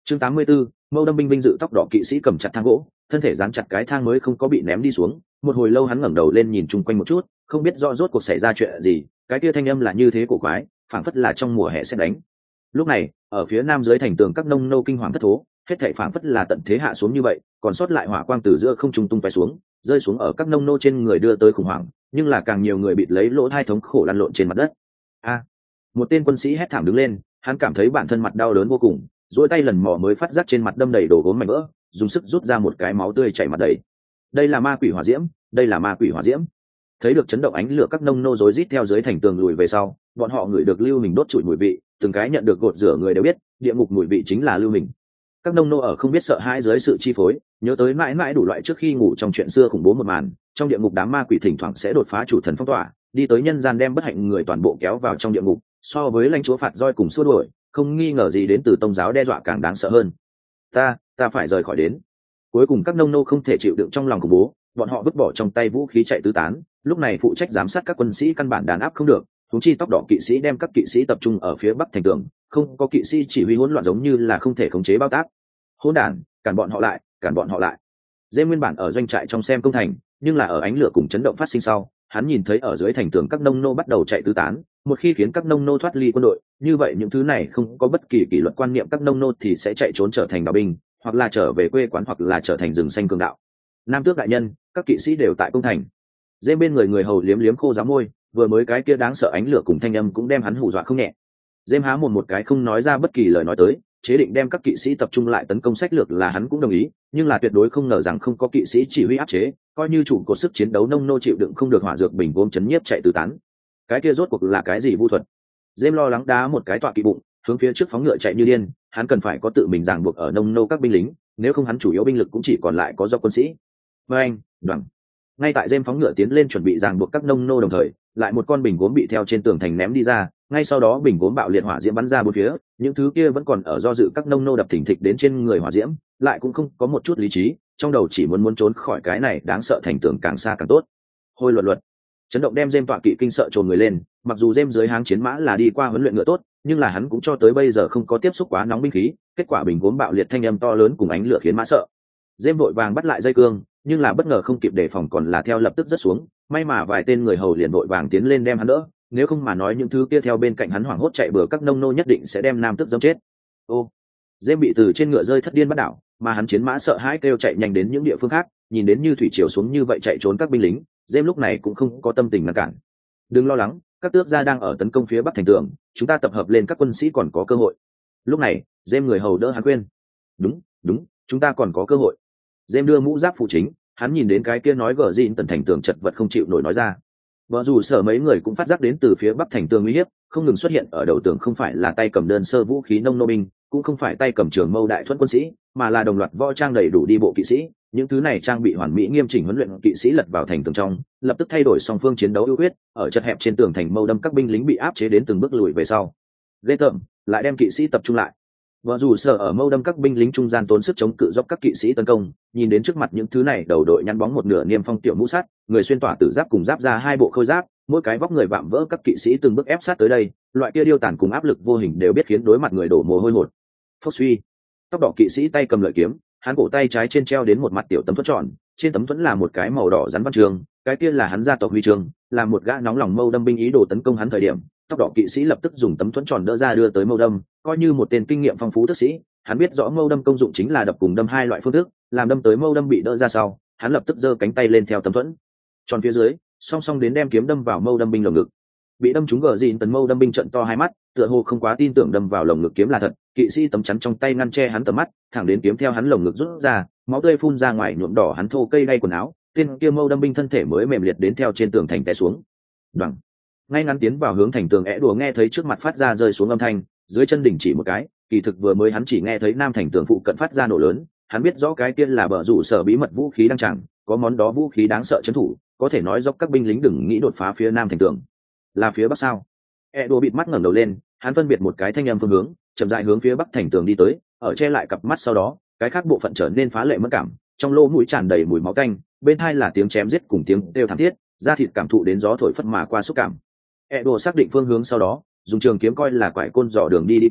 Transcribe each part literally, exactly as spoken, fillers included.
chương tám mươi 84, mâu đâm binh binh dự tóc đỏ kỵ sĩ cầm chặt thang gỗ, thân thể dán chặt cái thang mới không có bị ném đi xuống. Một hồi lâu hắn ngẩng đầu lên nhìn chung quanh một chút, không biết rõ rốt cuộc xảy ra chuyện gì, cái kia thanh âm là như thế cổ quái, phảng phất là trong mùa hè sẽ đánh. Lúc này, ở phía nam dưới thành tường các nông nô kinh hoàng thất thố, hết thảy phảng phất là tận thế hạ xuống như vậy, còn sót lại hỏa quang từ giữa không trung tung tóe xuống, rơi xuống ở các nông nô trên người đưa tới khủng hoảng, nhưng là càng nhiều người bịt lấy lỗ tai thống khổ lăn lộn trên mặt đất. A! Một tên quân sĩ hét thảm đứng lên, hắn cảm thấy bản thân mặt đau đớn vô cùng, duỗi tay lần mò mới phát giác trên mặt đâm đầy đồ gốm mảnh vỡ, dùng sức rút ra một cái máu tươi chảy mặt đầy. Đây là ma quỷ hỏa diễm, đây là ma quỷ hỏa diễm. Thấy được chấn động ánh lửa, các nông nô rối rít theo dưới thành tường lùi về sau, bọn họ ngửi được lưu hình đốt trụi mùi vị, từng cái nhận được gột rửa người đều biết, địa ngục mùi vị chính là lưu hình. Các nông nô ở không biết sợ hãi dưới sự chi phối, nhớ tới mãi mãi đủ loại trước khi ngủ trong chuyện xưa khủng bố một màn, trong địa ngục đám ma quỷ thỉnh thoảng sẽ đột phá chủ thần phong tỏa, đi tới nhân gian đem bất hạnh người toàn bộ kéo vào trong địa ngục, so với lãnh chúa phạt roi cùng xua đuổi, không nghi ngờ gì đến từ tông giáo đe dọa càng đáng sợ hơn. Ta, ta phải rời khỏi đến. Cuối cùng các nông nô không thể chịu đựng trong lòng khủng bố, bọn họ vứt bỏ trong tay vũ khí chạy tứ tán. Lúc này phụ trách giám sát các quân sĩ căn bản đàn áp không được, huống chi tóc đỏ kỵ sĩ đem các kỵ sĩ tập trung ở phía bắc thành tường, không có kỵ sĩ chỉ huy hỗn loạn giống như là không thể khống chế bao tác. Hỗn đản, cản bọn họ lại, cản bọn họ lại. Dê nguyên bản ở doanh trại trong xem công thành, nhưng là ở ánh lửa cùng chấn động phát sinh sau, hắn nhìn thấy ở dưới thành tường các nông nô bắt đầu chạy tứ tán. Một khi khiến các nông nô thoát ly quân đội, như vậy những thứ này không có bất kỳ kỷ luật quan niệm các nông nô thì sẽ chạy trốn trở thành đạo binh, hoặc là trở về quê quán, hoặc là trở thành rừng xanh cường đạo. Nam tước đại nhân, các kỵ sĩ đều tại công thành. Dê bên người người hầu liếm liếm khô giáo môi, vừa mới cái kia đáng sợ ánh lửa cùng thanh âm cũng đem hắn hù dọa không nhẹ. Dêm há một một cái không nói ra bất kỳ lời nói tới, chế định đem các kỵ sĩ tập trung lại tấn công sách lược là hắn cũng đồng ý, nhưng là tuyệt đối không ngờ rằng không có kỵ sĩ chỉ huy áp chế, coi như chủ cột sức chiến đấu nông nô chịu đựng không được hỏa dược bình gốm chấn nhiếp chạy tứ tán. Cái kia rốt cuộc là cái gì vu thuật? Dêm lo lắng đá một cái tọa kỵ bụng, hướng phía trước phóng ngựa chạy như điên, hắn cần phải có tự mình ràng buộc ở nông nô các binh lính, nếu không hắn chủ yếu binh lực cũng chỉ còn lại có do quân sĩ. Với anh, đoằng. Ngay tại Dêm phóng ngựa tiến lên chuẩn bị ràng buộc các nông nô đồng thời, lại một con bình gốm bị theo trên tường thành ném đi ra, ngay sau đó bình gốm bạo liệt hỏa diễm bắn ra bốn phía, những thứ kia vẫn còn ở do dự các nông nô đập thình thịch đến trên người hỏa diễm, lại cũng không có một chút lý trí, trong đầu chỉ muốn muốn trốn khỏi cái này đáng sợ thành tường càng xa càng tốt. Hôi luật luật. Chấn động đem Dêm tọa kỵ kinh sợ trồn người lên, mặc dù Dêm dưới háng chiến mã là đi qua huấn luyện ngựa tốt, nhưng là hắn cũng cho tới bây giờ không có tiếp xúc quá nóng binh khí, kết quả bình gốm bạo liệt thanh âm to lớn cùng ánh lửa khiến mã sợ. Dêm vội vàng bắt lại dây cương, nhưng là bất ngờ không kịp đề phòng còn là theo lập tức rất xuống, may mà vài tên người hầu liền vội vàng tiến lên đem hắn đỡ, nếu không mà nói những thứ kia theo bên cạnh hắn hoảng hốt chạy bừa các nông nô nhất định sẽ đem nam tức giẫm chết. Ô, Dêm bị từ trên ngựa rơi thất điên bắt đảo, mà hắn chiến mã sợ hãi kêu chạy nhanh đến những địa phương khác, nhìn đến như thủy triều xuống như vậy chạy trốn các binh lính, Dêm lúc này cũng không có tâm tình ngăn cản. Đừng lo lắng, các tước gia đang ở tấn công phía bắc thành tường, chúng ta tập hợp lên các quân sĩ còn có cơ hội. Lúc này, Dêm người hầu đỡ hắn khuyên. Đúng, đúng, chúng ta còn có cơ hội. Dêm đưa mũ giáp phụ chính, hắn nhìn đến cái kia nói gở dịn tần thành tường chật vật không chịu nổi nói ra. Vợ dù sở mấy người cũng phát giác đến từ phía bắc thành tường uy hiếp, không ngừng xuất hiện ở đầu tường không phải là tay cầm đơn sơ vũ khí nông nô binh, cũng không phải tay cầm trường mâu đại thuẫn quân sĩ, mà là đồng loạt võ trang đầy đủ đi bộ kỵ sĩ. Những thứ này trang bị hoàn mỹ nghiêm chỉnh huấn luyện kỵ sĩ lật vào thành tường trong, lập tức thay đổi song phương chiến đấu ưu huyết, ở chật hẹp trên tường thành mâu đâm các binh lính bị áp chế đến từng bước lùi về sau. Ghê tởm, lại đem kỵ sĩ tập trung lại. Vợ dù sở ở mâu đâm các binh lính trung gian tốn sức chống cự dốc các kỵ sĩ tấn công, nhìn đến trước mặt những thứ này đầu đội nhăn bóng một nửa niêm phong tiểu mũ sắt, người xuyên tỏa tử giáp cùng giáp ra hai bộ khôi giáp, mỗi cái vóc người vạm vỡ các kỵ sĩ từng bước ép sát tới đây, loại kia điêu tàn cùng áp lực vô hình đều biết khiến đối mặt người đổ mồ hôi hột. Phốc suy, tóc đỏ kỵ sĩ tay cầm lợi kiếm, hắn cổ tay trái trên treo đến một mặt tiểu tấm thuẫn tròn, trên tấm thuẫn là một cái màu đỏ rắn văn trường, cái kia là hắn gia tộc huy chương, là một gã nóng lòng mâu đâm binh ý đồ tấn công hắn thời điểm, tóc đỏ kỵ sĩ lập tức dùng tấm thuẫn tròn đỡ ra đưa tới mâu đâm, coi như một tên kinh nghiệm phong phú tước sĩ, hắn biết rõ mâu đâm công dụng chính là đập cùng đâm hai loại phương thức, làm đâm tới mâu đâm bị đỡ ra sau, hắn lập tức giơ cánh tay lên theo tấm thuẫn tròn phía dưới, song song đến đem kiếm đâm vào mâu đâm binh lồng ngực. Bị đâm trúng gờ dịn tần mâu đâm binh trận to hai mắt, tựa hồ không quá tin tưởng đâm vào lồng ngực kiếm là thật, kỵ sĩ tấm chắn trong tay ngăn che hắn tầm mắt, thẳng đến kiếm theo hắn lồng ngực rút ra, máu tươi phun ra ngoài nhuộm đỏ hắn thô cây đay quần áo, tên kia mâu đâm binh thân thể mới mềm liệt đến theo trên tường thành té xuống. Đoằng. Ngay ngắn tiến vào hướng thành tường é đùa nghe thấy trước mặt phát ra rơi xuống âm thanh, dưới chân đỉnh chỉ một cái, kỳ thực vừa mới hắn chỉ nghe thấy nam thành tường phụ cận phát ra nổ lớn, hắn biết rõ cái kia là bờ rủ sở bí mật vũ khí đang chẳng, có món đó vũ khí đáng sợ trấn thủ, có thể nói dốc các binh lính đừng nghĩ đột phá phía nam thành tường. Là phía bắc sao? E đồ bịt mắt ngẩng đầu lên, hắn phân biệt một cái thanh âm phương hướng, chậm rãi hướng phía bắc thành tường đi tới, ở che lại cặp mắt sau đó, cái khác bộ phận trở nên phá lệ mất cảm, trong lỗ mũi tràn đầy mùi máu tanh, bên tai là tiếng chém giết cùng tiếng kêu thảm thiết, da thịt cảm thụ đến gió thổi phất mà qua xúc cảm. E đồ xác định phương hướng sau đó, dùng trường kiếm coi là quải côn dò đường đi đi qua,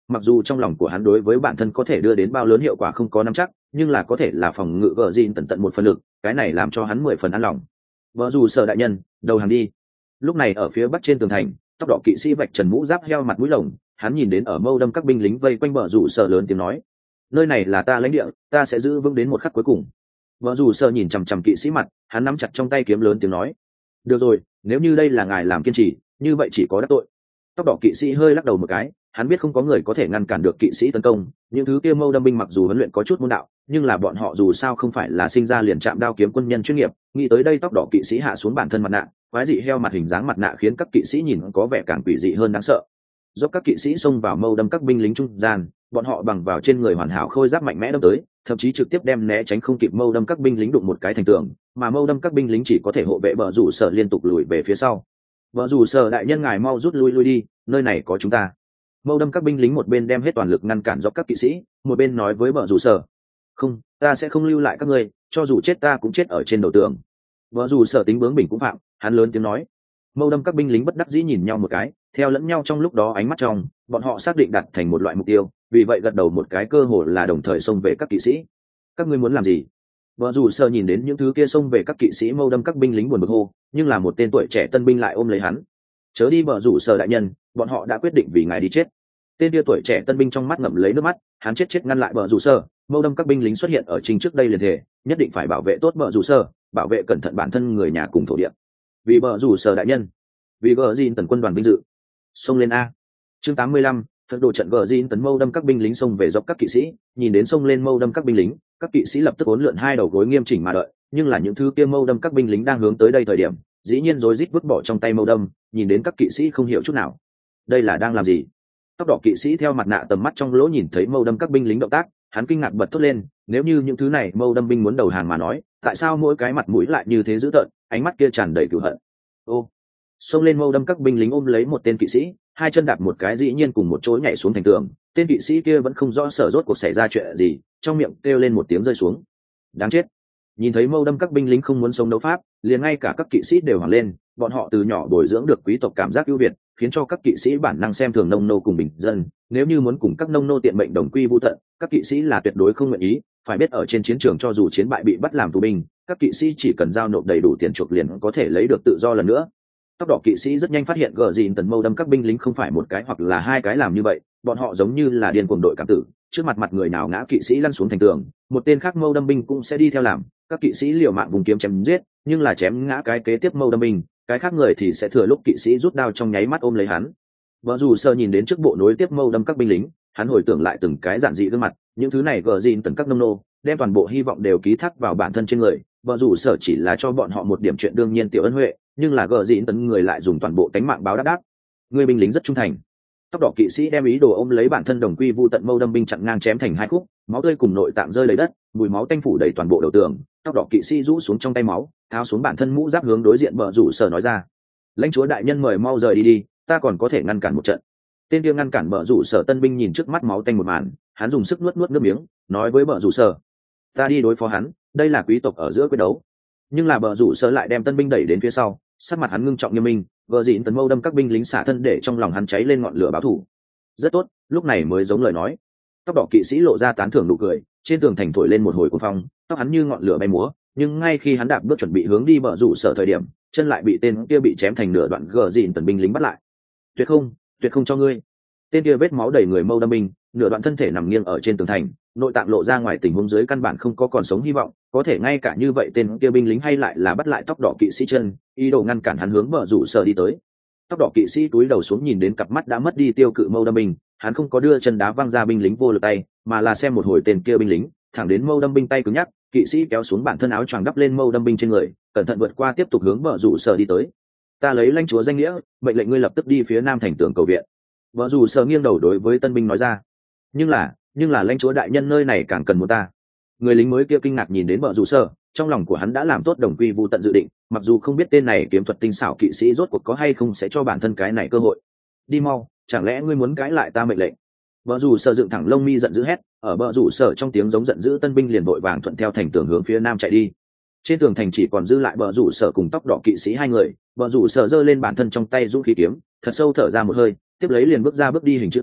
mặc dù trong lòng của hắn đối với bản thân có thể đưa đến bao lớn hiệu quả không có nắm chắc, nhưng là có thể là phòng ngự gờ dìn tận tận một phần lực, cái này làm cho hắn mười phần an lòng. Vợ dù sở đại nhân, đầu hàng đi. Lúc này ở phía bắc trên tường thành, tóc đỏ kỵ sĩ vạch trần mũ giáp heo mặt mũi lồng, hắn nhìn đến ở mâu đâm các binh lính vây quanh vợ dù sở lớn tiếng nói, nơi này là ta lãnh địa, ta sẽ giữ vững đến một khắc cuối cùng. Vợ dù sở nhìn chằm chằm kỵ sĩ mặt, hắn nắm chặt trong tay kiếm lớn tiếng nói, được rồi, nếu như đây là ngài làm kiên trì, như vậy chỉ có đắc tội. Tóc đỏ kỵ sĩ hơi lắc đầu một cái, hắn biết không có người có thể ngăn cản được kỵ sĩ tấn công, những thứ kia mâu đâm binh mặc dù huấn luyện có chút môn đạo, nhưng là bọn họ dù sao không phải là sinh ra liền chạm đao kiếm quân nhân chuyên nghiệp. Nghĩ tới đây, tóc đỏ kỵ sĩ hạ xuống bản thân mặt nạ, quái dị heo mặt hình dáng mặt nạ khiến các kỵ sĩ nhìn có vẻ càng quỷ dị hơn đáng sợ. Giúp các kỵ sĩ xông vào mâu đâm các binh lính trung gian, bọn họ bằng vào trên người hoàn hảo khôi giáp mạnh mẽ đâm tới, thậm chí trực tiếp đem né tránh không kịp mâu đâm các binh lính đụng một cái thành tường, mà mâu đâm các binh lính chỉ có thể hộ vệ bờ rủ sở liên tục lùi về phía sau. Bờ rủ sở đại nhân, ngài mau rút lui lui đi, nơi này có chúng ta. Mâu đâm các binh lính một bên đem hết toàn lực ngăn cản dọc các kỵ sĩ, một bên nói với bờ rủ sở, không, ta sẽ không lưu lại các ngươi, cho dù chết ta cũng chết ở trên đầu tường. Bờ rủ sở tính bướng bỉnh cũng phạm, hắn lớn tiếng nói. Mâu đâm các binh lính bất đắc dĩ nhìn nhau một cái, theo lẫn nhau trong lúc đó ánh mắt trong, bọn họ xác định đặt thành một loại mục tiêu, vì vậy gật đầu một cái cơ hội là đồng thời xông về các kỵ sĩ. Các ngươi muốn làm gì? Vợ dù sợ nhìn đến những thứ kia xông về các kỵ sĩ mâu đâm các binh lính buồn bực hô, nhưng là một tên tuổi trẻ tân binh lại ôm lấy hắn. Chớ đi, vợ dù sợ đại nhân, bọn họ đã quyết định vì ngài đi chết. Tên kia tuổi trẻ tân binh trong mắt ngậm lấy nước mắt, hắn chết chết ngăn lại vợ dù sợ. Mâu đâm các binh lính xuất hiện ở trình trước đây liền thể, nhất định phải bảo vệ tốt vợ dù sợ, bảo vệ cẩn thận bản thân người nhà cùng thổ địa. Vì vợ dù sợ đại nhân, vì gờ gìn tần quân đoàn vinh dự, xông lên a. Chương tám mươi lăm, phật đồ trận gờ gìn tấn mâu đâm các binh lính xông về dọc các kỵ sĩ, nhìn đến xông lên mâu đâm các binh lính, các kỵ sĩ lập tức uốn lượn hai đầu gối nghiêm chỉnh mà đợi, nhưng là những thứ kia mâu đâm các binh lính đang hướng tới đây thời điểm, dĩ nhiên rối rít vứt bỏ trong tay mâu đâm, nhìn đến các kỵ sĩ không hiểu chút nào. Đây là đang làm gì? Tóc đỏ kỵ sĩ theo mặt nạ tầm mắt trong lỗ nhìn thấy mâu đâm các binh lính động tác, hắn kinh ngạc bật thốt lên, nếu như những thứ này mâu đâm binh muốn đầu hàng mà nói, tại sao mỗi cái mặt mũi lại như thế dữ tợn, ánh mắt kia tràn đầy cừu hận. Ô, xông lên mâu đâm các binh lính ôm lấy một tên kỵ sĩ, hai chân đạp một cái dĩ nhiên cùng một chỗ nhảy xuống thành tường. Tên kỵ sĩ kia vẫn không rõ sở rốt cuộc xảy ra chuyện gì, trong miệng kêu lên một tiếng rơi xuống. Đáng chết! Nhìn thấy mâu đâm các binh lính không muốn sống đấu pháp, liền ngay cả các kỵ sĩ đều hoảng lên. Bọn họ từ nhỏ bồi dưỡng được quý tộc cảm giác ưu việt, khiến cho các kỵ sĩ bản năng xem thường nông nô cùng bình dân. Nếu như muốn cùng các nông nô tiện mệnh đồng quy vu tận, các kỵ sĩ là tuyệt đối không nguyện ý. Phải biết ở trên chiến trường cho dù chiến bại bị bắt làm tù binh, các kỵ sĩ chỉ cần giao nộp đầy đủ tiền chuộc liền có thể lấy được tự do lần nữa. Tóc đỏ kỵ sĩ rất nhanh phát hiện gờ dìn tần mâu đâm các binh lính không phải một cái hoặc là hai cái làm như vậy, bọn họ giống như là điên cuồng đội cảm tử, trước mặt mặt người nào ngã kỵ sĩ lăn xuống thành tường, một tên khác mâu đâm binh cũng sẽ đi theo làm. Các kỵ sĩ liều mạng vùng kiếm chém giết, nhưng là chém ngã cái kế tiếp mâu đâm binh, cái khác người thì sẽ thừa lúc kỵ sĩ rút đao trong nháy mắt ôm lấy hắn. Vợ dù sơ nhìn đến trước bộ nối tiếp mâu đâm các binh lính, hắn hồi tưởng lại từng cái giản dị gương mặt, những thứ này gờ dìn tần các nông nô đem toàn bộ hy vọng đều ký thác vào bản thân trên người. Vợ dù sở chỉ là cho bọn họ một điểm chuyện đương nhiên tiểu ân huệ, nhưng là gờ dịn tấn người lại dùng toàn bộ tánh mạng báo đáp đáp. Người binh lính rất trung thành. Tóc đỏ kỵ sĩ đem ý đồ ôm lấy bản thân đồng quy vu tận mâu đâm binh chặn ngang chém thành hai khúc, máu tươi cùng nội tạng rơi lấy đất, mùi máu tanh phủ đầy toàn bộ đầu tường. Tóc đỏ kỵ sĩ rũ xuống trong tay máu, tháo xuống bản thân mũ giáp hướng đối diện vợ rủ sở nói ra, lãnh chúa đại nhân mời mau rời đi đi, ta còn có thể ngăn cản một trận. Tên kia ngăn cản vợ rủ sở tân binh nhìn trước mắt máu tanh một màn, hắn dùng sức nuốt nuốt nước miếng, nói với vợ rủ sở, ta đi đối phó hắn, đây là quý tộc ở giữa quyết đấu. Nhưng là vợ rủ sở lại đem tân binh đẩy đến phía sau, sắc mặt hắn ngưng trọng nghiêm minh, vợ dịn tấn mâu đâm các binh lính xả thân để trong lòng hắn cháy lên ngọn lửa báo thù. Rất tốt, lúc này mới giống lời nói. Tóc đỏ kỵ sĩ lộ ra tán thưởng nụ cười, trên tường thành thổi lên một hồi cuồng phong, tóc hắn như ngọn lửa bay múa, nhưng ngay khi hắn đạp bước chuẩn bị hướng đi vợ rủ sở thời điểm, chân lại bị tên kia bị chém thành nửa đoạn gờ dịn tấn binh lính bắt lại. Tuyệt không, tuyệt không cho ngươi. Tên kia vết máu đầy người mâu đâm binh, nửa đoạn thân thể nằm nghiêng ở trên tường thành, nội tạng lộ ra ngoài, tình huống dưới căn bản không có còn sống hy vọng. Có thể ngay cả như vậy tên kia binh lính hay lại là bắt lại tóc đỏ kỵ sĩ chân, ý đồ ngăn cản hắn hướng vợ rủ sở đi tới. Tóc đỏ kỵ sĩ túi đầu xuống nhìn đến cặp mắt đã mất đi tiêu cự mâu đâm binh, hắn không có đưa chân đá văng ra binh lính vô lực tay, mà là xem một hồi tên kia binh lính, thẳng đến mâu đâm binh tay cứng nhắc, kỵ sĩ kéo xuống bản thân áo choàng đắp lên mâu đâm binh trên người, cẩn thận vượt qua tiếp tục hướng vợ rủ sở đi tới. Ta lấy lãnh chúa danh nghĩa, mệnh lệnh ngươi lập tức đi phía nam thành tường cầu viện. Vợ rủ sở nghiêng đầu đối với tân binh nói ra. Nhưng là, nhưng là lãnh chúa đại nhân nơi này càng cần một ta. Người lính mới kia kinh ngạc nhìn đến vợ rủ sở, trong lòng của hắn đã làm tốt đồng quy vu tận dự định, mặc dù không biết tên này kiếm thuật tinh xảo kỵ sĩ rốt cuộc có hay không sẽ cho bản thân cái này cơ hội. Đi mau, chẳng lẽ ngươi muốn cãi lại ta mệnh lệnh? Vợ rủ sở dựng thẳng lông mi giận dữ hét, ở vợ rủ sở trong tiếng giống giận dữ, tân binh liền vội vàng thuận theo thành tường hướng phía nam chạy đi. Trên tường thành chỉ còn dư lại vợ rủ sở cùng tóc đỏ kỵ sĩ hai người. Vợ rủ sở giơ lên bản thân trong tay dũng khí kiếm, thật sâu thở ra một hơi, tiếp lấy liền bước ra bước đi hình chữ T,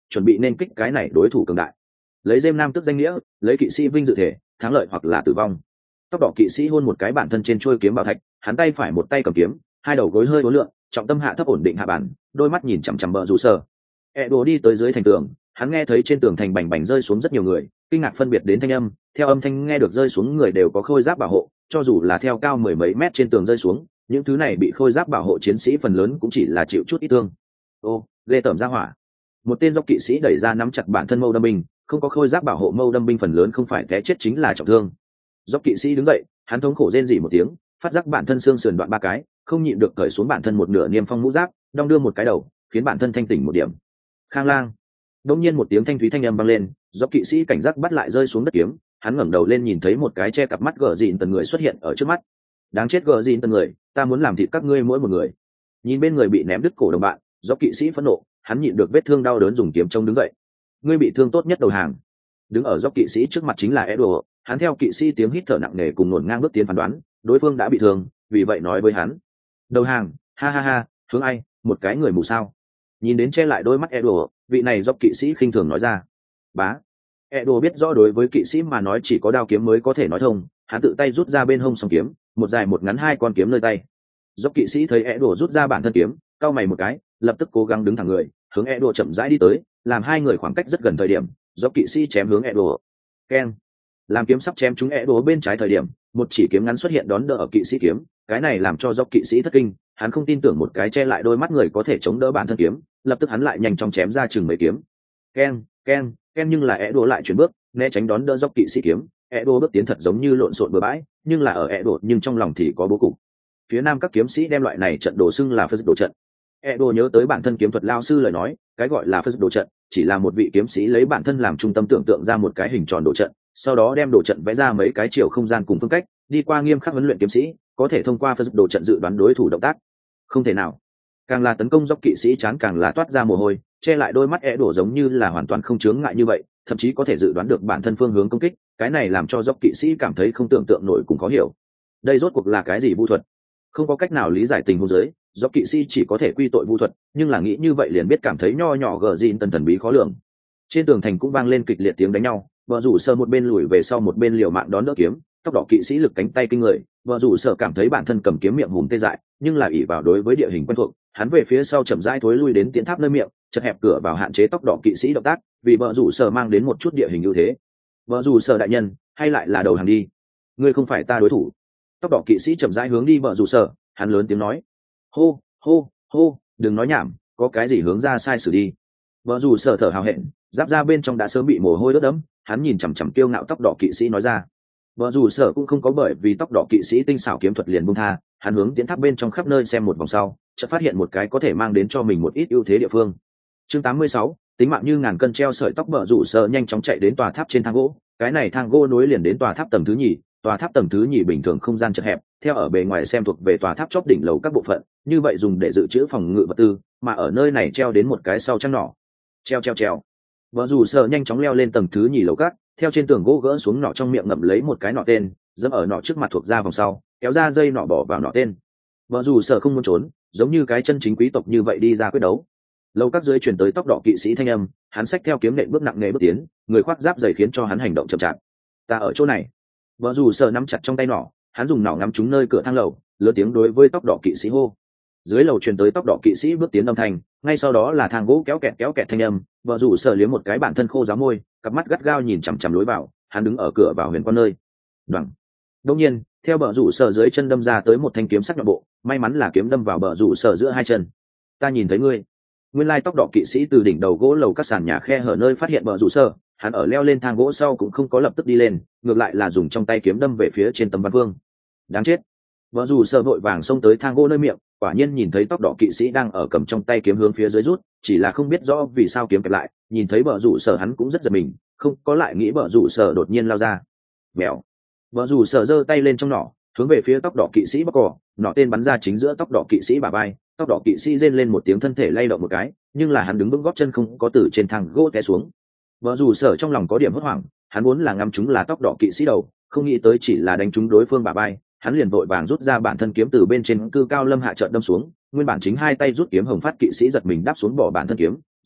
chuẩn bị nên kích cái này đối thủ cường đại. Lấy Dêm Nam tức danh nghĩa, lấy kỵ sĩ vinh dự thể, thắng lợi hoặc là tử vong. Tóc đỏ kỵ sĩ hôn một cái bản thân trên chuôi kiếm bảo thạch, hắn tay phải một tay cầm kiếm, hai đầu gối hơi uốn lượn, trọng tâm hạ thấp ổn định hạ bản, đôi mắt nhìn chằm chằm bờ rủ sở. E đồ đi tới dưới thành tường, hắn nghe thấy trên tường thành bành bành rơi xuống rất nhiều người, kinh ngạc phân biệt đến thanh âm, theo âm thanh nghe được rơi xuống người đều có khôi giáp bảo hộ, cho dù là theo cao mười mấy mét trên tường rơi xuống, những thứ này bị khôi giáp bảo hộ chiến sĩ phần lớn cũng chỉ là chịu chút ít thương. Ô, ghê tởm ra hỏa. Một tên dốc kỵ sĩ đẩy ra nắm chặt bản thân mâu đâm binh, không có khôi giáp bảo hộ mâu đâm binh phần lớn không phải té chết chính là trọng thương. Dốc kỵ sĩ đứng dậy, hắn thống khổ rên rỉ một tiếng, phát giác bản thân xương sườn đoạn ba cái, không nhịn được cởi xuống bản thân một nửa niêm phong mũ giáp, đong đưa một cái đầu, khiến bản thân thanh tỉnh một điểm. Khang lang. Đột nhiên một tiếng thanh thúy thanh âm vang lên, dốc kỵ sĩ cảnh giác bắt lại rơi xuống đất kiếm, hắn ngẩng đầu lên nhìn thấy một cái che cặp mắt gờ dịn tần người xuất hiện ở trước mắt. Đáng chết gờ dịn tần người, ta muốn làm thịt các ngươi mỗi một người. Nhìn bên người bị ném đứt cổ đồng bạn, dốc kỵ sĩ phẫn nộ, hắn nhịn được vết thương đau đớn dùng kiếm chống đứng dậy. Ngươi bị thương tốt nhất đầu hàng. Đứng ở dốc kỵ sĩ trước mặt chính là Edward, hắn theo kỵ sĩ tiếng hít thở nặng nề cùng nổn ngang bước tiến phán đoán, đối phương đã bị thương, vì vậy nói với hắn: đầu hàng, ha ha ha, hướng ai, một cái người mù sao? Nhìn đến che lại đôi mắt Edward, vị này dốc kỵ sĩ khinh thường nói ra. Bá. Edward biết rõ đối với kỵ sĩ mà nói chỉ có đao kiếm mới có thể nói thông, hắn tự tay rút ra bên hông song kiếm, một dài một ngắn hai con kiếm nơi tay. Dốc kỵ sĩ thấy Edward rút ra bản thân kiếm, cau mày một cái, lập tức cố gắng đứng thẳng người, hướng Edward chậm rãi đi tới, làm hai người khoảng cách rất gần thời điểm, dốc kỵ sĩ chém hướng Edward. Keng. Làm kiếm sắp chém trúng Edward bên trái thời điểm, một chỉ kiếm ngắn xuất hiện đón đỡ ở kỵ sĩ kiếm, cái này làm cho dốc kỵ sĩ thất kinh, hắn không tin tưởng một cái che lại đôi mắt người có thể chống đỡ bản thân kiếm, lập tức hắn lại nhanh chóng chém ra chừng mấy kiếm. Keng, keng, keng nhưng là Edward lại chuyển bước, né tránh đón đỡ dốc kỵ sĩ kiếm, Edward bước tiến thật giống như lộn xộn bừa bãi, nhưng là ở Edward nhưng trong lòng thì có bố cục. Phía nam các kiếm sĩ đem loại này trận đồ xưng là phật đồ trận. Edward nhớ tới bản thân kiếm thuật lao sư lời nói, cái gọi là phật đồ trận chỉ là một vị kiếm sĩ lấy bản thân làm trung tâm tưởng tượng ra một cái hình tròn đồ trận, sau đó đem đồ trận vẽ ra mấy cái chiều không gian cùng phương cách, đi qua nghiêm khắc huấn luyện kiếm sĩ có thể thông qua phật đồ trận dự đoán đối thủ động tác. Không thể nào. Càng là tấn công dốc kỵ sĩ chán càng là toát ra mồ hôi, che lại đôi mắt Edward giống như là hoàn toàn không chướng ngại như vậy, thậm chí có thể dự đoán được bản thân phương hướng công kích, cái này làm cho dốc kỵ sĩ cảm thấy không tưởng tượng nổi cùng khó hiểu. Đây rốt cuộc là cái gì vu thuật? Không có cách nào lý giải tình huống dưới, dốc kỵ sĩ chỉ có thể quy tội vu thuật, nhưng là nghĩ như vậy liền biết cảm thấy nho nhỏ gờ gìn tần thần bí khó lường. Trên tường thành cũng vang lên kịch liệt tiếng đánh nhau, vợ rủ sơ một bên lùi về sau một bên liều mạng đón đỡ kiếm, tóc đỏ kỵ sĩ lực cánh tay kinh người, vợ rủ sơ cảm thấy bản thân cầm kiếm miệng hùm tê dại, nhưng là ỷ vào đối với địa hình quen thuộc, hắn về phía sau chậm rãi thối lui đến tiến tháp nơi miệng, chật hẹp cửa vào hạn chế tóc đỏ kỵ sĩ động tác, vì vợ rủ sơ mang đến một chút địa hình ưu thế. Vợ rủ sơ đại nhân, hay lại là đầu hàng đi, ngươi không phải ta đối thủ. Tóc đỏ kỵ sĩ chậm rãi hướng đi vợ rủ sơ, hắn lớn tiếng nói: hô hô hô, đừng nói nhảm, có cái gì hướng ra sai xử đi. Vợ rủ sơ thở hào hẹn, giáp ra bên trong đã sớm bị mồ hôi ướt đẫm, hắn nhìn chằm chằm kiêu ngạo tóc đỏ kỵ sĩ nói ra. Vợ rủ sơ cũng không có bởi vì tóc đỏ kỵ sĩ tinh xảo kiếm thuật liền buông tha, hắn hướng tiến tháp bên trong khắp nơi xem một vòng sau, chợt phát hiện một cái có thể mang đến cho mình một ít ưu thế địa phương. Chương tám mươi sáu, tính mạng như ngàn cân treo sợi tóc. Vợ rủ sơ nhanh chóng chạy đến tòa tháp trên thang gỗ, cái này thang gỗ nối liền đến tòa tháp tầng thứ nhì, tòa tháp tầng thứ nhì bình thường không gian chật hẹp, theo ở bề ngoài xem thuộc về tòa tháp chóp đỉnh lầu các bộ phận, như vậy dùng để dự trữ phòng ngự vật tư, mà ở nơi này treo đến một cái sau trăng nỏ. Treo treo treo. Vợ rủ sơ nhanh chóng leo lên tầng thứ nhì lầu các, theo trên tường gỗ gỡ xuống nỏ trong miệng ngậm lấy một cái nỏ tên, dẫm ở nỏ trước mặt thuộc ra vòng sau, kéo ra dây nỏ bỏ vào nỏ tên. Vợ rủ sơ không muốn trốn, giống như cái chân chính quý tộc như vậy đi ra quyết đấu. Lầu các dưới truyền tới tóc đỏ kỵ sĩ thanh âm, hắn xách theo kiếm nện bước nặng nề bước tiến, người khoác giáp dày khiến cho hắn hành động chậm chạp. Ta ở chỗ này. Vợ rủ sơ nắm chặt trong tay nỏ, hắn dùng nỏ ngắm trúng nơi cửa thang lầu, lớn tiếng đối với tóc đỏ kỵ sĩ hô. Dưới lầu truyền tới tóc đỏ kỵ sĩ bước tiến âm thanh, ngay sau đó là thang gỗ kéo kẹt kéo kẹt thanh âm. Vợ rủ sơ liếm một cái bản thân khô ráo môi, cặp mắt gắt gao nhìn chằm chằm lối vào, hắn đứng ở cửa vào huyền quan nơi. Đoằng. Đột nhiên, theo bờ rủ sờ dưới chân đâm ra tới một thanh kiếm sắc nhọn bộ, may mắn là kiếm đâm vào bờ rủ sờ giữa hai chân. Ta nhìn thấy ngươi. Nguyên lai tóc đỏ kỵ sĩ từ đỉnh đầu gỗ lầu các sàn nhà khe hở nơi phát hiện bờ rủ sờ, hắn ở leo lên thang gỗ sau cũng không có lập tức đi lên, ngược lại là dùng trong tay kiếm đâm về phía trên tấm văn vương. Đáng chết. Bờ rủ sờ vội vàng xông tới thang gỗ nơi miệng, quả nhiên nhìn thấy tóc đỏ kỵ sĩ đang ở cầm trong tay kiếm hướng phía dưới rút, chỉ là không biết rõ vì sao kiếm kẹp lại, nhìn thấy bờ rủ sờ hắn cũng rất giật mình, không có lại nghĩ bờ rủ sờ đột nhiên lao ra. Mèo. Bờ rủ sờ giơ tay lên trong nỏ, hướng về phía tóc đỏ kỵ sĩ bắc cỏ, nỏ tên bắn ra chính giữa tóc đỏ kỵ sĩ bả vai, tóc đỏ kỵ sĩ rên lên một tiếng thân thể lay động một cái, nhưng là hắn đứng vững gót chân không có từ trên thang gỗ té xuống. Bờ rủ sờ trong lòng có điểm hốt hoảng, hắn muốn là ngắm chúng là tóc đỏ kỵ sĩ đầu, không nghĩ tới chỉ là đánh trúng đối phương bả vai, hắn liền vội vàng rút ra bản thân kiếm từ bên trên cư cao lâm hạ trợn đâm xuống, nguyên bản chính hai tay rút kiếm hồng phát kỵ sĩ giật mình đáp xuống bỏ bản thân kiếm,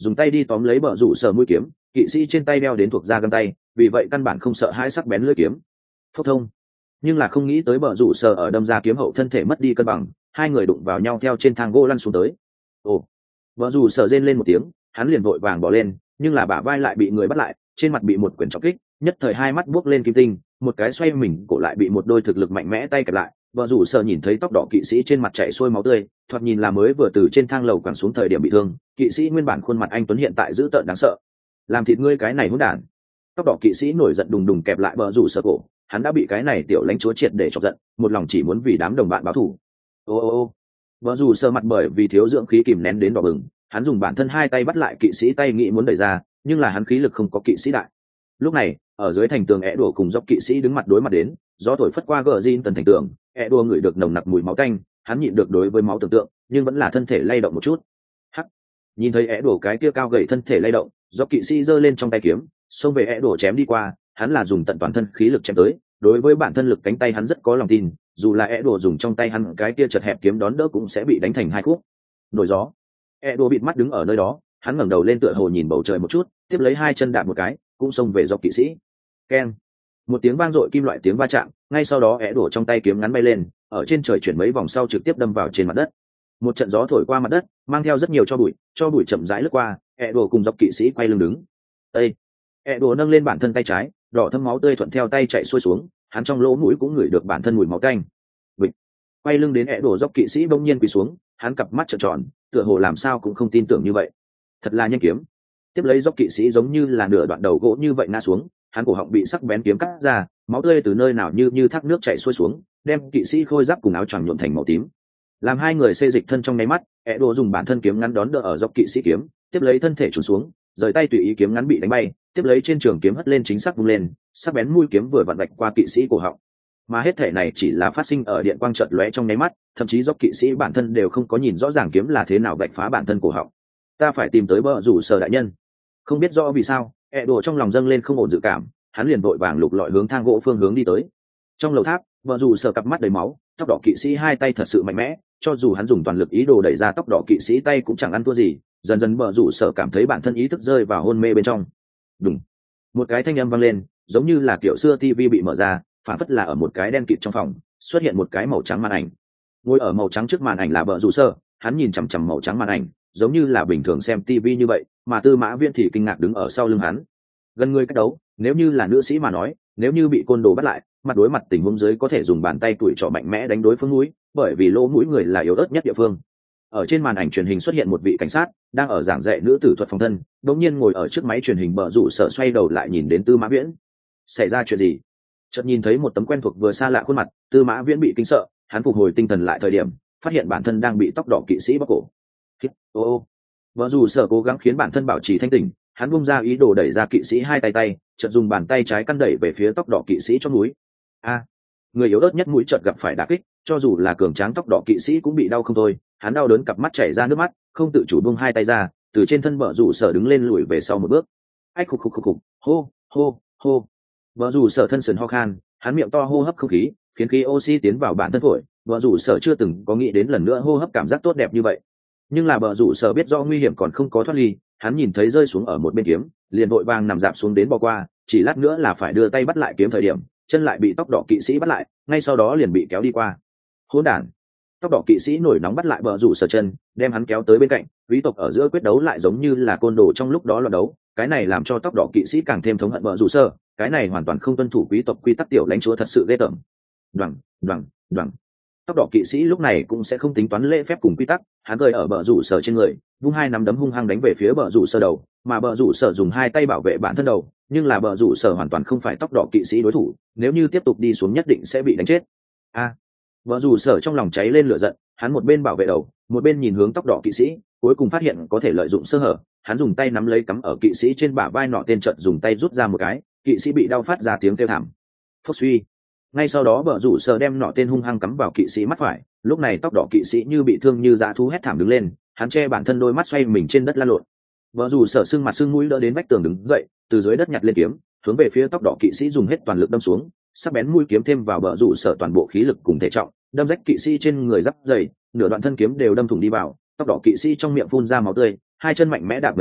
dùng tay đi tóm lấy bờ rủ sở mũi kiếm. Kỵ sĩ trên tay đeo đến thuộc da găng tay, vì vậy căn bản không sợ hãi sắc bén lưỡi kiếm. Phốc thông. Nhưng là không nghĩ tới bờ rủ sở ở đâm ra kiếm hậu thân thể mất đi cân bằng, hai người đụng vào nhau theo trên thang gỗ lăn xuống tới. Ồ. Bờ rủ sở rên lên một tiếng, hắn liền vội vàng bỏ lên, nhưng là bả vai lại bị người bắt lại, trên mặt bị một quyền trọng kích, nhất thời hai mắt buốc lên kim tinh, một cái xoay mình cổ lại bị một đôi thực lực mạnh mẽ tay kẹp lại. Bờ rủ sở nhìn thấy tóc đỏ kỵ sĩ trên mặt chảy xuôi máu tươi, thoạt nhìn là mới vừa từ trên thang lầu quẳng xuống thời điểm bị thương. Kỵ sĩ nguyên bản khuôn mặt anh tuấn hiện tại dữ tợn đáng sợ. Làm thịt ngươi cái này hỗn đản. Tóc đỏ kỵ sĩ nổi giận đùng đùng kẹp lại bờ rủ sở cổ, hắn đã bị cái này tiểu lãnh chúa triệt để chọc giận, một lòng chỉ muốn vì đám đồng bạn báo thù. Ô ô ô. Bờ rủ sở mặt bởi vì thiếu dưỡng khí kìm nén đến đỏ bừng, hắn dùng bản thân hai tay bắt lại kỵ sĩ tay nghĩ muốn đẩy ra, nhưng là hắn khí lực không có kỵ sĩ đại. Lúc này, ở dưới thành tường ẻ đổ cùng dốc kỵ sĩ đứng mặt đối mặt đến, gió thổi phất qua gờ zin tần thành tường, ẻ đổ ngửi được nồng nặc mùi máu tanh, hắn nhịn được đối với máu tưởng tượng, nhưng vẫn là thân thể lay động một chút. Hắc. Nhìn thấy ẻ đổ cái kia cao gầy thân thể lay động, dốc kỵ sĩ giơ lên trong tay kiếm, xông về ẻ đổ chém đi qua, hắn là dùng tận toàn thân khí lực chém tới, đối với bản thân lực cánh tay hắn rất có lòng tin, dù là ẻ đổ dùng trong tay hắn cái kia chật hẹp kiếm đón đỡ cũng sẽ bị đánh thành hai khúc. Nổi gió. ẻ đổ bịt mắt đứng ở nơi đó, hắn ngẩng đầu lên tựa hồ nhìn bầu trời một chút, tiếp lấy hai chân đạp một cái, cũng xông về dốc kỵ sĩ. Keng. Một tiếng vang dội kim loại tiếng va chạm, ngay sau đó é đổ trong tay kiếm ngắn bay lên, ở trên trời chuyển mấy vòng sau trực tiếp đâm vào trên mặt đất. Một trận gió thổi qua mặt đất, mang theo rất nhiều cho bụi, cho bụi chậm rãi lướt qua, é đổ cùng dọc kỵ sĩ quay lưng đứng. Ê! É đổ nâng lên bản thân tay trái, đỏ thấm máu tươi thuận theo tay chạy xuôi xuống, hắn trong lỗ mũi cũng ngửi được bản thân mùi máu tanh. Bịch! Quay lưng đến é đổ dọc kỵ sĩ bỗng nhiên quỳ xuống, hắn cặp mắt trợn tròn, tựa hồ làm sao cũng không tin tưởng như vậy. Thật là nhanh kiếm. Tiếp lấy dốc kỵ sĩ giống như là nửa đoạn đầu gỗ như vậy ngã xuống, hắn cổ họng bị sắc bén kiếm cắt ra, máu tươi từ nơi nào như như thác nước chảy xuôi xuống, đem kỵ sĩ khôi giáp cùng áo choàng nhuộm thành màu tím. Làm hai người xê dịch thân trong nháy mắt, ẻ đồ dùng bản thân kiếm ngắn đón đỡ ở dốc kỵ sĩ kiếm, tiếp lấy thân thể trùn xuống, rời tay tùy ý kiếm ngắn bị đánh bay, tiếp lấy trên trường kiếm hất lên chính xác vung lên, sắc bén mũi kiếm vừa vặn vạch qua kỵ sĩ cổ họng. Mà hết thể này chỉ là phát sinh ở điện quang chợt lóe trong nháy mắt, thậm chí dốc kỵ sĩ bản thân đều không có nhìn rõ ràng kiếm là thế nào vạch phá bản thân cổ họng. Ta phải tìm tới bờ rủ sở đại nhân. Không biết rõ vì sao, ẹ đồ trong lòng dâng lên không ổn dự cảm, hắn liền vội vàng lục lọi hướng thang gỗ phương hướng đi tới. Trong lầu tháp, bờ rủ sở cặp mắt đầy máu, tóc đỏ kỵ sĩ hai tay thật sự mạnh mẽ, cho dù hắn dùng toàn lực ý đồ đẩy ra tóc đỏ kỵ sĩ tay cũng chẳng ăn thua gì. Dần dần bờ rủ sở cảm thấy bản thân ý thức rơi vào hôn mê bên trong. Đùng, một cái thanh âm vang lên, giống như là kiểu xưa tivi bị mở ra, phản phất là ở một cái đen kịt trong phòng xuất hiện một cái màu trắng màn ảnh. Ngồi ở màu trắng trước màn ảnh là bờ rủ sở, hắn nhìn chằm chằm màu trắng màn ảnh, giống như là bình thường xem tivi như vậy, mà Tư Mã Viễn thì kinh ngạc đứng ở sau lưng hắn. Gần người cách đấu, nếu như là nữ sĩ mà nói, nếu như bị côn đồ bắt lại, mặt đối mặt tình huống dưới có thể dùng bàn tay tuổi trỏ mạnh mẽ đánh đối phương mũi, bởi vì lỗ mũi người là yếu ớt nhất địa phương. Ở trên màn ảnh truyền hình xuất hiện một vị cảnh sát, đang ở giảng dạy nữ tử thuật phòng thân, đột nhiên ngồi ở trước máy truyền hình bờ rủ sở xoay đầu lại nhìn đến Tư Mã Viễn. Xảy ra chuyện gì? Chợt nhìn thấy một tấm quen thuộc vừa xa lạ khuôn mặt, Tư Mã Viễn bị kinh sợ, hắn phục hồi tinh thần lại thời điểm, phát hiện bản thân đang bị tóc đỏ kỵ sĩ bóp cổ. Ô ô. Vợ dù sở cố gắng khiến bản thân bảo trì thanh tỉnh, hắn bung ra ý đồ đẩy ra kỵ sĩ hai tay tay, chợt dùng bàn tay trái căn đẩy về phía tóc đỏ kỵ sĩ trong núi. A, người yếu ớt nhất mũi chợt gặp phải đả kích, cho dù là cường tráng tóc đỏ kỵ sĩ cũng bị đau không thôi, hắn đau đớn cặp mắt chảy ra nước mắt, không tự chủ buông hai tay ra, từ trên thân vợ dù sở đứng lên lùi về sau một bước. Ách khục khục khục khục, hô hô hô. Vợ dù sở thân sườn ho khan, hắn miệng to hô hấp không khí, khiến khí oxy tiến vào bản thân phổi, vợ dù sở chưa từng có nghĩ đến lần nữa hô hấp cảm giác tốt đẹp như vậy. Nhưng là bờ rủ sở biết do nguy hiểm còn không có thoát ly, hắn nhìn thấy rơi xuống ở một bên kiếm, liền vội vàng nằm dạp xuống đến bò qua, chỉ lát nữa là phải đưa tay bắt lại kiếm thời điểm, chân lại bị tóc đỏ kỵ sĩ bắt lại, ngay sau đó liền bị kéo đi qua. Hỗn đản! Tóc đỏ kỵ sĩ nổi nóng bắt lại bờ rủ sở chân, đem hắn kéo tới bên cạnh, quý tộc ở giữa quyết đấu lại giống như là côn đồ trong lúc đó loạn đấu, cái này làm cho tóc đỏ kỵ sĩ càng thêm thống hận bờ rủ sở, cái này hoàn toàn không tuân thủ quý tộc quy tắc tiểu lãnh chúa thật sự ghê tởm. Đoằng, đoằng, đoằng. Tóc đỏ kỵ sĩ lúc này cũng sẽ không tính toán lễ phép cùng quy tắc, hắn rơi ở bờ rủ sở trên người, vung hai nắm đấm hung hăng đánh về phía bờ rủ sở đầu, mà bờ rủ sở dùng hai tay bảo vệ bản thân đầu, nhưng là bờ rủ sở hoàn toàn không phải tóc đỏ kỵ sĩ đối thủ, nếu như tiếp tục đi xuống nhất định sẽ bị đánh chết. A, à, bờ rủ sở trong lòng cháy lên lửa giận, hắn một bên bảo vệ đầu, một bên nhìn hướng tóc đỏ kỵ sĩ, cuối cùng phát hiện có thể lợi dụng sơ hở, hắn dùng tay nắm lấy cắm ở kỵ sĩ trên bả vai nọ tên trận dùng tay rút ra một cái, kỵ sĩ bị đau phát ra tiếng kêu thảm. Phốc suy. Ngay sau đó bờ rủ sở đem nọ tên hung hăng cắm vào kỵ sĩ mắt phải, lúc này tóc đỏ kỵ sĩ như bị thương như dã thú hét thảm đứng lên, hắn che bản thân đôi mắt xoay mình trên đất lăn lộn. Bờ rủ sở sưng mặt sưng mũi đỡ đến vách tường đứng dậy, từ dưới đất nhặt lên kiếm, hướng về phía tóc đỏ kỵ sĩ dùng hết toàn lực đâm xuống, sắc bén mũi kiếm thêm vào bờ rủ sở toàn bộ khí lực cùng thể trọng, đâm rách kỵ sĩ trên người giáp dày, nửa đoạn thân kiếm đều đâm thủng đi vào, tóc đỏ kỵ sĩ trong miệng phun ra máu tươi, hai chân mạnh mẽ đạp mấy cái,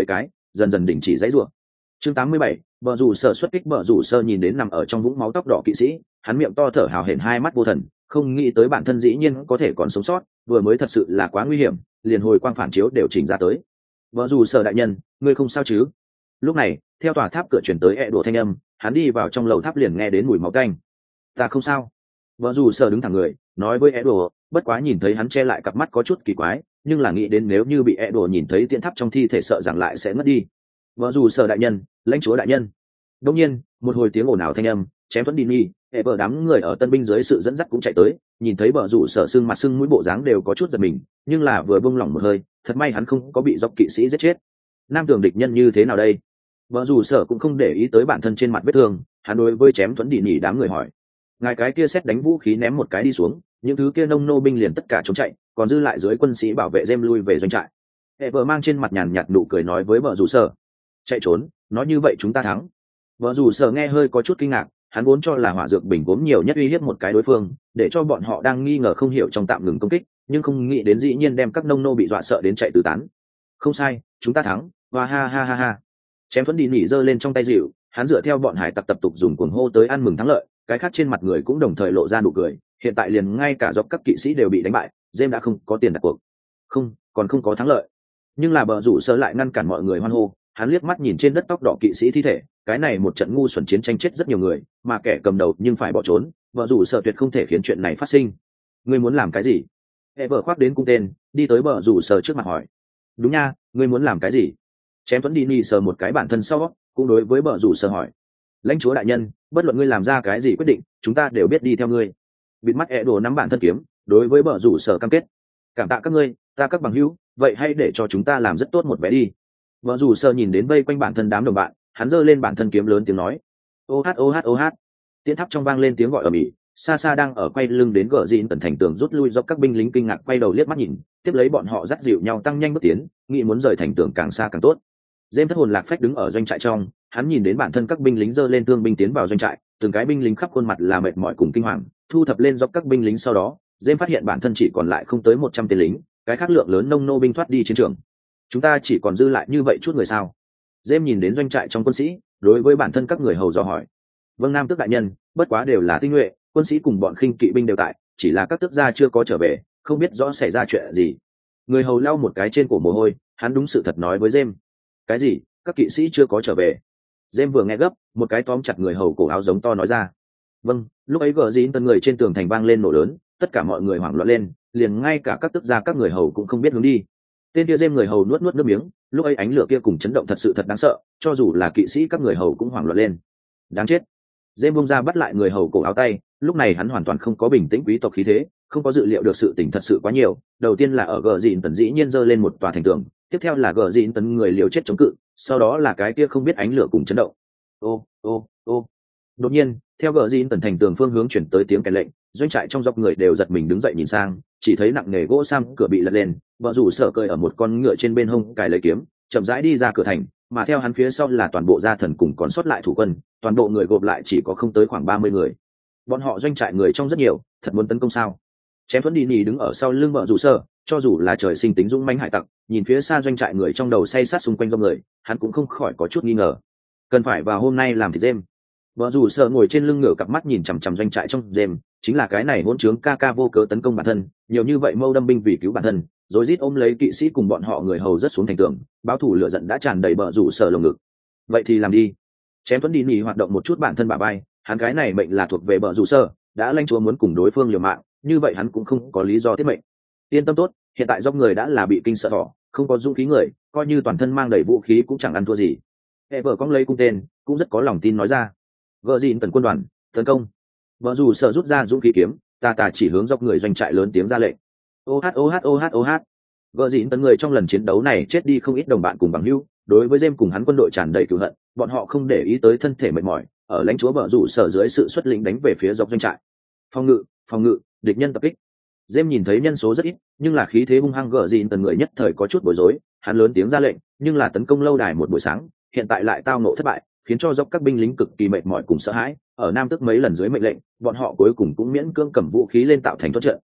dần dần đình chỉ dãy rủa. Chương tám mươi bảy, bờ rủ sở xuất kích. Bờ rủ sơ nhìn đến nằm ở trong vũng máu tóc đỏ kỵ sĩ, hắn miệng to thở hào hển, hai mắt vô thần, không nghĩ tới bản thân dĩ nhiên có thể còn sống sót, vừa mới thật sự là quá nguy hiểm, liền hồi quang phản chiếu đều chỉnh ra tới. Bờ rủ sở đại nhân, ngươi không sao chứ? Lúc này, theo tòa tháp cửa chuyển tới ẹ đổ thanh âm, hắn đi vào trong lầu tháp liền nghe đến mùi máu tanh. Ta không sao. Bờ rủ sở đứng thẳng người, nói với ẹ đổ, bất quá nhìn thấy hắn che lại cặp mắt có chút kỳ quái, nhưng là nghĩ đến nếu như bị ẹ đổ nhìn thấy tiễn tháp trong thi thể sợ rằng lại sẽ ngất đi. Vợ dù sở đại nhân, lãnh chúa đại nhân. Đông nhiên, một hồi tiếng ồn ào thanh âm, chém thuẫn đi nghi, hệ vợ đám người ở tân binh dưới sự dẫn dắt cũng chạy tới, nhìn thấy vợ dù sở sưng mặt sưng mũi bộ dáng đều có chút giật mình, nhưng là vừa buông lỏng một hơi, thật may hắn không có bị dọc kỵ sĩ giết chết. Nam tường địch nhân như thế nào đây? Vợ dù sở cũng không để ý tới bản thân trên mặt vết thương, hắn đối với chém thuẫn đi nhì đám người hỏi. Ngài cái kia xét đánh vũ khí ném một cái đi xuống, những thứ kia nông nô binh liền tất cả trốn chạy, còn dư lại dưới quân sĩ bảo vệ Gem lui về doanh trại. Hệ vợ mang trên mặt nhàn nhạt nụ cười nói với vợ dù sở. Chạy trốn, nói như vậy chúng ta thắng. Vợ dù sở nghe hơi có chút kinh ngạc, hắn vốn cho là hỏa dược bình gốm nhiều nhất uy hiếp một cái đối phương, để cho bọn họ đang nghi ngờ không hiểu trong tạm ngừng công kích, nhưng không nghĩ đến dĩ nhiên đem các nông nô bị dọa sợ đến chạy tứ tán. Không sai, chúng ta thắng. Và ha ha ha ha. Chém thuẫn đi nỉ giơ lên trong tay dịu, hắn dựa theo bọn hải tặc tập tục dùng cuồng hô tới ăn mừng thắng lợi, cái khác trên mặt người cũng đồng thời lộ ra nụ cười. Hiện tại liền ngay cả dọc các kỵ sĩ đều bị đánh bại, James đã không có tiền đặt cuộc. Không, còn không có thắng lợi. Nhưng là bờ rủ sơ lại ngăn cản mọi người hoan hô, hắn liếc mắt nhìn trên đất tóc đỏ kỵ sĩ thi thể, cái này một trận ngu xuẩn chiến tranh chết rất nhiều người, mà kẻ cầm đầu nhưng phải bỏ trốn, bờ rủ sơ tuyệt không thể khiến chuyện này phát sinh. Ngươi muốn làm cái gì? Hệ vợ khoác đến cung tên, đi tới bờ rủ sơ trước mặt hỏi. Đúng nha, ngươi muốn làm cái gì? Chém tuấn đi nỉ sờ một cái bản thân sau, cũng đối với bờ rủ sơ hỏi. Lãnh chúa đại nhân, bất luận ngươi làm ra cái gì quyết định, chúng ta đều biết đi theo ngươi. Bịt mắt ẹ đồ nắm bản thân kiếm, đối với bờ rủ sở cam kết. Cảm tạ các ngươi, ta các bằng hữu, vậy hãy để cho chúng ta làm rất tốt một vé đi. Bờ rủ sở nhìn đến vây quanh bản thân đám đồng bạn, hắn giơ lên bản thân kiếm lớn tiếng nói. Ô hát ô hát ô hát. Tiễn tháp trong vang lên tiếng gọi ầm ĩ, xa xa đang ở quay lưng đến gờ dịn tần thành tường rút lui do các binh lính kinh ngạc quay đầu liếc mắt nhìn, tiếp lấy bọn họ dắt dịu nhau tăng nhanh bước tiến, nghĩ muốn rời thành tường càng xa càng tốt. Dêm thất hồn lạc phách đứng ở doanh trại trong, hắn nhìn đến bản thân các binh lính giơ lên thương binh tiến vào doanh trại, từng cái binh lính khắp khuôn mặt là mệt mỏi cùng kinh hoàng, thu thập lên dọc các binh lính sau đó, Dêm phát hiện bản thân chỉ còn lại không tới một trăm tên lính, cái khác lượng lớn nông nô binh thoát đi chiến trường. Chúng ta chỉ còn dư lại như vậy chút người sao? Dêm nhìn đến doanh trại trong quân sĩ, đối với bản thân các người hầu dò hỏi. Vâng Nam tước đại nhân, bất quá đều là tinh nhuệ, quân sĩ cùng bọn khinh kỵ binh đều tại, chỉ là các tước gia chưa có trở về, không biết rõ xảy ra chuyện gì. Người hầu lau một cái trên cổ mồ hôi, hắn đúng sự thật nói với Dêm. Cái gì? Các kỵ sĩ chưa có trở về? Dêm vừa nghe gấp, một cái tóm chặt người hầu cổ áo giống to nói ra. Vâng, lúc ấy gờ dĩn tân người trên tường thành vang lên nổ lớn, tất cả mọi người hoảng loạn lên, liền ngay cả các tước gia các người hầu cũng không biết hướng đi. Tên kia Dêm người hầu nuốt nuốt nước miếng, lúc ấy ánh lửa kia cùng chấn động thật sự thật đáng sợ, cho dù là kỵ sĩ các người hầu cũng hoảng loạn lên. Đáng chết. Dêm bung ra bắt lại người hầu cổ áo tay, lúc này hắn hoàn toàn không có bình tĩnh quý tộc khí thế, không có dự liệu được sự tình thật sự quá nhiều. Đầu tiên là ở gờ dịn tần dĩ nhiên giơ lên một tòa thành tường, tiếp theo là gờ dịn tần người liều chết chống cự, sau đó là cái kia không biết ánh lửa cùng chấn động. Ô ô ô. Đột nhiên, theo gờ dịn tần thành tường phương hướng chuyển tới tiếng kèn lệnh, doanh trại trong dọc người đều giật mình đứng dậy nhìn sang, chỉ thấy nặng nề gỗ sam cửa bị lật lên, vợ rủ sở cơi ở một con ngựa trên bên hông cài lấy kiếm, chậm rãi đi ra cửa thành, mà theo hắn phía sau là toàn bộ gia thần cùng còn sót lại thủ quân, toàn bộ người gộp lại chỉ có không tới khoảng ba mươi người. Bọn họ doanh trại người trong rất nhiều, thật muốn tấn công sao? Chém thuẫn đi nhì đứng ở sau lưng vợ rủ sở, cho dù là trời sinh tính dũng mãnh hải tặc, nhìn phía xa doanh trại người trong đầu say sát xung quanh do người, hắn cũng không khỏi có chút nghi ngờ. Cần phải vào hôm nay làm thịt dêm. Vợ rủ sở ngồi trên lưng ngựa cặp mắt nhìn chằm chằm doanh trại trong dêm, chính là cái này hỗn trướng ca ca vô cớ tấn công bản thân, nhiều như vậy mâu đâm binh vì cứu bản thân, rồi rít ôm lấy kỵ sĩ cùng bọn họ người hầu rất xuống thành tường, báo thủ lửa giận đã tràn đầy bờ rủ sở lồng ngực. Vậy thì làm đi. Chém thuẫn đi nhì hoạt động một chút bản thân bả vai, hắn cái này mệnh là thuộc về bờ rủ sở, đã lãnh chúa muốn cùng đối phương liều mạng, như vậy hắn cũng không có lý do tiết mệnh. Yên tâm tốt, hiện tại do người đã là bị kinh sợ thỏ, không có dũng khí người, coi như toàn thân mang đầy vũ khí cũng chẳng ăn thua gì. Hệ vợ cong lấy cung tên, cũng rất có lòng tin nói ra. Vợ dịn tần quân đoàn tấn công. Vợ dù sợ rút ra dũng khí kiếm, tà tà chỉ hướng dọc người doanh trại lớn tiếng ra lệnh. Ô hát ô hát ô hát ô hát. Vợ dịn tần người trong lần chiến đấu này chết đi không ít đồng bạn cùng bằng hữu, đối với Dêm cùng hắn quân đội tràn đầy cừu hận, bọn họ không để ý tới thân thể mệt mỏi, ở lãnh chúa vợ rủ sở dưới sự xuất lĩnh đánh về phía dọc doanh trại. Phòng ngự, phòng ngự, địch nhân tập kích. Dêm nhìn thấy nhân số rất ít, nhưng là khí thế hung hăng gở dịn tần người nhất thời có chút bối rối, hắn lớn tiếng ra lệnh, nhưng là tấn công lâu đài một buổi sáng, hiện tại lại tao nộ thất bại, khiến cho dọc các binh lính cực kỳ mệt mỏi cùng sợ hãi. Ở Nam Tước mấy lần dưới mệnh lệnh, bọn họ cuối cùng cũng miễn cưỡng cầm vũ khí lên tạo thành thoát trận.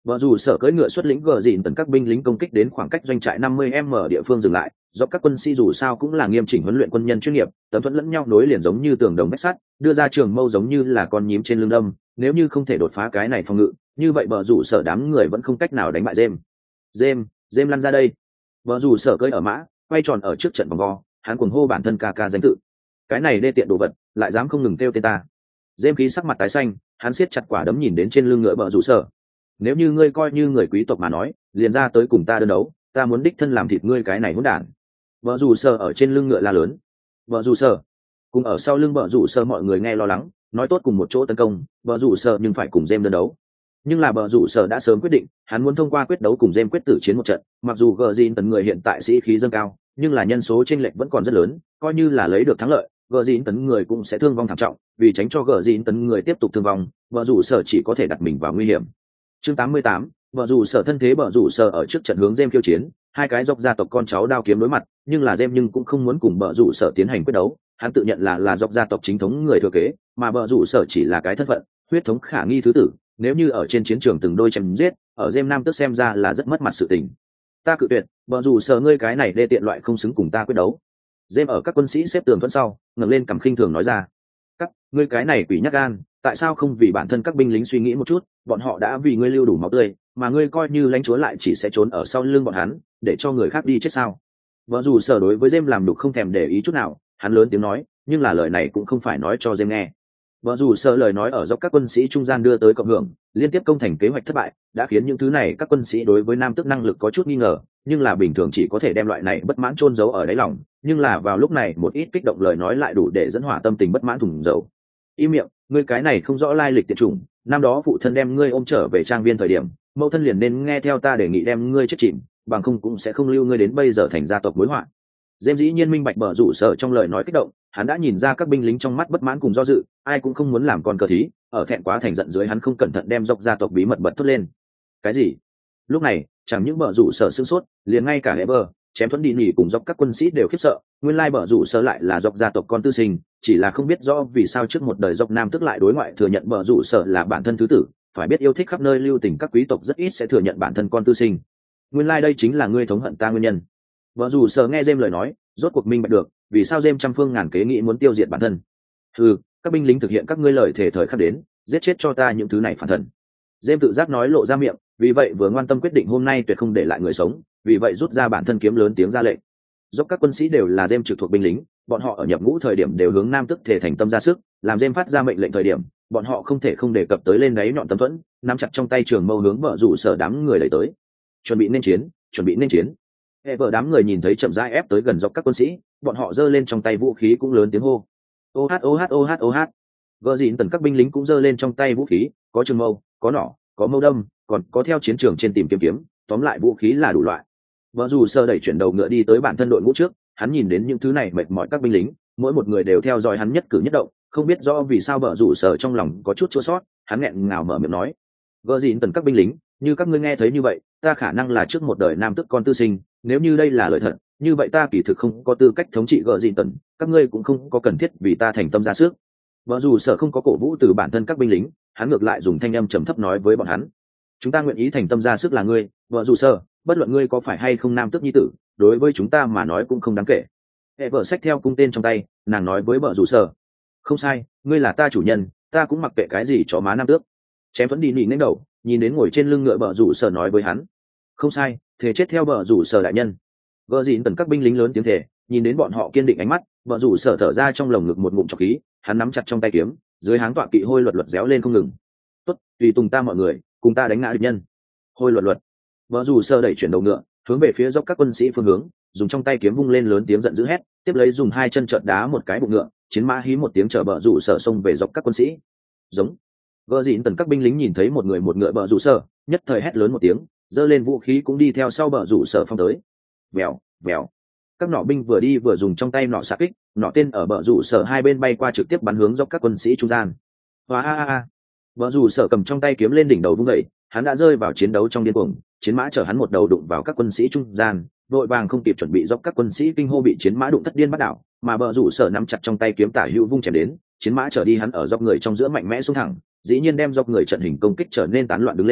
Vợ dù sở cưỡi ngựa xuất lĩnh gờ dịn tần các binh lính công kích đến khoảng cách doanh trại năm mươi m địa phương dừng lại, do các quân sĩ dù sao cũng là nghiêm chỉnh huấn luyện quân nhân chuyên nghiệp, tấm thuẫn lẫn nhau nối liền giống như tường đồng vách sắt, đưa ra trường mâu giống như là con nhím trên lưng đâm, nếu như không thể đột phá cái này phòng ngự, như vậy vợ dù sở đám người vẫn không cách nào đánh bại Jem. Jem, Jem lăn ra đây. Vợ dù sở cưỡi ở mã, quay tròn ở trước trận vòng vo, hắn cuồng hô bản thân ca ca danh tự. Cái này đê tiện đồ vật, lại dám không ngừng kêu tên ta. Jem khí sắc mặt tái xanh, hắn siết chặt quả đấm nhìn đến trên lưng ngựa vợ dù sở. Nếu như ngươi coi như người quý tộc mà nói, liền ra tới cùng ta đơn đấu, ta muốn đích thân làm thịt ngươi cái này hỗn đản. Vợ dù sở ở trên lưng ngựa la lớn. Vợ dù sở, cùng ở sau lưng vợ dù sở mọi người nghe lo lắng, nói tốt cùng một chỗ tấn công, vợ dù sở nhưng phải cùng Jem đơn đấu. Nhưng là vợ dù sở đã sớm quyết định, hắn muốn thông qua quyết đấu cùng Jem quyết tử chiến một trận, mặc dù gờ dìn tấn người hiện tại sĩ khí dâng cao, nhưng là nhân số chênh lệch vẫn còn rất lớn, coi như là lấy được thắng lợi, gờ dìn tấn người cũng sẽ thương vong thảm trọng, vì tránh cho gờ dìn tấn người tiếp tục thương vong, vợ dù sở chỉ có thể đặt mình vào nguy hiểm. Chương tám mươi tám, vợ dù sở thân thế vợ dù sở ở trước trận hướng Jem khiêu chiến, hai cái dọc gia tộc con cháu đao kiếm đối mặt, nhưng là Jem nhưng cũng không muốn cùng vợ dù sở tiến hành quyết đấu, hắn tự nhận là là dọc gia tộc chính thống người thừa kế, mà vợ dù sở chỉ là cái thân phận, huyết thống khả nghi thứ tử, nếu như ở trên chiến trường từng đôi chém giết, ở Jem Nam tức xem ra là rất mất mặt sự tình. Ta cự tuyệt, vợ dù sở ngươi cái này đê tiện loại không xứng cùng ta quyết đấu. Jem ở các quân sĩ xếp tường thuẫn sau, ngẩng lên cằm khinh thường nói ra. Các ngươi cái này quỷ nhát gan, tại sao không vì bản thân các binh lính suy nghĩ một chút, bọn họ đã vì ngươi lưu đủ máu tươi, mà ngươi coi như lãnh chúa lại chỉ sẽ trốn ở sau lưng bọn hắn, để cho người khác đi chết sao? Vợ dù sở đối với Jem làm đục không thèm để ý chút nào, hắn lớn tiếng nói, nhưng là lời này cũng không phải nói cho Jem nghe. Vợ dù sở lời nói ở dọc các quân sĩ trung gian đưa tới cộng hưởng, liên tiếp công thành kế hoạch thất bại, đã khiến những thứ này các quân sĩ đối với nam tước năng lực có chút nghi ngờ, nhưng là bình thường chỉ có thể đem loại này bất mãn chôn giấu ở đáy lòng, nhưng là vào lúc này một ít kích động lời nói lại đủ để dẫn hỏa tâm tình bất mãn thùng dầu. Im miệng, ngươi cái này không rõ lai lịch tiệt chủng, năm đó phụ thân đem ngươi ôm trở về trang viên thời điểm, mẫu thân liền nên nghe theo ta đề nghị đem ngươi chết chìm, bằng không cũng sẽ không lưu ngươi đến bây giờ thành gia tộc mối họa. James dĩ nhiên minh bạch bở rủ sở trong lời nói kích động, hắn đã nhìn ra các binh lính trong mắt bất mãn cùng do dự, ai cũng không muốn làm con cờ thí, ở thẹn quá thành giận dưới hắn không cẩn thận đem dọc gia tộc bí mật bật thốt lên. Cái gì? Lúc này, chẳng những bở rủ sở sửng sốt, liền ngay cả Ever, chém thuẫn đi nhỉ cùng dọc các quân sĩ đều khiếp sợ, nguyên lai bở rủ sở lại là dọc gia tộc con tư sinh, chỉ là không biết rõ vì sao trước một đời dọc nam tức lại đối ngoại thừa nhận bở rủ sở là bản thân thứ tử, phải biết yêu thích khắp nơi lưu tình các quý tộc rất ít sẽ thừa nhận bản thân con tư sinh. Nguyên lai đây chính là ngươi thống hận ta nguyên nhân. Bở rủ sở nghe James lời nói, rốt cuộc minh bạch được, vì sao James trăm phương ngàn kế nghĩ muốn tiêu diệt bản thân. Ừ, các binh lính thực hiện các ngươi lời thề thời khắc đến, giết chết cho ta những thứ này phản thần. James tự giác nói lộ ra miệng, vì vậy vừa ngoan tâm quyết định hôm nay tuyệt không để lại người sống, vì vậy rút ra bản thân kiếm lớn tiếng ra lệnh. Dốc các quân sĩ đều là James trực thuộc binh lính, bọn họ ở nhập ngũ thời điểm đều hướng nam tức thể thành tâm ra sức, làm James phát ra mệnh lệnh thời điểm, bọn họ không thể không đề cập tới lên đáy nhọn tấm thuẫn, nắm chặt trong tay trường mâu hướng vợ rủ sở đám người đẩy tới. Chuẩn bị nên chiến, chuẩn bị nên chiến. Hệ vợ đám người nhìn thấy chậm rãi ép tới gần dọc các quân sĩ, bọn họ giơ lên trong tay vũ khí cũng lớn tiếng hô. Ô hát ô hát ô hát ô hát. Gờ dịn tần các binh lính cũng giơ lên trong tay vũ khí, có trường mâu, có nỏ, có mâu đâm, còn có theo chiến trường trên tìm kiếm kiếm, tóm lại vũ khí là đủ loại. Vợ dù sơ đẩy chuyển đầu ngựa đi tới bản thân đội ngũ trước, hắn nhìn đến những thứ này mệt mỏi các binh lính, mỗi một người đều theo dõi hắn nhất cử nhất động, không biết rõ vì sao vợ dù sơ trong lòng có chút chua sót, hắn nghẹn ngào mở miệng nói: "Gờ dịn tần các binh lính, như các ngươi nghe thấy như vậy, ta khả năng là trước một đời nam tức con tư sinh, nếu như đây là lời thật, như vậy ta kỳ thực không có tư cách thống trị gờ dịn tần, các ngươi cũng không có cần thiết vì ta thành tâm ra sức." Vợ dù sở không có cổ vũ từ bản thân các binh lính, hắn ngược lại dùng thanh âm trầm thấp nói với bọn hắn: "Chúng ta nguyện ý thành tâm ra sức là ngươi, vợ dù sở, bất luận ngươi có phải hay không nam tước nhi tử, đối với chúng ta mà nói cũng không đáng kể." Hệ vợ xách theo cung tên trong tay, nàng nói với vợ dù sở: "Không sai, ngươi là ta chủ nhân, ta cũng mặc kệ cái gì chó má nam tước." Chém thuẫn đi nị nén đầu, nhìn đến ngồi trên lưng ngựa vợ dù sở nói với hắn: "Không sai, thề chết theo vợ dù sở đại nhân." Vợ dịn tần các binh lính lớn tiếng thề, nhìn đến bọn họ kiên định ánh mắt, vợ dù sở thở ra trong lồng ngực một ngụm trọc khí, hắn nắm chặt trong tay kiếm, dưới háng tọa kỵ hôi luật luật réo lên không ngừng. "Tốt, tùy tùng ta mọi người, cùng ta đánh ngã địch nhân." Hôi luật luật. Vợ dù sở đẩy chuyển đầu ngựa, hướng về phía dốc các quân sĩ phương hướng, dùng trong tay kiếm vung lên lớn tiếng giận dữ hét, tiếp lấy dùng hai chân trợn đá một cái bụng ngựa, chiến mã hí một tiếng chở vợ dù sở xông về dốc các quân sĩ. Giống. Vợ dịn tần các binh lính nhìn thấy một người một ngựa vợ dù sở, nhất thời hét lớn một tiếng, giơ lên vũ khí cũng đi theo sau vợ dù sở phong tới. Vèo, vèo. Các nỏ binh vừa đi vừa dùng trong tay nỏ xạ kích, nỏ tên ở vợ dù sở hai bên bay qua trực tiếp bắn hướng dốc các quân sĩ trung gian. Hoa a a a. Vợ dù sở cầm trong tay kiếm lên đỉnh đầu vung dậy, hắn đã rơi vào chiến đấu trong điên cuồng, chiến mã chở hắn một đầu đụng vào các quân sĩ trung gian, vội vàng không kịp chuẩn bị dốc các quân sĩ kinh hô bị chiến mã đụng thất điên bắt đảo, mà vợ rủ sở nắm chặt trong tay kiếm tả hữu vung chém đến, chiến mã chở đi hắn ở dốc người trong giữa mạnh mẽ xuống thẳng, dĩ nhiên đem dốc người trận hình công kích trở nên tán loạn đứng lên,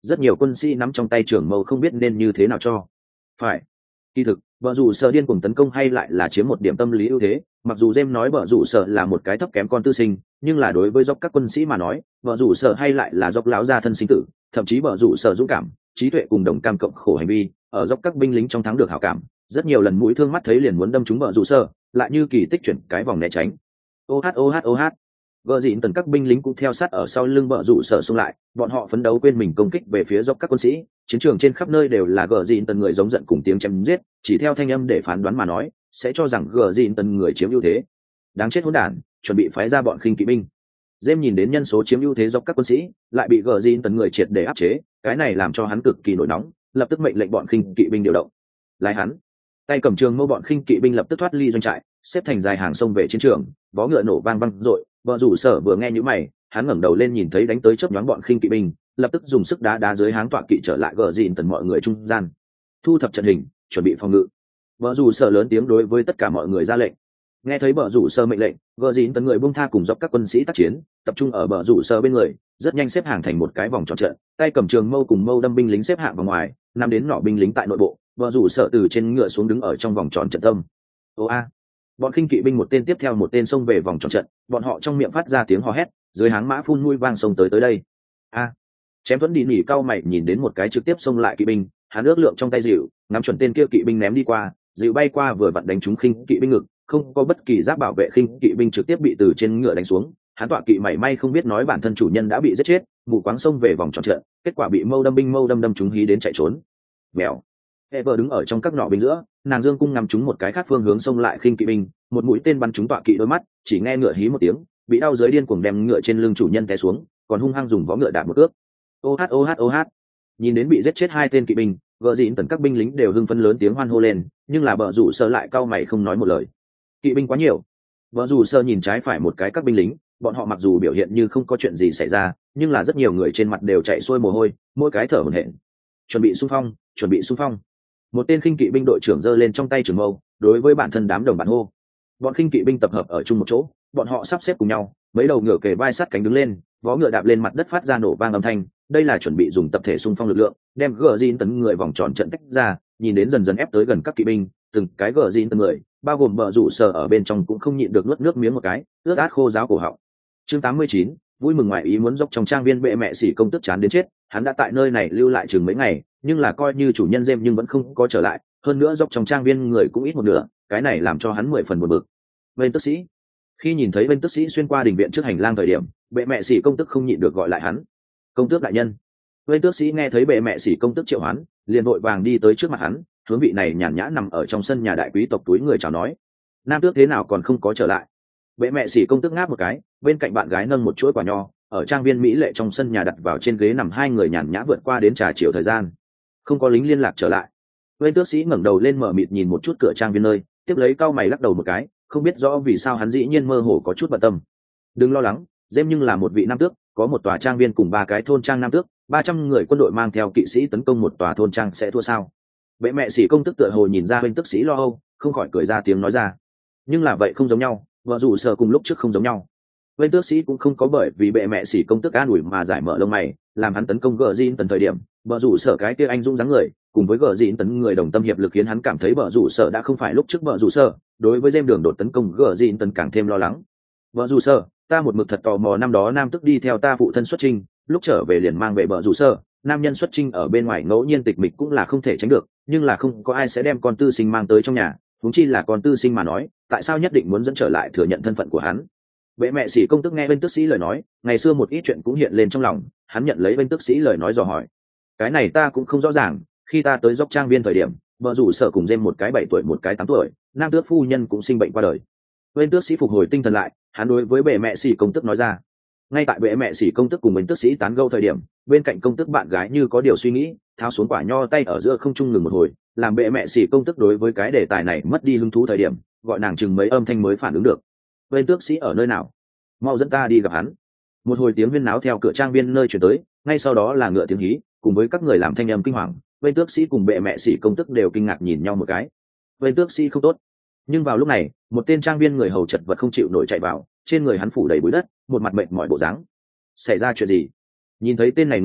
rất nhiều quân sĩ nắm trong tay trường mâu không biết nên như thế nào cho phải. Kỳ thực vợ rủ sở điên cuồng tấn công hay lại là chiếm một điểm tâm lý ưu thế, mặc dù James nói vợ rủ sở là một cái thấp kém con tư sinh, nhưng là đối với dốc các quân sĩ mà nói, vợ rủ sở hay lại là dốc lão gia thân sinh tử, thậm chí vợ rủ sở dũng cảm, trí tuệ cùng đồng cam cộng khổ hành vi, ở dốc các binh lính trong thắng được hảo cảm, rất nhiều lần mũi thương mắt thấy liền muốn đâm trúng vợ rủ sở, lại như kỳ tích chuyển cái vòng né tránh. Ô hát ô hát ô hát. Gờ dịn tần các binh lính cũng theo sát ở sau lưng vợ rủ sở xung lại, bọn họ phấn đấu quên mình công kích về phía dốc các quân sĩ, chiến trường trên khắp nơi đều là gờ dịn tần người giống giận cùng tiếng chém giết, chỉ theo thanh âm để phán đoán mà nói sẽ cho rằng gờ dịn tần người chiếm ưu thế. Đáng chết hỗn đản, chuẩn bị phái ra bọn khinh kỵ binh. James nhìn đến nhân số chiếm ưu thế dốc các quân sĩ lại bị gờ dịn tần người triệt để áp chế, cái này làm cho hắn cực kỳ nổi nóng, lập tức mệnh lệnh bọn khinh kỵ binh điều động. Lái hắn, tay cầm trường mâu bọn khinh kỵ binh lập tức thoát ly doanh trại, xếp thành dài hàng sông về chiến trường, vó ngựa nổ vang vang dội. Vợ rủ sở vừa nghe những mày, hắn ngẩng đầu lên nhìn thấy đánh tới chớp nhoáng bọn khinh kỵ binh, lập tức dùng sức đá đá dưới háng tọa kỵ trở lại gờ dịn tần mọi người trung gian, thu thập trận hình, chuẩn bị phòng ngự. Vợ rủ sở lớn tiếng đối với tất cả mọi người ra lệnh. Nghe thấy vợ rủ sở mệnh lệnh, gờ dịn tần người buông tha cùng dọc các quân sĩ tác chiến, tập trung ở vợ rủ sở bên người, rất nhanh xếp hàng thành một cái vòng tròn trận, tay cầm trường mâu cùng mâu đâm binh lính xếp hạng vào ngoài, nằm đến nỏ binh lính tại nội bộ. Vợ rủ sở từ trên ngựa xuống đứng ở trong vòng tròn trận tâm. Ô a! Bọn khinh kỵ binh một tên tiếp theo một tên xông về vòng tròn trận, bọn họ trong miệng phát ra tiếng hò hét, dưới háng mã phun mũi vang xông tới tới đây. A! Chém Tuấn đi nỉ cao mày nhìn đến một cái trực tiếp xông lại kỵ binh, hắn ước lượng trong tay dịu, ngắm chuẩn tên kia kỵ binh ném đi qua, dịu bay qua vừa vặn đánh trúng khinh kỵ binh ngực, không có bất kỳ giáp bảo vệ, khinh kỵ binh trực tiếp bị từ trên ngựa đánh xuống. Hắn tọa kỵ mảy may không biết nói bản thân chủ nhân đã bị giết chết, mù quáng xông về vòng tròn trận, kết quả bị mâu đâm binh mâu đâm đâm trúng hí đến chạy trốn. Mèo. Ever đứng ở trong các nọ binh giữa, nàng dương cung ngắm trúng một cái khác phương hướng xông lại khinh kỵ binh, một mũi tên bắn trúng tọa kỵ đôi mắt, chỉ nghe ngựa hí một tiếng, bị đau dưới điên cuồng đem ngựa trên lưng chủ nhân té xuống, còn hung hăng dùng vó ngựa đạp một ước. Ô hát ô hát ô hát. Nhìn đến bị giết chết hai tên kỵ binh, gờ dịn tần các binh lính đều hưng phấn lớn tiếng hoan hô lên, nhưng là bờ rủ sơ lại cau mày không nói một lời. Kỵ binh quá nhiều. Bờ rủ sơ nhìn trái phải một cái các binh lính, bọn họ mặc dù biểu hiện như không có chuyện gì xảy ra, nhưng là rất nhiều người trên mặt đều chạy xuôi mồ hôi, mỗi cái thở hổn hển. Chuẩn bị xung phong, chuẩn bị xung phong. Một tên khinh kỵ binh đội trưởng giơ lên trong tay trường mâu, đối với bản thân đám đồng bạn hô. Bọn khinh kỵ binh tập hợp ở chung một chỗ, bọn họ sắp xếp cùng nhau, mấy đầu ngựa kề vai sát cánh đứng lên, vó ngựa đạp lên mặt đất phát ra nổ vang âm thanh, đây là chuẩn bị dùng tập thể xung phong lực lượng, đem gờ dịn tấn người vòng tròn trận tách ra, nhìn đến dần dần ép tới gần các kỵ binh, từng cái gờ dịn tấn người, bao gồm bờ rủ sở ở bên trong cũng không nhịn được nuốt nước miếng một cái, ướt át khô ráo cổ họng. Chương tám mươi chín, vui mừng ngoại ý muốn dốc trong trang viên bệ mẹ xỉ công tức chán đến chết, hắn đã tại nơi này lưu lại chừng mấy ngày, nhưng là coi như chủ nhân Gem nhưng vẫn không có trở lại, hơn nữa dốc trong trang viên người cũng ít một nửa, cái này làm cho hắn mười phần buồn bực. Bên tức sĩ, khi nhìn thấy bên tức sĩ xuyên qua đình viện trước hành lang thời điểm, bệ mẹ xỉ công tức không nhịn được gọi lại hắn. Công tước đại nhân. Bên tước sĩ nghe thấy bệ mẹ xỉ công tức triệu hoán, liền vội vàng đi tới trước mặt hắn, hướng vị này nhàn nhã nằm ở trong sân nhà đại quý tộc túi người chào nói. Nam tước thế nào còn không có trở lại? Bệ mẹ xỉ công tức ngáp một cái, bên cạnh bạn gái nâng một chuỗi quả nho, ở trang viên mỹ lệ trong sân nhà đặt vào trên ghế nằm hai người nhàn nhã vượt qua đến trà chiều thời gian. Không có lính liên lạc trở lại. Bên tước sĩ ngẩng đầu lên mở mịt nhìn một chút cửa trang viên nơi, tiếp lấy cau mày lắc đầu một cái, không biết rõ vì sao hắn dĩ nhiên mơ hồ có chút bận tâm. Đừng lo lắng, Gem nhưng là một vị nam tước, có một tòa trang viên cùng ba cái thôn trang nam tước, ba trăm người quân đội mang theo kỵ sĩ tấn công một tòa thôn trang sẽ thua sao? Bệ mẹ sĩ công tức tựa hồ nhìn ra bên tước sĩ lo âu, không khỏi cười ra tiếng nói ra. Nhưng là vậy không giống nhau, vợ rủ sở cùng lúc trước không giống nhau. Bên tước sĩ cũng không có bởi vì bệ mẹ sĩ công tức an ủi mà giải mở lông mày, làm hắn tấn công gờ dịn tần thời điểm, vợ rủ sở cái kia anh dũng dáng người, cùng với gờ dịn tấn người đồng tâm hiệp lực khiến hắn cảm thấy vợ rủ sở đã không phải lúc trước vợ rủ sở, đối với Gem đường đột tấn công gờ dịn tần càng thêm lo lắng. Vợ rủ sở, ta một mực thật tò mò năm đó nam tức đi theo ta phụ thân xuất chinh, lúc trở về liền mang về vợ rủ sở, nam nhân xuất chinh ở bên ngoài ngẫu nhiên tịch mịch cũng là không thể tránh được, nhưng là không có ai sẽ đem con tư sinh mang tới trong nhà, huống chi là con tư sinh mà nói, tại sao nhất định muốn dẫn trở lại thừa nhận thân phận của hắn? Bệ mẹ sĩ công tức nghe bên tước sĩ lời nói, ngày xưa một ít chuyện cũng hiện lên trong lòng, hắn nhận lấy bên tước sĩ lời nói dò hỏi. Cái này ta cũng không rõ ràng, khi ta tới dốc trang viên thời điểm, vợ rủ sở cùng Gem một cái bảy tuổi một cái tám tuổi, nam tước phu nhân cũng sinh bệnh qua đời. Bên tước sĩ phục hồi tinh thần lại, hắn đối với bệ mẹ sĩ công tức nói ra. Ngay tại bệ mẹ sĩ công tức cùng bên tước sĩ tán gẫu thời điểm, bên cạnh công tức bạn gái như có điều suy nghĩ, tháo xuống quả nho tay ở giữa không trung ngừng một hồi, làm bệ mẹ sĩ công tức đối với cái đề tài này mất đi hứng thú thời điểm, gọi nàng chừng mấy âm thanh mới phản ứng được. Bên tước sĩ ở nơi nào? Mau dẫn ta đi gặp hắn. Một hồi tiếng huyên náo theo cửa trang viên nơi chuyển tới, ngay sau đó là ngựa tiếng hí, cùng với các người làm thanh âm kinh hoàng. Bên tước sĩ cùng bệ mẹ sĩ công tức đều kinh ngạc nhìn nhau một cái. Bên tước sĩ không tốt. Nhưng vào lúc này, một tên trang viên người hầu chật vật không chịu nổi chạy vào, trên người hắn phủ đầy bụi đất, một mặt mệt mỏi bộ dáng. Xảy ra chuyện gì? Nhìn thấy tên này người hầu,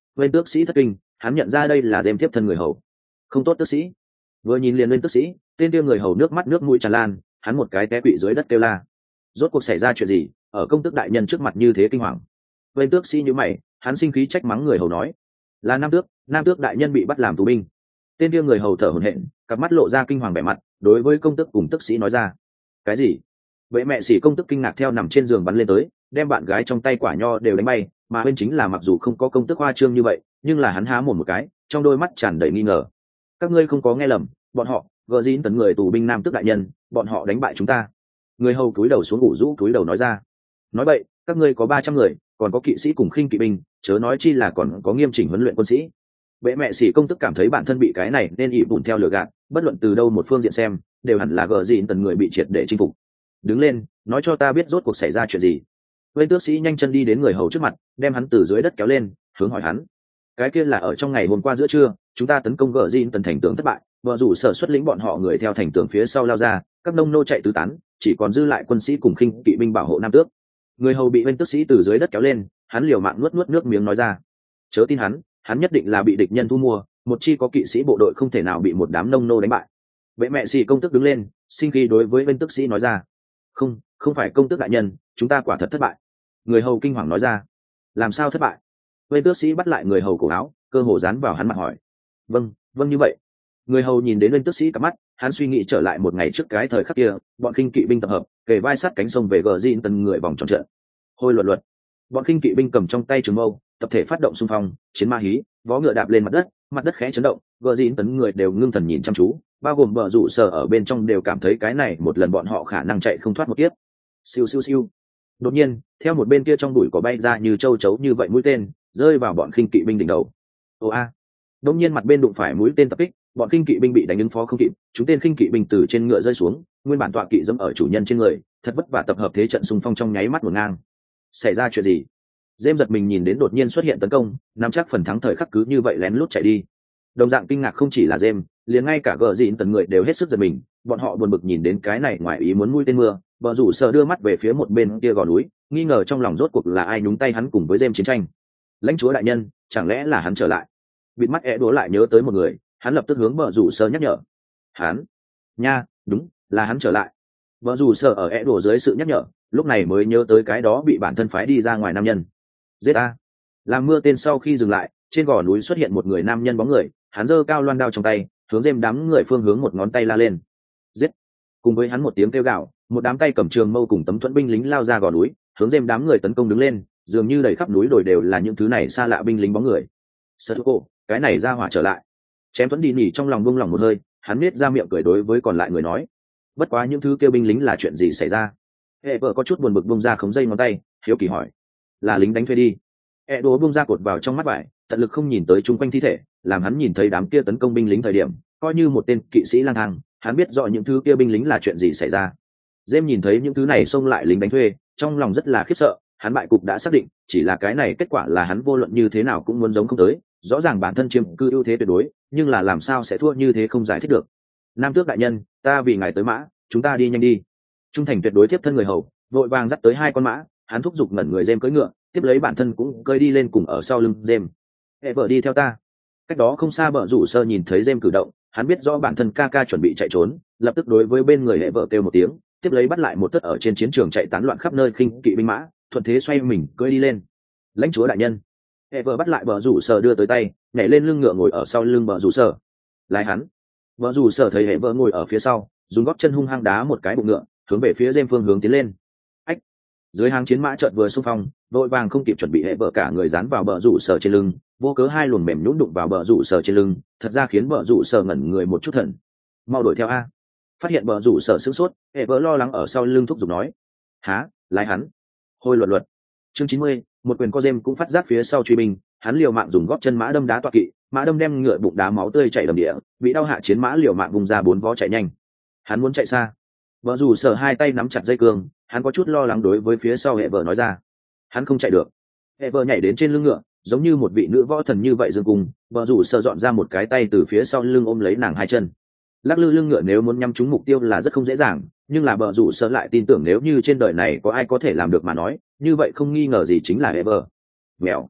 Bên tước sĩ thất kinh, hắn nhận ra đây là dêm tiếp thân người hầu. Không tốt tước sĩ. Vừa nhìn liền lên tước sĩ, tên kia người hầu nước mắt nước mũi tràn lan, hắn một cái té quỵ dưới đất kêu la. Rốt cuộc xảy ra chuyện gì, ở công tước đại nhân trước mặt như thế kinh hoàng. Bên tước sĩ nhíu mày, hắn sinh khí trách mắng người hầu nói, là nam tước, nam tước đại nhân bị bắt làm tù binh. Tên kia người hầu thở hổn hển, cặp mắt lộ ra kinh hoàng vẻ mặt, đối với công tước cùng tước sĩ nói ra, cái gì? Vậy mẹ sĩ công tước kinh ngạc theo nằm trên giường bắn lên tới, đem bạn gái trong tay quả nho đều đánh bay, mà bên chính là mặc dù không có công tước hoa trương như vậy, nhưng là hắn há mồm một cái, trong đôi mắt tràn đầy nghi ngờ. Các ngươi không có nghe lầm, bọn họ, gờ dín tấn người tù binh nam tước đại nhân, bọn họ đánh bại chúng ta. Người hầu cúi đầu xuống ngủ rũ cúi đầu nói ra, nói vậy, các ngươi có ba trăm người, còn có kỵ sĩ cùng khinh kỵ binh, chớ nói chi là còn có nghiêm chỉnh huấn luyện quân sĩ. Bệ mẹ sĩ công tức cảm thấy bản thân bị cái này nên ỉ bùn theo lừa gạt, bất luận từ đâu một phương diện xem, đều hẳn là gờ dịn tần người bị triệt để chinh phục. Đứng lên, nói cho ta biết rốt cuộc xảy ra chuyện gì. Bên tước sĩ nhanh chân đi đến người hầu trước mặt, đem hắn từ dưới đất kéo lên, hướng hỏi hắn. Cái kia là ở trong ngày hôm qua giữa trưa, chúng ta tấn công gờ dịn tần thành tường thất bại, vợ rủ sở xuất lĩnh bọn họ người theo thành tường phía sau lao ra, các nông nô chạy tứ tán, chỉ còn dư lại quân sĩ cùng khinh kỵ binh bảo hộ nam tước. Người hầu bị bên tước sĩ từ dưới đất kéo lên, hắn liều mạng nuốt nuốt nước miếng nói ra, chớ tin hắn, hắn nhất định là bị địch nhân thu mua, một chi có kỵ sĩ bộ đội không thể nào bị một đám nông nô đánh bại. Bệ mẹ sĩ công tước đứng lên, sinh khí đối với bên tước sĩ nói ra, không, không phải công tước đại nhân, chúng ta quả thật thất bại. Người hầu kinh hoàng nói ra, làm sao thất bại? Bên tước sĩ bắt lại người hầu cổ áo, cơ hồ dán vào hắn mặt hỏi, vâng, vâng như vậy. Người hầu nhìn đến bên tước sĩ cặp mắt, hắn suy nghĩ trở lại một ngày trước cái thời khắc kia, bọn khinh kỵ binh tập hợp, kề vai sát cánh sông về gờ dịn tần người vòng tròn trận. Hôi luật luật, bọn khinh kỵ binh cầm trong tay trường mâu, tập thể phát động xung phong, chiến ma hí, vó ngựa đạp lên mặt đất, mặt đất khẽ chấn động, gờ dịn tấn người đều ngưng thần nhìn chăm chú, bao gồm bờ rủ sở ở bên trong đều cảm thấy cái này một lần bọn họ khả năng chạy không thoát một kiếp. Siêu siêu siêu. Đột nhiên, theo một bên kia trong bụi có bay ra như châu chấu như vậy mũi tên, rơi vào bọn khinh kỵ binh đỉnh đầu. Ô a. Đột nhiên mặt bên đụng phải mũi tên tập kích, bọn khinh kỵ binh bị đánh ứng phó không kịp, chúng tên khinh kỵ binh từ trên ngựa rơi xuống, nguyên bản tọa kỵ dẫm ở chủ nhân trên người, thật vất vả tập hợp thế trận xung phong trong nháy mắt một ngang. Xảy ra chuyện gì? James giật mình nhìn đến đột nhiên xuất hiện tấn công, nắm chắc phần thắng thời khắc cứ như vậy lén lút chạy đi. Đồng dạng kinh ngạc không chỉ là James, liền ngay cả gờ dịn tần người đều hết sức giật mình, bọn họ buồn bực nhìn đến cái này ngoài ý muốn mũi tên mưa, bờ rủ sợ đưa mắt về phía một bên kia gò núi, nghi ngờ trong lòng rốt cuộc là ai nhúng tay hắn cùng với James chiến tranh. Lãnh chúa đại nhân, chẳng lẽ là hắn trở lại? Bịt mắt é đố lại nhớ tới một người, hắn lập tức hướng bờ rủ sợ nhắc nhở. Hắn? Nha, đúng, là hắn trở lại. Bờ rủ sợ ở é đố dưới sự nhắc nhở, lúc này mới nhớ tới cái đó bị bản thân phái đi ra ngoài nam nhân. Giết a! Làm mưa tên sau khi dừng lại, trên gò núi xuất hiện một người nam nhân bóng người, hắn giơ cao loan đao trong tay, hướng Dêm đám người phương hướng một ngón tay la lên. Giết! Cùng với hắn một tiếng kêu gào, một đám tay cầm trường mâu cùng tấm thuẫn binh lính lao ra gò núi, hướng Dêm đám người tấn công đứng lên, dường như đầy khắp núi đồi đều là những thứ này xa lạ binh lính bóng người. Sợ cô, cái này ra hỏa trở lại. Chém thuẫn đi nỉ trong lòng buông lòng một hơi, hắn nết ra miệng cười đối với còn lại người nói. Bất quá những thứ kêu binh lính là chuyện gì xảy ra? Hệ vợ có chút buồn bực bung ra khống dây ngón tay, hiếu kỳ hỏi, là lính đánh thuê đi. E đố bung ra cột vào trong mắt vải, tận lực không nhìn tới chung quanh thi thể, làm hắn nhìn thấy đám kia tấn công binh lính thời điểm, coi như một tên kỵ sĩ lang thang, hắn biết rõ những thứ kia binh lính là chuyện gì xảy ra. James nhìn thấy những thứ này xông lại lính đánh thuê, trong lòng rất là khiếp sợ, hắn bại cục đã xác định, chỉ là cái này kết quả là hắn vô luận như thế nào cũng muốn giống không tới, rõ ràng bản thân chiếm cư ưu thế tuyệt đối, nhưng là làm sao sẽ thua như thế không giải thích được. Nam tước đại nhân, ta vì ngài tới mã, chúng ta đi nhanh đi. Trung thành tuyệt đối tiếp thân người hầu, vội vàng dắt tới hai con mã, hắn thúc giục ngẩn người James cưỡi ngựa, tiếp lấy bản thân cũng cơi đi lên cùng ở sau lưng James. Hệ vợ đi theo ta. Cách đó không xa bờ rủ sơ nhìn thấy James cử động, hắn biết rõ bản thân ca ca chuẩn bị chạy trốn, lập tức đối với bên người hệ vợ kêu một tiếng, tiếp lấy bắt lại một tất ở trên chiến trường chạy tán loạn khắp nơi khinh kỵ binh mã, thuận thế xoay mình cưỡi đi lên. Lãnh chúa đại nhân. Hệ vợ bắt lại bờ rủ sơ đưa tới tay, nhảy lên lưng ngựa ngồi ở sau lưng bờ rủ sơ. Lái hắn. Bờ rủ sơ thấy hệ vợ ngồi ở phía sau, dùng gót chân hung hăng đá một cái bụng ngựa, hướng về phía James phương hướng tiến lên. Ách! Dưới hàng chiến mã chợt vừa xung phong, vội vàng không kịp chuẩn bị hệ vợ cả người dán vào bờ rủ sở trên lưng, vô cớ hai luồng mềm nhũn đụng vào bờ rủ sở trên lưng, thật ra khiến bờ rủ sở ngẩn người một chút thần. Mau đuổi theo a! Phát hiện bờ rủ sở sửng sốt, hệ vợ lo lắng ở sau lưng thúc giục nói. Há, lái hắn! Hôi luật luật! Chương chín mươi, một quyền co James cũng phát giác phía sau truy binh, hắn liều mạng dùng gót chân mã đâm đá toạc kỵ, mã đâm đem ngựa bụng đá máu tươi chảy đầm địa, bị đau hạ chiến mã liều mạng vùng ra bốn vó chạy nhanh. Hắn muốn chạy xa. Vợ dù sở hai tay nắm chặt dây cương, hắn có chút lo lắng đối với phía sau hệ vợ nói ra. Hắn không chạy được. Hệ vợ nhảy đến trên lưng ngựa, giống như một vị nữ võ thần như vậy dương cung, vợ dù sở dọn ra một cái tay từ phía sau lưng ôm lấy nàng hai chân. Lắc lư lưng ngựa nếu muốn nhắm trúng mục tiêu là rất không dễ dàng, nhưng là vợ dù sở lại tin tưởng nếu như trên đời này có ai có thể làm được mà nói, như vậy không nghi ngờ gì chính là hệ vợ. Mèo.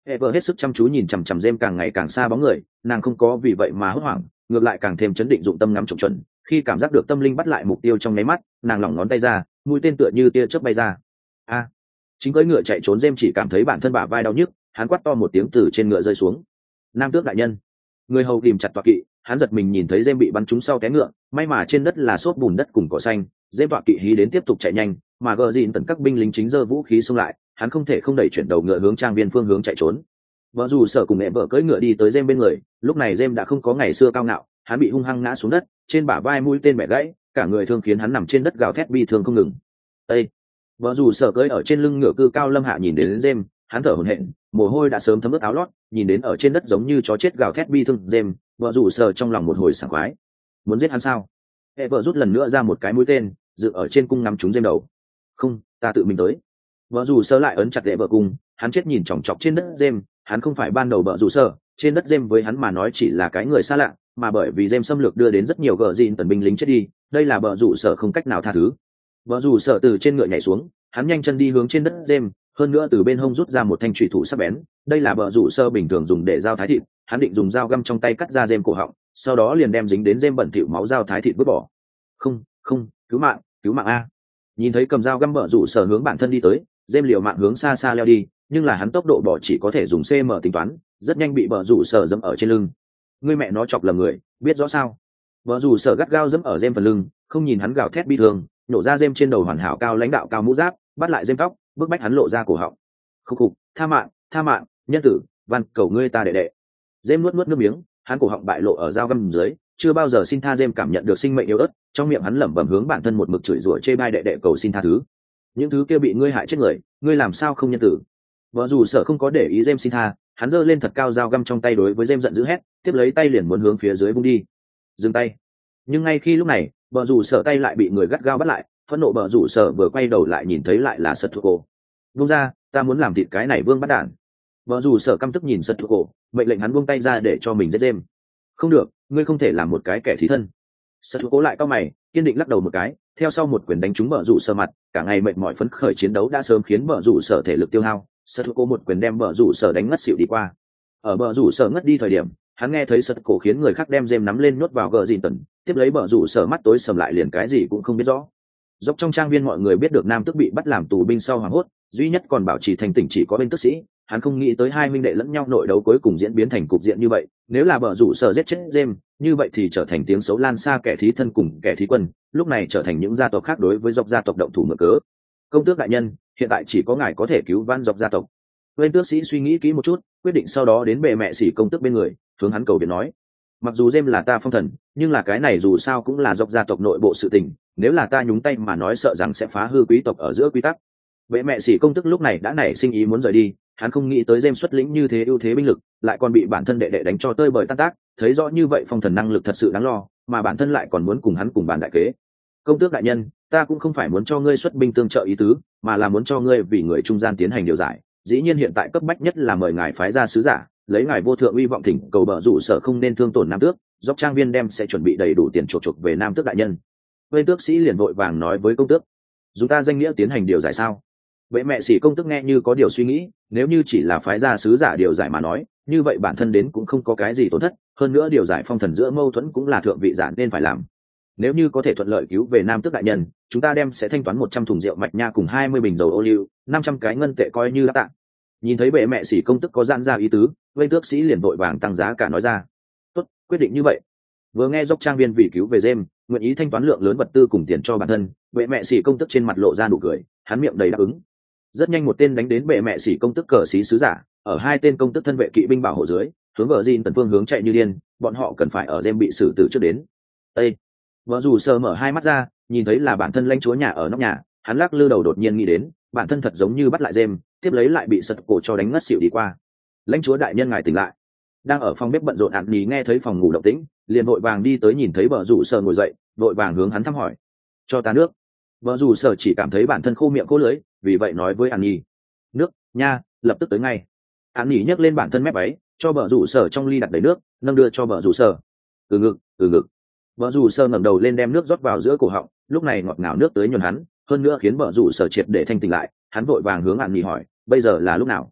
hệ vợ hết sức chăm chú nhìn chằm chằm Gem càng ngày càng xa bóng người, nàng không có vì vậy mà hốt hoảng, ngược lại càng thêm chấn định dụng tâm ngắm trộm chuẩn. Khi cảm giác được tâm linh bắt lại mục tiêu trong nháy mắt, nàng lỏng ngón tay ra, mũi tên tựa như tia chớp bay ra. A! Chính cưỡi ngựa chạy trốn Gem chỉ cảm thấy bản thân bả vai đau nhức, hắn quát to một tiếng từ trên ngựa rơi xuống. Nam tước đại nhân, người hầu kìm chặt tọa kỵ, hắn giật mình nhìn thấy Gem bị bắn trúng sau té ngựa, may mà trên đất là xốp bùn đất cùng cỏ xanh, Gem tọa kỵ hí đến tiếp tục chạy nhanh, mà gờ dìn tận các binh lính chính giơ vũ khí xông lại, hắn không thể không đẩy chuyển đầu ngựa hướng trang viên phương hướng chạy trốn. Vợ dù sở cùng mẹ vợ cưỡi ngựa đi tới Gem bên người, lúc này Gem đã không có ngày xưa cao ngạo, hắn bị hung hăng ngã xuống đất, trên bả vai mũi tên bẻ gãy, cả người thương khiến hắn nằm trên đất gào thét bi thương không ngừng. Ê! Vợ dù sở cưỡi ở trên lưng ngựa cư cao lâm hạ nhìn đến Gem, hắn thở hổn hển, mồ hôi đã sớm thấm ướt áo lót, nhìn đến ở trên đất giống như chó chết gào thét bi thương Gem, vợ dù sở trong lòng một hồi sảng khoái. Muốn giết hắn sao? Hệ vợ rút lần nữa ra một cái mũi tên, dựng ở trên cung ngắm trúng Gem đầu. Không, ta tự mình tới. Vợ dù sở lại ấn chặt hệ vợ cung, hắn chết nhìn chòng chọc trên đất Gem, hắn không phải ban đầu vợ dù sở, trên đất Gem với hắn mà nói chỉ là cái người xa lạ, mà bởi vì Gem xâm lược đưa đến rất nhiều gờ dìn tần binh lính chết đi, đây là vợ dù sở không cách nào tha thứ. Vợ dù sở từ trên ngựa nhảy xuống, hắn nhanh chân đi hướng trên đất Gem, hơn nữa từ bên hông rút ra một thanh trùy thủ sắc bén, đây là vợ dù sơ bình thường dùng để dao thái thịt, hắn định dùng dao găm trong tay cắt ra Gem cổ họng, sau đó liền đem dính đến Gem bẩn thỉu máu dao thái thịt vứt bỏ. Không, không, cứu mạng, cứu mạng a! Nhìn thấy cầm dao găm vợ dù sở hướng bản thân đi tới, Gem liều mạng hướng xa xa leo đi, nhưng là hắn tốc độ bỏ chỉ có thể dùng cm tính toán, rất nhanh bị vợ dù sở dẫm ở trên lưng. Ngươi mẹ nó chọc lầm người, biết rõ sao? Vợ dù sở gắt gao dẫm ở Gem phần lưng, không nhìn hắn gào thét bi thương, nổ ra Gem trên đầu hoàn hảo cao lãnh đạo cao mũ giáp, bắt lại Gem tóc, bức bách hắn lộ ra cổ họng. Khúc khục, tha mạng, tha mạng, nhân tử, van cầu ngươi ta đệ đệ. Gem nuốt nuốt nước miếng, hắn cổ họng bại lộ ở dao găm dưới, chưa bao giờ xin tha. Gem cảm nhận được sinh mệnh yếu ớt, trong miệng hắn lẩm bẩm hướng bản thân một mực chửi rủa chê bai đệ đệ cầu xin tha thứ. Những thứ kia bị ngươi hại chết người, ngươi làm sao không nhân tử? Vợ dù sở không có để ý Gem xin tha, hắn giơ lên thật cao dao găm trong tay đối với Gem giận dữ hét, tiếp lấy tay liền muốn hướng phía dưới vung đi. Dừng tay! Nhưng ngay khi lúc này, vợ dù sở tay lại bị người gắt gao bắt lại, phẫn nộ vợ dù sở vừa quay đầu lại nhìn thấy lại là Sật Thuộc Cổ. Buông ra, ta muốn làm thịt cái này vương bắt đản. Vợ dù sở căm tức nhìn Sật Thuộc Cổ, mệnh lệnh hắn buông tay ra để cho mình giết Gem. Không được, ngươi không thể làm một cái kẻ thí thân. Sật Thuộc Cổ lại cau mày, kiên định lắc đầu một cái, theo sau một quyền đánh trúng vợ dù sở mặt, cả ngày mệt mỏi phấn khởi chiến đấu đã sớm khiến vợ dù sở thể lực tiêu hao. Sật Thuộc Cổ một quyền đem vợ dù sở đánh ngất xỉu đi qua. Ở vợ dù sở ngất đi thời điểm, hắn nghe thấy Sật Thuộc Cổ khiến người khác đem Gem nắm lên nhốt vào gờ dìn tần, tiếp lấy vợ dù sở mắt tối sầm lại liền cái gì cũng không biết rõ. Dốc trong trang viên mọi người biết được nam tước bị bắt làm tù binh sau hoảng hốt, duy nhất còn bảo trì thành tỉnh chỉ có bên tước sĩ, hắn không nghĩ tới hai huynh đệ lẫn nhau nội đấu cuối cùng diễn biến thành cục diện như vậy, nếu là vợ rủ sở giết chết Gem, như vậy thì trở thành tiếng xấu lan xa kẻ thí thân cùng kẻ thí quân, lúc này trở thành những gia tộc khác đối với dọc gia tộc động thủ mượn cớ. Công tước đại nhân, hiện tại chỉ có ngài có thể cứu vãn dọc gia tộc. Bên tước sĩ suy nghĩ kỹ một chút, quyết định sau đó đến bệ mẹ xỉ công tước bên người, hướng hắn cầu viện nói: mặc dù Gem là ta phong thần, nhưng là cái này dù sao cũng là dọc gia tộc nội bộ sự tình, nếu là ta nhúng tay mà nói sợ rằng sẽ phá hư quý tộc ở giữa quy tắc. Bệ mẹ xỉ công tước lúc này đã nảy sinh ý muốn rời đi, hắn không nghĩ tới Gem xuất lĩnh như thế ưu thế binh lực, lại còn bị bản thân đệ đệ đánh cho tơi bời tan tác, thấy rõ như vậy phong thần năng lực thật sự đáng lo, mà bản thân lại còn muốn cùng hắn cùng bàn đại kế. Công tước đại nhân, ta cũng không phải muốn cho ngươi xuất binh tương trợ ý tứ, mà là muốn cho ngươi vì người trung gian tiến hành điều giải. Dĩ nhiên hiện tại cấp bách nhất là mời ngài phái ra sứ giả, lấy ngài vô thượng uy vọng thỉnh cầu bờ rủ sở không nên thương tổn nam tước, dốc trang viên đem sẽ chuẩn bị đầy đủ tiền chuộc chuộc về nam tước đại nhân. Bên tước sĩ liền vội vàng nói với công tước: dùng ta danh nghĩa tiến hành điều giải sao? Vậy mẹ sĩ công tước nghe như có điều suy nghĩ, nếu như chỉ là phái ra sứ giả điều giải mà nói, như vậy bản thân đến cũng không có cái gì tổn thất, hơn nữa điều giải phong thần giữa mâu thuẫn cũng là thượng vị giả nên phải làm. Nếu như có thể thuận lợi cứu về nam tước đại nhân, chúng ta đem sẽ thanh toán một trăm thùng rượu mạch nha cùng hai mươi bình dầu ô liu, năm trăm cái ngân tệ coi như đã tặng. Nhìn thấy bệ mẹ sĩ công tước có giãn ra ý tứ, vây tước sĩ liền vội vàng tăng giá cả nói ra: tốt, quyết định như vậy. Vừa nghe dốc trang viên vì cứu về Gem, nguyện ý thanh toán lượng lớn vật tư cùng tiền cho bản thân, bệ mẹ sĩ công tước trên mặt lộ ra nụ cười, hắn miệng đầy đáp ứng. Rất nhanh một tên đánh đến bệ mẹ sĩ công tước cờ xí sứ giả, ở hai tên công tước thân vệ kỵ binh bảo hộ dưới, hướng vợ Jin tần phương hướng chạy như điên, bọn họ cần phải ở Gem bị xử tử trước đến. Ê! Vợ dù sờ mở hai mắt ra, nhìn thấy là bản thân lãnh chúa nhà ở nóc nhà, hắn lắc lư đầu đột nhiên nghĩ đến, bản thân thật giống như bắt lại Gem, tiếp lấy lại bị sật cổ cho đánh ngất xỉu đi qua. Lãnh chúa đại nhân ngài tỉnh lại. Đang ở phòng bếp bận rộn ạn nhí nghe thấy phòng ngủ động tĩnh, liền vội vàng đi tới nhìn thấy vợ rủ sở ngồi dậy, vội vàng hướng hắn thăm hỏi: cho ta nước. Vợ rủ sở chỉ cảm thấy bản thân khô miệng khô lưỡi, vì vậy nói với ạn nhí: nước nha, lập tức tới ngay. Ạn nhí nhấc lên bản thân mép váy, cho vợ rủ sở trong ly đặt đầy nước, nâng đưa cho vợ rủ sở. Từ ngực, từ ngực. Vợ rủ sở ngẩng đầu lên đem nước rót vào giữa cổ họng, lúc này ngọt ngào nước tới nhuần hắn, hơn nữa khiến vợ rủ sở triệt để thanh tỉnh lại, hắn vội vàng hướng ạn nhí hỏi: bây giờ là lúc nào?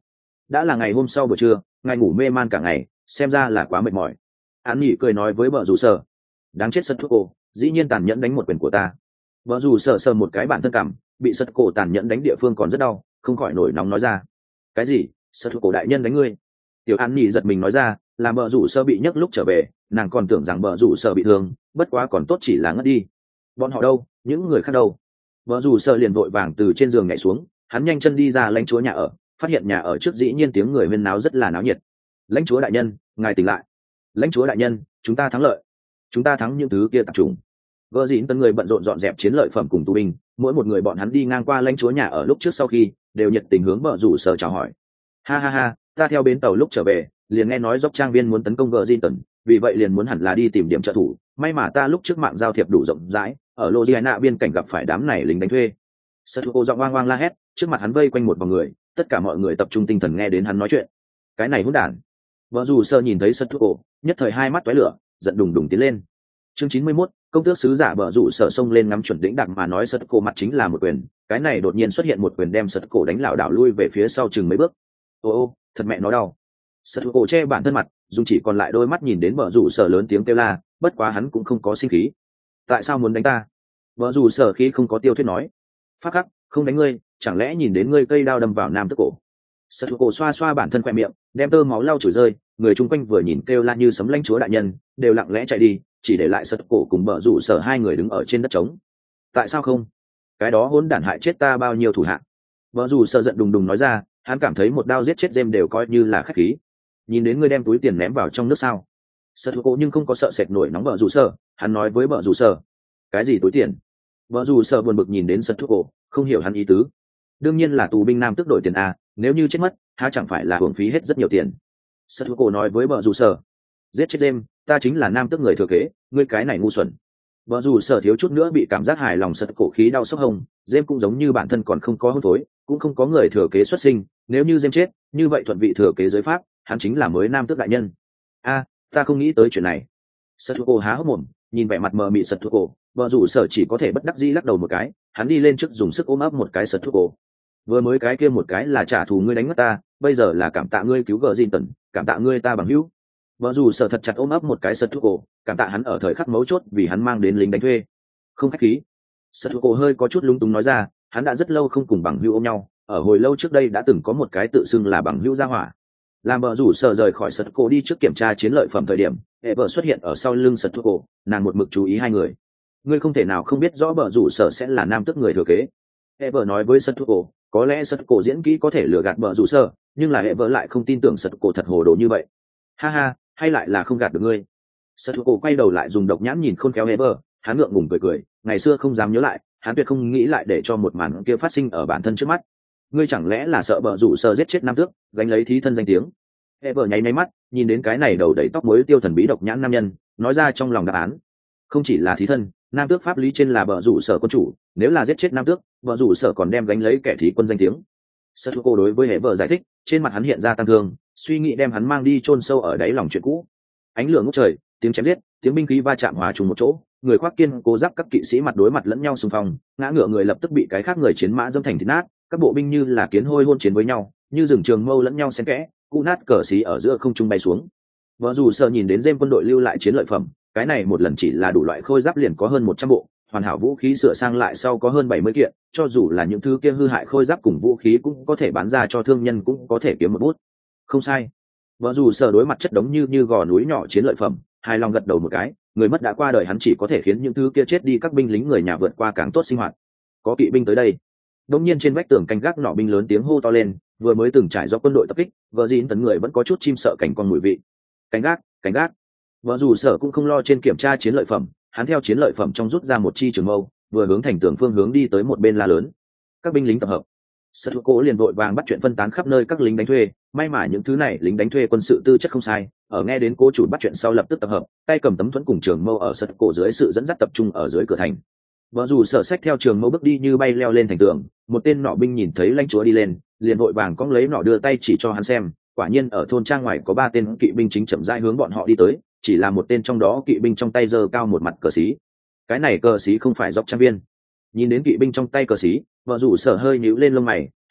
đã là ngày hôm sau buổi trưa, ngài ngủ mê man cả ngày, xem ra là quá mệt mỏi. Án nhỉ cười nói với vợ rủ sở. Đáng chết sật cổ, dĩ nhiên tàn nhẫn đánh một quyền của ta. Vợ rủ sở sờ một cái bản thân cảm, bị sật cổ tàn nhẫn đánh địa phương còn rất đau, không khỏi nổi nóng nói ra. Cái gì? Sật cổ đại nhân đánh ngươi? Tiểu An nhỉ giật mình nói ra, làm vợ rủ sở bị nhấc lúc trở về, nàng còn tưởng rằng vợ rủ sở bị thương, bất quá còn tốt chỉ là ngất đi. Bọn họ đâu? Những người khác đâu? Vợ rủ sở liền vội vàng từ trên giường nhảy xuống, hắn nhanh chân đi ra lãnh chúa nhà ở, phát hiện nhà ở trước dĩ nhiên tiếng người huyên náo rất là náo nhiệt. Lãnh chúa đại nhân, ngài tỉnh lại. Lãnh chúa đại nhân, chúng ta thắng lợi, chúng ta thắng những thứ kia tạp trùng. Gỡ dịn tân người bận rộn dọn dẹp chiến lợi phẩm cùng tù binh, mỗi một người bọn hắn đi ngang qua lãnh chúa nhà ở lúc trước sau khi đều nhiệt tình hướng vợ rủ sở chào hỏi. Ha ha ha, ta theo bến tàu lúc trở về liền nghe nói dốc trang viên muốn tấn công gỡ dịn tần, vì vậy liền muốn hẳn là đi tìm điểm trợ thủ. May mà ta lúc trước mạng giao thiệp đủ rộng rãi, ở Louisiana biên cảnh gặp phải đám này lính đánh thuê. Sơ thu cô giọng oang oang la hét, trước mặt hắn vây quanh một vòng người, tất cả mọi người tập trung tinh thần nghe đến hắn nói chuyện. Cái này hỗn đản. Vợ dù sơ nhìn thấy sật thuốc cổ, nhất thời hai mắt tóe lửa, giận đùng đùng tiến lên. Chương chín mươi mốt, công tước sứ giả vợ dù sợ xông lên ngắm chuẩn đỉnh đặc mà nói sật cổ mặt chính là một quyền, cái này đột nhiên xuất hiện một quyền đem sật cổ đánh lảo đảo lui về phía sau chừng mấy bước. Ô ô, thật mẹ nó đau. Sật cổ che bản thân mặt, dùng chỉ còn lại đôi mắt nhìn đến vợ dù sợ lớn tiếng kêu la, bất quá hắn cũng không có sinh khí. Tại sao muốn đánh ta? Vợ dù sợ khí không có tiêu thuyết nói. Phát khắc, không đánh ngươi, chẳng lẽ nhìn đến ngươi cây đao đâm vào nam tức cổ? Sật cổ xoa xoa bản thân khoe miệng, đem tơ máu lau chùi rơi, người chung quanh vừa nhìn kêu la như sấm lãnh chúa đại nhân, đều lặng lẽ chạy đi, chỉ để lại sật cổ cùng bờ rủ sở hai người đứng ở trên đất trống. Tại sao không? Cái đó hỗn đản hại chết ta bao nhiêu thủ hạ. Bờ rủ sở giận đùng đùng nói ra, hắn cảm thấy một đao giết chết James đều coi như là khách khí. Nhìn đến ngươi đem túi tiền ném vào trong nước sao? Sật cổ nhưng không có sợ sệt nổi nóng bờ rủ sở, hắn nói với bờ rủ sở, cái gì túi tiền? Bờ rủ sở buồn bực nhìn đến sật cổ, không hiểu hắn ý tứ. Đương nhiên là tù binh nam tức đổi tiền a, nếu như chết mất há chẳng phải là hưởng phí hết rất nhiều tiền. Sật cổ nói với bờ rủ sở, giết chết James, ta chính là nam tức người thừa kế, ngươi cái này ngu xuẩn. Bờ rủ sở thiếu chút nữa bị cảm giác hài lòng sật cổ khí đau sốc hông, James cũng giống như bản thân còn không có hôn phối, cũng không có người thừa kế xuất sinh, nếu như James chết, như vậy thuận vị thừa kế giới pháp, hắn chính là mới nam tước đại nhân. A, ta không nghĩ tới chuyện này. Sật cổ há hốc mồm, nhìn vẻ mặt mờ mịt sật cổ, bờ rủ sở chỉ có thể bất đắc dĩ lắc đầu một cái, hắn đi lên trước dùng sức ôm ấp một cái sật cổ. Vừa mới cái kia một cái là trả thù ngươi đánh mất ta, bây giờ là cảm tạ ngươi cứu gỡ Jin tần, cảm tạ ngươi ta bằng hữu. Vợ dù sợ thật chặt ôm ấp một cái sật thuốc cổ, cảm tạ hắn ở thời khắc mấu chốt vì hắn mang đến lính đánh thuê. Không khách khí. Sật thuốc cổ hơi có chút lúng túng nói ra, hắn đã rất lâu không cùng bằng hữu ôm nhau, ở hồi lâu trước đây đã từng có một cái tự xưng là bằng hữu gia hỏa. Làm vợ rủ sợ rời khỏi sật cổ đi trước kiểm tra chiến lợi phẩm thời điểm, hệ vợ xuất hiện ở sau lưng sật thuốc cổ, nàng một mực chú ý hai người. Ngươi không thể nào không biết rõ vợ rủ sợ sẽ là nam tức người thừa kế. Hệ vợ nói với sật thuốc cổ, có lẽ sật cổ diễn kỹ có thể lừa gạt vợ rủ sợ, nhưng là hệ vợ lại không tin tưởng sật cổ thật hồ đồ như vậy. Ha ha, hay lại là không gạt được ngươi. Sật cổ quay đầu lại dùng độc nhãn nhìn khôn khéo hệ vợ, hắn ngượng ngùng cười cười, ngày xưa không dám nhớ lại, hắn tuyệt không nghĩ lại để cho một màn kia phát sinh ở bản thân trước mắt. Ngươi chẳng lẽ là sợ vợ rủ sợ giết chết nam tước, gánh lấy thí thân danh tiếng? Hệ vợ nháy nháy mắt, nhìn đến cái này đầu đầy tóc muối tiêu thần bí độc nhãn nam nhân, nói ra trong lòng đáp án. Không chỉ là thí thân, nam tước pháp lý trên là vợ rủ sở quân chủ, nếu là giết chết nam tước, vợ rủ sở còn đem gánh lấy kẻ thí quân danh tiếng. Sật cô đối với hệ vợ giải thích, trên mặt hắn hiện ra tăng thương, suy nghĩ đem hắn mang đi chôn sâu ở đáy lòng chuyện cũ. Ánh lửa ngút trời, tiếng chém giết, tiếng binh khí va chạm hòa trùng một chỗ, người khoác kiên cố giáp các kỵ sĩ mặt đối mặt lẫn nhau xung phong, ngã ngựa người lập tức bị cái khác người chiến mã dâm thành thịt nát, các bộ binh như là kiến hôi hôn chiến với nhau, như rừng trường mâu lẫn nhau xen kẽ, cụ nát cờ xí ở giữa không trung bay xuống. Vợ rủ sở nhìn đến James quân đội lưu lại chiến lợi phẩm, cái này một lần chỉ là đủ loại khôi giáp liền có hơn một trăm bộ, hoàn hảo vũ khí sửa sang lại sau có hơn bảy mươi kiện, cho dù là những thứ kia hư hại khôi giáp cùng vũ khí cũng có thể bán ra cho thương nhân, cũng có thể kiếm một bút. Không sai. Vợ dù sở đối mặt chất đống như như gò núi nhỏ chiến lợi phẩm, hài lòng gật đầu một cái, người mất đã qua đời hắn chỉ có thể khiến những thứ kia chết đi các binh lính người nhà vượt qua càng tốt sinh hoạt. Có kỵ binh tới đây. Đột nhiên trên vách tường canh gác nọ binh lớn tiếng hô to lên, vừa mới từng trải do quân đội tập kích, vợ dĩn tấn người vẫn có chút chim sợ cảnh con mùi vị. Canh gác, canh gác. Vợ dù sở cũng không lo trên kiểm tra chiến lợi phẩm, hắn theo chiến lợi phẩm trong rút ra một chi trường mâu, vừa hướng thành tường phương hướng đi tới một bên la lớn. Các binh lính tập hợp. Sật cố liền vội vàng bắt chuyện phân tán khắp nơi các lính đánh thuê, may mà những thứ này lính đánh thuê quân sự tư chất không sai, ở nghe đến cố chủ bắt chuyện sau lập tức tập hợp, tay cầm tấm thuẫn cùng trường mâu ở sật cổ dưới sự dẫn dắt tập trung ở dưới cửa thành. Vợ dù sở sách theo trường mâu bước đi như bay leo lên thành tường, một tên nọ binh nhìn thấy lãnh chúa đi lên, liền vội vàng cong lấy nọ đưa tay chỉ cho hắn xem, quả nhiên ở thôn trang ngoài có ba tên kỵ binh chính chậm rãi hướng bọn họ đi tới, chỉ là một tên trong đó kỵ binh trong tay giơ cao một mặt cờ xí. Cái này cờ xí không phải dọc trang viên. Nhìn đến kỵ binh trong tay cờ xí, vợ rủ sở hơi nhíu lên lông mày,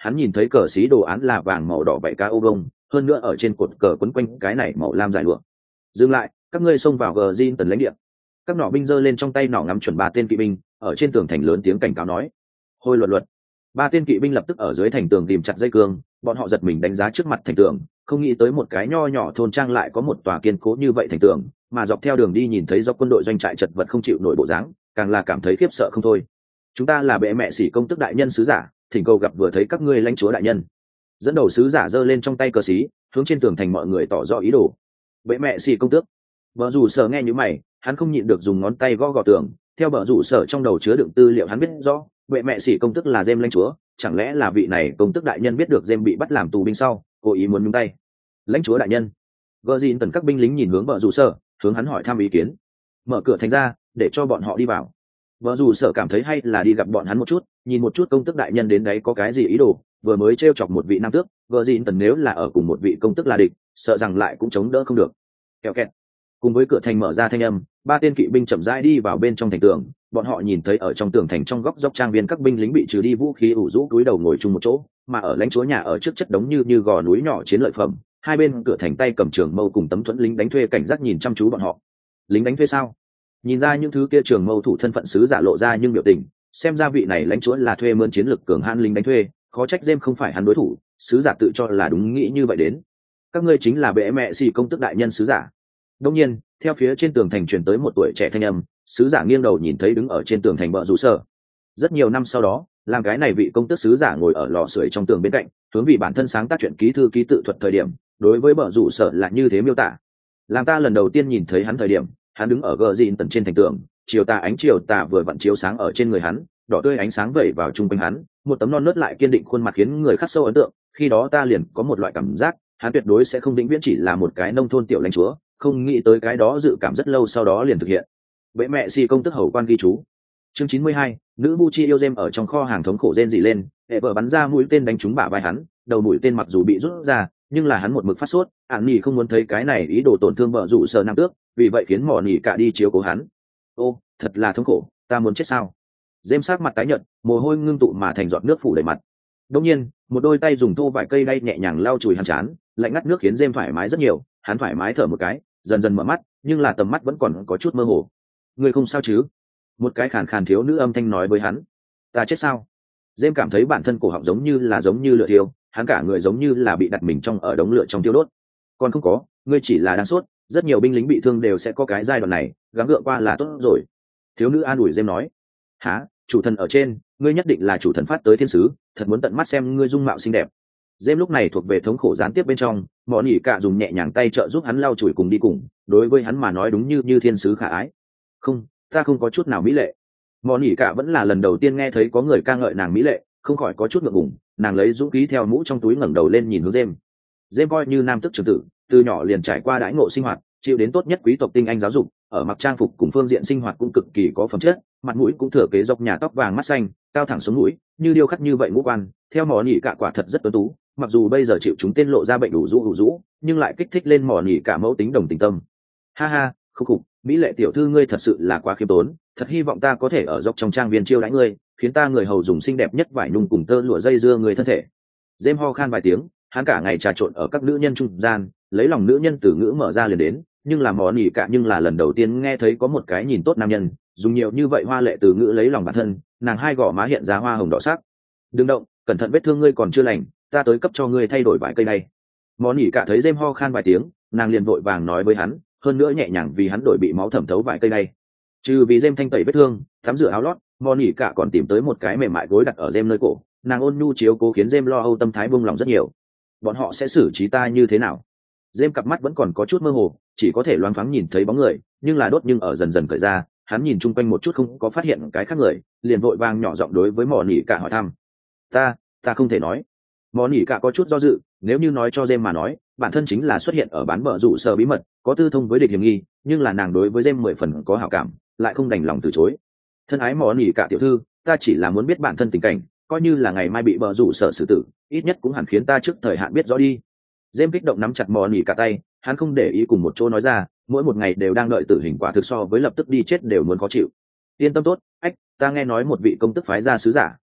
hắn nhìn thấy cờ xí đồ án là vàng màu đỏ vảy cá ô vông, hơn nữa ở trên cột cờ quấn quanh cái này màu lam dài lụa. Dừng lại, các ngươi xông vào gờ Jin tần lãnh địa. Các nỏ binh giơ lên trong tay nỏ ngắm chuẩn ba tên kỵ binh, ở trên tường thành lớn tiếng cảnh cáo nói. Hôi luật luật. Ba tên kỵ binh lập tức ở dưới thành tường tìm chặt dây cương, bọn họ giật mình đánh giá trước mặt thành tường, không nghĩ tới một cái nho nhỏ thôn trang lại có một tòa kiên cố như vậy thành tường, mà dọc theo đường đi nhìn thấy do quân đội doanh trại chật vật không chịu nổi bộ dáng, càng là cảm thấy khiếp sợ không thôi. Chúng ta là bệ mẹ sĩ công tức đại nhân sứ giả, thỉnh cầu gặp vừa thấy các ngươi lãnh chúa đại nhân. Dẫn đầu sứ giả giơ lên trong tay cờ xí, hướng trên tường thành mọi người tỏ rõ ý đồ. Bệ mẹ sĩ công tước. Bờ rủ sở nghe như mày, hắn không nhịn được dùng ngón tay gõ gõ tường, theo bờ rủ sở trong đầu chứa đựng tư liệu hắn biết rõ, bệ mẹ sĩ công tức là Gem lãnh chúa, chẳng lẽ là vị này công tức đại nhân biết được Gem bị bắt làm tù binh sau, cố ý muốn nhúng tay. Lãnh chúa đại nhân. Gờ dìn tần các binh lính nhìn hướng bờ rủ sở, hướng hắn hỏi thăm ý kiến. Mở cửa thành ra, để cho bọn họ đi vào. Bờ rủ sở cảm thấy hay là đi gặp bọn hắn một chút, nhìn một chút công tức đại nhân đến đấy có cái gì ý đồ, vừa mới trêu chọc một vị nam tước, gờ dìn tần nếu là ở cùng một vị công tức là địch, sợ rằng lại cũng chống đỡ không được. Kẹo kẹt. Cùng với cửa thành mở ra thanh âm, ba tên kỵ binh chậm rãi đi vào bên trong thành tường, bọn họ nhìn thấy ở trong tường thành trong góc dốc trang viên các binh lính bị trừ đi vũ khí ủ rũ cúi đầu ngồi chung một chỗ, mà ở lãnh chúa nhà ở trước chất đống như như gò núi nhỏ chiến lợi phẩm, hai bên cửa thành tay cầm trường mâu cùng tấm thuẫn lính đánh thuê cảnh giác nhìn chăm chú bọn họ. Lính đánh thuê sao? Nhìn ra những thứ kia trường mâu thủ thân phận sứ giả lộ ra nhưng biểu tình, xem ra vị này lãnh chúa là thuê mướn chiến lực cường hãn lính đánh thuê, khó trách Gem không phải hắn đối thủ, sứ giả tự cho là đúng nghĩ như vậy đến. Các ngươi chính là bệ mẹ xì công tức đại nhân sứ giả. Đông nhiên, theo phía trên tường thành truyền tới một tuổi trẻ thanh âm, sứ giả nghiêng đầu nhìn thấy đứng ở trên tường thành bờ rủ sở. Rất nhiều năm sau đó, làm cái này vị công tước sứ giả ngồi ở lò sưởi trong tường bên cạnh, hướng vì bản thân sáng tác truyện ký thư ký tự thuật thời điểm, đối với bờ rủ sở là như thế miêu tả. Làm ta lần đầu tiên nhìn thấy hắn thời điểm, hắn đứng ở gờ dìn tần trên thành tường, chiều tà ánh chiều tà vừa vặn chiếu sáng ở trên người hắn, đỏ tươi ánh sáng vẩy vào trung quanh hắn, một tấm non nớt lại kiên định khuôn mặt khiến người khắc sâu ấn tượng. Khi đó ta liền có một loại cảm giác, hắn tuyệt đối sẽ không vĩnh viễn chỉ là một cái nông thôn tiểu lãnh chúa, không nghĩ tới cái đó dự cảm rất lâu sau đó liền thực hiện. Bệ mẹ si công tức hầu quan ghi chú. Chương chín mươi hai, nữ bu chi yêu Gem ở trong kho hàng thống khổ rên rỉ lên, hệ vợ bắn ra mũi tên đánh trúng bả vai hắn, đầu mũi tên mặc dù bị rút ra, nhưng là hắn một mực phát sốt, ạn nhỉ không muốn thấy cái này ý đồ tổn thương vợ rủ sở nam tước, vì vậy khiến mỏ nhỉ cả đi chiếu cố hắn. Ô, thật là thống khổ, ta muốn chết sao? Gem sát mặt tái nhợt, mồ hôi ngưng tụ mà thành giọt nước phủ đầy mặt. Đột nhiên, một đôi tay dùng thô vải cây đay nhẹ nhàng lau chùi hắn trán, lạnh ngắt nước khiến Gem thoải mái rất nhiều, hắn thoải mái thở một cái, dần dần mở mắt, nhưng là tầm mắt vẫn còn có chút mơ hồ. Người không sao chứ? Một cái khàn khàn thiếu nữ âm thanh nói với hắn. Ta chết sao? Gem cảm thấy bản thân cổ họng giống như là giống như lửa thiêu, hắn cả người giống như là bị đặt mình trong ở đống lửa trong thiêu đốt. Còn không có, ngươi chỉ là đang sốt, rất nhiều binh lính bị thương đều sẽ có cái giai đoạn này, gắng gượng qua là tốt rồi. Thiếu nữ an ủi Gem nói. Hả? Chủ thần ở trên, ngươi nhất định là chủ thần phát tới thiên sứ, thật muốn tận mắt xem ngươi dung mạo xinh đẹp. Gem lúc này thuộc về thống khổ gián tiếp bên trong, mọ nỉ cả dùng nhẹ nhàng tay trợ giúp hắn lau chùi cùng đi cùng, đối với hắn mà nói đúng như như thiên sứ khả ái. Không, ta không có chút nào mỹ lệ. Mọ nỉ cả vẫn là lần đầu tiên nghe thấy có người ca ngợi nàng mỹ lệ, không khỏi có chút ngượng ngùng, nàng lấy dũng khí theo mũ trong túi ngẩng đầu lên nhìn hướng Gem. Gem coi như nam tước trưởng tử, từ nhỏ liền trải qua đãi ngộ sinh hoạt, chịu đến tốt nhất quý tộc tinh anh giáo dục, ở mặc trang phục cùng phương diện sinh hoạt cũng cực kỳ có phẩm chất, mặt mũi cũng thừa kế dọc nhà tóc vàng mắt xanh, cao thẳng sống mũi, như điêu khắc như vậy ngũ quan, theo mỏ nỉ cả quả thật rất tuấn tú, mặc dù bây giờ chịu chúng tên lộ ra bệnh đủ rũ đủ rũ, nhưng lại kích thích lên mỏ nỉ cả mẫu tính đồng tình tâm. Ha ha, khúc khục, mỹ lệ tiểu thư ngươi thật sự là quá khiêm tốn, thật hy vọng ta có thể ở dọc trong trang viên chiêu đãi ngươi, khiến ta người hầu dùng xinh đẹp nhất vải nhung cùng tơ lụa dây dưa người thân thể. Gem ho khan vài tiếng, hắn cả ngày trà trộn ở các nữ nhân trung gian, lấy lòng nữ nhân từ ngữ mở ra liền đến, nhưng là mỏ nỉ cả nhưng là lần đầu tiên nghe thấy có một cái nhìn tốt nam nhân dùng nhiều như vậy hoa lệ từ ngữ lấy lòng bản thân. Nàng hai gò má hiện ra hoa hồng đỏ sắc. Đừng động, cẩn thận vết thương ngươi còn chưa lành, ta tới cấp cho ngươi thay đổi vài cây này. Mỏ nỉ cả thấy Gem ho khan vài tiếng, nàng liền vội vàng nói với hắn, hơn nữa nhẹ nhàng vì hắn đổi bị máu thẩm thấu vài cây này. Trừ vì Gem thanh tẩy vết thương, tắm rửa áo lót, mỏ nỉ cả còn tìm tới một cái mềm mại gối đặt ở Gem nơi cổ, nàng ôn nhu chiếu cố khiến Gem lo âu tâm thái buông lòng rất nhiều. Bọn họ sẽ xử trí ta như thế nào? Gem cặp mắt vẫn còn có chút mơ hồ, chỉ có thể loáng thoáng nhìn thấy bóng người, nhưng là đốt nhưng ở dần dần cởi ra, hắn nhìn chung quanh một chút không có phát hiện cái khác người, liền vội vàng nhỏ giọng đối với mỏ nỉ cả hỏi thăm. Ta, ta không thể nói. Mỏ nỉ cả có chút do dự, nếu như nói cho Gem mà nói, bản thân chính là xuất hiện ở bán bờ rủ sở bí mật, có tư thông với địch hiểm nghi, nhưng là nàng đối với Gem mười phần có hảo cảm, lại không đành lòng từ chối. Thân ái mỏ nỉ cả tiểu thư, ta chỉ là muốn biết bản thân tình cảnh, coi như là ngày mai bị bờ rủ sở xử tử, ít nhất cũng hẳn khiến ta trước thời hạn biết rõ đi. Gem kích động nắm chặt mỏ nỉ cả tay, hắn không để ý cùng một chỗ nói ra, mỗi một ngày đều đang đợi tử hình, quả thực so với lập tức đi chết đều muốn khó chịu. Yên tâm tốt, ách, ta nghe nói một vị công tức phái ra sứ giả,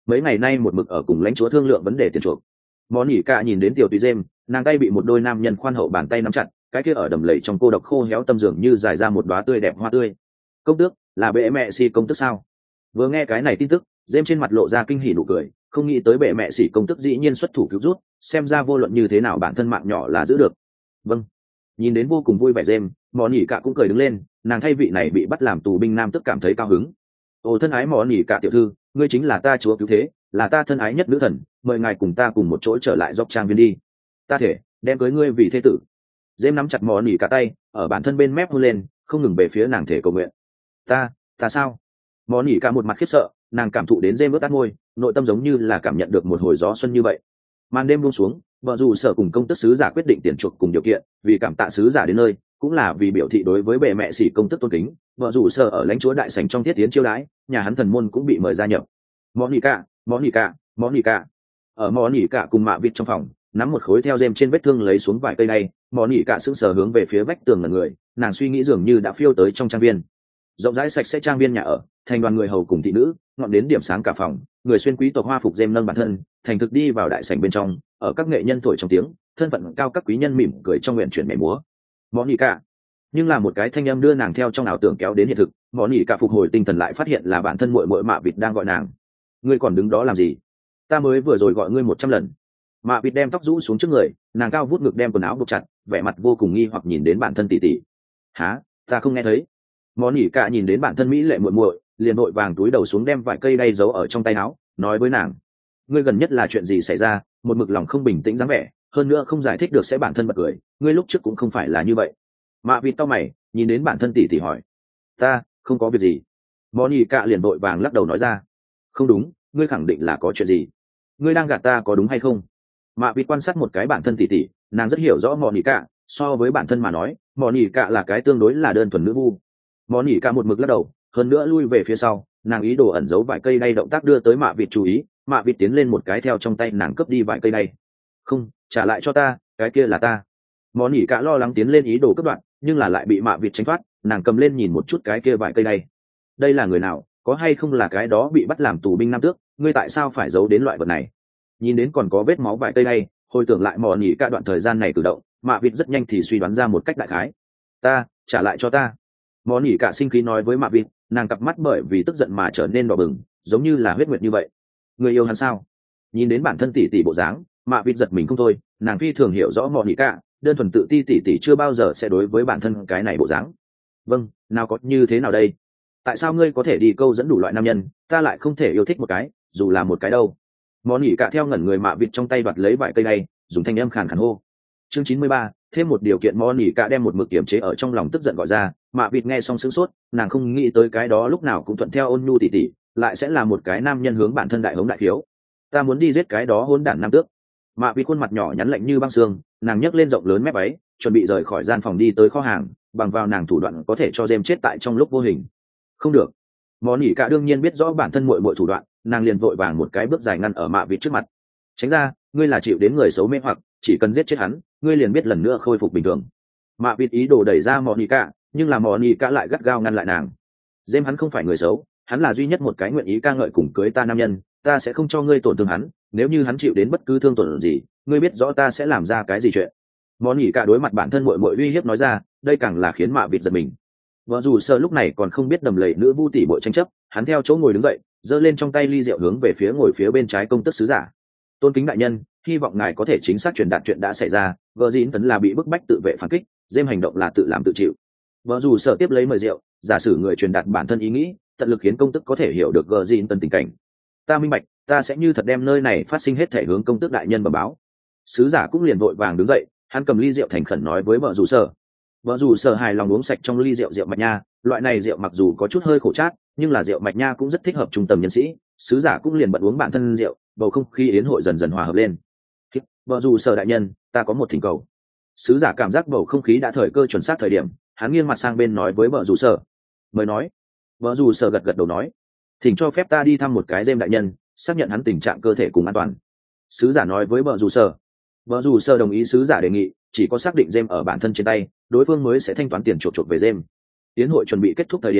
mấy ngày nay một mực ở cùng lãnh chúa thương lượng vấn đề tiền chuộc. Món nhỉ cả nhìn đến tiểu tùy dêm, nàng tay bị một đôi nam nhân khoan hậu bàn tay nắm chặt, cái kia ở đầm lầy trong cô độc khô héo tâm dường như dài ra một đóa tươi đẹp hoa tươi. Công tước, là bệ mẹ xì công tước sao? Vừa nghe cái này tin tức, dêm trên mặt lộ ra kinh hỉ nụ cười, không nghĩ tới bệ mẹ xì công tước dĩ nhiên xuất thủ cứu rút, xem ra vô luận như thế nào bản thân mạng nhỏ là giữ được. Vâng. Nhìn đến vô cùng vui vẻ dêm, món nhỉ cả cũng cười đứng lên, nàng thay vị này bị bắt làm tù binh nam tức cảm thấy cao hứng. Ồ thân ái món nhỉ cả tiểu thư, ngươi chính là ta chúa cứu thế, là ta thân ái nhất nữ thần, mời ngài cùng ta cùng một chỗ trở lại dọc trang viên đi. Ta thể đem cưới ngươi vì thế tử. Dêm nắm chặt món nhỉ cả tay, ở bản thân bên mép hôn lên, không ngừng về phía nàng thể cầu nguyện. Ta, ta sao? Món nhỉ cả một mặt khiếp sợ, nàng cảm thụ đến dêm ướt tắt môi, nội tâm giống như là cảm nhận được một hồi gió xuân như vậy. Màn đêm buông xuống, vợ dù sở cùng công tước sứ giả quyết định tiền chuộc cùng điều kiện, vì cảm tạ sứ giả đến nơi, cũng là vì biểu thị đối với bệ mẹ sĩ công tước tôn kính. Vợ dù sở ở lãnh chúa đại sảnh trong thiết tiến chiêu đãi, nhà hắn thần môn cũng bị mời gia nhập. Monica, Monica, Monica. Ở Monica cùng mạ vịt trong phòng, nắm một khối theo rêm trên vết thương lấy xuống vài cây này, Monica sững sờ hướng về phía vách tường ngẩn người, nàng suy nghĩ dường như đã phiêu tới trong trang viên. Rộng rãi sạch sẽ trang viên nhà ở, thành đoàn người hầu cùng thị nữ, ngọn đến điểm sáng cả phòng, người xuyên quý tộc hoa phục rêm nâng bản thân, thành thực đi vào đại sảnh bên trong, ở các nghệ nhân thổi trong tiếng, thân phận cao các quý nhân mỉm cười trong nguyện chuyển nhảy múa. Monica. Nhưng là một cái thanh âm đưa nàng theo trong ảo tưởng kéo đến hiện thực, Monica phục hồi tinh thần lại phát hiện là bản thân muội muội mạ vịt đang gọi nàng. Ngươi còn đứng đó làm gì? Ta mới vừa rồi gọi ngươi một trăm lần. Mạ vịt đem tóc rũ xuống trước người, nàng cao vút ngực đem quần áo buộc chặt, vẻ mặt vô cùng nghi hoặc nhìn đến bản thân tỷ tỷ. Hả? Ta không nghe thấy. Monica nhìn đến bản thân mỹ lệ muội muội, liền vội vàng túi đầu xuống đem vài cây đay giấu ở trong tay áo, nói với nàng: ngươi gần nhất là chuyện gì xảy ra? Một mực lòng không bình tĩnh dáng vẻ, hơn nữa không giải thích được sẽ bản thân bật cười, ngươi lúc trước cũng không phải là như vậy. Mạ vịt cau mày, nhìn đến bản thân tỷ tỷ hỏi: ta không có việc gì. Monica liền vội vàng lắc đầu nói ra: không đúng, ngươi khẳng định là có chuyện gì, ngươi đang gạt ta có đúng hay không? Mạ vịt quan sát một cái bản thân tỷ tỷ, nàng rất hiểu rõ Monica, so với bản thân mà nói, Monica là cái tương đối là đơn thuần nữ vu. Monica một mực lắc đầu, hơn nữa lui về phía sau, nàng ý đồ ẩn giấu vài cây đay động tác đưa tới Mạ vịt chú ý, Mạ vịt tiến lên một cái theo trong tay nàng cướp đi vài cây đay. Không, trả lại cho ta, cái kia là ta. Monica lo lắng tiến lên ý đồ cướp đoạn, nhưng là lại bị Mạ vịt tránh thoát, nàng cầm lên nhìn một chút cái kia vài cây đay. Đây là người nào, có hay không là cái đó bị bắt làm tù binh năm tước, ngươi tại sao phải giấu đến loại vật này? Nhìn đến còn có vết máu vài cây đay, hồi tưởng lại Monica đoạn thời gian này cử động, Mạ vịt rất nhanh thì suy đoán ra một cách đại khái. Ta, trả lại cho ta. Monica sinh khí nói với Mạ vịt, nàng cặp mắt bởi vì tức giận mà trở nên đỏ bừng, giống như là huyết nguyệt như vậy. Người yêu hắn sao? Nhìn đến bản thân tỷ tỷ bộ dáng, Mạ vịt giật mình không thôi, nàng phi thường hiểu rõ Monica, đơn thuần tự ti tỷ tỷ chưa bao giờ sẽ đối với bản thân cái này bộ dáng. Vâng, nào có như thế nào đây? Tại sao ngươi có thể đi câu dẫn đủ loại nam nhân, ta lại không thể yêu thích một cái, dù là một cái đâu? Monica theo ngẩn người Mạ vịt trong tay đoạt lấy vài cây đay, dùng thanh âm khàn khàn hô. Chương chín mươi ba, thêm một điều kiện. Monica đem một mực kiềm chế ở trong lòng tức giận gọi ra, Mạ vịt nghe xong sửng sốt, nàng không nghĩ tới cái đó lúc nào cũng thuận theo ôn nhu tỷ tỷ, lại sẽ là một cái nam nhân hướng bản thân đại hống đại thiếu. Ta muốn đi giết cái đó hỗn đản nam tước. Mạ vịt khuôn mặt nhỏ nhắn lạnh như băng xương, nàng nhấc lên rộng lớn mép váy, chuẩn bị rời khỏi gian phòng đi tới kho hàng, bằng vào nàng thủ đoạn có thể cho James chết tại trong lúc vô hình. Không được. Monica đương nhiên biết rõ bản thân muội muội thủ đoạn, nàng liền vội vàng một cái bước dài ngăn ở Mạ vịt trước mặt. Tránh ra, ngươi là chịu đến người xấu mê hoặc, chỉ cần giết chết hắn, ngươi liền biết lần nữa khôi phục bình thường. Mạ vịt ý đồ đẩy ra Monica, nhưng là Monica lại gắt gao ngăn lại nàng. James hắn không phải người xấu, hắn là duy nhất một cái nguyện ý ca ngợi cùng cưới ta nam nhân, ta sẽ không cho ngươi tổn thương hắn, nếu như hắn chịu đến bất cứ thương tổn gì, ngươi biết rõ ta sẽ làm ra cái gì chuyện. Monica đối mặt bản thân muội muội uy hiếp nói ra, đây càng là khiến Mạ vịt giật mình. Vợ dù sợ lúc này còn không biết đầm lầy nữ vu tỷ bội tranh chấp, hắn theo chỗ ngồi đứng dậy, giơ lên trong tay ly rượu hướng về phía ngồi phía bên trái công tước sứ giả. Tôn kính đại nhân, hy vọng ngài có thể chính xác truyền đạt chuyện đã xảy ra, vợ dĩn tấn là bị bức bách tự vệ phản kích, James hành động là tự làm tự chịu. Vợ dù sợ tiếp lấy mời rượu, giả sử người truyền đạt bản thân ý nghĩ, tận lực khiến công tước có thể hiểu được vợ dĩn tấn tình cảnh. Ta minh bạch, ta sẽ như thật đem nơi này phát sinh hết thể hướng công tước đại nhân bẩm báo. Sứ giả cũng liền vội vàng đứng dậy, hắn cầm ly rượu thành khẩn nói với vợ dù sợ. Vợ dù sợ hài lòng uống sạch trong ly rượu rượu mạch nha, loại này rượu mặc dù có chút hơi khổ chát, nhưng là rượu mạch nha cũng rất thích hợp trung tầm nhân sĩ. Sứ giả cũng liền bận uống bản thân rượu, bầu không khí yến hội dần dần hòa hợp lên. Vợ dù sợ đại nhân, ta có một thỉnh cầu. Sứ giả cảm giác bầu không khí đã thời cơ chuẩn xác thời điểm, hắn nghiêng mặt sang bên nói với vợ dù sợ. Mời nói. Vợ dù sợ gật gật đầu nói, thỉnh cho phép ta đi thăm một cái James đại nhân, xác nhận hắn tình trạng cơ thể cùng an toàn. Sứ giả nói với vợ dù sợ. Vợ dù sợ đồng ý sứ giả đề nghị, chỉ có xác định James ở bản thân trên tay, đối phương mới sẽ thanh toán tiền chuộc chuộc về James. Tiến hội chuẩn bị kết thúc thời điểm,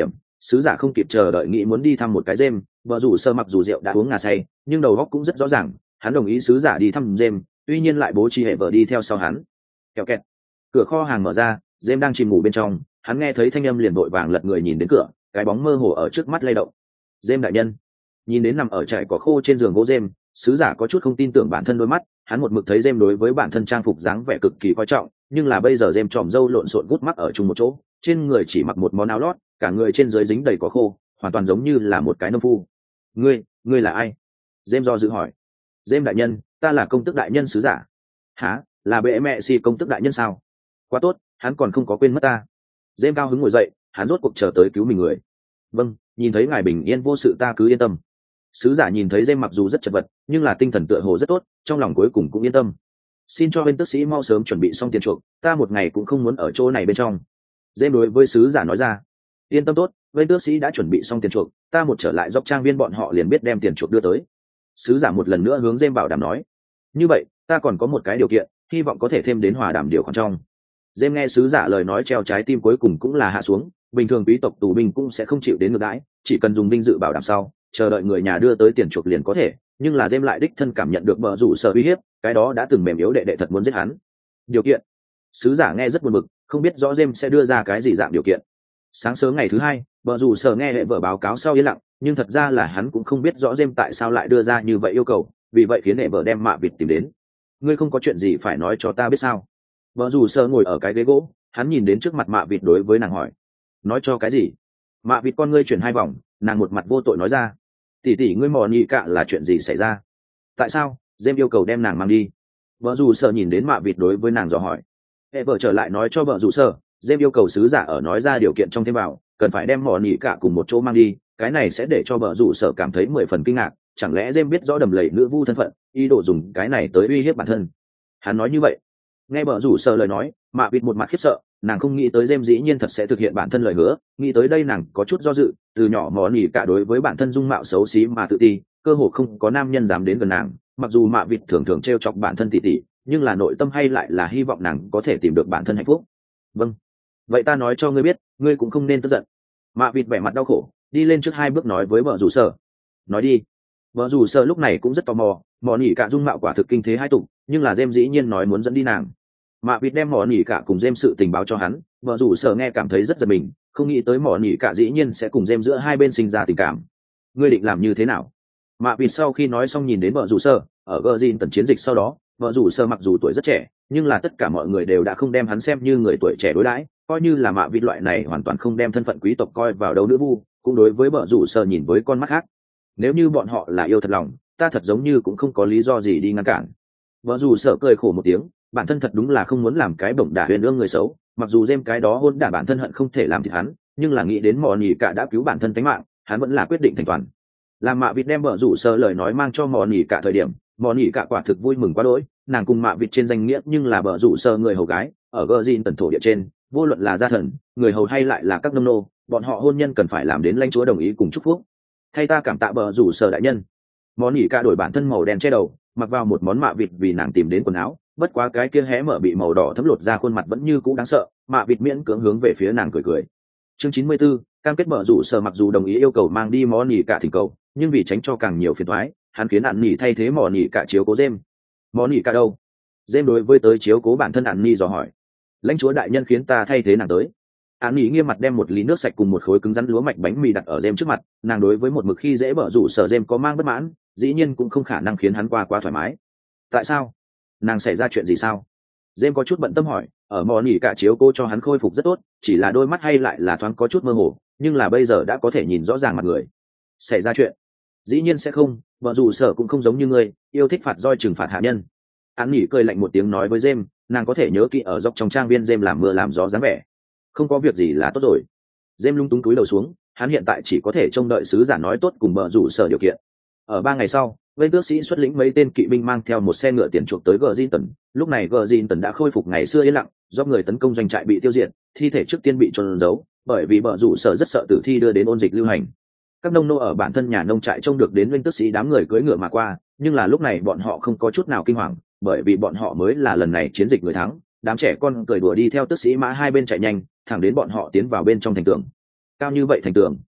sứ giả không kịp chờ đợi nghĩ muốn đi thăm một cái James, vợ rủ sơ mặc dù rượu đã uống ngà say nhưng đầu óc cũng rất rõ ràng, hắn đồng ý sứ giả đi thăm James, tuy nhiên lại bố trí hệ vợ đi theo sau hắn. Kẹo kẹt, cửa kho hàng mở ra, James đang chìm ngủ bên trong, hắn nghe thấy thanh âm liền vội vàng lật người nhìn đến cửa, cái bóng mơ hồ ở trước mắt lay động. James đại nhân. Nhìn đến nằm ở trại cỏ khô trên giường gỗ James, sứ giả có chút không tin tưởng bản thân đôi mắt, hắn một mực thấy James đối với bản thân trang phục dáng vẻ cực kỳ coi trọng, nhưng là bây giờ James tròm râu lộn xộn gút mắt ở chung một chỗ, trên người chỉ mặc một món áo lót, cả người trên dưới dính đầy cỏ khô, hoàn toàn giống như là một cái nông phu. Ngươi, ngươi là ai? James do dự hỏi. James đại nhân, ta là công tước đại nhân sứ giả. Hả, là bệ mẹ si công tước đại nhân sao? Quá tốt, hắn còn không có quên mất ta. James cao hứng ngồi dậy, hắn rốt cuộc chờ tới cứu mình người. Vâng, nhìn thấy ngài bình yên vô sự ta cứ yên tâm. Sứ giả nhìn thấy James mặc dù rất chật vật nhưng là tinh thần tựa hồ rất tốt, trong lòng cuối cùng cũng yên tâm. Xin cho bên tước sĩ mau sớm chuẩn bị xong tiền chuộc, ta một ngày cũng không muốn ở chỗ này bên trong. James đối với sứ giả nói ra. Yên tâm tốt, bên tước sĩ đã chuẩn bị xong tiền chuộc, ta một trở lại dọc trang viên bọn họ liền biết đem tiền chuộc đưa tới. Sứ giả một lần nữa hướng James bảo đảm nói. Như vậy, ta còn có một cái điều kiện, hy vọng có thể thêm đến hòa đàm điều khoản trong. James nghe sứ giả lời nói treo trái tim cuối cùng cũng là hạ xuống, bình thường quý tộc tù binh cũng sẽ không chịu đến ngược đãi, chỉ cần dùng binh dự bảo đảm sau, chờ đợi người nhà đưa tới tiền chuộc liền có thể, nhưng là James lại đích thân cảm nhận được bờ rủ sở uy hiếp, cái đó đã từng mềm yếu đệ đệ thật muốn giết hắn. Điều kiện. Sứ giả nghe rất buồn bực, không biết rõ James sẽ đưa ra cái gì dạng điều kiện. Sáng sớm ngày thứ hai, bờ rủ sở nghe hệ vợ báo cáo sau yên lặng, nhưng thật ra là hắn cũng không biết rõ James tại sao lại đưa ra như vậy yêu cầu, vì vậy khiến hệ vợ đem mạ vịt tìm đến. Ngươi không có chuyện gì phải nói cho ta biết sao? Bờ rủ sở ngồi ở cái ghế gỗ, hắn nhìn đến trước mặt mạ vịt đối với nàng hỏi. Nói cho cái gì? Mạ vịt con ngươi chuyển hai vòng, nàng một mặt vô tội nói ra. Tỷ tỷ ngươi mò nhị cạ là chuyện gì xảy ra? Tại sao James yêu cầu đem nàng mang đi? Vợ dù sợ nhìn đến mạ vịt đối với nàng dò hỏi. Hệ vợ trở lại nói cho vợ dù sợ, James yêu cầu sứ giả ở nói ra điều kiện trong thêm vào, cần phải đem mò nhị cạ cùng một chỗ mang đi, cái này sẽ để cho vợ dù sợ cảm thấy mười phần kinh ngạc, chẳng lẽ James biết rõ đầm lầy nữ vu thân phận, ý đồ dùng cái này tới uy hiếp bản thân. Hắn nói như vậy. Nghe vợ dù sợ lời nói, mạ vịt một mặt khiếp sợ, nàng không nghĩ tới James dĩ nhiên thật sẽ thực hiện bản thân lời hứa, nghĩ tới đây nàng có chút do dự, từ nhỏ mò nhỉ cả đối với bản thân dung mạo xấu xí mà tự ti, cơ hồ không có nam nhân dám đến gần nàng, mặc dù mạ vịt thường thường trêu chọc bản thân tỉ tỉ, nhưng là nội tâm hay lại là hy vọng nàng có thể tìm được bản thân hạnh phúc. Vâng, vậy ta nói cho ngươi biết, ngươi cũng không nên tức giận. Mạ vịt vẻ mặt đau khổ, đi lên trước hai bước nói với vợ rủ sở. Nói đi. Vợ rủ sở lúc này cũng rất tò mò, mò nhỉ cả dung mạo quả thực kinh thế hai tục, nhưng là James dĩ nhiên nói muốn dẫn đi nàng. Mạ vịt đem mỏ nỉ cả cùng James sự tình báo cho hắn, vợ rủ sở nghe cảm thấy rất giật mình, không nghĩ tới mỏ nỉ cả dĩ nhiên sẽ cùng James giữa hai bên sinh ra tình cảm. Ngươi định làm như thế nào? Mạ vịt sau khi nói xong nhìn đến vợ rủ sở, ở Virgin tần chiến dịch sau đó, vợ rủ sở mặc dù tuổi rất trẻ, nhưng là tất cả mọi người đều đã không đem hắn xem như người tuổi trẻ đối đãi, coi như là mạ vịt loại này hoàn toàn không đem thân phận quý tộc coi vào đâu nữ vu, cũng đối với vợ rủ sở nhìn với con mắt khác. Nếu như bọn họ là yêu thật lòng, ta thật giống như cũng không có lý do gì đi ngăn cản. Vợ rủ sở cười khổ một tiếng, bản thân thật đúng là không muốn làm cái bổng đả huyền ương người xấu, mặc dù James cái đó hôn đả bản thân hận không thể làm thịt hắn, nhưng là nghĩ đến mò nhỉ cả đã cứu bản thân tính mạng, hắn vẫn là quyết định thành toàn. Làm mạ vịt đem vợ rủ sơ lời nói mang cho mò nhỉ cả thời điểm, mò nhỉ cả quả thực vui mừng quá đỗi, nàng cùng mạ vịt trên danh nghĩa nhưng là vợ rủ sơ người hầu gái, ở Virgin tần thổ địa trên, vô luận là gia thần, người hầu hay lại là các nông nô, bọn họ hôn nhân cần phải làm đến lãnh chúa đồng ý cùng chúc phúc. Thay ta cảm tạ vợ rủ sơ đại nhân. Mò nhỉ cả đổi bản thân màu đen che đầu, mặc vào một món mạ vịt vì nàng tìm đến quần áo, bất quá cái kia hé mở bị màu đỏ thấm lột ra khuôn mặt vẫn như cũ đáng sợ, mạ vịt miễn cưỡng hướng về phía nàng cười cười. Chương chín mươi 94, cam kết mở rủ sở mặc dù đồng ý yêu cầu mang đi mò nỉ cả thỉnh cầu, nhưng vì tránh cho càng nhiều phiền toái, hắn khiến ạn nỉ thay thế mò nỉ cả chiếu cố James. Mò nỉ cả đâu? James đối với tới chiếu cố bản thân ạn nỉ dò hỏi. Lãnh chúa đại nhân khiến ta thay thế nàng tới. Ạn nỉ nghiêm mặt đem một ly nước sạch cùng một khối cứng rắn lúa mạch bánh mì đặt ở James trước mặt, nàng đối với một mực khi dễ mở rủ sở James có mang bất mãn, dĩ nhiên cũng không khả năng khiến hắn qua quá thoải mái. Tại sao? Nàng xảy ra chuyện gì sao? James có chút bận tâm hỏi, ở mò nỉ cả chiếu cô cho hắn khôi phục rất tốt, chỉ là đôi mắt hay lại là thoáng có chút mơ hồ, nhưng là bây giờ đã có thể nhìn rõ ràng mặt người. Xảy ra chuyện? Dĩ nhiên sẽ không, vợ dù sở cũng không giống như ngươi, yêu thích phạt roi trừng phạt hạ nhân. Án nỉ cười lạnh một tiếng nói với James, nàng có thể nhớ kỹ ở dọc trong trang viên James làm mưa làm gió dáng vẻ. Không có việc gì là tốt rồi. James lung túng túi đầu xuống, hắn hiện tại chỉ có thể trông đợi sứ giả nói tốt cùng vợ rủ sở điều kiện. Ở ba ngày sau, Vây tước sĩ xuất lĩnh mấy tên kỵ binh mang theo một xe ngựa tiền chuộc tới Virgin, lúc này Virgin đã khôi phục ngày xưa yên lặng, do người tấn công doanh trại bị tiêu diệt, thi thể trước tiên bị chôn giấu, bởi vì bợ rủ sở rất sợ tử thi đưa đến ôn dịch lưu hành. Các nông nô ở bản thân nhà nông trại trông được đến Vây tước sĩ đám người cưỡi ngựa mà qua, nhưng là lúc này bọn họ không có chút nào kinh hoàng, bởi vì bọn họ mới là lần này chiến dịch người thắng, đám trẻ con cười đùa đi theo tước sĩ mã hai bên chạy nhanh, thẳng đến bọn họ tiến vào bên trong thành tường. Cao như vậy thành tường,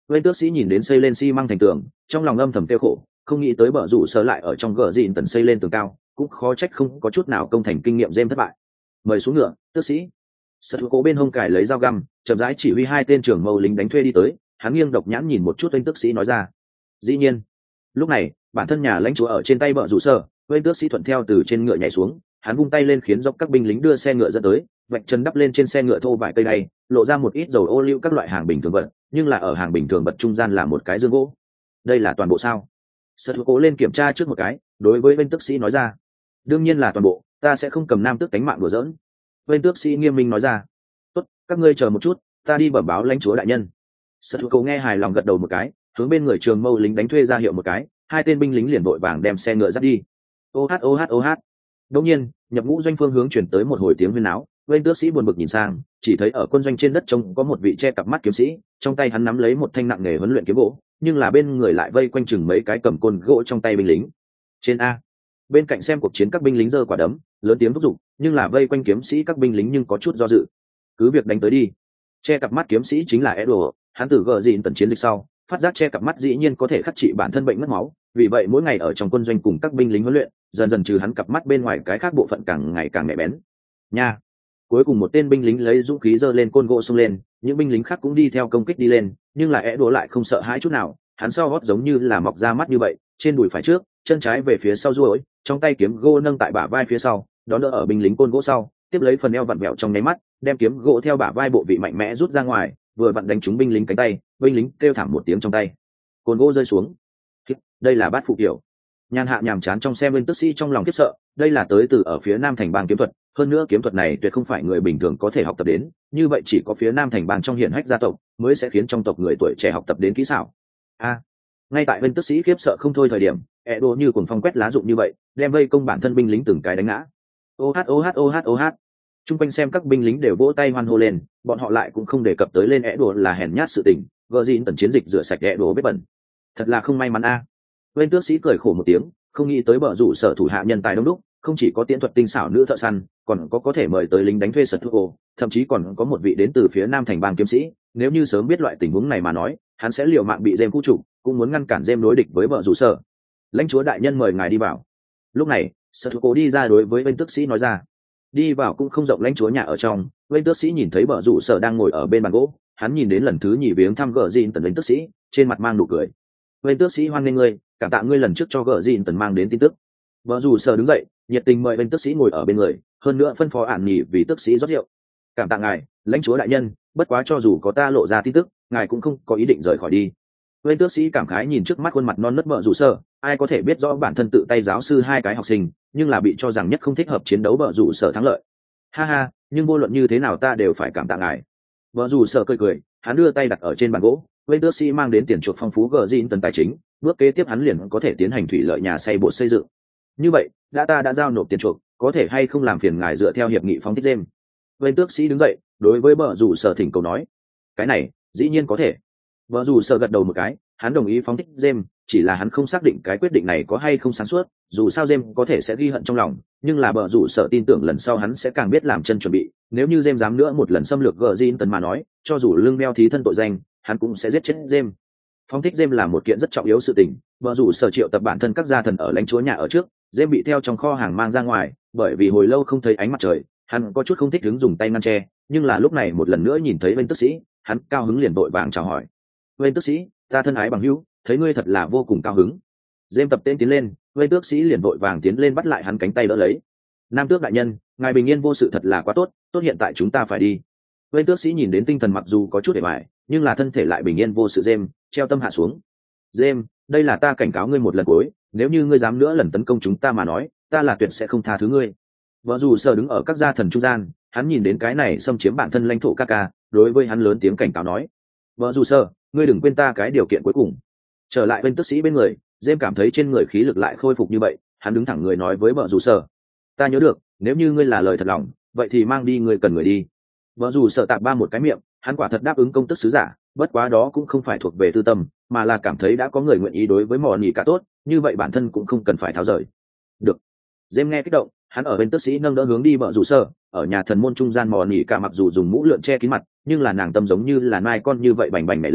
Bên tước sĩ nhìn đến xây lên xi măng thành tường, trong lòng âm thầm tiêu khổ, không nghĩ tới bờ rủ sở lại ở trong gờ dịn tần xây lên tường cao, cũng khó trách không có chút nào công thành kinh nghiệm James thất bại. Mời xuống ngựa, tước sĩ. Sở thủ cố bên hông cải lấy dao găm, chậm rãi chỉ huy hai tên trưởng mâu lính đánh thuê đi tới, hắn nghiêng độc nhãn nhìn một chút anh tước sĩ nói ra. Dĩ nhiên. Lúc này, bản thân nhà lãnh chúa ở trên tay bờ rủ sở, anh tước sĩ thuận theo từ trên ngựa nhảy xuống, hắn vung tay lên khiến dọc các binh lính đưa xe ngựa dẫn tới, vạch chân đắp lên trên xe ngựa thô vải cây này, lộ ra một ít dầu ô liu các loại hàng bình thường vật, nhưng là ở hàng bình thường vật trung gian là một cái dương gỗ. Đây là toàn bộ sao? Sở thủ cố lên kiểm tra trước một cái, đối với bên tước sĩ nói ra. Đương nhiên là toàn bộ, ta sẽ không cầm nam tước đánh mạng đùa giỡn. Bên tước sĩ nghiêm minh nói ra. Tốt, các ngươi chờ một chút, ta đi bẩm báo lãnh chúa đại nhân. Sở thủ cố nghe hài lòng gật đầu một cái, hướng bên người trường mâu lính đánh thuê ra hiệu một cái, hai tên binh lính liền vội vàng đem xe ngựa dắt đi. Ô hát ô hát ô hát. Đột nhiên, nhập ngũ doanh phương hướng chuyển tới một hồi tiếng huyên náo, bên tước sĩ buồn bực nhìn sang, chỉ thấy ở quân doanh trên đất trông có một vị che cặp mắt kiếm sĩ, trong tay hắn nắm lấy một thanh nặng nghề huấn luyện kiếm gỗ, nhưng là bên người lại vây quanh chừng mấy cái cầm côn gỗ trong tay binh lính. Trên a, bên cạnh xem cuộc chiến các binh lính giơ quả đấm, lớn tiếng thúc giục, nhưng là vây quanh kiếm sĩ các binh lính nhưng có chút do dự. Cứ việc đánh tới đi. Che cặp mắt kiếm sĩ chính là Edo, hắn từ gờ dịn tần chiến dịch sau, phát giác che cặp mắt dĩ nhiên có thể khắc trị bản thân bệnh mất máu, vì vậy mỗi ngày ở trong quân doanh cùng các binh lính huấn luyện, dần dần trừ hắn cặp mắt bên ngoài cái khác bộ phận càng ngày càng nhạy bén. Nha. Cuối cùng một tên binh lính lấy dũng khí giơ lên côn gỗ xông lên, những binh lính khác cũng đi theo công kích đi lên, nhưng là Edo lại không sợ hãi chút nào, hắn sau gót giống như là mọc ra mắt như vậy, trên đùi phải trước, chân trái về phía sau duỗi, trong tay kiếm gỗ nâng tại bả vai phía sau, đón đỡ ở binh lính côn gỗ sau, tiếp lấy phần eo vặn vẹo trong nháy mắt, đem kiếm gỗ theo bả vai bộ vị mạnh mẽ rút ra ngoài, vừa vặn đánh trúng binh lính cánh tay, binh lính kêu thảm một tiếng trong tay, côn gỗ rơi xuống. Đây là bát phụ kiểu. Nhan Hạ nhàm chán trong xem bên tức sĩ trong lòng khiếp sợ, đây là tới từ ở phía Nam thành bang kiếm thuật, hơn nữa kiếm thuật này tuyệt không phải người bình thường có thể học tập đến, như vậy chỉ có phía Nam thành bang trong hiển hách gia tộc mới sẽ khiến trong tộc người tuổi trẻ học tập đến kỹ xảo. A, à, ngay tại bên tức sĩ khiếp sợ không thôi thời điểm, Edo như cuồng phong quét lá rụng như vậy, đem vây công bản thân binh lính từng cái đánh ngã. Ô hát ô hát ô hát ô hát. Trung quanh xem các binh lính đều vỗ tay hoan hô lên, bọn họ lại cũng không đề cập tới lên Edo là hèn nhát sự tình, gờ dịn tần chiến dịch rửa sạch Edo vết bẩn. Thật là không may mắn a. À. Bên tước sĩ cười khổ một tiếng, không nghĩ tới bờ rủ sở thủ hạ nhân tài đông đúc, không chỉ có tiễn thuật tinh xảo nữ thợ săn, còn có có thể mời tới lính đánh thuê sật thuốc ô, thậm chí còn có một vị đến từ phía Nam thành bang kiếm sĩ. Nếu như sớm biết loại tình huống này mà nói, hắn sẽ liều mạng bị Gem khu trục, cũng muốn ngăn cản Gem đối địch với bờ rủ sở. Lãnh chúa đại nhân mời ngài đi vào. Lúc này, sật thuốc ô đi ra đối với bên tước sĩ nói ra. Đi vào cũng không rộng lãnh chúa nhà ở trong, bên tước sĩ nhìn thấy bờ rủ sở đang ngồi ở bên bàn gỗ, hắn nhìn đến lần thứ nhì viếng thăm gờ dìn tần bên tước sĩ, trên mặt mang nụ cười. Bên tước sĩ hoan nghênh ngươi, cảm tạ ngươi lần trước cho gờ dìn tần mang đến tin tức. Vợ dù sở đứng dậy, nhiệt tình mời bên tước sĩ ngồi ở bên người, hơn nữa phân phó ản nhì vì tước sĩ rót rượu. Cảm tạ ngài, lãnh chúa đại nhân, bất quá cho dù có ta lộ ra tin tức, ngài cũng không có ý định rời khỏi đi. Bên tước sĩ cảm khái nhìn trước mắt khuôn mặt non nớt vợ dù sở, ai có thể biết rõ bản thân tự tay giáo sư hai cái học sinh, nhưng là bị cho rằng nhất không thích hợp chiến đấu vợ dù sở thắng lợi. Ha ha, nhưng vô luận như thế nào ta đều phải cảm tạ ngài. Vợ dù sở cười cười, hắn đưa tay đặt ở trên bàn gỗ, bên tước sĩ mang đến tiền chuộc phong phú gờ dìn tần tài chính, bước kế tiếp hắn liền có thể tiến hành thủy lợi nhà xây bộ xây dựng. Như vậy, đã ta đã giao nộp tiền chuộc, có thể hay không làm phiền ngài dựa theo hiệp nghị phóng thích Gem? Bên tước sĩ đứng dậy, đối với bờ rủ sở thỉnh cầu nói. Cái này, dĩ nhiên có thể. Bờ rủ sở gật đầu một cái, hắn đồng ý phóng thích Gem, chỉ là hắn không xác định cái quyết định này có hay không sáng suốt, dù sao Gem có thể sẽ ghi hận trong lòng, nhưng là bờ rủ sở tin tưởng lần sau hắn sẽ càng biết làm chân chuẩn bị, nếu như Gem dám nữa một lần xâm lược gờ dìn tần mà nói, cho dù lưng đeo thí thân tội danh, hắn cũng sẽ giết chết Gem. Phóng thích Gem là một kiện rất trọng yếu sự tình, bờ rủ sở triệu tập bản thân các gia thần ở lãnh chúa nhà ở trước, Gem bị theo trong kho hàng mang ra ngoài, bởi vì hồi lâu không thấy ánh mặt trời, hắn có chút không thích đứng dùng tay ngăn che, nhưng là lúc này một lần nữa nhìn thấy bên tước sĩ, hắn cao hứng liền vội vàng chào hỏi. Bên tước sĩ, ta thân ái bằng hữu, thấy ngươi thật là vô cùng cao hứng. Gem tập tên tiến lên, bên tước sĩ liền vội vàng tiến lên bắt lại hắn cánh tay đỡ lấy. Nam tước đại nhân, ngài bình yên vô sự thật là quá tốt, tốt hiện tại chúng ta phải đi. Bên tước sĩ nhìn đến tinh thần mặc dù có chút để bại, nhưng là thân thể lại bình yên vô sự. Gem treo tâm hạ xuống. Gem, đây là ta cảnh cáo ngươi một lần cuối, nếu như ngươi dám nữa lần tấn công chúng ta mà nói, ta là tuyệt sẽ không tha thứ ngươi. Vợ dù sở đứng ở các gia thần trung gian, hắn nhìn đến cái này xâm chiếm bản thân lãnh thổ Kaka, đối với hắn lớn tiếng cảnh cáo nói. Vợ dù sở, ngươi đừng quên ta cái điều kiện cuối cùng. Trở lại bên tước sĩ bên người, James cảm thấy trên người khí lực lại khôi phục như vậy, hắn đứng thẳng người nói với vợ dù sở. Ta nhớ được, nếu như ngươi là lời thật lòng, vậy thì mang đi người cần người đi. Vợ dù sở tạp ba một cái miệng, hắn quả thật đáp ứng công tước sứ giả, bất quá đó cũng không phải thuộc về tư tâm, mà là cảm thấy đã có người nguyện ý đối với mò nỉ cả tốt, như vậy bản thân cũng không cần phải tháo rời. Được. James nghe kích động, hắn ở bên tước sĩ nâng đỡ hướng đi vợ rủ sở, ở nhà thần môn trung gian mò nỉ cả mặc dù dùng mũ lượn che kín mặt, nhưng là nàng tâm giống như là nai con như vậy bành bành nhảy lên,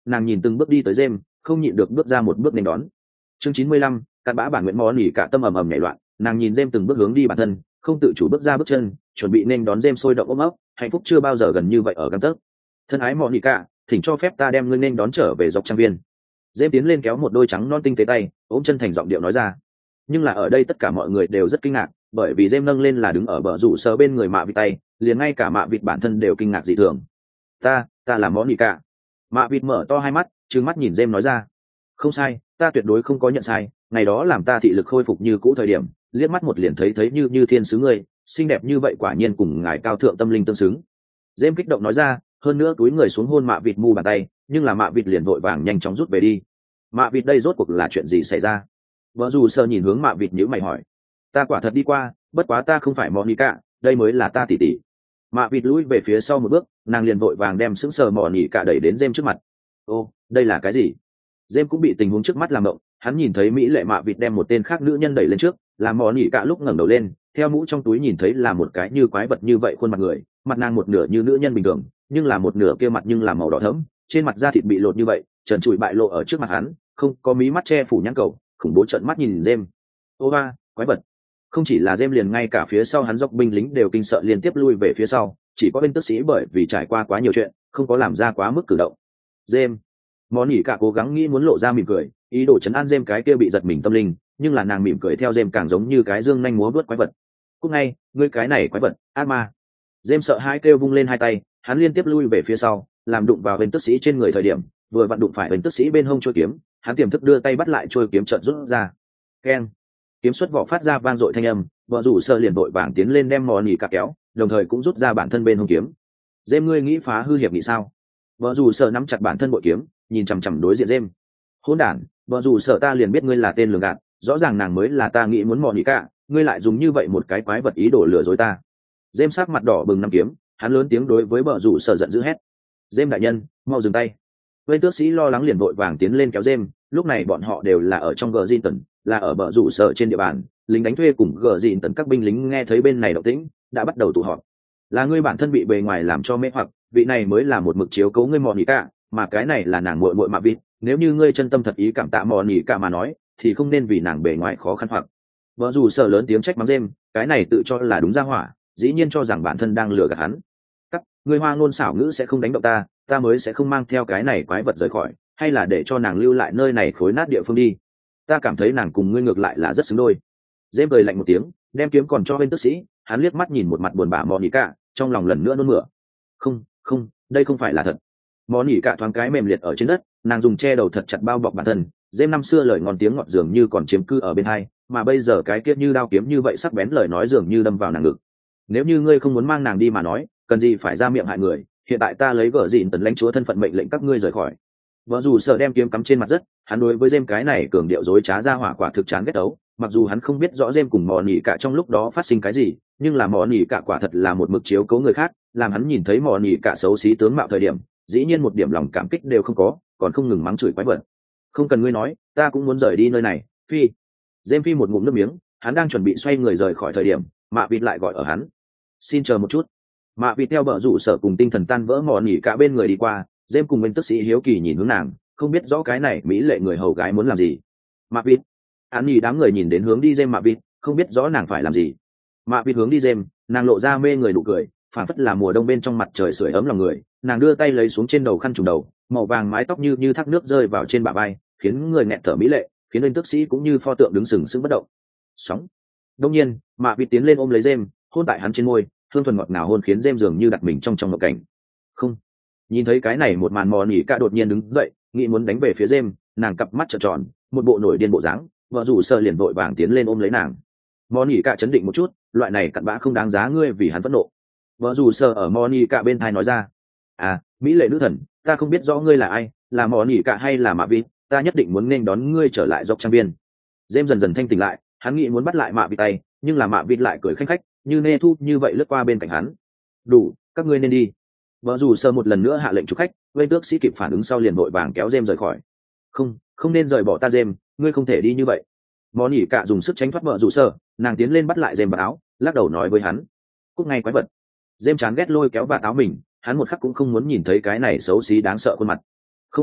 nàng nhìn từng bước đi tới Jem, không nhịn được bước ra một bước nên đón. Chương chín mươi lăm, cặn bã bản nguyện mò nỉ cả tâm ầm ầm nhảy loạn, nàng nhìn Jem từng bước hướng đi bản thân, không tự chủ bước ra bước chân, chuẩn bị nên đón Jem sôi động ôm ấp, hạnh phúc chưa bao giờ gần như vậy ở gang tấc. Thân ái mò nỉ cả, thỉnh cho phép ta đem ngươi nên đón trở về dọc trang viên. Jem tiến lên kéo một đôi trắng non tinh tế tay, ôm chân thành giọng điệu nói ra. Nhưng là ở đây tất cả mọi người đều rất kinh ngạc, bởi vì Jem nâng lên là đứng ở bờ rủ sờ bên người mạ vịt tay, liền ngay cả mạ vịt bản thân đều kinh ngạc dị thường. Ta, ta là mò nỉ cả. Mạ vịt mở to hai mắt, trừng mắt nhìn Jem nói ra. Không sai, ta tuyệt đối không có nhận sai, ngày đó làm ta thị lực khôi phục như cũ thời điểm, liếc mắt một liền thấy thấy như như thiên sứ người, xinh đẹp như vậy quả nhiên cùng ngài cao thượng tâm linh tương xứng. Jem kích động nói ra, hơn nữa túi người xuống hôn mạ vịt mu bàn tay, nhưng là mạ vịt liền vội vàng nhanh chóng rút về đi. Mạ vịt đây rốt cuộc là chuyện gì xảy ra? Vợ dù sơ nhìn hướng mạ vịt nhíu mày hỏi. Ta quả thật đi qua, bất quá ta không phải Monica, đây mới là ta tỷ tỷ. Mạ vịt lùi về phía sau một bước, nàng liền vội vàng đem sững sờ Monica đẩy đến Jem trước mặt. Ô, đây là cái gì? Jem cũng bị tình huống trước mắt làm động, hắn nhìn thấy mỹ lệ mạ vịt đem một tên khác nữ nhân đẩy lên trước, làm Monica lúc ngẩng đầu lên, theo mũ trong túi nhìn thấy là một cái như quái vật như vậy khuôn mặt người, mặt nàng một nửa như nữ nhân bình thường, nhưng là một nửa kia mặt nhưng là màu đỏ thẫm, trên mặt da thịt bị lột như vậy, trần trụi bại lộ ở trước mặt hắn, không có mí mắt che phủ nhãn cầu, khủng bố trợn mắt nhìn Jem. Ô ba, quái vật! Không chỉ là Jem liền ngay cả phía sau hắn dọc binh lính đều kinh sợ liên tiếp lui về phía sau, chỉ có bên tức sĩ bởi vì trải qua quá nhiều chuyện, không có làm ra quá mức cử động. Jem, món nhỉ cả cố gắng nghĩ muốn lộ ra mỉm cười, ý đồ chấn an Jem cái kia bị giật mình tâm linh, nhưng là nàng mỉm cười theo Jem càng giống như cái dương nhanh múa vớt quái vật. Cúc ngay, ngươi cái này quái vật, ác ma! Jem sợ hãi kêu vung lên hai tay, hắn liên tiếp lui về phía sau, làm đụng vào bên tức sĩ trên người thời điểm, vừa vặn đụng phải bên tức sĩ bên hông trôi kiếm, hắn tiềm thức đưa tay bắt lại trôi kiếm chợt rút ra. Keng! Kiếm xuất vỏ phát ra vang dội thanh âm, vợ rủ sơ liền vội vàng tiến lên đem mò nỉ cả kéo, đồng thời cũng rút ra bản thân bên hông kiếm. Jem, ngươi nghĩ phá hư hiệp nghị sao? Vợ rủ sơ nắm chặt bản thân bội kiếm, nhìn chằm chằm đối diện Jem. Hỗn đản, vợ rủ sơ ta liền biết ngươi là tên lường gạt, rõ ràng nàng mới là ta nghĩ muốn mò nỉ cả, ngươi lại dùng như vậy một cái quái vật ý đồ lừa dối ta. Jem sắc mặt đỏ bừng nắm kiếm, hắn lớn tiếng đối với vợ rủ sơ giận dữ hét. Jem đại nhân, mau dừng tay. Bên tước sĩ lo lắng liền vội vàng tiến lên kéo Jem, lúc này bọn họ đều là ở trong gờ Ginton, là ở bờ rủ sở trên địa bàn, lính đánh thuê cùng gờ Ginton các binh lính nghe thấy bên này động tĩnh, đã bắt đầu tụ họp. Là ngươi bản thân bị bề ngoài làm cho mê hoặc, vị này mới là một mực chiếu cố ngươi mò nỉ cả, mà cái này là nàng muội muội Mạ Vịt, nếu như ngươi chân tâm thật ý cảm tạ mò nỉ cả mà nói, thì không nên vì nàng bề ngoài khó khăn hoặc. Bờ rủ sở lớn tiếng trách mắng Jem, cái này tự cho là đúng ra hỏa, dĩ nhiên cho rằng bản thân đang lừa gạt hắn. Các ngươi hoa ngôn xảo ngữ sẽ không đánh động ta, ta mới sẽ không mang theo cái này quái vật rời khỏi, hay là để cho nàng lưu lại nơi này khối nát địa phương đi. Ta cảm thấy nàng cùng ngươi ngược lại là rất xứng đôi. Dêm cười lạnh một tiếng, đem kiếm còn cho bên tước sĩ, hắn liếc mắt nhìn một mặt buồn bã Monica, trong lòng lần nữa nôn mửa. Không, không, đây không phải là thật. Monica thoáng cái mềm liệt ở trên đất, nàng dùng che đầu thật chặt bao bọc bản thân. Dêm năm xưa lời ngon tiếng ngọt dường như còn chiếm cư ở bên hai, mà bây giờ cái kia như đao kiếm như vậy sắc bén lời nói dường như đâm vào nàng ngực. Nếu như ngươi không muốn mang nàng đi mà nói, cần gì phải ra miệng hại người, hiện tại ta lấy gở dịn tần lãnh chúa thân phận mệnh lệnh các ngươi rời khỏi. Vợ dù sợ đem kiếm cắm trên mặt đất, hắn đối với Jem cái này cường điệu dối trá ra hỏa quả thực chán ghét đấu, mặc dù hắn không biết rõ Jem cùng mò nỉ cả trong lúc đó phát sinh cái gì, nhưng là mò nỉ cả quả thật là một mực chiếu cố người khác, làm hắn nhìn thấy mò nỉ cả xấu xí tướng mạo thời điểm, dĩ nhiên một điểm lòng cảm kích đều không có, còn không ngừng mắng chửi quái vật. Không cần ngươi nói, ta cũng muốn rời đi nơi này. Phi. Jem phi một ngụm nước miếng, hắn đang chuẩn bị xoay người rời khỏi thời điểm, Mạ Vịt lại gọi ở hắn. Xin chờ một chút. Mạ Vịt theo bờ rủ sở cùng tinh thần tan vỡ mò nỉ cả bên người đi qua. Jem cùng bên tức sĩ hiếu kỳ nhìn hướng nàng, không biết rõ cái này mỹ lệ người hầu gái muốn làm gì. Mạ Vịt. Hắn nhìn đám người nhìn đến hướng đi Jem Mạ Vịt, không biết rõ nàng phải làm gì. Mạ Vịt hướng đi Jem, nàng lộ ra mê người nụ cười, phản phất là mùa đông bên trong mặt trời sưởi ấm lòng người. Nàng đưa tay lấy xuống trên đầu khăn trùm đầu, màu vàng mái tóc như như thác nước rơi vào trên bả vai, khiến người nghẹt thở mỹ lệ, khiến bên tức sĩ cũng như pho tượng đứng sừng sững bất động. Sóng. Đông nhiên, Mạ Vịt tiến lên ôm lấy Jem, hôn tại hắn trên môi, hương thuần ngọt ngào hôn khiến Jem dường như đặt mình trong trong ngộ cảnh. Không. Nhìn thấy cái này một màn mò nỉ cả đột nhiên đứng dậy, nghĩ muốn đánh về phía Jem, nàng cặp mắt trợn tròn, một bộ nổi điên bộ dáng, vợ rủ sợ liền vội vàng tiến lên ôm lấy nàng. Mò nỉ cả chấn định một chút, loại này cặn bã không đáng giá ngươi vì hắn phẫn nộ. Vợ rủ sợ ở mò nỉ cả bên tai nói ra, à, mỹ lệ nữ thần, ta không biết rõ ngươi là ai, là mò nỉ cả hay là Mạ Vịt, ta nhất định muốn nên đón ngươi trở lại dọc trang viên. Jem dần dần thanh tỉnh lại, hắn nghĩ muốn bắt lại Mạ Vịt tay, nhưng là Mạ Vịt lại cười khanh khách, như nê thu như vậy lướt qua bên cạnh hắn. Đủ, các ngươi nên đi. Vợ dù sơ một lần nữa hạ lệnh chụp khách, bên tước sĩ kịp phản ứng sau liền vội vàng kéo Jem rời khỏi. Không, không nên rời bỏ ta Jem, ngươi không thể đi như vậy. Món nhỉ cả dùng sức tránh thoát vợ dù sơ, nàng tiến lên bắt lại Jem vào áo, lắc đầu nói với hắn. Cúc ngay quái vật. Jem chán ghét lôi kéo vạt áo mình, hắn một khắc cũng không muốn nhìn thấy cái này xấu xí đáng sợ khuôn mặt. Không phải,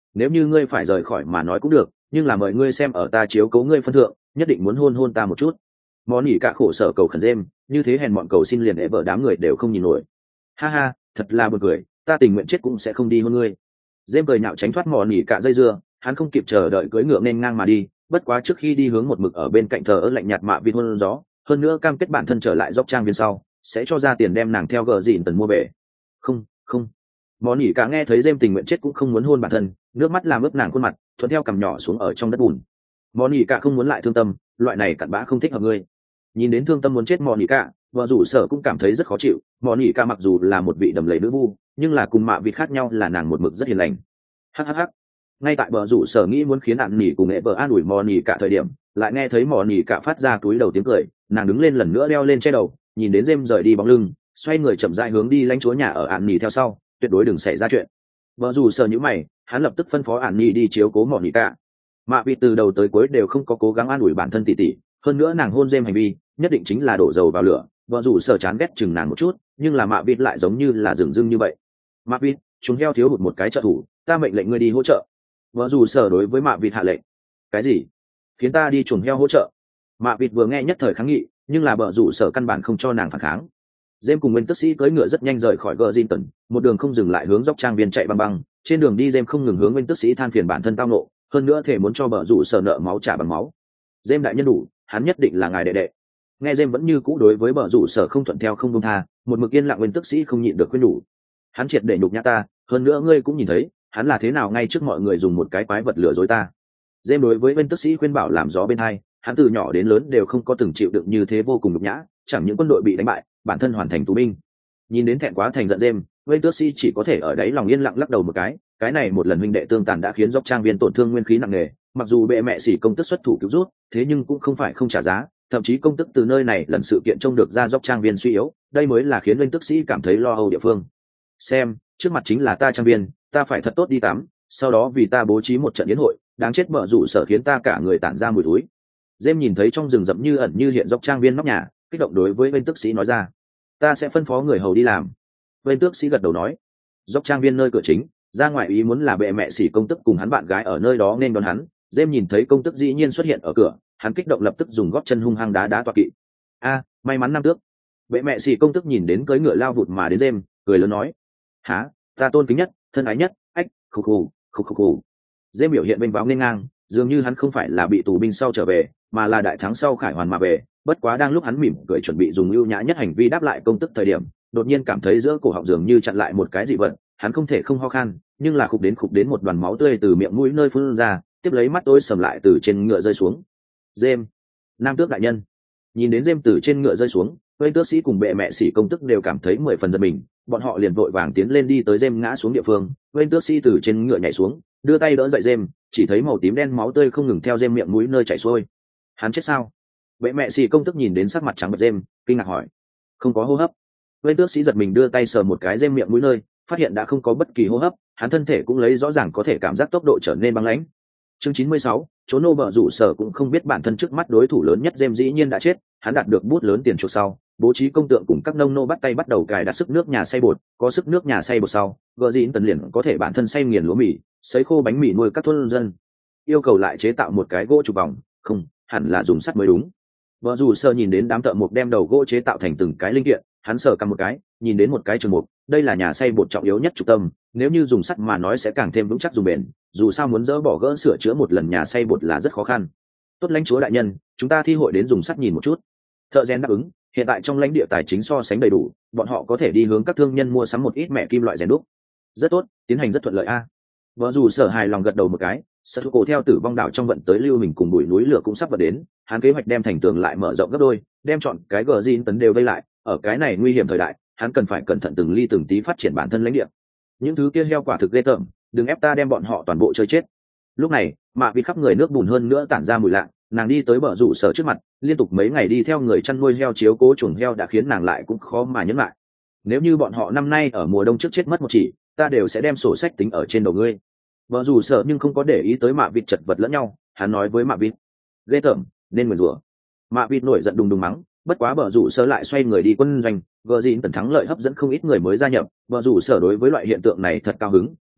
nếu như ngươi phải rời khỏi mà nói cũng được, nhưng là mời ngươi xem ở ta chiếu cố ngươi phân thượng, nhất định muốn hôn hôn ta một chút. Món nhỉ cả khổ sở cầu khẩn Dêm, như thế hèn bọn cầu xin liền để vợ đám người đều không nhìn nổi. Ha ha, thật là buồn cười, ta tình nguyện chết cũng sẽ không đi hôn ngươi. Dêm cười nhạo tránh thoát món nhỉ cả dây dưa, hắn không kịp chờ đợi cưỡi ngựa nên ngang mà đi, bất quá trước khi đi hướng một mực ở bên cạnh thờ ơ lạnh nhạt mạ vịt hôn gió, hơn nữa cam kết bản thân trở lại dốc trang viên sau sẽ cho ra tiền đem nàng theo gờ dịn tần mua về. Không, không. Món nhỉ cả nghe thấy Dêm tình nguyện chết cũng không muốn hôn bản thân, nước mắt làm ướt nàng khuôn mặt, thuận theo cằm nhỏ xuống ở trong đất bùn. Món nhỉ cả không muốn lại thương tâm, loại này cặn bã không thích hợp ngươi. Nhìn đến thương tâm muốn chết món nhỉ cả, vợ rủ sở cũng cảm thấy rất khó chịu. Món nhỉ cả mặc dù là một vị đầm lầy nữ vu, nhưng là cùng mạ vịt khác nhau là nàng một mực rất hiền lành. Hhh. Ngay tại bờ rủ sở nghĩ muốn khiến ạn nỉ cùng nghệ vợ an ủi mò nỉ cả thời điểm, lại nghe thấy mò nỉ cả phát ra túi đầu tiếng cười, nàng đứng lên lần nữa đeo lên che đầu, nhìn đến Dêm rời đi bóng lưng, xoay người chậm rãi hướng đi lãnh chúa nhà ở ạn nỉ theo sau, tuyệt đối đừng xảy ra chuyện. Bờ rủ sở nhíu mày, hắn lập tức phân phó ạn nỉ đi chiếu cố mò nỉ cả. Mạ vịt từ đầu tới cuối đều không có cố gắng an ủi bản thân tỉ tỉ, hơn nữa nàng hôn Dêm hành vi nhất định chính là đổ dầu vào lửa. Bờ rủ sở chán ghét chừng nàng một chút, nhưng là mạ vịt lại giống như là dừng dưng như vậy. Mạ vịt, chúng heo thiếu hụt một cái trợ thủ, ta mệnh lệnh ngươi đi hỗ trợ. Vợ dù sở đối với mạ vịt hạ lệnh. Cái gì? Khiến ta đi chuồng heo hỗ trợ? Mạ vịt vừa nghe nhất thời kháng nghị, nhưng là vợ dù sở căn bản không cho nàng phản kháng. Dêm cùng nguyên tức sĩ cưỡi ngựa rất nhanh rời khỏi gờ Ginton, một đường không dừng lại hướng dốc trang viên chạy băng băng. Trên đường đi Dêm không ngừng hướng nguyên tức sĩ than phiền bản thân tao nộ, hơn nữa thể muốn cho vợ dù sở nợ máu trả bằng máu. Dêm đại nhân đủ, hắn nhất định là ngài đệ đệ. Nghe Dêm vẫn như cũ đối với vợ dù sở không thuận theo không công tha, một mực yên lặng nguyên tức sĩ không nhịn được khuyên nhủ. Hắn triệt để nhục nhã ta, hơn nữa ngươi cũng nhìn thấy hắn là thế nào ngay trước mọi người dùng một cái quái vật lừa dối ta. Dêm đối với bên tức sĩ khuyên bảo làm gió bên hai, hắn từ nhỏ đến lớn đều không có từng chịu đựng như thế vô cùng nhục nhã, chẳng những quân đội bị đánh bại, bản thân hoàn thành tù binh. Nhìn đến thẹn quá thành giận Dêm, bên tức sĩ chỉ có thể ở đấy lòng yên lặng lắc đầu một cái, cái này một lần huynh đệ tương tàn đã khiến dốc trang viên tổn thương nguyên khí nặng nề, mặc dù bệ mẹ xỉ công tức xuất thủ cứu rút, thế nhưng cũng không phải không trả giá, thậm chí công tức từ nơi này lần sự kiện trông được ra dốc trang viên suy yếu, đây mới là khiến bên tức sĩ cảm thấy lo âu địa phương. Xem, trước mặt chính là ta trang viên, ta phải thật tốt đi tắm, sau đó vì ta bố trí một trận yến hội, đáng chết bợ rủ sở khiến ta cả người tản ra mùi túi. Dêm nhìn thấy trong rừng rậm như ẩn như hiện dốc trang viên nóc nhà, kích động đối với bên tước sĩ nói ra, ta sẽ phân phó người hầu đi làm. Bên tước sĩ gật đầu nói, dốc trang viên nơi cửa chính, ra ngoài ý muốn là bệ mẹ xỉ công tức cùng hắn bạn gái ở nơi đó nên đón hắn. Dêm nhìn thấy công tức dĩ nhiên xuất hiện ở cửa, hắn kích động lập tức dùng gót chân hung hăng đá đá toạc kỵ. A, may mắn năm tước. Bệ mẹ xỉ công tức nhìn đến cưỡi ngựa lao vụt mà đến Dêm, cười lớn nói, há, ta tôn kính nhất, thân ái nhất, ách, khục khù, khục khục khù. Dêm biểu hiện bên váo nên ngang, dường như hắn không phải là bị tù binh sau trở về, mà là đại thắng sau khải hoàn mà về. Bất quá đang lúc hắn mỉm cười chuẩn bị dùng ưu nhã nhất hành vi đáp lại công tức thời điểm, đột nhiên cảm thấy giữa cổ họng dường như chặn lại một cái dị vật, hắn không thể không ho khan, nhưng là khục đến khục đến một đoàn máu tươi từ miệng mũi nơi phun ra, tiếp lấy mắt tối sầm lại từ trên ngựa rơi xuống. Dêm, nam tước đại nhân. Nhìn đến Dêm từ trên ngựa rơi xuống, Vệ tước sĩ cùng bệ mẹ sĩ công tức đều cảm thấy mười phần giật mình, bọn họ liền vội vàng tiến lên đi tới Dêm ngã xuống địa phương. Vệ tước sĩ từ trên ngựa nhảy xuống, đưa tay đỡ dậy Dêm, chỉ thấy màu tím đen máu tươi không ngừng theo Dêm miệng mũi nơi chảy xuôi. Hắn chết sao? Bệ mẹ sĩ công tức nhìn đến sắc mặt trắng bệch Dêm, kinh ngạc hỏi. Không có hô hấp. Vệ tước sĩ giật mình đưa tay sờ một cái Dêm miệng mũi nơi, phát hiện đã không có bất kỳ hô hấp, hắn thân thể cũng lấy rõ ràng có thể cảm giác tốc độ trở nên băng lãnh. Chương chín mươi sáu, chỗ nô bợ rủ sở cũng không biết bản thân trước mắt đối thủ lớn nhất Dêm dĩ nhiên đã chết, hắn đạt được bút lớn tiền chuộc sau, bố trí công tượng cùng các nông nô bắt tay bắt đầu cài đặt sức nước nhà xay bột, có sức nước nhà xay bột sau, gợ dịn tần liền có thể bản thân xay nghiền lúa mì, sấy khô bánh mì nuôi các thôn dân. Yêu cầu lại chế tạo một cái gỗ chụp vòng, không, hẳn là dùng sắt mới đúng. Bợ rủ sở nhìn đến đám thợ mộc đem đầu gỗ chế tạo thành từng cái linh kiện, hắn sờ cầm một cái, nhìn đến một cái trường mục, đây là nhà xay bột trọng yếu nhất trục tâm, nếu như dùng sắt mà nói sẽ càng thêm vững chắc dùng bền, dù sao muốn dỡ bỏ gỡ sửa chữa một lần nhà xay bột là rất khó khăn. Tốt lãnh chúa đại nhân, chúng ta thi hội đến dùng sắt nhìn một chút. Thợ rèn đáp ứng, hiện tại trong lãnh địa tài chính so sánh đầy đủ, bọn họ có thể đi hướng các thương nhân mua sắm một ít mẹ kim loại rèn đúc. Rất tốt, tiến hành rất thuận lợi a. Vợ dù sở hài lòng gật đầu một cái, sở cổ theo tử vong đảo trong vận tới lưu mình cùng bụi núi lửa cũng sắp vào đến, hắn kế hoạch đem thành tường lại mở rộng gấp đôi, đem chọn cái gờ zin tấn đều vây lại, ở cái này nguy hiểm thời đại, hắn cần phải cẩn thận từng ly từng tí phát triển bản thân lãnh địa. Những thứ kia heo quả thực ghê tởm, đừng ép ta đem bọn họ toàn bộ chơi chết. Lúc này, mạ vịt khắp người nước bùn hơn nữa tản ra mùi lạ, nàng đi tới bờ rủ sở trước mặt, liên tục mấy ngày đi theo người chăn nuôi heo chiếu cố chuồng heo đã khiến nàng lại cũng khó mà nhẫn lại. Nếu như bọn họ năm nay ở mùa đông trước chết mất một chỉ, ta đều sẽ đem sổ sách tính ở trên đầu ngươi. Bờ rủ sở nhưng không có để ý tới mạ vịt chật vật lẫn nhau, hắn nói với mạ vịt, ghê tởm, nên nguyền rủa. Mạ vịt nổi giận đùng đùng mắng, bất quá bờ rủ sở lại xoay người đi quân doanh, gờ dịn tần thắng lợi hấp dẫn không ít người mới gia nhập, bờ rủ sở đối với loại hiện tượng này thật cao hứng,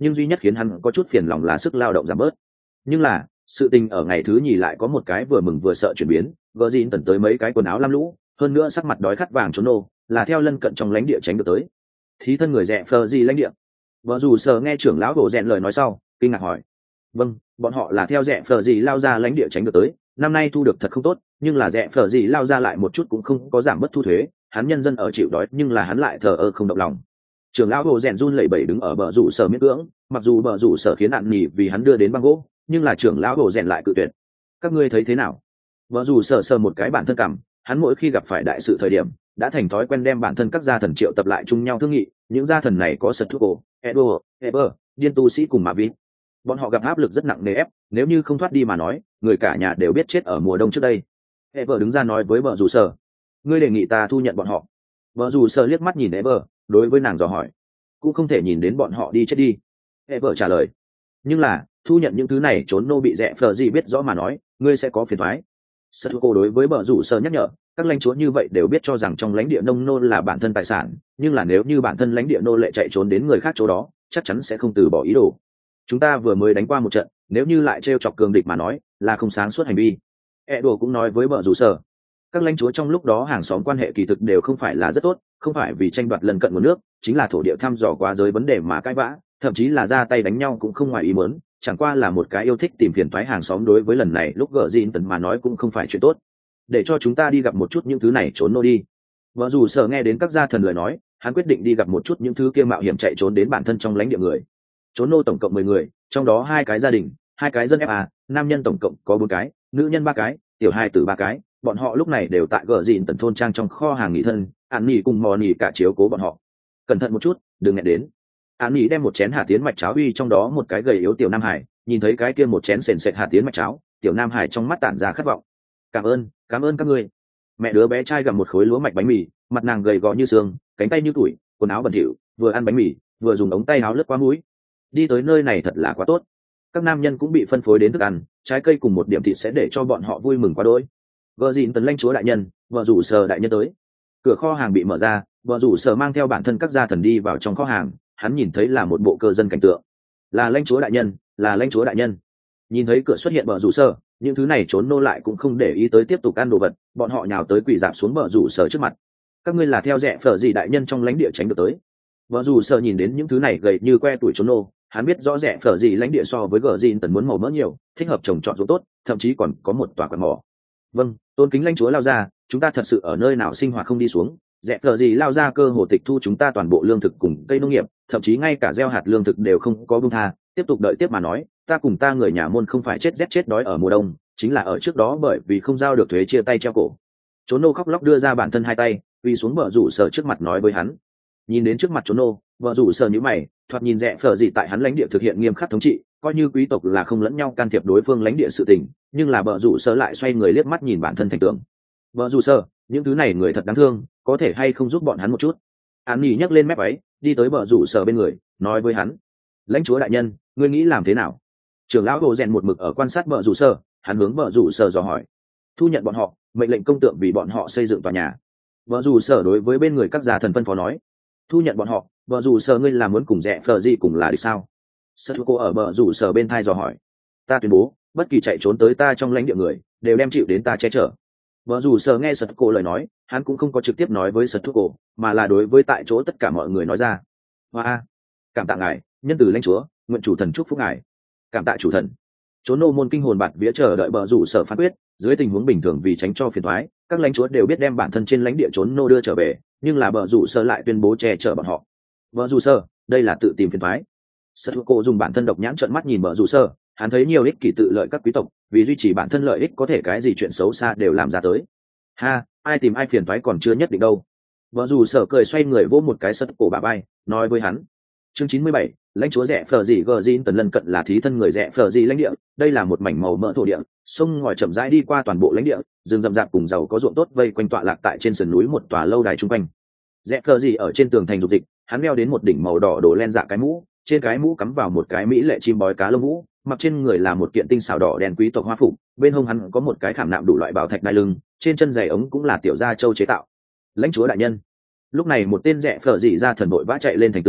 nhưng duy nhất khiến hắn có chút phiền lòng là sức lao động giảm bớt. Nhưng là sự tình ở ngày thứ nhì lại có một cái vừa mừng vừa sợ chuyển biến. Gờ dìn tần tới mấy cái quần áo lam lũ, hơn nữa sắc mặt đói khát vàng trốn nô, là theo lân cận trong lãnh địa tránh được tới. Thí thân người rẻ phờ gì lãnh địa. Vợ dù sở nghe trưởng lão đổ rèn lời nói sau, kinh ngạc hỏi: vâng, bọn họ là theo rẻ phờ gì lao ra lãnh địa tránh được tới, năm nay thu được thật không tốt, nhưng là rẻ phờ gì lao ra lại một chút cũng không có giảm bất thu thuế, hắn nhân dân ở chịu đói nhưng là hắn lại thờ ơ không động lòng. Trưởng lão đổ rèn run lẩy bẩy đứng ở bờ rủ sở miễn cưỡng, mặc dù bờ rủ sở khiến nạn nỉ vì hắn đưa đến băng gỗ, nhưng là trưởng lão đổ rèn lại cự tuyệt. Các ngươi thấy thế nào? Bờ rủ sở sờ một cái bản thân cảm, hắn mỗi khi gặp phải đại sự thời điểm đã thành thói quen đem bản thân các gia thần triệu tập lại chung nhau thương nghị. Những gia thần này có sật thuốc cổ, edo, eber, điên tu sĩ cùng mà vít. Bọn họ gặp áp lực rất nặng nề ép, nếu như không thoát đi mà nói, người cả nhà đều biết chết ở mùa đông trước đây. Eber đứng ra nói với bờ rủ sở: ngươi đề nghị ta thu nhận bọn họ. Bờ rủ sở liếc mắt nhìn Eber, đối với nàng dò hỏi: cũng không thể nhìn đến bọn họ đi chết đi. Eber trả lời: nhưng là thu nhận những thứ này trốn nô bị rẻ phờ gì biết rõ mà nói, ngươi sẽ có phiền toái. Satsuko đối với bờ rủ sở nhắc nhở, các lãnh chúa như vậy đều biết cho rằng trong lãnh địa nông nô là bản thân tài sản, nhưng là nếu như bản thân lãnh địa nô lệ chạy trốn đến người khác chỗ đó, chắc chắn sẽ không từ bỏ ý đồ. Chúng ta vừa mới đánh qua một trận, nếu như lại trêu chọc cường địch mà nói, là không sáng suốt hành vi. Edo cũng nói với bờ rủ sở, các lãnh chúa trong lúc đó hàng xóm quan hệ kỳ thực đều không phải là rất tốt, không phải vì tranh đoạt lần cận nguồn nước, chính là thổ địa thăm dò quá giới vấn đề mà cãi vã, thậm chí là ra tay đánh nhau cũng không ngoài ý muốn, chẳng qua là một cái yêu thích tìm phiền toái hàng xóm. Đối với lần này lúc gỡ Jin tần mà nói cũng không phải chuyện tốt. Để cho chúng ta đi gặp một chút những thứ này trốn nô đi. Vợ dù sợ nghe đến các gia thần lời nói, hắn quyết định đi gặp một chút những thứ kia mạo hiểm chạy trốn đến bản thân trong lãnh địa người. Trốn nô tổng cộng mười người, trong đó hai cái gia đình, hai cái dân ép a, nam nhân tổng cộng có bốn cái, nữ nhân ba cái, tiểu hai tử ba cái. Bọn họ lúc này đều tại gỡ Jin tần thôn trang trong kho hàng nghỉ thân, An Nhi cùng Mò Nhi cả chiếu cố bọn họ. Cẩn thận một chút, đừng nghẹn đến. An Nhi đem một chén hạt tiến mạch cháo uy trong đó một cái gầy yếu tiểu nam hải, nhìn thấy cái kia một chén sền sệt hạt tiến mạch cháo, tiểu nam hải trong mắt tản ra khát vọng. Cảm ơn, cảm ơn các ngươi. Mẹ đứa bé trai gặm một khối lúa mạch bánh mì, mặt nàng gầy gò như xương, cánh tay như tuổi, quần áo bẩn thỉu, vừa ăn bánh mì vừa dùng ống tay áo lướt qua mũi. Đi tới nơi này thật là quá tốt. Các nam nhân cũng bị phân phối đến thức ăn, trái cây cùng một điểm thịt sẽ để cho bọn họ vui mừng quá đỗi. Vợ dịn tần lãnh chúa đại nhân, vợ rủ sở đại nhân tới. Cửa kho hàng bị mở ra, vợ rủ sở mang theo bản thân các gia thần đi vào trong kho hàng. Hắn nhìn thấy là một bộ cơ dân cảnh tượng. Là lãnh chúa đại nhân, là lãnh chúa đại nhân. Nhìn thấy cửa xuất hiện vợ rủ sở, những thứ này trốn nô lại cũng không để ý tới tiếp tục ăn đồ vật, bọn họ nhào tới quỳ dạp xuống vợ rủ sở trước mặt. Các ngươi là theo rẻ phở gì đại nhân trong lãnh địa tránh được tới? Vợ rủ sở nhìn đến những thứ này gầy như que tuổi trốn nô, hắn biết rõ rẻ phở gì lãnh địa so với gờ dìn tần muốn màu mỡ nhiều, thích hợp trồng trọt ruộng tốt, thậm chí còn có một tòa quạt mỏ. Vâng, tôn kính lãnh chúa lao ra, chúng ta thật sự ở nơi nào sinh hoạt không đi xuống, rẻ phở gì lao ra cơ hồ tịch thu chúng ta toàn bộ lương thực cùng cây nông nghiệp, thậm chí ngay cả gieo hạt lương thực đều không có buông tha. Tiếp tục đợi tiếp mà nói, ta cùng ta người nhà môn không phải chết rét chết đói ở mùa đông, chính là ở trước đó bởi vì không giao được thuế chia tay treo cổ. Trốn nô khóc lóc đưa ra bản thân hai tay, quỳ xuống vợ rủ sở trước mặt nói với hắn. Nhìn đến trước mặt trốn nô, vợ rủ sở nhíu mày, thoạt nhìn rẻ phở gì tại hắn lãnh địa thực hiện nghiêm khắc thống trị, coi như quý tộc là không lẫn nhau can thiệp đối phương lãnh địa sự tình, nhưng là vợ rủ sở lại xoay người liếc mắt nhìn bản thân thành tượng. Vợ rủ sở, những thứ này người thật đáng thương, có thể hay không giúp bọn hắn một chút? Án nhỉ nhấc lên mép váy, đi tới vợ rủ sở bên người, nói với hắn. Lãnh chúa đại nhân, ngươi nghĩ làm thế nào? Trưởng lão Hồ Rèn một mực ở quan sát vợ rủ sở, hắn hướng vợ rủ sở dò hỏi. Thu nhận bọn họ, mệnh lệnh công tượng vì bọn họ xây dựng tòa nhà. Vợ rủ sở đối với bên người các gia thần phân phó nói. Thu nhận bọn họ, vợ rủ sở ngươi làm muốn cùng rẻ phở gì cùng là được sao? Sợ cô ở vợ rủ sở bên thai dò hỏi. Ta tuyên bố, bất kỳ chạy trốn tới ta trong lãnh địa người, đều đem chịu đến ta che chở. Vợ rủ sở nghe sợ cô lời nói, hắn cũng không có trực tiếp nói với sợ cô, mà là đối với tại chỗ tất cả mọi người nói ra. Hoa, cảm tạ ngài, nhân từ lãnh chúa, nguyện chủ thần chúc phúc ngài. Cảm tạ chủ thần. Trốn nô môn kinh hồn bạt vía chờ đợi vợ rủ sở phán quyết. Dưới tình huống bình thường vì tránh cho phiền toái, các lãnh chúa đều biết đem bản thân trên lãnh địa trốn nô đưa trở về, nhưng là vợ rủ sở lại tuyên bố che chở bọn họ. Vợ rủ sở, đây là tự tìm phiền toái. Sợ cô dùng bản thân độc nhãn trợn mắt nhìn vợ rủ sở, hắn thấy nhiều ích kỷ tự lợi các quý tộc, vì duy trì bản thân lợi ích có thể cái gì chuyện xấu xa đều làm ra tới. Ha, ai tìm ai phiền toái còn chưa nhất định đâu. Vợ rủ sở cười xoay người vỗ một cái sật cổ bả vai, nói với hắn. Chương chín mươi bảy, lãnh chúa rẻ phở gì gờ Jin tần lân cận là thí thân người rẻ phở gì lãnh địa, đây là một mảnh màu mỡ thổ địa, sông ngòi chậm rãi đi qua toàn bộ lãnh địa, rừng rậm rạp cùng giàu có ruộng tốt vây quanh tọa lạc tại trên sườn núi một tòa lâu đài trung quanh. Rẻ phở gì ở trên tường thành dục dịch, hắn đeo đến một đỉnh màu đỏ đồ len dạ cái mũ, trên cái mũ cắm vào một cái mỹ lệ chim bói cá lông vũ, mặc trên người là một kiện tinh xảo đỏ đen quý tộc hoa phục, bên hông hắn có một cái khảm nạm đủ loại bảo thạch đai lưng, trên chân giày ống cũng là tiểu gia châu chế tạo. Lãnh chúa đại nhân. Lúc này một tên rẻ phở gì ra thần đội vã chạy lên thành tường,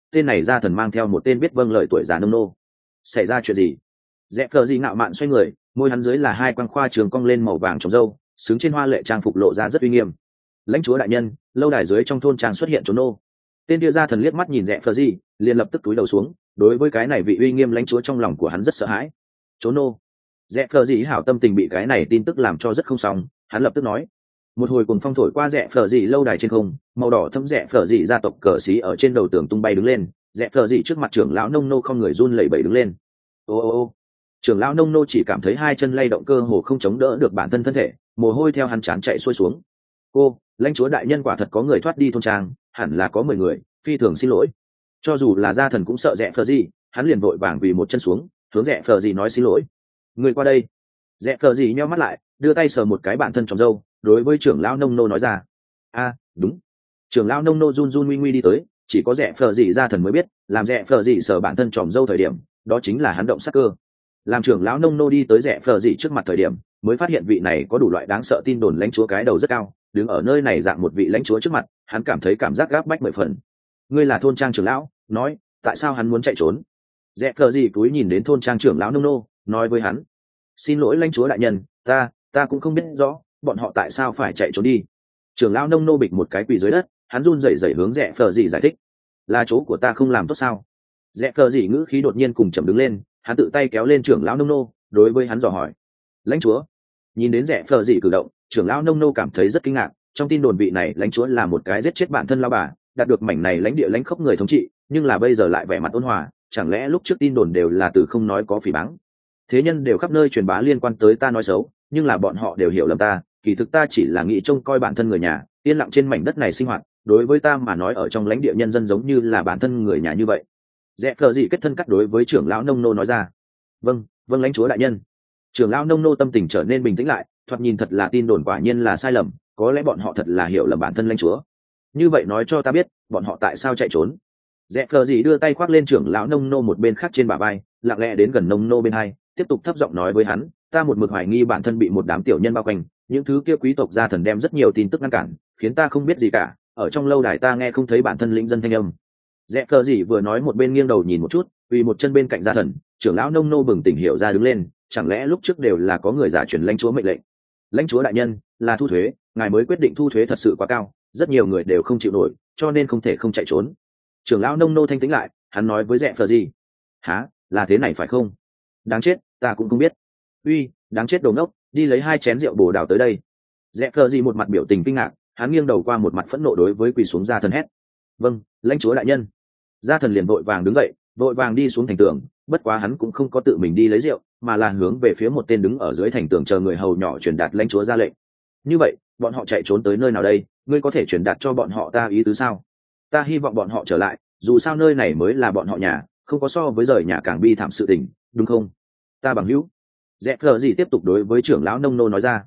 tên này gia thần mang theo một tên biết vâng lời tuổi già nông nô. Xảy ra chuyện gì? Dẹp phờ gì ngạo mạn xoay người, môi hắn dưới là hai quang khoa trường cong lên màu vàng trồng râu, xứng trên hoa lệ trang phục lộ ra rất uy nghiêm. Lãnh chúa đại nhân, lâu đài dưới trong thôn trang xuất hiện trốn nô. Tên kia gia thần liếc mắt nhìn Dẹp phờ gì, liền lập tức cúi đầu xuống. Đối với cái này vị uy nghiêm lãnh chúa trong lòng của hắn rất sợ hãi. Trốn nô. Dẹp phờ gì hảo tâm tình bị cái này tin tức làm cho rất không xong, hắn lập tức nói. Một hồi cuồng phong thổi qua Dẹp phờ gì lâu đài trên không, màu đỏ thấm Dẹp phờ gì gia tộc cờ xí ở trên đầu tường tung bay đứng lên. Dẹp phờ gì trước mặt trưởng lão nông nô không người run lẩy bẩy đứng lên. Ô ô ô. Trưởng lão nông nô chỉ cảm thấy hai chân lay động cơ hồ không chống đỡ được bản thân thân thể, mồ hôi theo hắn trán chạy xuôi xuống. Cô, lãnh chúa đại nhân quả thật có người thoát đi thôn trang, hẳn là có mười người, phi thường xin lỗi. Cho dù là gia thần cũng sợ Dẹp phờ gì, hắn liền vội vàng vì một chân xuống, hướng Dẹp phờ gì nói xin lỗi. Người qua đây. Dẹp phờ gì nheo mắt lại, đưa tay sờ một cái bản thân trong râu, đối với trưởng lão nông nô nói ra. A, đúng. Trưởng lão nông nô run run nguy nguy đi tới, chỉ có Dẹp phờ gì gia thần mới biết, làm Dẹp phờ gì sờ bản thân tròm râu thời điểm, đó chính là hắn động sát cơ. Làm trưởng lão nông nô đi tới Dẹp phờ gì trước mặt thời điểm, mới phát hiện vị này có đủ loại đáng sợ tin đồn lãnh chúa cái đầu rất cao, đứng ở nơi này dạng một vị lãnh chúa trước mặt, hắn cảm thấy cảm giác gáp bách mười phần. Ngươi là thôn trang trưởng lão, nói, tại sao hắn muốn chạy trốn? Dẹp phờ gì cúi nhìn đến thôn trang trưởng lão nông nô, nói với hắn, xin lỗi lãnh chúa đại nhân, ta, ta cũng không biết rõ, bọn họ tại sao phải chạy trốn đi. Trưởng lão nông nô bịch một cái quỳ dưới đất, hắn run rẩy rẩy hướng Dẹp phờ gì giải thích, là chỗ của ta không làm tốt sao? Dẹp phờ gì ngữ khí đột nhiên cùng chậm đứng lên, hắn tự tay kéo lên trưởng lão nông nô, đối với hắn dò hỏi, lãnh chúa. Nhìn đến Dẹp phờ gì cử động, trưởng lão nông nô cảm thấy rất kinh ngạc, trong tin đồn vị này lãnh chúa là một cái giết chết bản thân lao bà, đạt được mảnh này lãnh địa lãnh khốc người thống trị, nhưng là bây giờ lại vẻ mặt ôn hòa, chẳng lẽ lúc trước tin đồn đều là từ không nói có phỉ báng? Thế nhân đều khắp nơi truyền bá liên quan tới ta nói xấu, nhưng là bọn họ đều hiểu lầm ta, kỳ thực ta chỉ là nghĩ trông coi bản thân người nhà, yên lặng trên mảnh đất này sinh hoạt, đối với ta mà nói ở trong lãnh địa nhân dân giống như là bản thân người nhà như vậy. Dẹp phờ gì kết thân cắt đối với trưởng lão nông nô nói ra. Vâng, vâng lãnh chúa đại nhân. Trưởng lão nông nô tâm tình trở nên bình tĩnh lại, thoạt nhìn thật là tin đồn quả nhiên là sai lầm, có lẽ bọn họ thật là hiểu lầm bản thân lãnh chúa. Như vậy nói cho ta biết, bọn họ tại sao chạy trốn? Dẹp phờ gì đưa tay khoác lên trưởng lão nông nô một bên khác trên bả vai, lặng lẽ đến gần nông nô bên hai, tiếp tục thấp giọng nói với hắn, ta một mực hoài nghi bản thân bị một đám tiểu nhân bao quanh, những thứ kia quý tộc gia thần đem rất nhiều tin tức ngăn cản, khiến ta không biết gì cả, ở trong lâu đài ta nghe không thấy bản thân lĩnh dân thanh âm. Dẹp phờ gì vừa nói một bên nghiêng đầu nhìn một chút, vì một chân bên cạnh gia thần, trưởng lão nông nô bừng tỉnh hiểu ra đứng lên, chẳng lẽ lúc trước đều là có người giả truyền lãnh chúa mệnh lệnh? Lãnh chúa đại nhân, là thu thuế, ngài mới quyết định thu thuế thật sự quá cao, rất nhiều người đều không chịu nổi, cho nên không thể không chạy trốn. Trưởng lão nông nô thanh tĩnh lại, hắn nói với Dẹp phờ gì, há, là thế này phải không? Đáng chết, ta cũng không biết. Uy, đáng chết đồ ngốc, đi lấy hai chén rượu bồ đào tới đây. Dẹp phờ gì một mặt biểu tình kinh ngạc, hắn nghiêng đầu qua một mặt phẫn nộ đối với quỳ xuống gia thần hét. Vâng, lãnh chúa đại nhân. Gia thần liền vội vàng đứng dậy, vội vàng đi xuống thành tường, bất quá hắn cũng không có tự mình đi lấy rượu, mà là hướng về phía một tên đứng ở dưới thành tường chờ người hầu nhỏ truyền đạt lãnh chúa ra lệnh. Như vậy, bọn họ chạy trốn tới nơi nào đây? Ngươi có thể truyền đạt cho bọn họ ta ý tứ sao? Ta hy vọng bọn họ trở lại, dù sao nơi này mới là bọn họ nhà, không có so với rời nhà càng bi thảm sự tình, đúng không? Ta bằng hữu. Dẹp phờ gì tiếp tục đối với trưởng lão nông nô nói ra.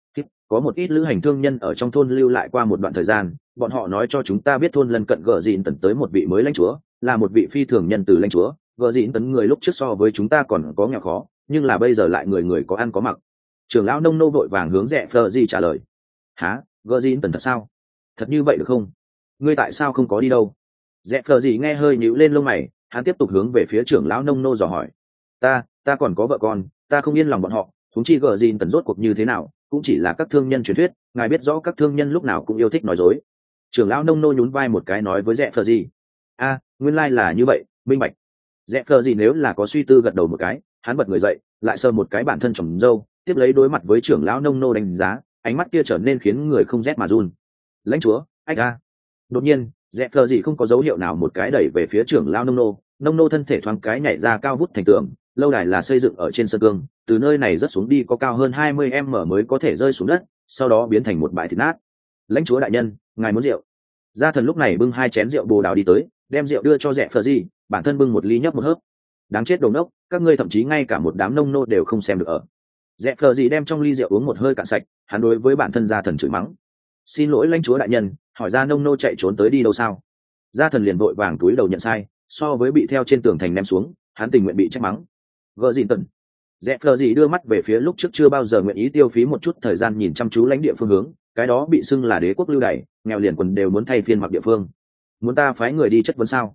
Có một ít lữ hành thương nhân ở trong thôn lưu lại qua một đoạn thời gian, bọn họ nói cho chúng ta biết thôn lân cận gờ dịn tần tới một vị mới lãnh chúa, là một vị phi thường nhân từ lãnh chúa. Gờ dịn tấn người lúc trước so với chúng ta còn có nghèo khó, nhưng là bây giờ lại người người có ăn có mặc. Trưởng lão nông nô vội vàng hướng Dẹp phờ gì trả lời. Hả, gờ dịn tần thật sao? Thật như vậy được không? Ngươi tại sao không có đi đâu? Dẹp phờ gì nghe hơi nhíu lên lông mày, hắn tiếp tục hướng về phía trưởng lão nông nô dò hỏi. Ta, ta còn có vợ con, ta không yên lòng bọn họ, chúng chi gờ dịn tần rốt cuộc như thế nào, cũng chỉ là các thương nhân truyền thuyết, ngài biết rõ các thương nhân lúc nào cũng yêu thích nói dối. Trưởng lão nông nô nhún vai một cái nói với Dẹp phờ gì. A, nguyên lai là như vậy, minh bạch. Dẹp phờ gì nếu là có suy tư gật đầu một cái, hắn bật người dậy, lại sờ một cái bản thân trồng râu, tiếp lấy đối mặt với trưởng lão nông nô đánh giá, ánh mắt kia trở nên khiến người không rét mà run. Lãnh chúa, ách a. Đột nhiên, Dẹp phờ gì không có dấu hiệu nào một cái đẩy về phía trưởng lão nông nô, nông nô thân thể thoáng cái nhảy ra cao vút thành tường, lâu đài là xây dựng ở trên sơn cương, từ nơi này rớt xuống đi có cao hơn hai mươi mét mới có thể rơi xuống đất, sau đó biến thành một bãi thịt nát. Lãnh chúa đại nhân, ngài muốn rượu? Gia thần lúc này bưng hai chén rượu bồ đào đi tới, đem rượu đưa cho Dẹp phờ gì, bản thân bưng một ly nhấp một hớp. Đáng chết đồ ngốc, các ngươi thậm chí ngay cả một đám nông nô đều không xem được ở. Dẹp phờ gì đem trong ly rượu uống một hơi cạn sạch, hắn đối với bản thân gia thần chửi mắng. Xin lỗi lãnh chúa đại nhân, hỏi ra nông nô chạy trốn tới đi đâu sao? Gia thần liền vội vàng túi đầu nhận sai, so với bị theo trên tường thành ném xuống, hắn tình nguyện bị trách mắng. Gờ dịn tần. Dẹp phờ gì đưa mắt về phía lúc trước chưa bao giờ nguyện ý tiêu phí một chút thời gian nhìn chăm chú lãnh địa phương hướng, cái đó bị xưng là đế quốc lưu đày, nghèo liền quần đều muốn thay phiên mặc địa phương. Muốn ta phái người đi chất vấn sao?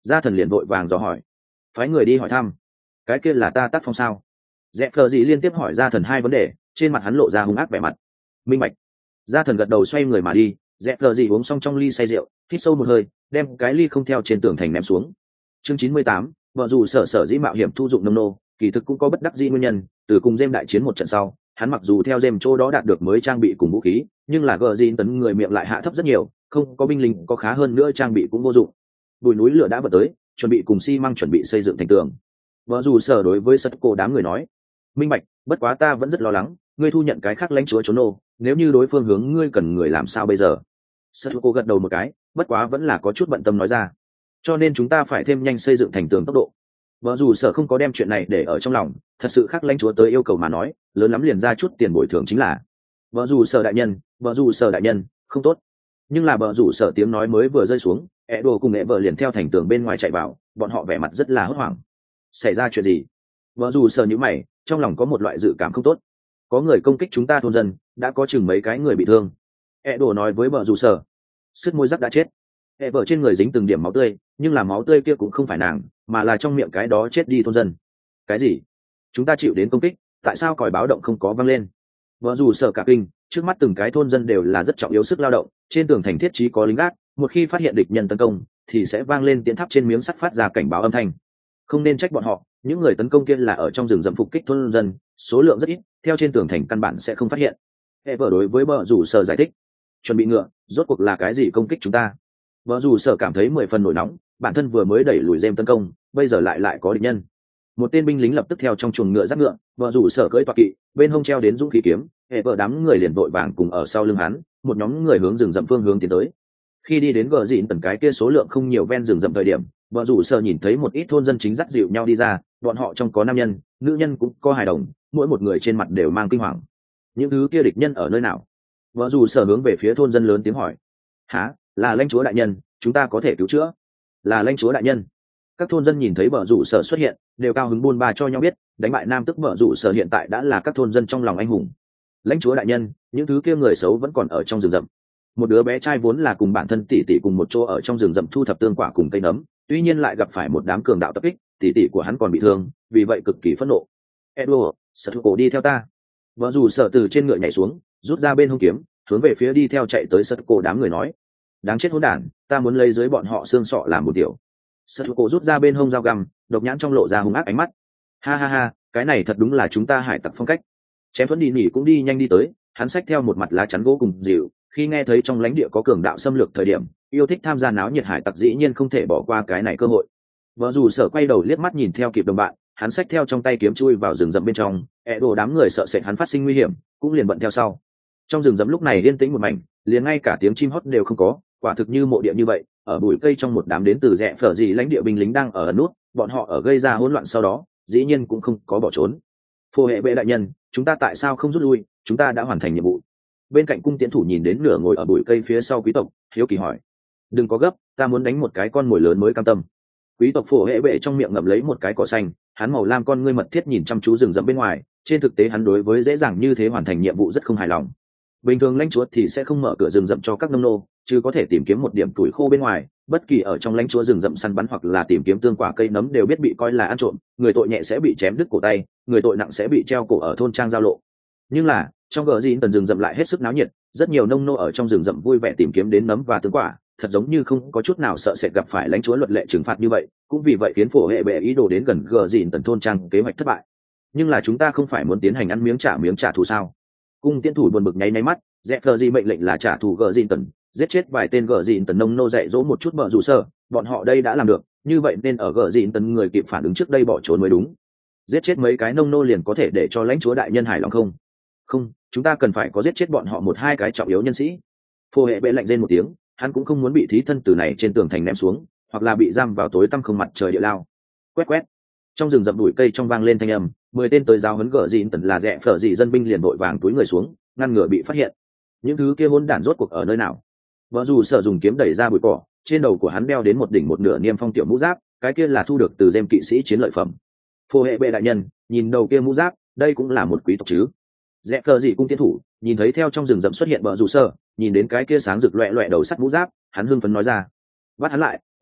gia thần liền vội vàng dò hỏi, phái người đi hỏi thăm. Cái kia là ta tác phong sao? Dẹp phờ gì liên tiếp hỏi gia thần hai vấn đề, trên mặt hắn lộ ra hung ác vẻ mặt. Minh bạch. Gia thần gật đầu xoay người mà đi. Dẹp phờ gì uống xong trong ly say rượu, hít sâu một hơi, đem cái ly không theo trên tường thành ném xuống. Chương chín mươi tám, vợ dù sở sở dĩ mạo hiểm thu dụng nông nô, kỳ thực cũng có bất đắc dĩ nguyên nhân. Từ cùng Gem đại chiến một trận sau, hắn mặc dù theo Gem chỗ đó đạt được mới trang bị cùng vũ khí, nhưng là gờ gì tấn người miệng lại hạ thấp rất nhiều, không có binh lính có khá hơn nữa trang bị cũng vô dụng. Bùi núi lửa đã vượt tới, chuẩn bị cùng xi măng chuẩn bị xây dựng thành tường. Vợ dù sở đối với sắt cô đám người nói, minh bạch, bất quá ta vẫn rất lo lắng, ngươi thu nhận cái khác lãnh chúa trốn nô, nếu như đối phương hướng ngươi cần người làm sao bây giờ? Sắt cô gật đầu một cái, bất quá vẫn là có chút bận tâm nói ra, cho nên chúng ta phải thêm nhanh xây dựng thành tường tốc độ. Vợ dù sở không có đem chuyện này để ở trong lòng, thật sự khác lãnh chúa tới yêu cầu mà nói, lớn lắm liền ra chút tiền bồi thường chính là. Vợ dù sở đại nhân, vợ dù sở đại nhân, không tốt. Nhưng là vợ dù sở tiếng nói mới vừa rơi xuống, ẹ đồ cùng nghệ vợ liền theo thành tường bên ngoài chạy vào, bọn họ vẻ mặt rất là hốt hoảng. Xảy ra chuyện gì? Vợ dù sở nhíu mày, trong lòng có một loại dự cảm không tốt. Có người công kích chúng ta thôn dân, đã có chừng mấy cái người bị thương. ẹ đồ nói với vợ dù sở. Sứt môi rắc đã chết. ẹ vợ trên người dính từng điểm máu tươi, nhưng là máu tươi kia cũng không phải nàng, mà là trong miệng cái đó chết đi thôn dân. Cái gì? Chúng ta chịu đến công kích, tại sao còi báo động không có vang lên? Vợ dù sở cả kinh, trước mắt từng cái thôn dân đều là rất trọng yếu sức lao động, trên tường thành thiết trí có lính gác, một khi phát hiện địch nhân tấn công thì sẽ vang lên tiến tháp trên miếng sắt phát ra cảnh báo âm thanh. Không nên trách bọn họ, những người tấn công kia là ở trong rừng rậm phục kích thôn dân, số lượng rất ít, theo trên tường thành căn bản sẽ không phát hiện. Hệ vợ đối với vợ dù sở giải thích, chuẩn bị ngựa, rốt cuộc là cái gì công kích chúng ta? Vợ dù sở cảm thấy mười phần nổi nóng, bản thân vừa mới đẩy lùi Gem tấn công, bây giờ lại lại có địch nhân. Một tên binh lính lập tức theo trong chuồng ngựa dắt ngựa, vợ dù sở cưỡi toạc kỵ, bên hông treo đến dũng khí kiếm, hệ vợ đám người liền vội vàng cùng ở sau lưng hắn, một nhóm người hướng rừng rậm phương hướng tiến tới. Khi đi đến gờ dịn tần cái kia số lượng không nhiều ven rừng rậm thời điểm, vợ rủ sở nhìn thấy một ít thôn dân chính dắt dịu nhau đi ra, bọn họ trong có nam nhân, nữ nhân cũng có hài đồng, mỗi một người trên mặt đều mang kinh hoàng. Những thứ kia địch nhân ở nơi nào? Vợ rủ sở hướng về phía thôn dân lớn tiếng hỏi. Hả, là lãnh chúa đại nhân, chúng ta có thể cứu chữa. Là lãnh chúa đại nhân. Các thôn dân nhìn thấy vợ rủ sở xuất hiện, đều cao hứng buôn ba cho nhau biết, đánh bại nam tức vợ rủ sở hiện tại đã là các thôn dân trong lòng anh hùng. Lãnh chúa đại nhân, những thứ kia người xấu vẫn còn ở trong rừng rậm. Một đứa bé trai vốn là cùng bản thân tỷ tỷ cùng một chỗ ở trong rừng rậm thu thập tương quả cùng cây nấm, tuy nhiên lại gặp phải một đám cường đạo tập kích, tỷ tỷ của hắn còn bị thương, vì vậy cực kỳ phẫn nộ. Edward, sở thu cổ đi theo ta. Vợ dù sở từ trên ngựa nhảy xuống, rút ra bên hông kiếm, hướng về phía đi theo chạy tới sở thu cổ đám người nói: đáng chết hỗn đản, ta muốn lấy dưới bọn họ xương sọ làm một tiểu. Sở thu cổ rút ra bên hông dao găm, độc nhãn trong lộ ra hung ác ánh mắt. Ha ha ha, cái này thật đúng là chúng ta hải tặc phong cách. Chém thuẫn đi nỉ cũng đi nhanh đi tới, hắn xách theo một mặt lá chắn gỗ cùng dịu. Khi nghe thấy trong lãnh địa có cường đạo xâm lược thời điểm, yêu thích tham gia náo nhiệt hải tặc dĩ nhiên không thể bỏ qua cái này cơ hội. Vợ dù sở quay đầu liếc mắt nhìn theo kịp đồng bạn, hắn xách theo trong tay kiếm chui vào rừng rậm bên trong, ẹ đồ đám người sợ sệt hắn phát sinh nguy hiểm, cũng liền bận theo sau. Trong rừng rậm lúc này yên tĩnh một mảnh, liền ngay cả tiếng chim hót đều không có, quả thực như mộ địa như vậy. Ở bụi cây trong một đám đến từ rẽ phở gì lãnh địa binh lính đang ở ẩn nút, bọn họ ở gây ra hỗn loạn sau đó, dĩ nhiên cũng không có bỏ trốn. Phù hệ bệ đại nhân, chúng ta tại sao không rút lui? Chúng ta đã hoàn thành nhiệm vụ. Bên cạnh cung tiễn thủ nhìn đến nửa ngồi ở bụi cây phía sau quý tộc, hiếu kỳ hỏi: đừng có gấp, ta muốn đánh một cái con mồi lớn mới cam tâm. Quý tộc phổ hệ bệ trong miệng ngậm lấy một cái cỏ xanh, hắn màu lam con ngươi mật thiết nhìn chăm chú rừng rậm bên ngoài, trên thực tế hắn đối với dễ dàng như thế hoàn thành nhiệm vụ rất không hài lòng. Bình thường lãnh chúa thì sẽ không mở cửa rừng rậm cho các nông nô, chứ có thể tìm kiếm một điểm tuổi khô bên ngoài, bất kỳ ở trong lãnh chúa rừng rậm săn bắn hoặc là tìm kiếm tương quả cây nấm đều biết bị coi là ăn trộm, người tội nhẹ sẽ bị chém đứt cổ tay, người tội nặng sẽ bị treo cổ ở thôn trang giao lộ. Nhưng là trong gờ dịn tần rừng rậm lại hết sức náo nhiệt, rất nhiều nông nô ở trong rừng rậm vui vẻ tìm kiếm đến nấm và tương quả, thật giống như không có chút nào sợ sệt gặp phải lãnh chúa luật lệ trừng phạt như vậy, cũng vì vậy khiến phổ hệ bệ ý đồ đến gần gờ dịn tần thôn trang kế hoạch thất bại. Nhưng là chúng ta không phải muốn tiến hành ăn miếng trả miếng trả thù sao? Cung tiến thủ buồn bực nháy nháy mắt, dẹp phờ gì mệnh lệnh là trả thù gờ dịn tần, giết chết vài tên gờ dịn tần nông nô dạy dỗ một chút bợ rủ sở, bọn họ đây đã làm được, như vậy nên ở gờ dịn tần người kịp phản ứng trước đây bỏ trốn mới đúng. Giết chết mấy cái nông nô liền có thể để cho lãnh chúa đại nhân hài lòng không? Không, chúng ta cần phải có giết chết bọn họ một hai cái trọng yếu nhân sĩ. Phổ hệ bệ lạnh rên một tiếng, hắn cũng không muốn bị thí thân từ này trên tường thành ném xuống, hoặc là bị giam vào tối tăm không mặt trời địa lao. Quét quét, trong rừng rậm bụi cây trong vang lên thanh âm, mười tên tới giáo huấn gở dịn tần là rẽ phở dị dân binh liền vội vàng túi người xuống, ngăn ngừa bị phát hiện. Những thứ kia hỗn đản rốt cuộc ở nơi nào? Vợ dù sở dùng kiếm đẩy ra bụi cỏ, trên đầu của hắn đeo đến một đỉnh một nửa niêm phong tiểu mũ giáp, cái kia là thu được từ Gem kỵ sĩ chiến lợi phẩm. Phổ hệ bệ đại nhân, nhìn đầu kia mũ giáp, đây cũng là một quý tộc chứ? Rẽ phở dị cung tiến thủ nhìn thấy theo trong rừng rậm xuất hiện vợ dù sở, nhìn đến cái kia sáng rực loẹt loẹt đầu sắt mũ giáp, hắn hưng phấn nói ra: bắt hắn lại,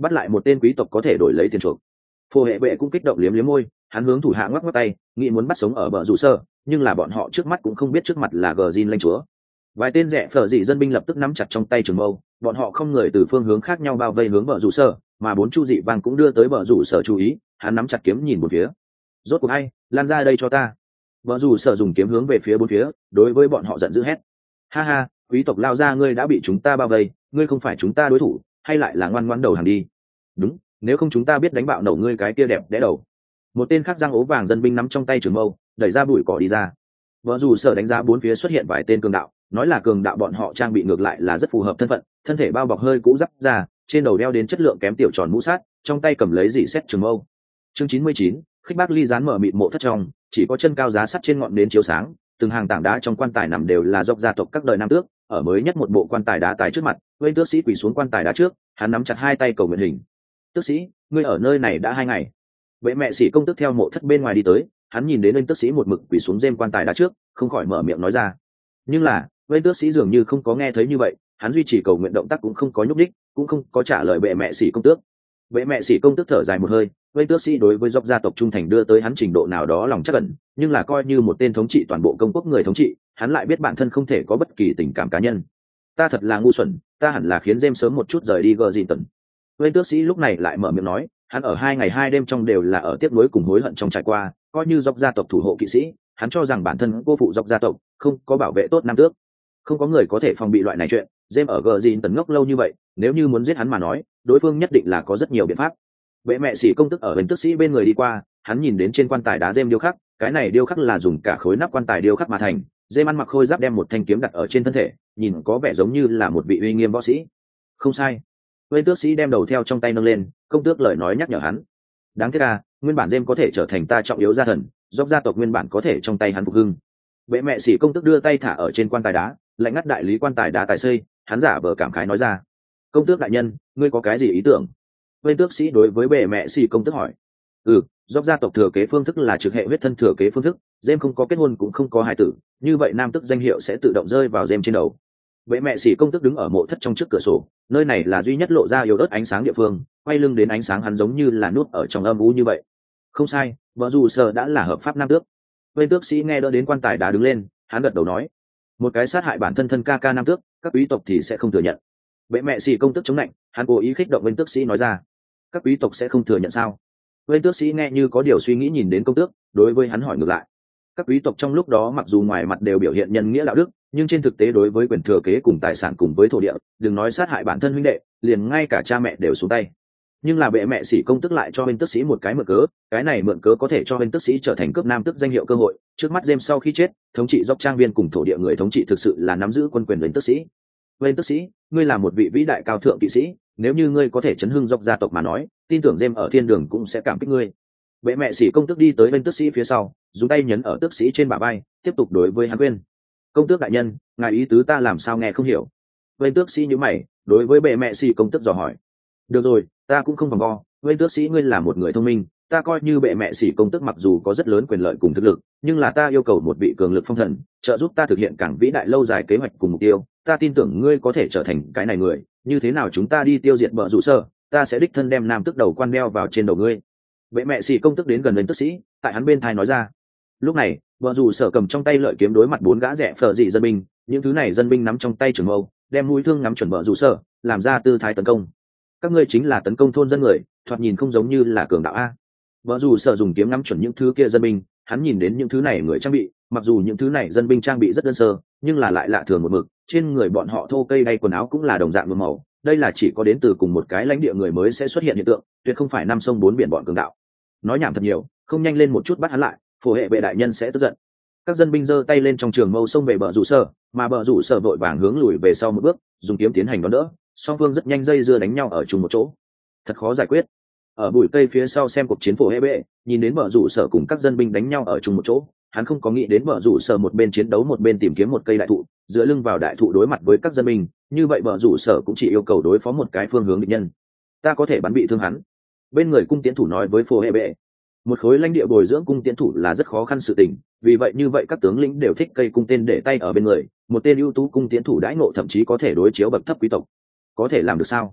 bắt lại một tên quý tộc có thể đổi lấy tiền chuộc. Phổ hệ bệ cũng kích động liếm liếm môi, hắn hướng thủ hạ ngoắc ngoắc tay, nghĩ muốn bắt sống ở bờ rủ sơ, nhưng là bọn họ trước mắt cũng không biết trước mặt là gờ Jin lãnh chúa. Vài tên rẻ phở dị dân binh lập tức nắm chặt trong tay trường mâu, bọn họ không người từ phương hướng khác nhau bao vây hướng bờ rủ sơ, mà bốn chu dị vang cũng đưa tới bờ rủ sở chú ý, hắn nắm chặt kiếm nhìn một phía. Rốt cuộc hay, lan ra đây cho ta. Bờ rủ sở dùng kiếm hướng về phía bốn phía, đối với bọn họ giận dữ hét: ha ha, quý tộc lao ra, ngươi đã bị chúng ta bao vây, ngươi không phải chúng ta đối thủ, hay lại là ngoan ngoãn đầu hàng đi. Đúng, nếu không chúng ta biết đánh bạo nổ ngươi cái kia đẹp đẽ đầu. Một tên khác răng ố vàng dân binh nắm trong tay trường mâu, đẩy ra bụi cỏ đi ra. Vợ dù sở đánh giá bốn phía xuất hiện vài tên cường đạo, nói là cường đạo bọn họ trang bị ngược lại là rất phù hợp thân phận, thân thể bao bọc hơi cũ giáp ra, trên đầu đeo đến chất lượng kém tiểu tròn mũ sát, trong tay cầm lấy dỉ xét trường mâu. Chương chín mươi chín, khích bác ly dán mở mịt mộ thất trong, chỉ có chân cao giá sắt trên ngọn nến chiếu sáng, từng hàng tảng đá trong quan tài nằm đều là dọc gia tộc các đời nam tước, ở mới nhất một bộ quan tài đá tài trước mặt, Nguyên tước sĩ quỳ xuống quan tài đá trước, hắn nắm chặt hai tay cầu nguyện hình. Tước sĩ, ngươi ở nơi này đã hai ngày. Vệ mẹ sĩ công tước theo mộ thất bên ngoài đi tới, hắn nhìn đến Nguyên tước sĩ một mực quỳ xuống rêm quan tài đá trước, không khỏi mở miệng nói ra. Nhưng là Nguyên tước sĩ dường như không có nghe thấy như vậy, hắn duy trì cầu nguyện động tác cũng không có nhúc đích, cũng không có trả lời vệ mẹ sĩ công tước. Vệ mẹ sĩ công tước thở dài một hơi, Nguyên tước sĩ đối với dọc gia tộc trung thành đưa tới hắn trình độ nào đó lòng chắc ẩn, nhưng là coi như một tên thống trị toàn bộ công quốc người thống trị, hắn lại biết bản thân không thể có bất kỳ tình cảm cá nhân. Ta thật là ngu xuẩn, ta hẳn là khiến James sớm một chút rời đi Gerrington. Nguyên tước sĩ lúc này lại mở miệng nói, hắn ở hai ngày hai đêm trong đều là ở tiếc nuối cùng hối hận trong trải qua, coi như dọc gia tộc thủ hộ kỵ sĩ, hắn cho rằng bản thân cô phụ dọc gia tộc, không có bảo vệ tốt nam tước. Không có người có thể phòng bị loại này chuyện, James ở Gerrington ngốc lâu như vậy, nếu như muốn giết hắn mà nói, đối phương nhất định là có rất nhiều biện pháp. Vệ mẹ sĩ công tức ở bên tước sĩ bên người đi qua, hắn nhìn đến trên quan tài đá James điêu khắc, cái này điêu khắc là dùng cả khối nắp quan tài điêu khắc mà thành. James ăn mặc khôi giáp đem một thanh kiếm đặt ở trên thân thể, nhìn có vẻ giống như là một vị uy nghiêm võ sĩ. Không sai. Bên tước sĩ đem đầu theo trong tay nâng lên, công tước lời nói nhắc nhở hắn. Đáng tiếc à, nguyên bản James có thể trở thành ta trọng yếu gia thần, dốc gia tộc nguyên bản có thể trong tay hắn phục hưng. Vệ mẹ sĩ công tước đưa tay thả ở trên quan tài đá, lạnh ngắt đại lý quan tài đá tài xây, hắn giả vờ cảm khái nói ra. Công tước đại nhân, ngươi có cái gì ý tưởng? Bên tước sĩ đối với bệ mẹ sĩ công tước hỏi. Ừ, dốc gia tộc thừa kế phương thức là trực hệ huyết thân thừa kế phương thức, James không có kết hôn cũng không có hài tử, như vậy nam tước danh hiệu sẽ tự động rơi vào James trên đầu. Bệ mẹ sĩ công tước đứng ở mộ thất trong trước cửa sổ, nơi này là duy nhất lộ ra yếu ớt ánh sáng địa phương, quay lưng đến ánh sáng hắn giống như là nút ở trong âm u như vậy. Không sai, vợ dù sở đã là hợp pháp nam tước. Bên tước sĩ nghe đỡ đến quan tài đá đứng lên, hắn gật đầu nói, một cái sát hại bản thân thân ca ca nam tước, các quý tộc thì sẽ không thừa nhận. Bệ mẹ sĩ công tước chống lạnh, hắn cố ý khích động bên tước sĩ nói ra, các quý tộc sẽ không thừa nhận sao? Bên tước sĩ nghe như có điều suy nghĩ nhìn đến công tước, đối với hắn hỏi ngược lại. Các quý tộc trong lúc đó mặc dù ngoài mặt đều biểu hiện nhân nghĩa đạo đức, nhưng trên thực tế đối với quyền thừa kế cùng tài sản cùng với thổ địa, đừng nói sát hại bản thân huynh đệ, liền ngay cả cha mẹ đều xuống tay. Nhưng là bệ mẹ sĩ công tước lại cho bên tước sĩ một cái mượn cớ, cái này mượn cớ có thể cho bên tước sĩ trở thành cướp nam tước danh hiệu cơ hội. Trước mắt James sau khi chết, thống trị dốc trang viên cùng thổ địa người thống trị thực sự là nắm giữ quân quyền bên tước sĩ. Bên tước sĩ, ngươi là một vị vĩ đại cao thượng kỵ sĩ, nếu như ngươi có thể chấn hưng dốc gia tộc mà nói, tin tưởng James ở thiên đường cũng sẽ cảm kích ngươi. Bệ mẹ sĩ công tước đi tới bên tước sĩ phía sau, dùng tay nhấn ở tước sĩ trên bả vai, tiếp tục đối với hắn khuyên. Công tước đại nhân, ngài ý tứ ta làm sao nghe không hiểu? Bên tước sĩ nhíu mày, đối với bệ mẹ sĩ công tước dò hỏi. Được rồi, ta cũng không vòng vo, bên tước sĩ ngươi là một người thông minh, ta coi như bệ mẹ sĩ công tước mặc dù có rất lớn quyền lợi cùng thực lực, nhưng là ta yêu cầu một vị cường lực phong thần, trợ giúp ta thực hiện càng vĩ đại lâu dài kế hoạch cùng mục tiêu. Ta tin tưởng ngươi có thể trở thành cái này người, như thế nào chúng ta đi tiêu diệt bợ rủ sơ, ta sẽ đích thân đem nam tước đầu quan đeo vào trên đầu ngươi. Bệ mẹ sĩ công tước đến gần bên tước sĩ, tại hắn bên thai nói ra. Lúc này vợ dù sở cầm trong tay lợi kiếm đối mặt bốn gã rẻ phở dị dân binh, những thứ này dân binh nắm trong tay trường mâu, đem mũi thương ngắm chuẩn vợ dù sở, làm ra tư thái tấn công. Các ngươi chính là tấn công thôn dân người, thoạt nhìn không giống như là cường đạo a. Vợ dù sở dùng kiếm ngắm chuẩn những thứ kia dân binh, hắn nhìn đến những thứ này người trang bị, mặc dù những thứ này dân binh trang bị rất đơn sơ, nhưng là lại lạ thường một mực, trên người bọn họ thô cây đay quần áo cũng là đồng dạng một màu. Đây là chỉ có đến từ cùng một cái lãnh địa người mới sẽ xuất hiện hiện tượng, tuyệt không phải năm sông bốn biển bọn cường đạo. Nói nhảm thật nhiều, không nhanh lên một chút bắt hắn lại, phổ hệ vệ đại nhân sẽ tức giận. Các dân binh giơ tay lên trong trường mâu xông về bờ rủ sở, mà bờ rủ sở vội vàng hướng lùi về sau một bước, dùng kiếm tiến hành đón đỡ. Song phương rất nhanh dây dưa đánh nhau ở chung một chỗ, thật khó giải quyết. Ở bụi cây phía sau xem cuộc chiến phổ hệ vệ, nhìn đến bờ rủ sở cùng các dân binh đánh nhau ở chung một chỗ, hắn không có nghĩ đến bờ rủ sở một bên chiến đấu một bên tìm kiếm một cây đại thụ, dựa lưng vào đại thụ đối mặt với các dân binh, như vậy bờ rủ sở cũng chỉ yêu cầu đối phó một cái phương hướng địch nhân. Ta có thể bắn bị thương hắn. Bên người cung tiến thủ nói với phổ hệ vệ. Một khối lãnh địa bồi dưỡng cung tiến thủ là rất khó khăn sự tình, vì vậy như vậy các tướng lĩnh đều thích cây cung tên để tay ở bên người, một tên ưu tú cung tiến thủ đãi ngộ thậm chí có thể đối chiếu bậc thấp quý tộc. Có thể làm được sao?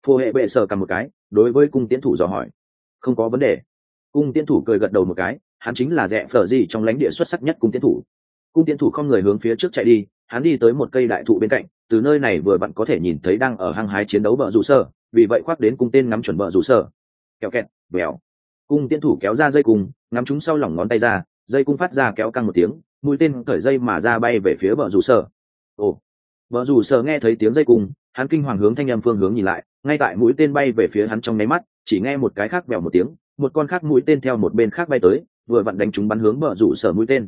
Phổ hệ bệ sờ cầm một cái, đối với cung tiến thủ dò hỏi. Không có vấn đề. Cung tiến thủ cười gật đầu một cái, hắn chính là rẽ phở gì trong lãnh địa xuất sắc nhất cung tiến thủ. Cung tiến thủ không người hướng phía trước chạy đi, hắn đi tới một cây đại thụ bên cạnh, từ nơi này vừa vặn có thể nhìn thấy đang ở hăng hái chiến đấu bờ rủ sở, vì vậy khoác đến cung tên ngắm chuẩn bờ rủ sở. Kéo kẹt, bèo. Cung tiến thủ kéo ra dây cung, ngắm chúng sau lòng ngón tay ra, dây cung phát ra kéo căng một tiếng, mũi tên cởi dây mà ra bay về phía bờ rủ sở. Ồ. Bờ rủ sở nghe thấy tiếng dây cung, hắn kinh hoàng hướng thanh âm phương hướng nhìn lại, ngay tại mũi tên bay về phía hắn trong nháy mắt, chỉ nghe một cái khác bèo một tiếng, một con khác mũi tên theo một bên khác bay tới, vừa vặn đánh chúng bắn hướng bờ rủ sở mũi tên.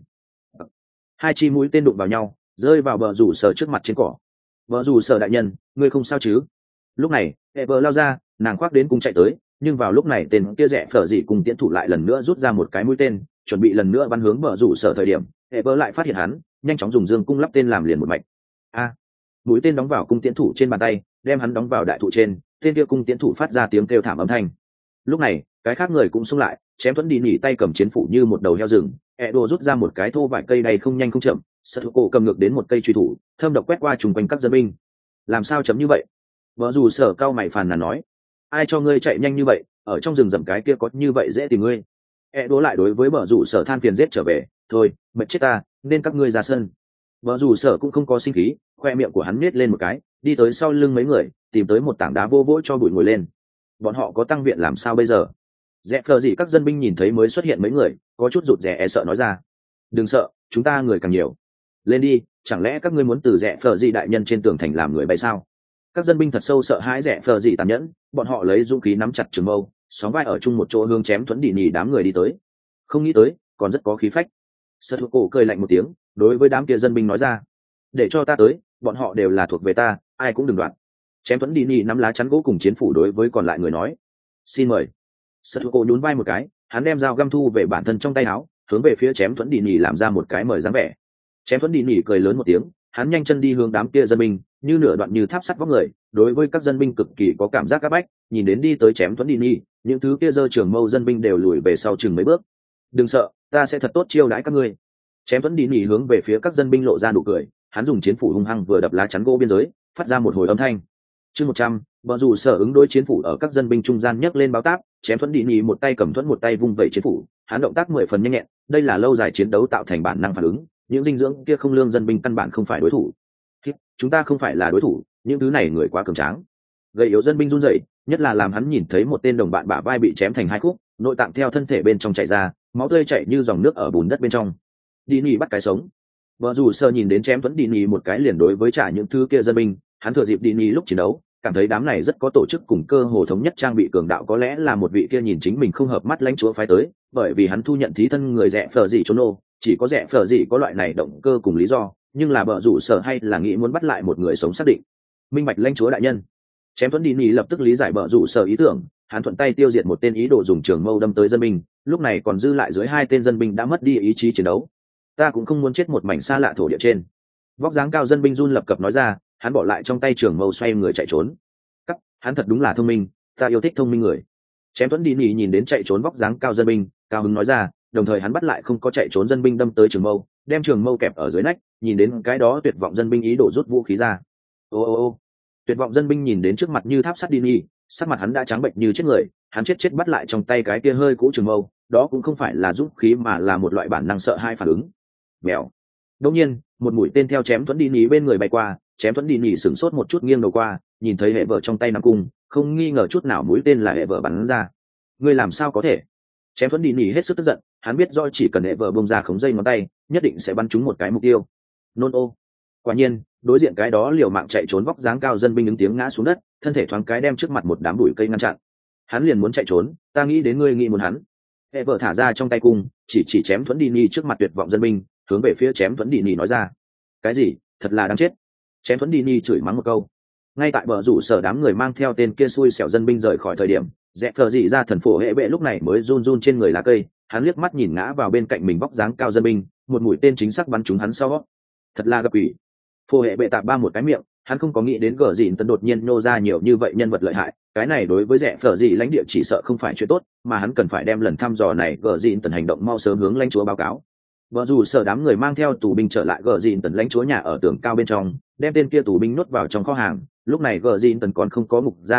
Hai chi mũi tên đụng vào nhau, rơi vào bờ rủ sở trước mặt trên cỏ. Bờ rủ sở đại nhân, ngươi không sao chứ? Lúc này, Ever lao ra, nàng khoác đến cung chạy tới, nhưng vào lúc này tên kia rẽ phở dị cùng tiến thủ lại lần nữa rút ra một cái mũi tên, chuẩn bị lần nữa bắn hướng bờ rủ sở thời điểm, Ever lại phát hiện hắn, nhanh chóng dùng dương cung lắp tên làm liền một mạch. A! Mũi tên đóng vào cung tiến thủ trên bàn tay, đem hắn đóng vào đại thụ trên, tên kia cung tiến thủ phát ra tiếng kêu thảm âm thanh. Lúc này, cái khác người cũng xông lại, chém thuẫn đi nỉ tay cầm chiến phủ như một đầu heo rừng. Edo rút ra một cái thô vải cây đầy không nhanh không chậm, Satsuko cầm ngược đến một cây truy thủ, thâm độc quét qua trùng quanh các dân binh. Làm sao chấm như vậy? Vợ dù sở cao mày phàn nàn nói, ai cho ngươi chạy nhanh như vậy, ở trong rừng rậm cái kia có như vậy dễ tìm ngươi. Edo lại đối với vợ dù sở than phiền giết trở về, thôi, mệt chết ta, nên các ngươi ra sân. Vợ dù sở cũng không có sinh khí, khoe miệng của hắn nhếch lên một cái, đi tới sau lưng mấy người, tìm tới một tảng đá vô vỗ cho bụi ngồi lên. Bọn họ có tăng viện làm sao bây giờ? Rẽ phờ gì các dân binh nhìn thấy mới xuất hiện mấy người, có chút rụt rè e sợ nói ra, đừng sợ, chúng ta người càng nhiều, lên đi, chẳng lẽ các ngươi muốn từ rẽ phờ gì đại nhân trên tường thành làm người bay sao? Các dân binh thật sâu sợ hãi rẽ phờ gì tàn nhẫn, bọn họ lấy dũng khí nắm chặt trường mâu, xóm vai ở chung một chỗ hướng chém thuẫn đi nhì đám người đi tới. Không nghĩ tới, còn rất có khí phách. Sơ thuộc cổ cười lạnh một tiếng, đối với đám kia dân binh nói ra, để cho ta tới, bọn họ đều là thuộc về ta, ai cũng đừng đoạt. Chém thuẫn đi nhì nắm lá chắn gỗ cùng chiến phủ đối với còn lại người nói, xin mời. Sơ thuộc cổ nhún vai một cái, hắn đem dao găm thu về bản thân trong tay áo, hướng về phía chém thuẫn đi nhì làm ra một cái mời dáng vẻ. Chém thuẫn đi nhì cười lớn một tiếng, hắn nhanh chân đi hướng đám kia dân binh, như nửa đoạn như tháp sắt vóc người, đối với các dân binh cực kỳ có cảm giác áp bách. Nhìn đến đi tới chém thuẫn đi nhì, những thứ kia giơ trường mâu dân binh đều lùi về sau chừng mấy bước. Đừng sợ, ta sẽ thật tốt chiêu đãi các ngươi. Chém thuẫn đi nhì hướng về phía các dân binh lộ ra nụ cười, hắn dùng chiến phủ hung hăng vừa đập lá chắn gỗ biên giới, phát ra một hồi âm thanh. Chương một trăm, bọn dù sở ứng đối chiến phủ ở các dân binh trung gian nhấc lên báo táp, chém thuẫn đi nhì một tay cầm thuẫn một tay vung vẩy chiến phủ, hắn động tác mười phần nhanh nhẹn, đây là lâu dài chiến đấu tạo thành bản năng phản ứng, những dinh dưỡng kia không lương dân binh căn bản không phải đối thủ. Chúng ta không phải là đối thủ, những thứ này người quá cường tráng. Gầy yếu dân binh run rẩy, nhất là làm hắn nhìn thấy một tên đồng bạn bả vai bị chém thành hai khúc, nội tạng theo thân thể bên trong chảy ra, máu tươi chảy như dòng nước ở bùn đất bên trong. Đi nhì bắt cái sống. Vợ dù sơ nhìn đến chém thuẫn đi nhì một cái liền đối với trả những thứ kia dân binh, hắn thừa dịp đi nhì lúc chiến đấu, cảm thấy đám này rất có tổ chức cùng cơ hồ thống nhất trang bị cường đạo, có lẽ là một vị kia nhìn chính mình không hợp mắt lãnh chúa phái tới, bởi vì hắn thu nhận thí thân người rẻ phở gì trốn nô, chỉ có rẻ phở gì có loại này động cơ cùng lý do, nhưng là bợ rủ sở hay là nghĩ muốn bắt lại một người sống xác định. Minh bạch lãnh chúa đại nhân. Chém thuẫn đi nhì lập tức lý giải bợ rủ sở ý tưởng, hắn thuận tay tiêu diệt một tên ý đồ dùng trường mâu đâm tới dân binh, lúc này còn dư lại dưới hai tên dân binh đã mất đi ý chí chiến đấu. Ta cũng không muốn chết một mảnh xa lạ thổ địa trên. Vóc dáng cao dân binh run lập cập nói ra, hắn bỏ lại trong tay trường mâu xoay người chạy trốn. Cắt, hắn thật đúng là thông minh, ta yêu thích thông minh người. Chém thuẫn đi nhì nhìn đến chạy trốn vóc dáng cao dân binh, cao hứng nói ra, đồng thời hắn bắt lại không có chạy trốn dân binh đâm tới trường mâu, đem trường mâu kẹp ở dưới nách, nhìn đến cái đó tuyệt vọng dân binh ý đồ rút vũ khí ra. Ô ô ô, tuyệt vọng dân binh nhìn đến trước mặt như tháp sắt đi nhì, sắc mặt hắn đã trắng bệnh như chết người, hắn chết chết bắt lại trong tay cái kia hơi cũ trường mâu, đó cũng không phải là dũng khí mà là một loại bản năng sợ hai phản ứng. Mèo. Đột nhiên, một mũi tên theo chém thuẫn đi nhì bên người bay qua, chém thuẫn đi nhì sửng sốt một chút nghiêng đầu qua, nhìn thấy hệ vợ trong tay nắm cung, không nghi ngờ chút nào mũi tên là hệ vợ bắn ra. Ngươi làm sao có thể? Chém thuẫn đi nhì hết sức tức giận, hắn biết do chỉ cần hệ vợ bông ra khống dây ngón tay, nhất định sẽ bắn trúng một cái mục tiêu. Nôn ô. Quả nhiên, đối diện cái đó liều mạng chạy trốn vóc dáng cao dân binh ứng tiếng ngã xuống đất, thân thể thoáng cái đem trước mặt một đám bụi cây ngăn chặn. Hắn liền muốn chạy trốn, ta nghĩ đến ngươi nghĩ muốn hắn. Hệ vợ thả ra trong tay cung, chỉ chỉ chém thuẫn đi nhì trước mặt tuyệt vọng dân binh, hướng về phía chém thuẫn đi nhì nói ra, cái gì, thật là đáng chết. Chém thuẫn đi nhì chửi mắng một câu. Ngay tại bờ rủ sở đám người mang theo tên kia xui xẻo dân binh rời khỏi thời điểm, rẽ phờ dị ra thần phổ hệ bệ lúc này mới run run trên người lá cây, hắn liếc mắt nhìn ngã vào bên cạnh mình vóc dáng cao dân binh, một mũi tên chính xác bắn trúng hắn sau. Thật là gặp quỷ. Phổ hệ bệ tạp ba một cái miệng, hắn không có nghĩ đến gở dịn tần đột nhiên nô ra nhiều như vậy nhân vật lợi hại, cái này đối với rẽ phờ dị lãnh địa chỉ sợ không phải chuyện tốt, mà hắn cần phải đem lần thăm dò này gở dịn tần hành động mau sớm hướng lãnh chúa báo cáo. Vợ dù sở đám người mang theo tù binh trở lại gờ dìn tần lãnh chúa nhà ở tường cao bên trong, đem tên kia tù binh nuốt vào trong kho hàng. Lúc này gờ dìn tần còn không có ngục giam,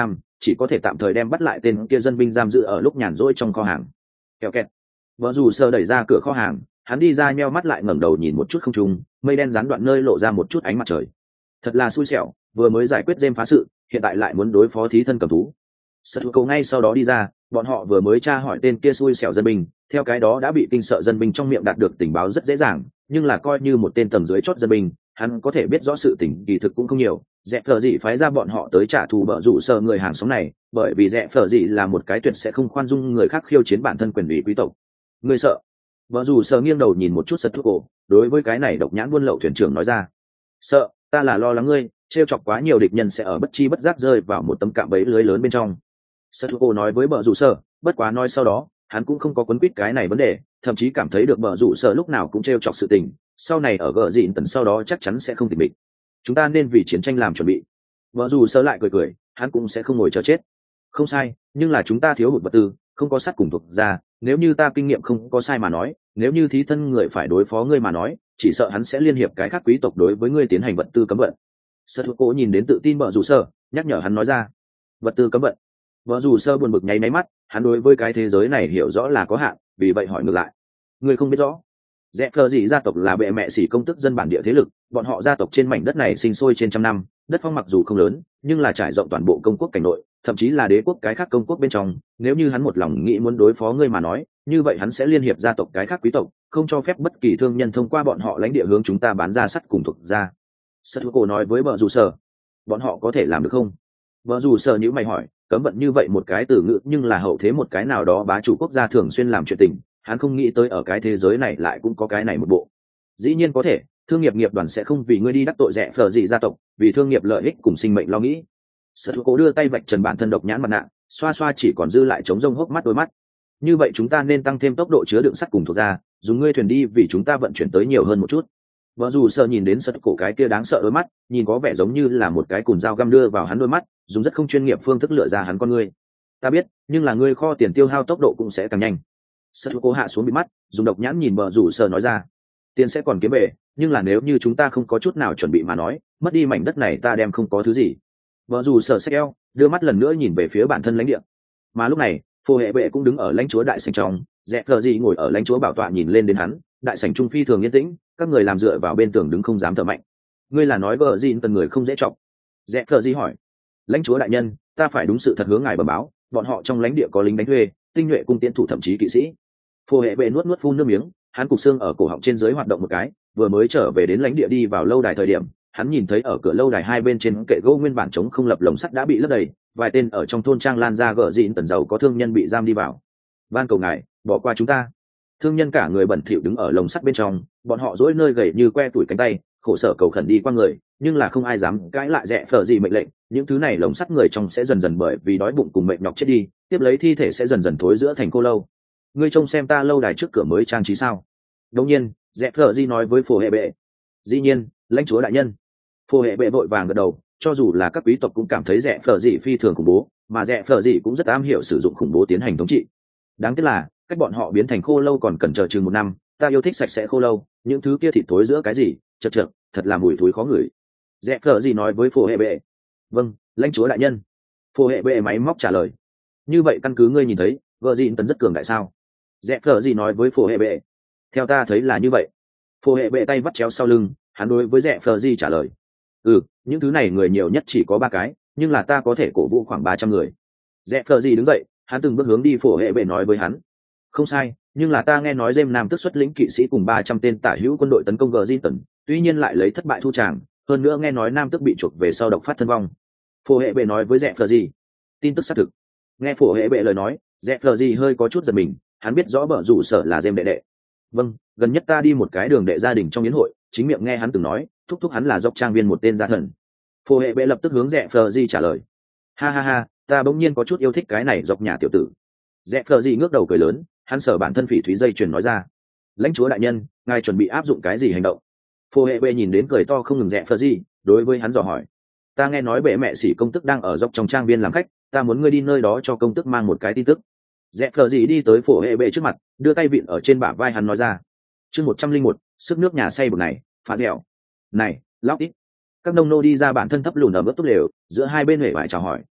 chỉ có thể tạm thời đem bắt lại tên kia dân binh giam giữ ở lúc nhàn rỗi trong kho hàng. Kẹo kẹt. Vợ dù sờ đẩy ra cửa kho hàng, hắn đi ra nheo mắt lại ngẩng đầu nhìn một chút không trung, mây đen gián đoạn nơi lộ ra một chút ánh mặt trời. Thật là xui xẻo, vừa mới giải quyết Gem phá sự, hiện tại lại muốn đối phó thí thân cầm thú. Sở Thụ Cầu ngay sau đó đi ra, bọn họ vừa mới tra hỏi tên kia xui xẻo dân binh, theo cái đó đã bị kinh sợ dân binh trong miệng đạt được tình báo rất dễ dàng, nhưng là coi như một tên tầng dưới chót dân binh, hắn có thể biết rõ sự tình kỳ thực cũng không nhiều. Dẹp Phở Dị phái ra bọn họ tới trả thù bợ rủ sợ người hàng xóm này, bởi vì Dẹp Phở Dị là một cái tuyệt sẽ không khoan dung người khác khiêu chiến bản thân quyền ủy quý tộc. Người sợ? Bợ rủ sợ nghiêng đầu nhìn một chút Sở Thụ Cầu, đối với cái này độc nhãn buôn lậu thuyền trưởng nói ra. Sợ, ta là lo lắng ngươi, trêu chọc quá nhiều địch nhân sẽ ở bất chi bất giác rơi vào một tấm cạm bẫy lưới lớn bên trong. Sở Thụ Cầu nói với bợ rủ sợ, bất quá nói sau đó, hắn cũng không có quấn quýt cái này vấn đề, thậm chí cảm thấy được bợ rủ sợ lúc nào cũng trêu chọc sự tình, sau này ở gờ dịn tần sau đó chắc chắn sẽ không tịch mịch. Chúng ta nên vì chiến tranh làm chuẩn bị. Bợ rủ sợ lại cười cười, hắn cũng sẽ không ngồi chờ chết. Không sai, nhưng là chúng ta thiếu hụt vật tư, không có sắt cùng thuộc ra, nếu như ta kinh nghiệm không có sai mà nói, nếu như thí thân người phải đối phó ngươi mà nói, chỉ sợ hắn sẽ liên hiệp cái khác quý tộc đối với ngươi tiến hành vật tư cấm vận. Sở Thụ Cố nhìn đến tự tin bợ rủ sợ, nhắc nhở hắn nói ra. Vật tư cấm vận. Bợ rủ sợ buồn bực nháy máy mắt, hắn đối với cái thế giới này hiểu rõ là có hạn, vì vậy hỏi ngược lại. Ngươi không biết rõ? Dẹp Phở Dị gia tộc là bệ mẹ xỉ công tức dân bản địa thế lực, bọn họ gia tộc trên mảnh đất này sinh sôi trên trăm năm, đất phong mặc dù không lớn, nhưng là trải rộng toàn bộ công quốc cảnh nội, thậm chí là đế quốc cái khác công quốc bên trong, nếu như hắn một lòng nghĩ muốn đối phó ngươi mà nói, như vậy hắn sẽ liên hiệp gia tộc cái khác quý tộc, không cho phép bất kỳ thương nhân thông qua bọn họ lãnh địa hướng chúng ta bán ra sắt cùng thuộc ra. Sở Thụ Cổ nói với bợ rủ sở, bọn họ có thể làm được không? Bợ rủ sở nhíu mày hỏi, cấm vận như vậy một cái từ ngữ nhưng là hậu thế một cái nào đó bá chủ quốc gia thường xuyên làm chuyện tình, hắn không nghĩ tới ở cái thế giới này lại cũng có cái này một bộ. Dĩ nhiên có thể, thương nghiệp nghiệp đoàn sẽ không vì ngươi đi đắc tội Dẹp Phở Dị gia tộc, vì thương nghiệp lợi ích cùng sinh mệnh lo nghĩ. Sở Thụ Cố đưa tay vạch trần bản thân độc nhãn mặt nạ, xoa xoa chỉ còn dư lại trống rông hốc mắt đôi mắt. Như vậy chúng ta nên tăng thêm tốc độ chứa đựng sắt cùng thuộc ra, dùng ngươi thuyền đi vì chúng ta vận chuyển tới nhiều hơn một chút. Vợ dù sợ nhìn đến Sở Thụ Cố cái kia đáng sợ đôi mắt, nhìn có vẻ giống như là một cái cùn dao găm đưa vào hắn đôi mắt, dùng rất không chuyên nghiệp phương thức lựa ra hắn con ngươi. Ta biết, nhưng là ngươi kho tiền tiêu hao tốc độ cũng sẽ càng nhanh. Sở Thụ Cố hạ xuống bị mắt, dùng độc nhãn nhìn vợ rủ sợ nói ra, tiền sẽ còn kiếm về, nhưng là nếu như chúng ta không có chút nào chuẩn bị mà nói, mất đi mảnh đất này ta đem không có thứ gì. Vợ rủ sợ xách eo, đưa mắt lần nữa nhìn về phía bản thân lãnh địa. Mà lúc này, Phù Hệ Bệ cũng đứng ở lãnh chúa đại sảnh trong, Dẹp Phở Dị ngồi ở lãnh chúa bảo tọa nhìn lên đến hắn, đại sảnh trung phi thường yên tĩnh, các người làm dựa vào bên tường đứng không dám thở mạnh. Ngươi là nói vợ Dị tần người không dễ chọc? Dẹp Phở Dị hỏi. Lãnh chúa đại nhân, ta phải đúng sự thật hướng ngài bẩm báo, bọn họ trong lãnh địa có lính đánh thuê, tinh nhuệ cung tiễn thủ thậm chí kỵ sĩ. Phù Hệ Bệ nuốt nuốt phun nước miếng, hắn cục xương ở cổ họng trên dưới hoạt động một cái, vừa mới trở về đến lãnh địa đi vào lâu đài thời điểm, hắn nhìn thấy ở cửa lâu đài hai bên trên kệ gỗ nguyên bản trống không lập lồng sắt đã bị lấp đầy, vài tên ở trong thôn trang lan ra gở dịn tần giàu có thương nhân bị giam đi vào. Van cầu ngài bỏ qua chúng ta. Thương nhân cả người bẩn thỉu đứng ở lồng sắt bên trong, bọn họ dỗi nơi gầy như que tuổi cánh tay, khổ sở cầu khẩn đi qua người, nhưng là không ai dám cãi lại Dẹp Phở Dị mệnh lệnh. Những thứ này lồng sắt người trong sẽ dần dần bởi vì đói bụng cùng mệt nhọc chết đi, tiếp lấy thi thể sẽ dần dần thối giữa thành khô lâu. Ngươi trông xem ta lâu đài trước cửa mới trang trí sao? Đương nhiên, Dẹp Phở Dị nói với Phù Hệ Bệ. Dĩ nhiên, lãnh chúa đại nhân. Phù Hệ Bệ vội vàng gật đầu, cho dù là các quý tộc cũng cảm thấy Dẹp Phở Dị phi thường khủng bố, mà Dẹp Phở Dị cũng rất am hiểu sử dụng khủng bố tiến hành thống trị. Đáng tiếc là, cách bọn họ biến thành khô lâu còn cần chờ chừng một năm, ta yêu thích sạch sẽ khô lâu, những thứ kia thịt thối giữa cái gì, chật chật, thật là mùi thối khó ngửi. Dẹp Phở Dị nói với Phù Hệ Bệ. Vâng, lãnh chúa đại nhân. Phù Hệ Bệ máy móc trả lời. Như vậy căn cứ ngươi nhìn thấy, vợ Dị tần rất cường đại sao? Dẹp Phở Dị nói với Phù Hệ Bệ. Theo ta thấy là như vậy. Phù Hệ Bệ tay vắt chéo sau lưng, hắn đối với Dẹp Phở Dị trả lời. Ừ, những thứ này người nhiều nhất chỉ có ba cái, nhưng là ta có thể cổ vũ khoảng ba trăm người. Dẹp Phở Dị đứng dậy, hắn từng bước hướng đi Phù Hệ Bệ nói với hắn. Không sai, nhưng là ta nghe nói Gem Nam tức xuất lĩnh kỵ sĩ cùng ba trăm tên tả hữu quân đội tấn công gờ di tần, tuy nhiên lại lấy thất bại thu tràng, hơn nữa nghe nói Nam tức bị chuộc về sau độc phát thân vong. Phù Hệ Bệ nói với Dẹp Phở Dị. Tin tức xác thực. Nghe Phù Hệ Bệ lời nói, Dẹp Phở Dị hơi có chút giật mình, hắn biết rõ bở rủ sở là Gem đệ đệ. Vâng, gần nhất ta đi một cái đường đệ gia đình trong yến hội, chính miệng nghe hắn từng nói, thúc thúc hắn là dốc trang viên một tên gia thần. Phù Hệ Bệ lập tức hướng Dẹp Phở Dị trả lời. Ha ha ha, ta bỗng nhiên có chút yêu thích cái này dọc nhà tiểu tử. Dẹp Phở Dị ngước đầu cười lớn, hắn sở bản thân phỉ thúy dây chuyền nói ra. Lãnh chúa đại nhân, ngài chuẩn bị áp dụng cái gì hành động? Phù Hệ Bệ nhìn đến cười to không ngừng Dẹp Phở Dị, đối với hắn dò hỏi. Ta nghe nói bệ mẹ sĩ công tức đang ở dọc trong trang viên làm khách, ta muốn ngươi đi nơi đó cho công tức mang một cái tin tức. Dẹp Phở Dị đi tới Phù Hệ Bệ trước mặt, đưa tay vịn ở trên bả vai hắn nói ra. Chương một trăm linh một, sức nước nhà xây bột này, phá dẻo. Này, lóc ít. Các nông nô đi ra bản thân thấp lùn ở bước tốt đều, giữa hai bên huệ vải chào hỏi,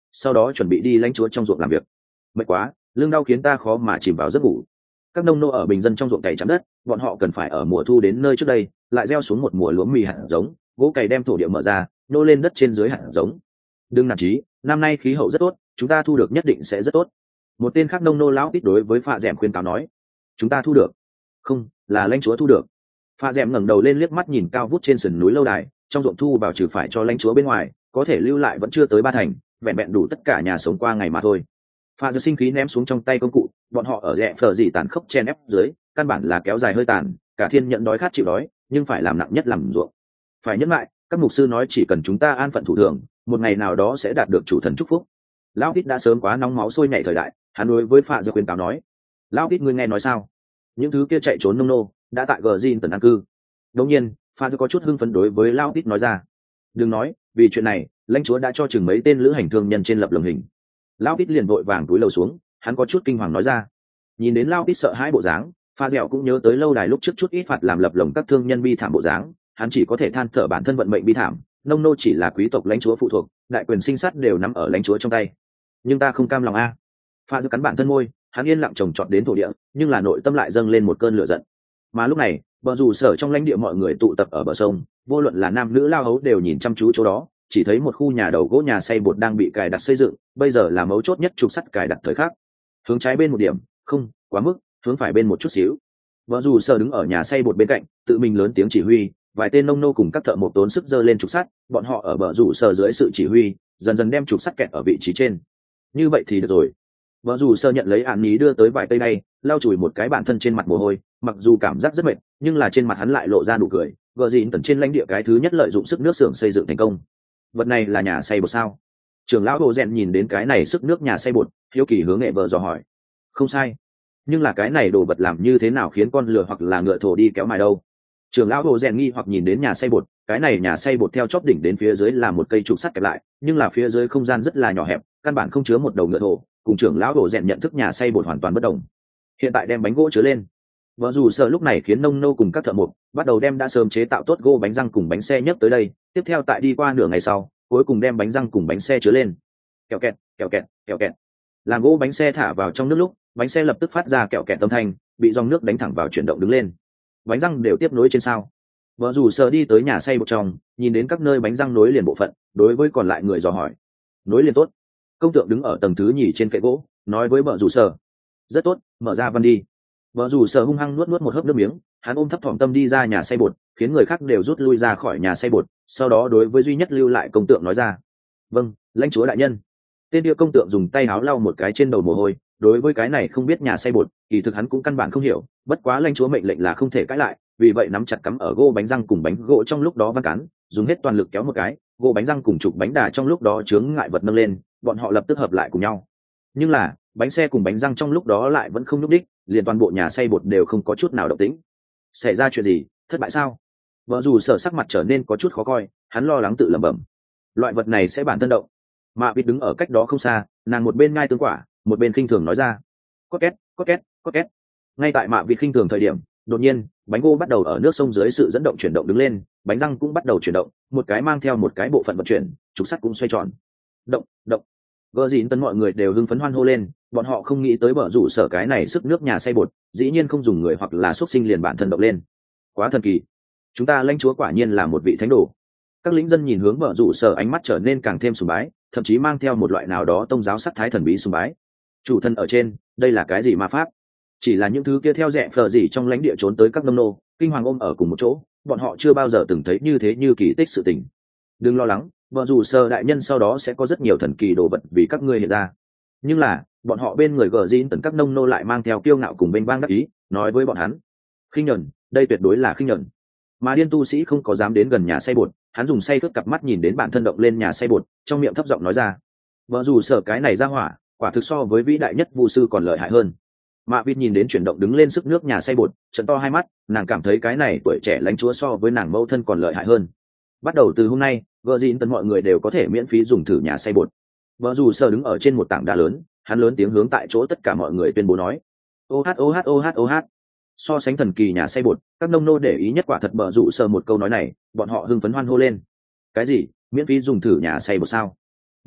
sau đó chuẩn bị đi lãnh chúa trong ruộng làm việc. Mệt quá, lưng đau khiến ta khó mà chìm vào giấc ngủ. Các nông nô ở bình dân trong ruộng cày chắn đất, bọn họ cần phải ở mùa thu đến nơi trước đây lại gieo xuống một mùa lúa mì hạt giống, gỗ cày đem thổ địa mở ra nô lên đất trên dưới hạt giống. Đừng nản chí, năm nay khí hậu rất tốt, chúng ta thu được nhất định sẽ rất tốt. Một tên khác nông nô lão ít đối với Phạ Dẻm khuyên cáo nói. Chúng ta thu được? Không, là lãnh chúa thu được. Phạ Dẻm ngẩng đầu lên liếc mắt nhìn cao vút trên sườn núi lâu đài, trong ruộng thu vào trừ phải cho lãnh chúa bên ngoài, có thể lưu lại vẫn chưa tới ba thành, vẹn vẹn đủ tất cả nhà sống qua ngày mà thôi. Phạ Dẻm sinh khí ném xuống trong tay công cụ, bọn họ ở rẽ phở gì tàn khốc chen ép dưới, căn bản là kéo dài hơi tàn, cả thiên nhận đói khát chịu đói, nhưng phải làm nặng nhất làm ruộng. Phải nhẫn lại, các mục sư nói chỉ cần chúng ta an phận thủ thường, một ngày nào đó sẽ đạt được chủ thần chúc phúc. Lão Tít đã sớm quá nóng máu sôi nhảy thời đại, hắn đối với Phạ Dẻm khuyên cáo nói. Lão Tít ngươi nghe nói sao? Những thứ kia chạy trốn nông nô đã tại gờ zin tần an cư. Đống nhiên Phạ Dẻm có chút hưng phấn đối với Lão Tít nói ra. Đừng nói, vì chuyện này lãnh chúa đã cho chừng mấy tên lữ hành thương nhân trên lập lồng hình. Lão Tít liền vội vàng túi lầu xuống, hắn có chút kinh hoàng nói ra. Nhìn đến Lão Tít sợ hãi bộ dáng, Phạ Dẻo cũng nhớ tới lâu đài lúc trước chút ít phạt làm lập lồng các thương nhân bi thảm bộ dáng, hắn chỉ có thể than thở bản thân vận mệnh bi thảm, nông nô chỉ là quý tộc lãnh chúa phụ thuộc, đại quyền sinh sát đều nắm ở lãnh chúa trong tay. Nhưng ta không cam lòng a. Phạ Dẻo cắn bản thân môi, hắn yên lặng trồng trọt đến thổ địa, nhưng là nội tâm lại dâng lên một cơn lửa giận. Mà lúc này, bờ rủ sở trong lãnh địa mọi người tụ tập ở bờ sông, vô luận là nam nữ lao hấu đều nhìn chăm chú chỗ đó, chỉ thấy một khu nhà đầu gỗ nhà xây bột đang bị cài đặt xây dựng, bây giờ là mấu chốt nhất trục sắt cài đặt thời khắc. Hướng trái bên một điểm, không, quá mức, hướng phải bên một chút xíu. Bờ rủ sở đứng ở nhà xây bột bên cạnh, tự mình lớn tiếng chỉ huy, vài tên nông nô cùng các thợ mộc tốn sức giơ lên trục sắt, bọn họ ở bờ rủ sở dưới sự chỉ huy, dần dần đem trục sắt kẹt ở vị trí trên. Như vậy thì được rồi. Vợ dù sơ nhận lấy án ní đưa tới vài cây này, lau chùi một cái bản thân trên mặt mồ hôi, mặc dù cảm giác rất mệt, nhưng là trên mặt hắn lại lộ ra nụ cười. Gờ dịn tần trên lãnh địa cái thứ nhất lợi dụng sức nước xưởng xây dựng thành công. Vật này là nhà xây bột sao? Trưởng lão Hồ Rèn nhìn đến cái này sức nước nhà xây bột, hiếu kỳ hướng nghệ vợ dò hỏi. Không sai, nhưng là cái này đồ vật làm như thế nào khiến con lừa hoặc là ngựa thổ đi kéo mài đâu? Trưởng lão Hồ Rèn nghi hoặc nhìn đến nhà xây bột, cái này nhà xây bột theo chóp đỉnh đến phía dưới là một cây trục sắt kẹp lại, nhưng là phía dưới không gian rất là nhỏ hẹp, căn bản không chứa một đầu ngựa thổ. Cùng trưởng lão Hồ Rèn nhận thức nhà xây bột hoàn toàn bất đồng. Hiện tại đem bánh gỗ chứa lên. Vợ dù sợ lúc này khiến nông nô cùng các thợ mộc bắt đầu đem đã sớm chế tạo tốt gỗ bánh răng cùng bánh xe nhấc tới đây. Tiếp theo tại đi qua nửa ngày sau, cuối cùng đem bánh răng cùng bánh xe chứa lên. Kẹo kẹt, kẹo kẹt, kẹo kẹt. Làm gỗ bánh xe thả vào trong nước lúc, bánh xe lập tức phát ra kẹo kẹt âm thanh, bị dòng nước đánh thẳng vào chuyển động đứng lên. Bánh răng đều tiếp nối trên sao. Vợ dù sợ đi tới nhà xây bột trong, nhìn đến các nơi bánh răng nối liền bộ phận, đối với còn lại người dò hỏi. Nối liền tốt. Công tượng đứng ở tầng thứ nhì trên kệ gỗ, nói với vợ rủ sở. Rất tốt, mở ra văn đi. Vợ rủ sở hung hăng nuốt nuốt một hớp nước miếng, hắn ôm thấp thỏm tâm đi ra nhà xây bột, khiến người khác đều rút lui ra khỏi nhà xây bột, sau đó đối với duy nhất lưu lại công tượng nói ra. Vâng, lãnh chúa đại nhân. Tên địa công tượng dùng tay áo lau một cái trên đầu mồ hôi, đối với cái này không biết nhà xây bột, kỳ thực hắn cũng căn bản không hiểu, bất quá lãnh chúa mệnh lệnh là không thể cãi lại, vì vậy nắm chặt cắm ở gỗ bánh răng cùng bánh gỗ trong lúc đó văn cán, dùng hết toàn lực kéo một cái, gỗ bánh răng cùng trục bánh đà trong lúc đó chướng ngại vật nâng lên, bọn họ lập tức hợp lại cùng nhau. Nhưng là bánh xe cùng bánh răng trong lúc đó lại vẫn không nhúc đích, liền toàn bộ nhà xây bột đều không có chút nào động tĩnh. Xảy ra chuyện gì? Thất bại sao? Vợ dù sở sắc mặt trở nên có chút khó coi, hắn lo lắng tự lẩm bẩm. Loại vật này sẽ bản thân động. Mạ Vịt đứng ở cách đó không xa, nàng một bên ngai tương quả, một bên khinh thường nói ra. Có két, có két, có két. Ngay tại Mạ Vịt khinh thường thời điểm, đột nhiên bánh gỗ bắt đầu ở nước sông dưới sự dẫn động chuyển động đứng lên, bánh răng cũng bắt đầu chuyển động, một cái mang theo một cái bộ phận vận chuyển, trục sắt cũng xoay tròn. Động, động. Gờ dịn tấn mọi người đều hưng phấn hoan hô lên, bọn họ không nghĩ tới bờ rủ sở cái này sức nước nhà xây bột, dĩ nhiên không dùng người hoặc là xuất sinh liền bản thân động lên. Quá thần kỳ. Chúng ta lãnh chúa quả nhiên là một vị thánh đồ. Các lính dân nhìn hướng bờ rủ sở ánh mắt trở nên càng thêm sùng bái, thậm chí mang theo một loại nào đó tông giáo sắc thái thần bí sùng bái. Chủ thân ở trên, đây là cái gì ma pháp? Chỉ là những thứ kia theo rẽ phờ gì trong lãnh địa trốn tới các nông nô, kinh hoàng ôm ở cùng một chỗ, bọn họ chưa bao giờ từng thấy như thế như kỳ tích sự tình. Đừng lo lắng, vợ dù sơ đại nhân sau đó sẽ có rất nhiều thần kỳ đồ vật vì các ngươi hiện ra. Nhưng là bọn họ bên người gờ dịn tần các nông nô lại mang theo kiêu ngạo cùng bênh bang đắc ý, nói với bọn hắn khinh nhẫn, đây tuyệt đối là khinh nhẫn. Mà điên tu sĩ không có dám đến gần nhà xây bột, hắn dùng say cướp cặp mắt nhìn đến bản thân động lên nhà xây bột, trong miệng thấp giọng nói ra. Vợ dù sợ cái này ra hỏa, quả thực so với vĩ đại nhất vu sư còn lợi hại hơn. Mạ Vịt nhìn đến chuyển động đứng lên sức nước nhà xây bột, trận to hai mắt, nàng cảm thấy cái này tuổi trẻ lãnh chúa so với nàng mẫu thân còn lợi hại hơn. Bắt đầu từ hôm nay, gờ dịn tần mọi người đều có thể miễn phí dùng thử nhà xây bột. Vợ dù sợ đứng ở trên một tảng đá lớn, hắn lớn tiếng hướng tại chỗ tất cả mọi người tuyên bố nói. Ô hát ô hát ô hát ô hát. So sánh thần kỳ nhà xây bột, các nông nô để ý nhất quả thật bờ rủ sờ một câu nói này, bọn họ hưng phấn hoan hô lên. Cái gì? Miễn phí dùng thử nhà xây bột sao?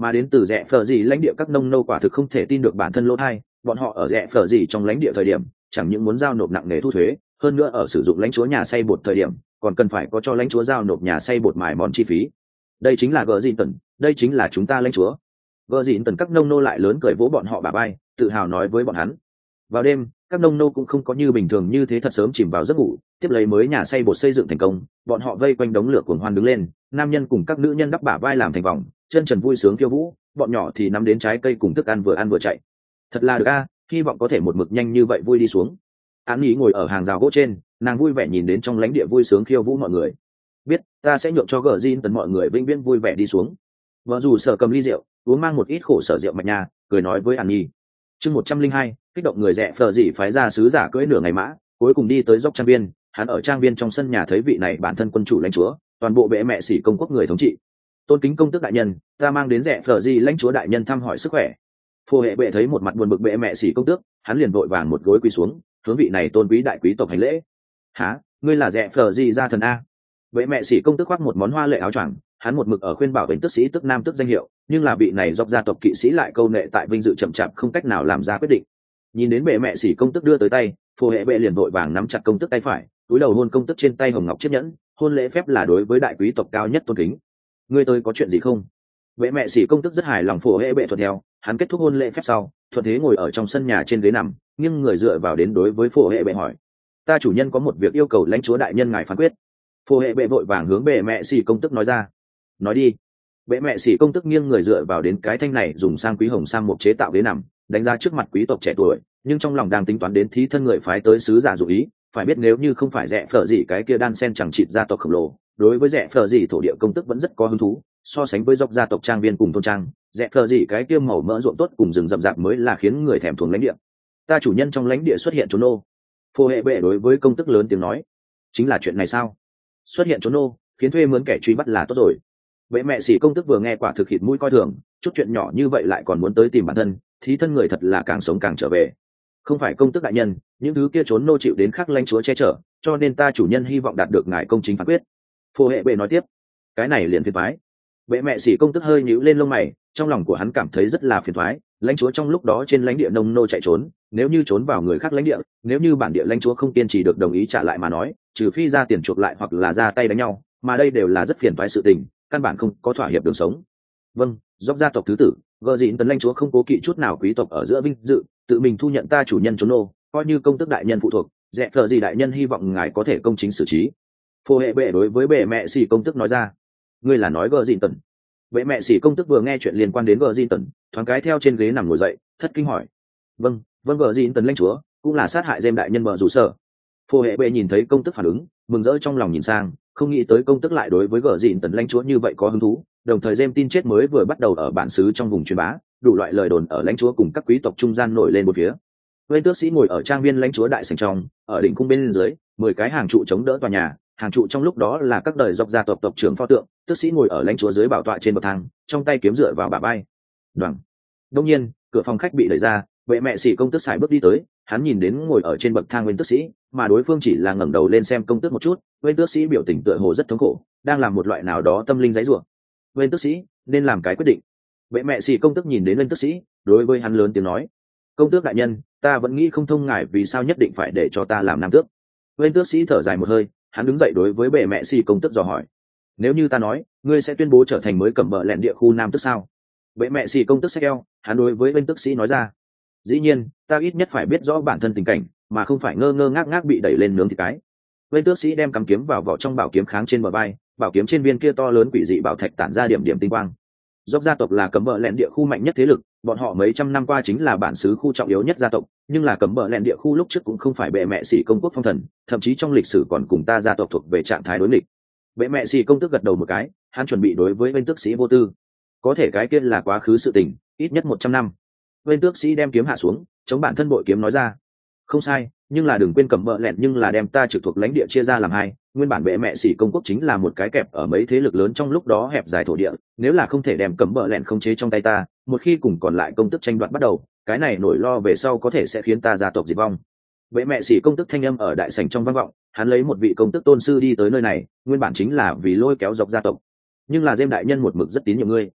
mà đến từ rẽ phờ gì lãnh địa các nông nô quả thực không thể tin được bản thân lỗ thai. Bọn họ ở rẽ phờ gì trong lãnh địa thời điểm chẳng những muốn giao nộp nặng nề thu thuế, hơn nữa ở sử dụng lãnh chúa nhà xay bột thời điểm còn cần phải có cho lãnh chúa giao nộp nhà xay bột mài món chi phí. Đây chính là gờ dịn tần, đây chính là chúng ta lãnh chúa. Gờ dịn tần các nông nô lại lớn cười vỗ bọn họ bả vai, tự hào nói với bọn hắn. Vào đêm, các nông nô cũng không có như bình thường như thế thật sớm chìm vào giấc ngủ, tiếp lấy mới nhà xay bột xây dựng thành công, bọn họ vây quanh đống lửa cuồng hoan đứng lên, nam nhân cùng các nữ nhân đắp bả vai làm thành vòng, chân trần vui sướng khiêu vũ, bọn nhỏ thì nắm đến trái cây cùng thức ăn vừa ăn vừa chạy. Thật là được a, hy vọng có thể một mực nhanh như vậy vui đi xuống. Án Nghị ngồi ở hàng rào gỗ trên, nàng vui vẻ nhìn đến trong lãnh địa vui sướng khiêu vũ mọi người. Biết, ta sẽ nhượng cho gờ zin tần mọi người vĩnh viễn vui vẻ đi xuống. Vợ dù sở cầm ly rượu, uống mang một ít khổ sở rượu mạch nhà, cười nói với Án Nghị. Chương một trăm linh hai, kích động người rẻ phờ dị phái ra sứ giả cưỡi nửa ngày mã, cuối cùng đi tới dốc trang viên. Hắn ở trang viên trong sân nhà thấy vị này bản thân quân chủ lãnh chúa, toàn bộ bệ mẹ sĩ công quốc người thống trị. Tôn kính công tước đại nhân, ta mang đến rẻ phờ dị lãnh chúa đại nhân thăm hỏi sức khỏe. Phù hệ bệ thấy một mặt buồn bực bệ mẹ sĩ công tước, hắn liền vội vàng một gối quỳ xuống, hướng vị này tôn quý đại quý tộc hành lễ. Hả, ngươi là rẻ phờ dị gia thần a? Bệ mẹ sĩ công tước khoác một món hoa lệ áo choàng, hắn một mực ở khuyên bảo vĩnh tước sĩ tức nam tức danh hiệu, nhưng là vị này dọc gia tộc kỵ sĩ lại câu nệ tại vinh dự chậm chạp không cách nào làm ra quyết định. Nhìn đến bệ mẹ sĩ công tước đưa tới tay, phù hệ bệ liền vội vàng nắm chặt công tước tay phải, túi đầu hôn công tước trên tay hồng ngọc chiếc nhẫn, hôn lễ phép là đối với đại quý tộc cao nhất tôn kính. Ngươi tôi có chuyện gì không? Bệ mẹ sĩ công tước rất hài lòng phù hệ bệ thuận theo, hắn kết thúc hôn lễ phép sau, thuận thế ngồi ở trong sân nhà trên ghế nằm, nghiêng người dựa vào đến đối với phù hệ bệ hỏi: ta chủ nhân có một việc yêu cầu lãnh chúa đại nhân ngài phán quyết. Phù hệ bệ vội vàng hướng bệ mẹ sĩ công tước nói ra. Nói đi. Bệ mẹ sĩ công tước nghiêng người dựa vào đến cái thanh này dùng sang quý hồng sang một chế tạo ghế nằm, đánh ra trước mặt quý tộc trẻ tuổi, nhưng trong lòng đang tính toán đến thí thân người phái tới sứ giả dụ ý, phải biết nếu như không phải rẻ phở gì cái kia đan sen chẳng chịt gia tộc khổng lồ, đối với rẻ phở gì thổ địa công tức vẫn rất có hứng thú, so sánh với dọc gia tộc trang viên cùng thôn trang, rẻ phở gì cái kia màu mỡ ruộng tốt cùng rừng rậm rạp mới là khiến người thèm thuồng lãnh địa. Ta chủ nhân trong lãnh địa xuất hiện trốn nô. Phù hệ bệ đối với công tức lớn tiếng nói. Chính là chuyện này sao? Xuất hiện trốn nô, khiến thuê mướn kẻ truy bắt là tốt rồi. Bệ mẹ sĩ công tức vừa nghe quả thực hít mũi coi thường, chút chuyện nhỏ như vậy lại còn muốn tới tìm bản thân, thí thân người thật là càng sống càng trở về. Không phải công tước đại nhân, những thứ kia trốn nô chịu đến khắc lãnh chúa che chở, cho nên ta chủ nhân hy vọng đạt được ngài công chính phán quyết. Phù hệ bệ nói tiếp. Cái này liền phiền toái. Bệ mẹ sĩ công tức hơi nhíu lên lông mày, trong lòng của hắn cảm thấy rất là phiền toái. Lãnh chúa trong lúc đó trên lãnh địa nông nô chạy trốn, nếu như trốn vào người khác lãnh địa, nếu như bản địa lãnh chúa không kiên trì được đồng ý trả lại mà nói, trừ phi ra tiền chuộc lại hoặc là ra tay đánh nhau, mà đây đều là rất phiền toái sự tình, căn bản không có thỏa hiệp đường sống. Vâng, dốc gia tộc thứ tử, gợ dịn tần lãnh chúa không cố kỵ chút nào quý tộc ở giữa vinh dự, tự mình thu nhận ta chủ nhân trốn nô, coi như công tước đại nhân phụ thuộc, rẻ phở gì đại nhân hy vọng ngài có thể công chính xử trí. Phù hệ bệ đối với bệ mẹ sĩ công tước nói ra. Ngươi là nói gợ dịn tần? Bệ mẹ sĩ công tước vừa nghe chuyện liên quan đến gợ dịn tần, thoáng cái theo trên ghế nằm ngồi dậy, thất kinh hỏi. Vâng, vâng gợ dịn tần lãnh chúa cũng là sát hại dêm đại nhân bờ rủ sở. Phù hệ bệ nhìn thấy công tước phản ứng, mừng rỡ trong lòng nhìn sang, không nghĩ tới công tước lại đối với gợ dịn tần lãnh chúa như vậy có hứng thú. Đồng thời dêm tin chết mới vừa bắt đầu ở bản xứ trong vùng truyền bá, đủ loại lời đồn ở lãnh chúa cùng các quý tộc trung gian nổi lên một phía. Bên tước sĩ ngồi ở trang viên lãnh chúa đại sảnh trong, ở đỉnh cung bên dưới, mười cái hàng trụ chống đỡ tòa nhà, hàng trụ trong lúc đó là các đời dọc gia tộc tộc trưởng pho tượng, tước sĩ ngồi ở lãnh chúa dưới bảo tọa trên bậc thang, trong tay kiếm dựa vào bả vai. Đoằng. Đương nhiên, cửa phòng khách bị đẩy ra, vệ mẹ sĩ công tước xài bước đi tới, hắn nhìn đến ngồi ở trên bậc thang bên tước sĩ, mà đối phương chỉ là ngẩng đầu lên xem công tước một chút, bên tước sĩ biểu tình tựa hồ rất thống khổ, đang làm một loại nào đó tâm linh giãy giụa. Bên tước sĩ nên làm cái quyết định. Vệ mẹ sĩ công tước nhìn đến bên tước sĩ, đối với hắn lớn tiếng nói: công tước đại nhân, ta vẫn nghĩ không thông ngài vì sao nhất định phải để cho ta làm nam tước. Bên tước sĩ thở dài một hơi, hắn đứng dậy đối với bệ mẹ sĩ công tước dò hỏi: nếu như ta nói ngươi sẽ tuyên bố trở thành mới cẩm bợ lẹn địa khu nam tước sao? Bệ mẹ sĩ công tước xách eo, hắn đối với bên tước sĩ nói ra: dĩ nhiên, ta ít nhất phải biết rõ bản thân tình cảnh, mà không phải ngơ ngơ ngác ngác bị đẩy lên nướng thịt cái. Bên tước sĩ đem cắm kiếm vào vỏ trong bảo kiếm kháng trên bờ vai, bảo kiếm trên viên kia to lớn quỷ dị bảo thạch tản ra điểm điểm tinh quang. Dốc gia tộc là cấm bợ lẹn địa khu mạnh nhất thế lực, bọn họ mấy trăm năm qua chính là bản xứ khu trọng yếu nhất gia tộc, nhưng là cấm bợ lẹn địa khu lúc trước cũng không phải bệ mẹ sĩ công quốc phong thần, thậm chí trong lịch sử còn cùng ta gia tộc thuộc về trạng thái đối nghịch. Bệ mẹ sĩ công tước gật đầu một cái, hắn chuẩn bị đối với bên tước sĩ vô tư. Có thể cái kia là quá khứ sự tình, ít nhất một trăm năm. Bên tước sĩ đem kiếm hạ xuống, chống bản thân bội kiếm nói ra: không sai, nhưng là đừng quên cẩm bợ lẹn nhưng là đem ta trực thuộc lãnh địa chia ra làm hai, nguyên bản bệ mẹ sĩ công quốc chính là một cái kẹp ở mấy thế lực lớn trong lúc đó hẹp dài thổ địa, nếu là không thể đem cẩm bợ lẹn khống chế trong tay ta, một khi cùng còn lại công tức tranh đoạt bắt đầu, cái này nỗi lo về sau có thể sẽ khiến ta gia tộc diệt vong. Bệ mẹ sĩ công tức thanh âm ở đại sảnh trong vang vọng, hắn lấy một vị công tức tôn sư đi tới nơi này, nguyên bản chính là vì lôi kéo dọc gia tộc, nhưng là Diêm đại nhân một mực rất tín nhiệm ngươi.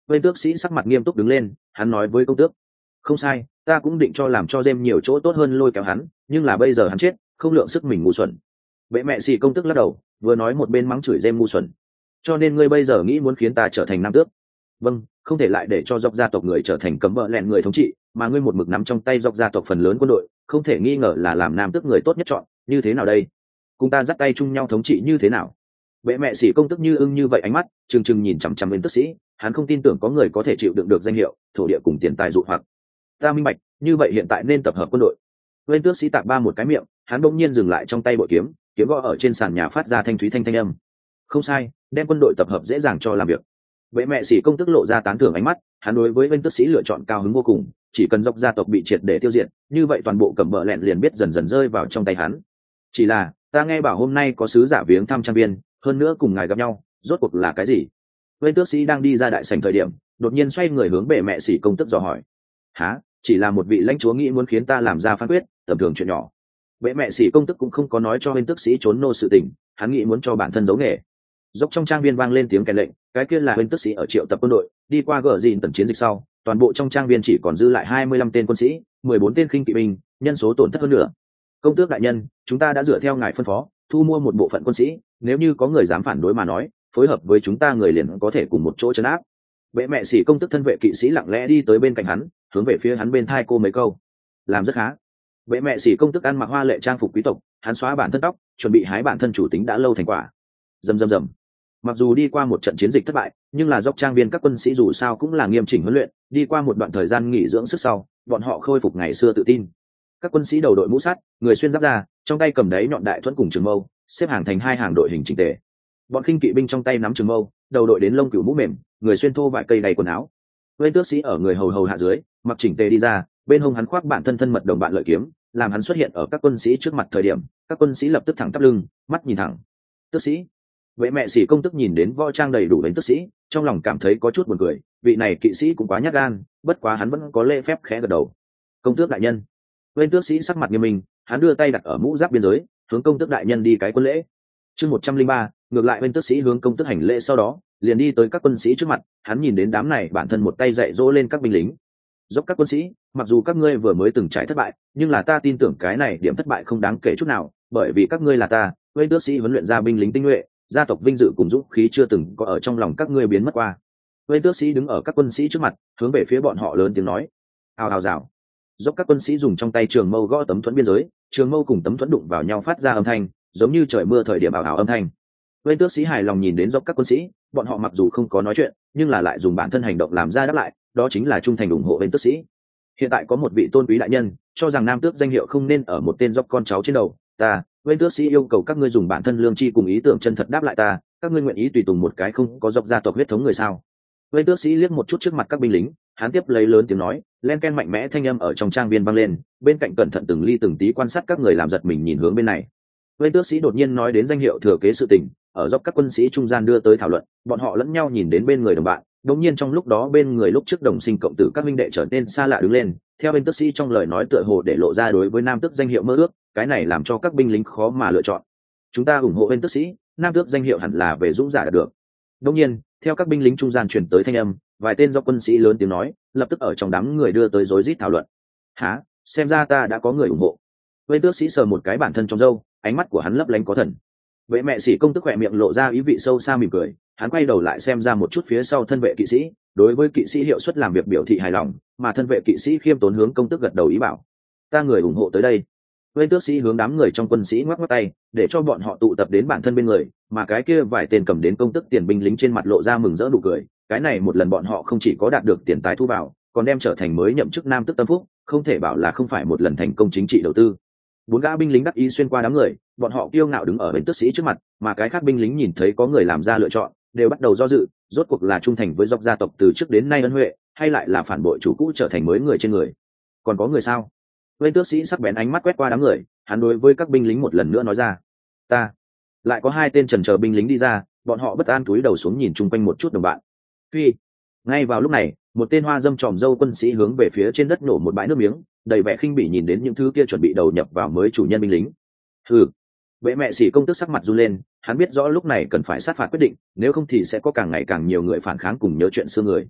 Bên tước sĩ sắc mặt nghiêm túc đứng lên, hắn nói với công tước: không sai, ta cũng định cho làm cho Gem nhiều chỗ tốt hơn lôi kéo hắn, nhưng là bây giờ hắn chết, không lượng sức mình ngu xuẩn. Vệ mẹ xì công tước lắc đầu, vừa nói một bên mắng chửi Gem ngu xuẩn. Cho nên ngươi bây giờ nghĩ muốn khiến ta trở thành nam tước? Vâng, không thể lại để cho dọc gia tộc người trở thành cấm vợ lẹn người thống trị, mà ngươi một mực nắm trong tay dọc gia tộc phần lớn quân đội, không thể nghi ngờ là làm nam tước người tốt nhất chọn. Như thế nào đây? Cùng ta dắt tay chung nhau thống trị như thế nào? Vệ mẹ xỉ công tức như ưng như vậy ánh mắt trừng trừng nhìn chằm chằm bên tước sĩ, hắn không tin tưởng có người có thể chịu đựng được danh hiệu thổ địa cùng tiền tài dụ hoặc. Ta minh bạch, như vậy hiện tại nên tập hợp quân đội. Bên tước sĩ tạc ba một cái miệng, hắn bỗng nhiên dừng lại trong tay bội kiếm, kiếm gõ ở trên sàn nhà phát ra thanh thúy thanh thanh âm. Không sai, đem quân đội tập hợp dễ dàng cho làm việc. Vệ mẹ xỉ công tức lộ ra tán thưởng ánh mắt, hắn đối với bên tước sĩ lựa chọn cao hứng vô cùng, chỉ cần dọc gia tộc bị triệt để tiêu diệt, như vậy toàn bộ cẩm bợ lẹn liền biết dần dần rơi vào trong tay hắn. Chỉ là ta nghe bảo hôm nay có sứ giả viếng thăm trang viên, hơn nữa cùng ngài gặp nhau, rốt cuộc là cái gì? Bên tước sĩ đang đi ra đại sảnh thời điểm, đột nhiên xoay người hướng bệ mẹ xỉ công tức dò hỏi. Hả? Chỉ là một vị lãnh chúa nghĩ muốn khiến ta làm ra phán quyết, tầm thường chuyện nhỏ. Bệ mẹ xỉ công tức cũng không có nói cho bên tước sĩ trốn nô sự tình, hắn nghĩ muốn cho bản thân giấu nghề. Dốc trong trang viên vang lên tiếng kèn lệnh, cái kia là bên tước sĩ ở triệu tập quân đội, đi qua gờ dìn tần chiến dịch sau, toàn bộ trong trang viên chỉ còn dư lại hai mươi lăm tên quân sĩ, mười bốn tên khinh kỵ binh, nhân số tổn thất hơn nữa. Công tước đại nhân, chúng ta đã dựa theo ngài phân phó, thu mua một bộ phận quân sĩ, nếu như có người dám phản đối mà nói, phối hợp với chúng ta người liền có thể cùng một chỗ trấn áp. Vệ mẹ xỉ công tức thân vệ kỵ sĩ lặng lẽ đi tới bên cạnh hắn, hướng về phía hắn bên thai cô mấy câu. Làm rất khá. Vệ mẹ xỉ công tức ăn mặc hoa lệ trang phục quý tộc, hắn xóa bản thân tóc, chuẩn bị hái bản thân chủ tính đã lâu thành quả. Rầm rầm rầm. Mặc dù đi qua một trận chiến dịch thất bại, nhưng là dốc trang viên các quân sĩ dù sao cũng là nghiêm chỉnh huấn luyện, đi qua một đoạn thời gian nghỉ dưỡng sức sau, bọn họ khôi phục ngày xưa tự tin. Các quân sĩ đầu đội mũ sắt, người xuyên giáp ra, trong tay cầm đáy nhọn đại thuẫn cùng trường mâu, xếp hàng thành hai hàng đội hình chỉnh tề. Bọn khinh kỵ binh trong tay nắm trường mâu, đầu đội đến lông cừu mũ mềm, người xuyên thô vải cây đầy quần áo. Bên tước sĩ ở người hầu hầu hạ dưới, mặc chỉnh tề đi ra, bên hông hắn khoác bản thân thân mật đồng bạn lợi kiếm, làm hắn xuất hiện ở các quân sĩ trước mặt thời điểm, các quân sĩ lập tức thẳng tắp lưng, mắt nhìn thẳng. Tước sĩ. Vệ mẹ xỉ công tức nhìn đến võ trang đầy đủ bên tước sĩ, trong lòng cảm thấy có chút buồn cười, vị này kỵ sĩ cũng quá nhát gan, bất quá hắn vẫn có lễ phép khẽ gật đầu. Công tước đại nhân. Bên tước sĩ sắc mặt nghiêm minh, hắn đưa tay đặt ở mũ giáp biên giới, hướng công tước đại nhân đi cái quân lễ. Chương một trăm linh ba, ngược lại bên tước sĩ hướng công tước hành lễ sau đó, liền đi tới các quân sĩ trước mặt, hắn nhìn đến đám này bản thân một tay dạy dỗ lên các binh lính. Dốc các quân sĩ, mặc dù các ngươi vừa mới từng trải thất bại, nhưng là ta tin tưởng cái này điểm thất bại không đáng kể chút nào, bởi vì các ngươi là ta, bên tước sĩ huấn luyện ra binh lính tinh nhuệ, gia tộc vinh dự cùng dũng khí chưa từng có ở trong lòng các ngươi biến mất qua. Bên tước sĩ đứng ở các quân sĩ trước mặt, hướng về phía bọn họ lớn tiếng nói. Hào hào rào. Dốc các quân sĩ dùng trong tay trường mâu gõ tấm thuẫn biên giới, trường mâu cùng tấm thuẫn đụng vào nhau phát ra âm thanh, giống như trời mưa thời điểm ảo ảo âm thanh. Bên tước sĩ hài lòng nhìn đến dốc các quân sĩ, bọn họ mặc dù không có nói chuyện, nhưng là lại dùng bản thân hành động làm ra đáp lại, đó chính là trung thành ủng hộ bên tước sĩ. Hiện tại có một vị tôn quý đại nhân cho rằng nam tước danh hiệu không nên ở một tên dốc con cháu trên đầu, ta, bên tước sĩ yêu cầu các ngươi dùng bản thân lương tri cùng ý tưởng chân thật đáp lại ta, các ngươi nguyện ý tùy tùng một cái không có dốc gia tộc huyết thống người sao? Bên tước sĩ liếc một chút trước mặt các binh lính, hắn tiếp lấy lớn tiếng nói, len ken mạnh mẽ thanh âm ở trong trang viên vang lên, bên cạnh cẩn thận từng ly từng tí quan sát các người làm giật mình nhìn hướng bên này. Bên tước sĩ đột nhiên nói đến danh hiệu thừa kế sự tình, ở dốc các quân sĩ trung gian đưa tới thảo luận, bọn họ lẫn nhau nhìn đến bên người đồng bạn, đột nhiên trong lúc đó bên người lúc trước đồng sinh cộng tử các minh đệ trở nên xa lạ đứng lên, theo bên tước sĩ trong lời nói tựa hồ để lộ ra đối với nam tước danh hiệu mơ ước, cái này làm cho các binh lính khó mà lựa chọn. Chúng ta ủng hộ bên tước sĩ, nam tước danh hiệu hẳn là về dũng giả đạt được. Đột nhiên, theo các binh lính trung gian truyền tới thanh âm, vài tên do quân sĩ lớn tiếng nói, lập tức ở trong đám người đưa tới rối rít thảo luận. Hả, xem ra ta đã có người ủng hộ. Bên tước sĩ sờ một cái bản thân trong râu, ánh mắt của hắn lấp lánh có thần. Vệ mẹ sĩ công tức khỏe miệng lộ ra ý vị sâu xa mỉm cười, hắn quay đầu lại xem ra một chút phía sau thân vệ kỵ sĩ, đối với kỵ sĩ hiệu suất làm việc biểu thị hài lòng, mà thân vệ kỵ sĩ khiêm tốn hướng công tức gật đầu ý bảo, ta người ủng hộ tới đây. Bên tước sĩ hướng đám người trong quân sĩ ngoắc ngoắc tay, để cho bọn họ tụ tập đến bản thân bên người, mà cái kia vài tên cầm đến công tức tiền binh lính trên mặt lộ ra mừng rỡ nụ cười, cái này một lần bọn họ không chỉ có đạt được tiền tài thu vào, còn đem trở thành mới nhậm chức nam tước tâm phúc, không thể bảo là không phải một lần thành công chính trị đầu tư. Bốn gã binh lính đắc ý xuyên qua đám người, bọn họ kiêu ngạo đứng ở bên tước sĩ trước mặt, mà cái khác binh lính nhìn thấy có người làm ra lựa chọn, đều bắt đầu do dự, rốt cuộc là trung thành với dọc gia tộc từ trước đến nay ân huệ, hay lại là phản bội chủ cũ trở thành mới người trên người. Còn có người sao? Bên tước sĩ sắc bén ánh mắt quét qua đám người, hắn đối với các binh lính một lần nữa nói ra, ta. Lại có hai tên trần chờ binh lính đi ra, bọn họ bất an cúi đầu xuống nhìn chung quanh một chút đồng bạn. Phi. Ngay vào lúc này, một tên hoa dâm tròm dâu quân sĩ hướng về phía trên đất nổ một bãi nước miếng, đầy vẻ khinh bỉ nhìn đến những thứ kia chuẩn bị đầu nhập vào mới chủ nhân binh lính. Hừ. Vệ mẹ sĩ công tức sắc mặt run lên, hắn biết rõ lúc này cần phải sát phạt quyết định, nếu không thì sẽ có càng ngày càng nhiều người phản kháng cùng nhớ chuyện xưa người.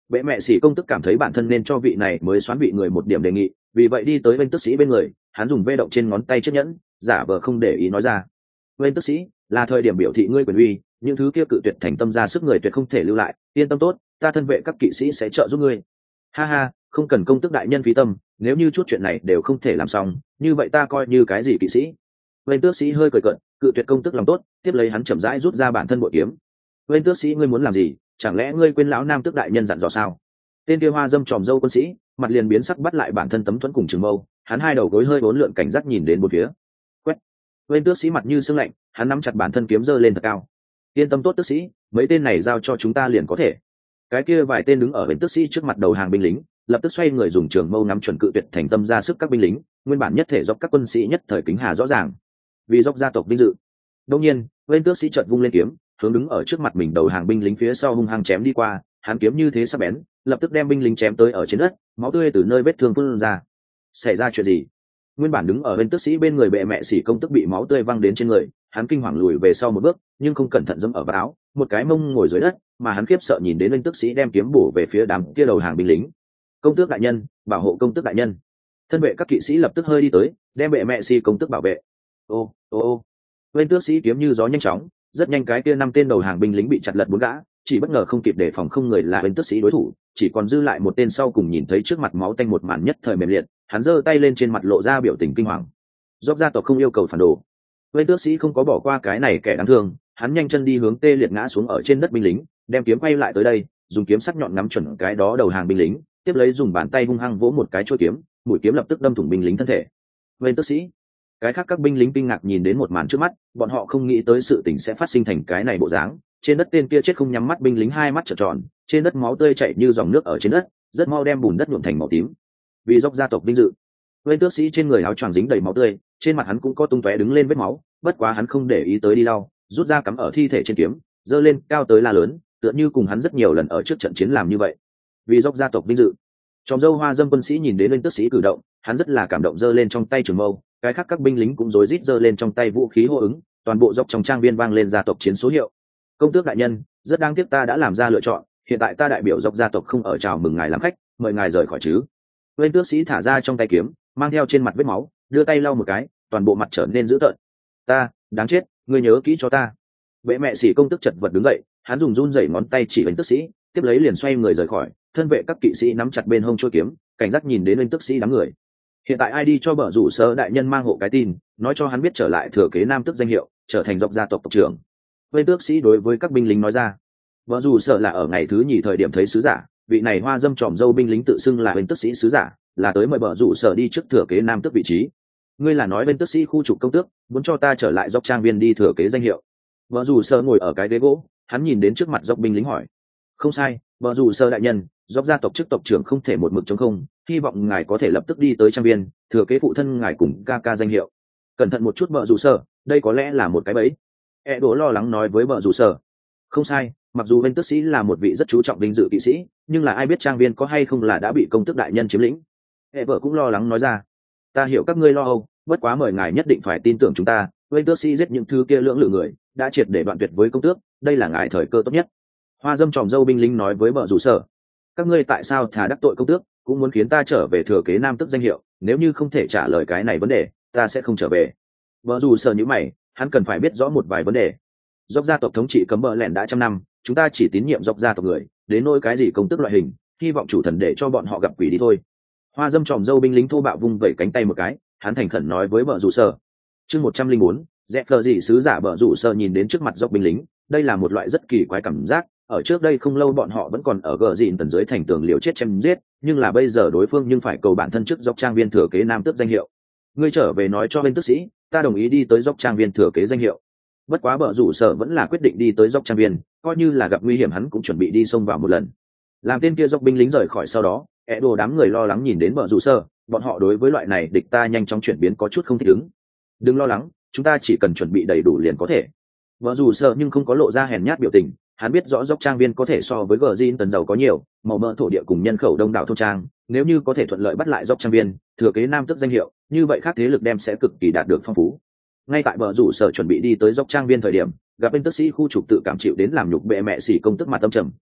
Bệ mẹ sĩ công tức cảm thấy bản thân nên cho vị này mới xoán vị người một điểm đề nghị, vì vậy đi tới bên tức sĩ bên người, hắn dùng vê động trên ngón tay chiếc nhẫn, giả vờ không để ý nói ra. Bên tức sĩ, là thời điểm biểu thị ngươi quyền uy, những thứ kia cự tuyệt thành tâm ra sức người tuyệt không thể lưu lại, yên tâm tốt, ta thân vệ các kỵ sĩ sẽ trợ giúp ngươi. Ha ha, không cần công tức đại nhân phí tâm, nếu như chút chuyện này đều không thể làm xong, như vậy ta coi như cái gì kỵ sĩ. Bên tước sĩ hơi cười cợt, cự tuyệt công tức lòng tốt, tiếp lấy hắn chậm rãi rút ra bản thân bội kiếm. Bên tước sĩ, ngươi muốn làm gì? Chẳng lẽ ngươi quên lão nam tước đại nhân dặn dò sao? Tên kia hoa dâm tròm dâu quân sĩ, mặt liền biến sắc bắt lại bản thân tấm thuẫn cùng trường mâu, hắn hai đầu gối hơi bốn lượn cảnh giác nhìn đến bốn phía. Quét. Bên tước sĩ mặt như sương lạnh, hắn nắm chặt bản thân kiếm giơ lên thật cao. Yên tâm tốt tước sĩ, mấy tên này giao cho chúng ta liền có thể. Cái kia vài tên đứng ở bên tước sĩ trước mặt đầu hàng binh lính, lập tức xoay người dùng trường mâu nắm chuẩn cự tuyệt thành tâm ra sức các binh lính, nguyên bản nhất thể dọc các quân sĩ nhất thời kính hà rõ ràng. Vì dốc gia tộc vinh dự. Đương nhiên, bên tước sĩ chợt vung lên kiếm, hướng đứng ở trước mặt mình đầu hàng binh lính phía sau hung hăng chém đi qua, hắn kiếm như thế sắc bén, lập tức đem binh lính chém tới ở trên đất, máu tươi từ nơi vết thương phun ra. Xảy ra chuyện gì? Nguyên bản đứng ở bên tước sĩ bên người bệ mẹ sĩ công tức bị máu tươi văng đến trên người, hắn kinh hoàng lùi về sau một bước, nhưng không cẩn thận dẫm ở vào áo, một cái mông ngồi dưới đất, mà hắn khiếp sợ nhìn đến bên tước sĩ đem kiếm bổ về phía đám kia đầu hàng binh lính. Công tước đại nhân, bảo hộ công tước đại nhân. Thân vệ các kỵ sĩ lập tức hơi đi tới, đem bệ mẹ sĩ công tước bảo vệ. Ô, ô ô. Bên tước sĩ kiếm như gió nhanh chóng, rất nhanh cái kia năm tên đầu hàng binh lính bị chặt lật bốn gã, chỉ bất ngờ không kịp đề phòng không người là bên tước sĩ đối thủ, chỉ còn dư lại một tên sau cùng nhìn thấy trước mặt máu tanh một màn nhất thời mềm liệt, hắn giơ tay lên trên mặt lộ ra biểu tình kinh hoàng. Dốc gia tộc không yêu cầu phản đồ. Bên tước sĩ không có bỏ qua cái này kẻ đáng thương, hắn nhanh chân đi hướng tê liệt ngã xuống ở trên đất binh lính, đem kiếm quay lại tới đây, dùng kiếm sắc nhọn ngắm chuẩn cái đó đầu hàng binh lính, tiếp lấy dùng bàn tay hung hăng vỗ một cái chuôi kiếm, mũi kiếm lập tức đâm thủng binh lính thân thể. Bên tước sĩ, cái khác các binh lính kinh ngạc nhìn đến một màn trước mắt, bọn họ không nghĩ tới sự tình sẽ phát sinh thành cái này bộ dáng. Trên đất tên kia chết không nhắm mắt binh lính hai mắt trợn tròn, trên đất máu tươi chảy như dòng nước ở trên đất, rất mau đem bùn đất nhuộm thành màu tím. Vì dốc gia tộc vinh dự, bên tước sĩ trên người áo choàng dính đầy máu tươi, trên mặt hắn cũng có tung tóe đứng lên vết máu, bất quá hắn không để ý tới đi lau, rút ra cắm ở thi thể trên kiếm, giơ lên cao tới la lớn, tựa như cùng hắn rất nhiều lần ở trước trận chiến làm như vậy. Vì dốc gia tộc vinh dự. Tròm dâu hoa dâm quân sĩ nhìn đến bên tước sĩ cử động, hắn rất là cảm động, giơ lên trong tay trường mâu, cái khác các binh lính cũng rối rít giơ lên trong tay vũ khí hô ứng, toàn bộ dốc trong trang viên vang lên gia tộc chiến số hiệu. Công tước đại nhân, rất đáng tiếc ta đã làm ra lựa chọn, hiện tại ta đại biểu dốc gia tộc không ở chào mừng ngài làm khách, mời ngài rời khỏi chứ. Bên tước sĩ thả ra trong tay kiếm, mang theo trên mặt vết máu, đưa tay lau một cái, toàn bộ mặt trở nên dữ tợn. Ta, đáng chết, ngươi nhớ kỹ cho ta. Bệ mẹ sĩ công tức chật vật đứng dậy, hắn dùng run rẩy ngón tay chỉ bên tước sĩ, tiếp lấy liền xoay người rời khỏi, thân vệ các kỵ sĩ nắm chặt bên hông chuôi kiếm, cảnh giác nhìn đến bên tước sĩ đám người. Hiện tại ai đi cho bờ rủ sơ đại nhân mang hộ cái tin, nói cho hắn biết trở lại thừa kế nam tước danh hiệu, trở thành dọc gia tộc tộc trưởng. Bên tước sĩ đối với các binh lính nói ra. Bờ rủ sơ là ở ngày thứ nhì thời điểm thấy sứ giả, vị này hoa dâm tròm dâu binh lính tự xưng là bên tước sĩ sứ giả, là tới mời bờ rủ sơ đi trước thừa kế nam tước vị trí. Ngươi là nói bên tước sĩ khu trục công tước, muốn cho ta trở lại dọc trang viên đi thừa kế danh hiệu. Bờ rủ sơ ngồi ở cái ghế gỗ, hắn nhìn đến trước mặt dọc binh lính hỏi. Không sai, bờ rủ sơ đại nhân, dọc gia tộc chức tộc trưởng không thể một mực chống không, hy vọng ngài có thể lập tức đi tới trang viên, thừa kế phụ thân ngài cùng ca ca danh hiệu. Cẩn thận một chút bờ rủ sơ, đây có lẽ là một cái bẫy. E đố lo lắng nói với bờ rủ sơ. Không sai, mặc dù bên tước sĩ là một vị rất chú trọng vinh dự kỵ sĩ, nhưng là ai biết trang viên có hay không là đã bị công tước đại nhân chiếm lĩnh. E vợ cũng lo lắng nói ra. Ta hiểu các ngươi lo âu, bất quá mời ngài nhất định phải tin tưởng chúng ta, bên tước sĩ giết những thứ kia lưỡng lự người, đã triệt để đoạn tuyệt với công tước, đây là ngài thời cơ tốt nhất. Hoa dâm tròm dâu binh lính nói với bờ rủ sơ. Các ngươi tại sao thà đắc tội công tước, cũng muốn khiến ta trở về thừa kế nam tước danh hiệu, nếu như không thể trả lời cái này vấn đề, ta sẽ không trở về. Bờ rủ sơ nhíu mày, hắn cần phải biết rõ một vài vấn đề. Dốc gia tộc thống trị cấm bờ lẻn đã trăm năm, chúng ta chỉ tín nhiệm dốc gia tộc người, đến nỗi cái gì công tước loại hình, hy vọng chủ thần để cho bọn họ gặp quỷ đi thôi. Hoa dâm tròm dâu binh lính thô bạo vung vẩy cánh tay một cái, hắn thành khẩn nói với bờ rủ sơ. Chương một trăm linh bốn, dẹp lờ gì sứ giả bờ rủ sơ nhìn đến trước mặt dốc binh lính, đây là một loại rất kỳ quái cảm giác. Ở trước đây không lâu bọn họ vẫn còn ở gờ dịn tần dưới thành tường liều chết chém giết, nhưng là bây giờ đối phương nhưng phải cầu bản thân trước dốc trang viên thừa kế nam tước danh hiệu. Ngươi trở về nói cho bên tước sĩ, ta đồng ý đi tới dốc trang viên thừa kế danh hiệu. Bất quá bờ rủ sở vẫn là quyết định đi tới dốc trang viên, coi như là gặp nguy hiểm hắn cũng chuẩn bị đi xông vào một lần. Làm tên kia dốc binh lính rời khỏi sau đó, ẹ đồ đám người lo lắng nhìn đến bờ rủ sở, bọn họ đối với loại này địch ta nhanh chóng chuyển biến có chút không thích ứng. Đừng lo lắng, chúng ta chỉ cần chuẩn bị đầy đủ liền có thể. Bờ rủ sở nhưng không có lộ ra hèn nhát biểu tình. Hắn biết rõ dốc trang viên có thể so với gờ zin tần giàu có nhiều, màu mỡ thổ địa cùng nhân khẩu đông đảo thôn trang, nếu như có thể thuận lợi bắt lại dốc trang viên, thừa kế nam tước danh hiệu, như vậy khác thế lực đem sẽ cực kỳ đạt được phong phú. Ngay tại bờ rủ sở chuẩn bị đi tới dốc trang viên thời điểm, gặp bên tước sĩ khu trục tự cảm chịu đến làm nhục bệ mẹ xỉ công tức mặt tâm trầm,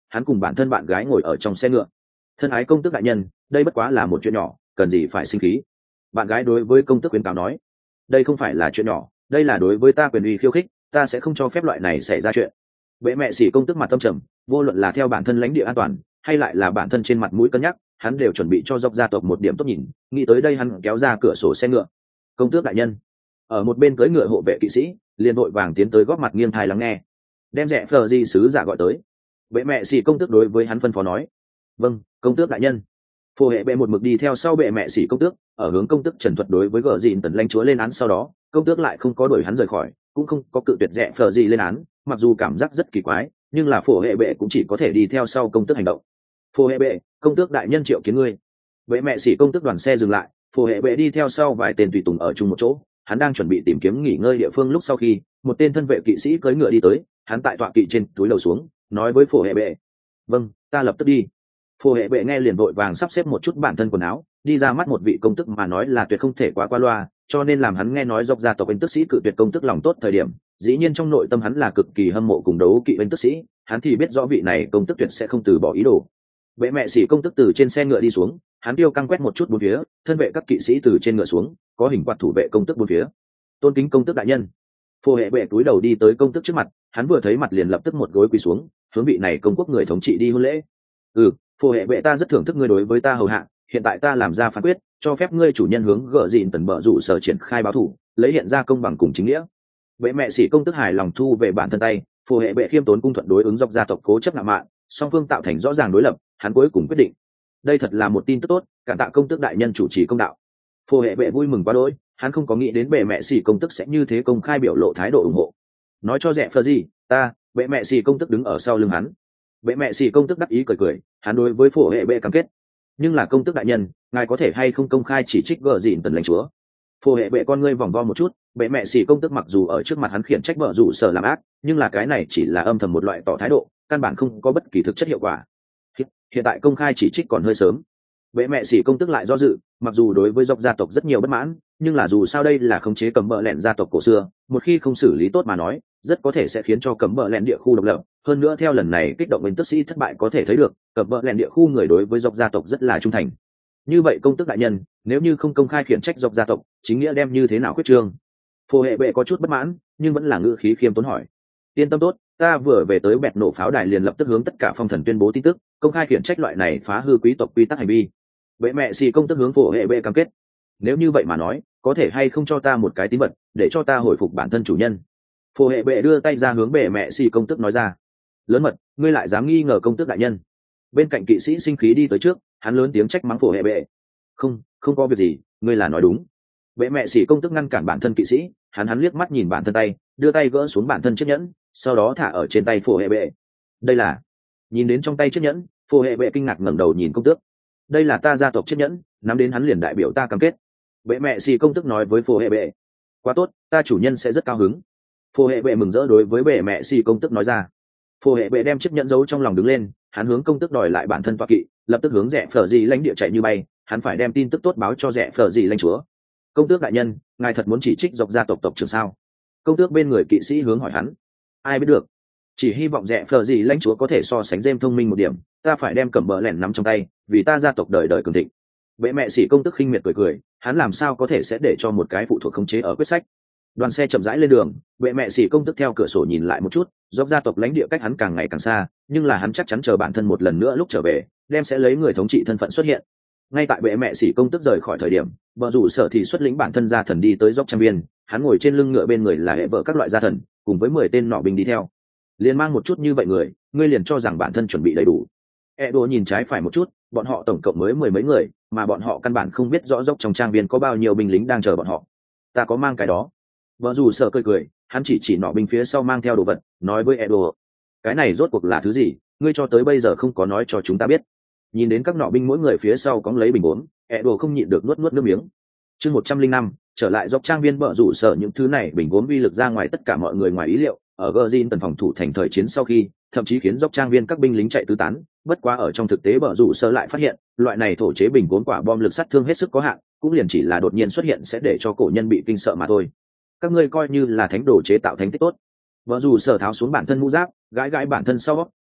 hắn cùng bản thân bạn gái ngồi ở trong xe ngựa. Thân ái công tước đại nhân, đây bất quá là một chuyện nhỏ, cần gì phải sinh khí. Bạn gái đối với công tước khuyến cáo nói, đây không phải là chuyện nhỏ, đây là đối với ta quyền uy khiêu khích, ta sẽ không cho phép loại này xảy ra chuyện. Bệ mẹ xỉ công tước mặt tâm trầm, vô luận là theo bản thân lãnh địa an toàn hay lại là bản thân trên mặt mũi cân nhắc, hắn đều chuẩn bị cho dọc gia tộc một điểm tốt nhìn. Nghĩ tới đây hắn kéo ra cửa sổ xe ngựa. Công tước đại nhân, ở một bên cưỡi ngựa hộ vệ kỵ sĩ liền vội vàng tiến tới góp mặt nghiêng thai lắng nghe, đem rẽ phờ di sứ giả gọi tới. Bệ mẹ xỉ công tước đối với hắn phân phó nói, vâng công tước đại nhân. Phổ hệ bệ một mực đi theo sau bệ mẹ xỉ công tước, ở hướng công tước trần thuật đối với gờ dìn tần lãnh chúa lên án. Sau đó công tước lại không có đuổi hắn rời khỏi, cũng không có cự tuyệt rẽ phờ di lên án. Mặc dù cảm giác rất kỳ quái, nhưng là phổ hệ bệ cũng chỉ có thể đi theo sau công tước hành động. Phổ hệ bệ, công tước đại nhân triệu kiến ngươi. Bệ mẹ xỉ công tước đoàn xe dừng lại, phổ hệ bệ đi theo sau vài tên tùy tùng ở chung một chỗ. Hắn đang chuẩn bị tìm kiếm nghỉ ngơi địa phương lúc sau khi một tên thân vệ kỵ sĩ cưỡi ngựa đi tới, hắn tại tọa kỵ trên túi đầu xuống nói với phổ hệ bệ, vâng ta lập tức đi. Phổ hệ bệ nghe liền vội vàng sắp xếp một chút bản thân quần áo đi ra. Mắt một vị công tước mà nói là tuyệt không thể quá qua loa, cho nên làm hắn nghe nói dọc gia tộc anh tước sĩ cự tuyệt công tước lòng tốt thời điểm, dĩ nhiên trong nội tâm hắn là cực kỳ hâm mộ cùng đấu kỵ anh tước sĩ. Hắn thì biết rõ vị này công tước tuyệt sẽ không từ bỏ ý đồ. Bệ mẹ xỉ công tước từ trên xe ngựa đi xuống, hắn tiêu căng quét một chút bốn phía, thân vệ các kỵ sĩ từ trên ngựa xuống, có hình quạt thủ vệ công tước bốn phía. Tôn kính công tước đại nhân. Phổ hệ bệ túi đầu đi tới công tước trước mặt, hắn vừa thấy mặt liền lập tức một gối quỳ xuống, hướng vị này công quốc người thống trị đi hôn lễ. Ừ, phổ hệ bệ ta rất thưởng thức ngươi đối với ta hầu hạ, hiện tại ta làm ra phán quyết, cho phép ngươi chủ nhân hướng gỡ dịn tần bợ rủ sở triển khai báo thủ, lấy hiện ra công bằng cùng chính nghĩa. Bệ mẹ xỉ công tước hài lòng thu về bản thân tay, phổ hệ bệ khiêm tốn cung thuận đối ứng dọc gia tộc cố chấp ngạo mạn, song phương tạo thành rõ ràng đối lập, hắn cuối cùng quyết định. Đây thật là một tin tức tốt, cảm tạ công tước đại nhân chủ trì công đạo. Phổ hệ bệ vui mừng quá đỗi, hắn không có nghĩ đến bệ mẹ xỉ công tước sẽ như thế công khai biểu lộ thái độ ủng hộ. Nói cho rẻ phờ gì, ta, bệ mẹ xỉ công tước đứng ở sau lưng hắn. Bệ mẹ xỉ công tước đắc ý cười cười, hắn đối với phổ hệ bệ cam kết. Nhưng là công tước đại nhân, ngài có thể hay không công khai chỉ trích gờ dịn tần lãnh chúa? Phổ hệ bệ con ngươi vòng vo một chút, bệ mẹ xỉ công tước mặc dù ở trước mặt hắn khiển trách vợ rủ sở làm ác, nhưng là cái này chỉ là âm thầm một loại tỏ thái độ, căn bản không có bất kỳ thực chất hiệu quả. Hiện tại công khai chỉ trích còn hơi sớm. Bệ mẹ xỉ công tước lại do dự, mặc dù đối với dọc gia tộc rất nhiều bất mãn, nhưng là dù sao đây là khống chế cấm bờ lẹn gia tộc cổ xưa, một khi không xử lý tốt mà nói, rất có thể sẽ khiến cho cấm bờ lẹn địa khu độc lập. Hơn nữa theo lần này kích động bên tức sĩ thất bại có thể thấy được, cấm bờ lẹn địa khu người đối với dọc gia tộc rất là trung thành. Như vậy công tước đại nhân, nếu như không công khai khiển trách dọc gia tộc, chính nghĩa đem như thế nào khuyết trương? Phổ hệ bệ có chút bất mãn, nhưng vẫn là ngữ khí khiêm tốn hỏi. Yên tâm tốt, ta vừa về tới bẹt nổ pháo đài liền lập tức hướng tất cả phong thần tuyên bố tin tức, công khai khiển trách loại này phá hư quý tộc quy tắc hành vi. Bệ mẹ xì công tức hướng phổ hệ bệ cam kết. Nếu như vậy mà nói, có thể hay không cho ta một cái tín vật để cho ta hồi phục bản thân chủ nhân? Phổ hệ bệ đưa tay ra hướng bệ mẹ xì công tức nói ra. Lớn mật, ngươi lại dám nghi ngờ công tước đại nhân? Bên cạnh kỵ sĩ sinh khí đi tới trước, hắn lớn tiếng trách mắng phổ hệ bệ. Không, không có việc gì, ngươi là nói đúng. Bệ mẹ xì công tức ngăn cản bản thân kỵ sĩ, hắn hắn liếc mắt nhìn bản thân tay, đưa tay gỡ xuống bản thân chiếc nhẫn, sau đó thả ở trên tay phổ hệ bệ. Đây là... Nhìn đến trong tay chiếc nhẫn, phổ hệ bệ kinh ngạc ngẩng đầu nhìn công tước. Đây là ta gia tộc chiếc nhẫn, nắm đến hắn liền đại biểu ta cam kết. Bệ mẹ xì công tức nói với phổ hệ bệ. Quá tốt, ta chủ nhân sẽ rất cao hứng. Phổ hệ bệ mừng rỡ đối với bệ mẹ xì công tức nói ra. Phổ hệ bệ đem chiếc nhẫn giấu trong lòng đứng lên, hắn hướng công tức đòi lại bản thân toa kỵ, lập tức hướng rẽ phở gì lãnh địa chạy như bay, hắn phải đem tin tức tốt báo cho rẽ phở gì lãnh chúa. Công tước đại nhân, ngài thật muốn chỉ trích dọc gia tộc tộc trưởng sao? Công tước bên người kỵ sĩ hướng hỏi hắn. Ai biết được, chỉ hy vọng rẽ phở gì lãnh chúa có thể so sánh James thông minh một điểm, ta phải đem cẩm bờ lẻn nắm trong tay, vì ta gia tộc đời đời cường thịnh. Bệ mẹ xỉ công tức khinh miệt cười cười, hắn làm sao có thể sẽ để cho một cái phụ thuộc khống chế ở quyết sách. Đoàn xe chậm rãi lên đường, bệ mẹ xỉ công tức theo cửa sổ nhìn lại một chút, dọc gia tộc lãnh địa cách hắn càng ngày càng xa, nhưng là hắn chắc chắn chờ bản thân một lần nữa lúc trở về, đem sẽ lấy người thống trị thân phận xuất hiện. Ngay tại bệ mẹ xỉ công tức rời khỏi thời điểm, vợ rủ sở thì xuất lĩnh bản thân gia thần đi tới dốc trang viên, hắn ngồi trên lưng ngựa, bên người là hệ vợ các loại gia thần, cùng với mười tên nọ binh đi theo. Liền mang một chút như vậy người, ngươi liền cho rằng bản thân chuẩn bị đầy đủ? Edo nhìn trái phải một chút, bọn họ tổng cộng mới mười mấy người, mà bọn họ căn bản không biết rõ dốc trong trang viên có bao nhiêu binh lính đang chờ bọn họ. Ta có mang cái đó. Vợ rủ sở cười cười, hắn chỉ chỉ nọ binh phía sau mang theo đồ vật, nói với Edo. Cái này rốt cuộc là thứ gì, ngươi cho tới bây giờ không có nói cho chúng ta biết. Nhìn đến các nọ binh mỗi người phía sau có lấy bình uống, Edo không nhịn được nuốt nuốt nước miếng. Chương một trăm linh năm, trở lại dốc trang viên, vợ rủ sở những thứ này bình uống uy lực ra ngoài tất cả mọi người ngoài ý liệu. Ở Gerjin tần phòng thủ thành thời chiến sau khi, thậm chí khiến dốc trang viên các binh lính chạy tứ tán. Bất quá ở trong thực tế bờ rủ sơ lại phát hiện, loại này thổ chế bình cuốn quả bom lực sát thương hết sức có hạn, cũng liền chỉ là đột nhiên xuất hiện sẽ để cho cổ nhân bị kinh sợ mà thôi. Các ngươi coi như là thánh đồ chế tạo thánh tích tốt. Bờ rủ sở tháo xuống bản thân mũ giáp, gãi gãi bản thân sau,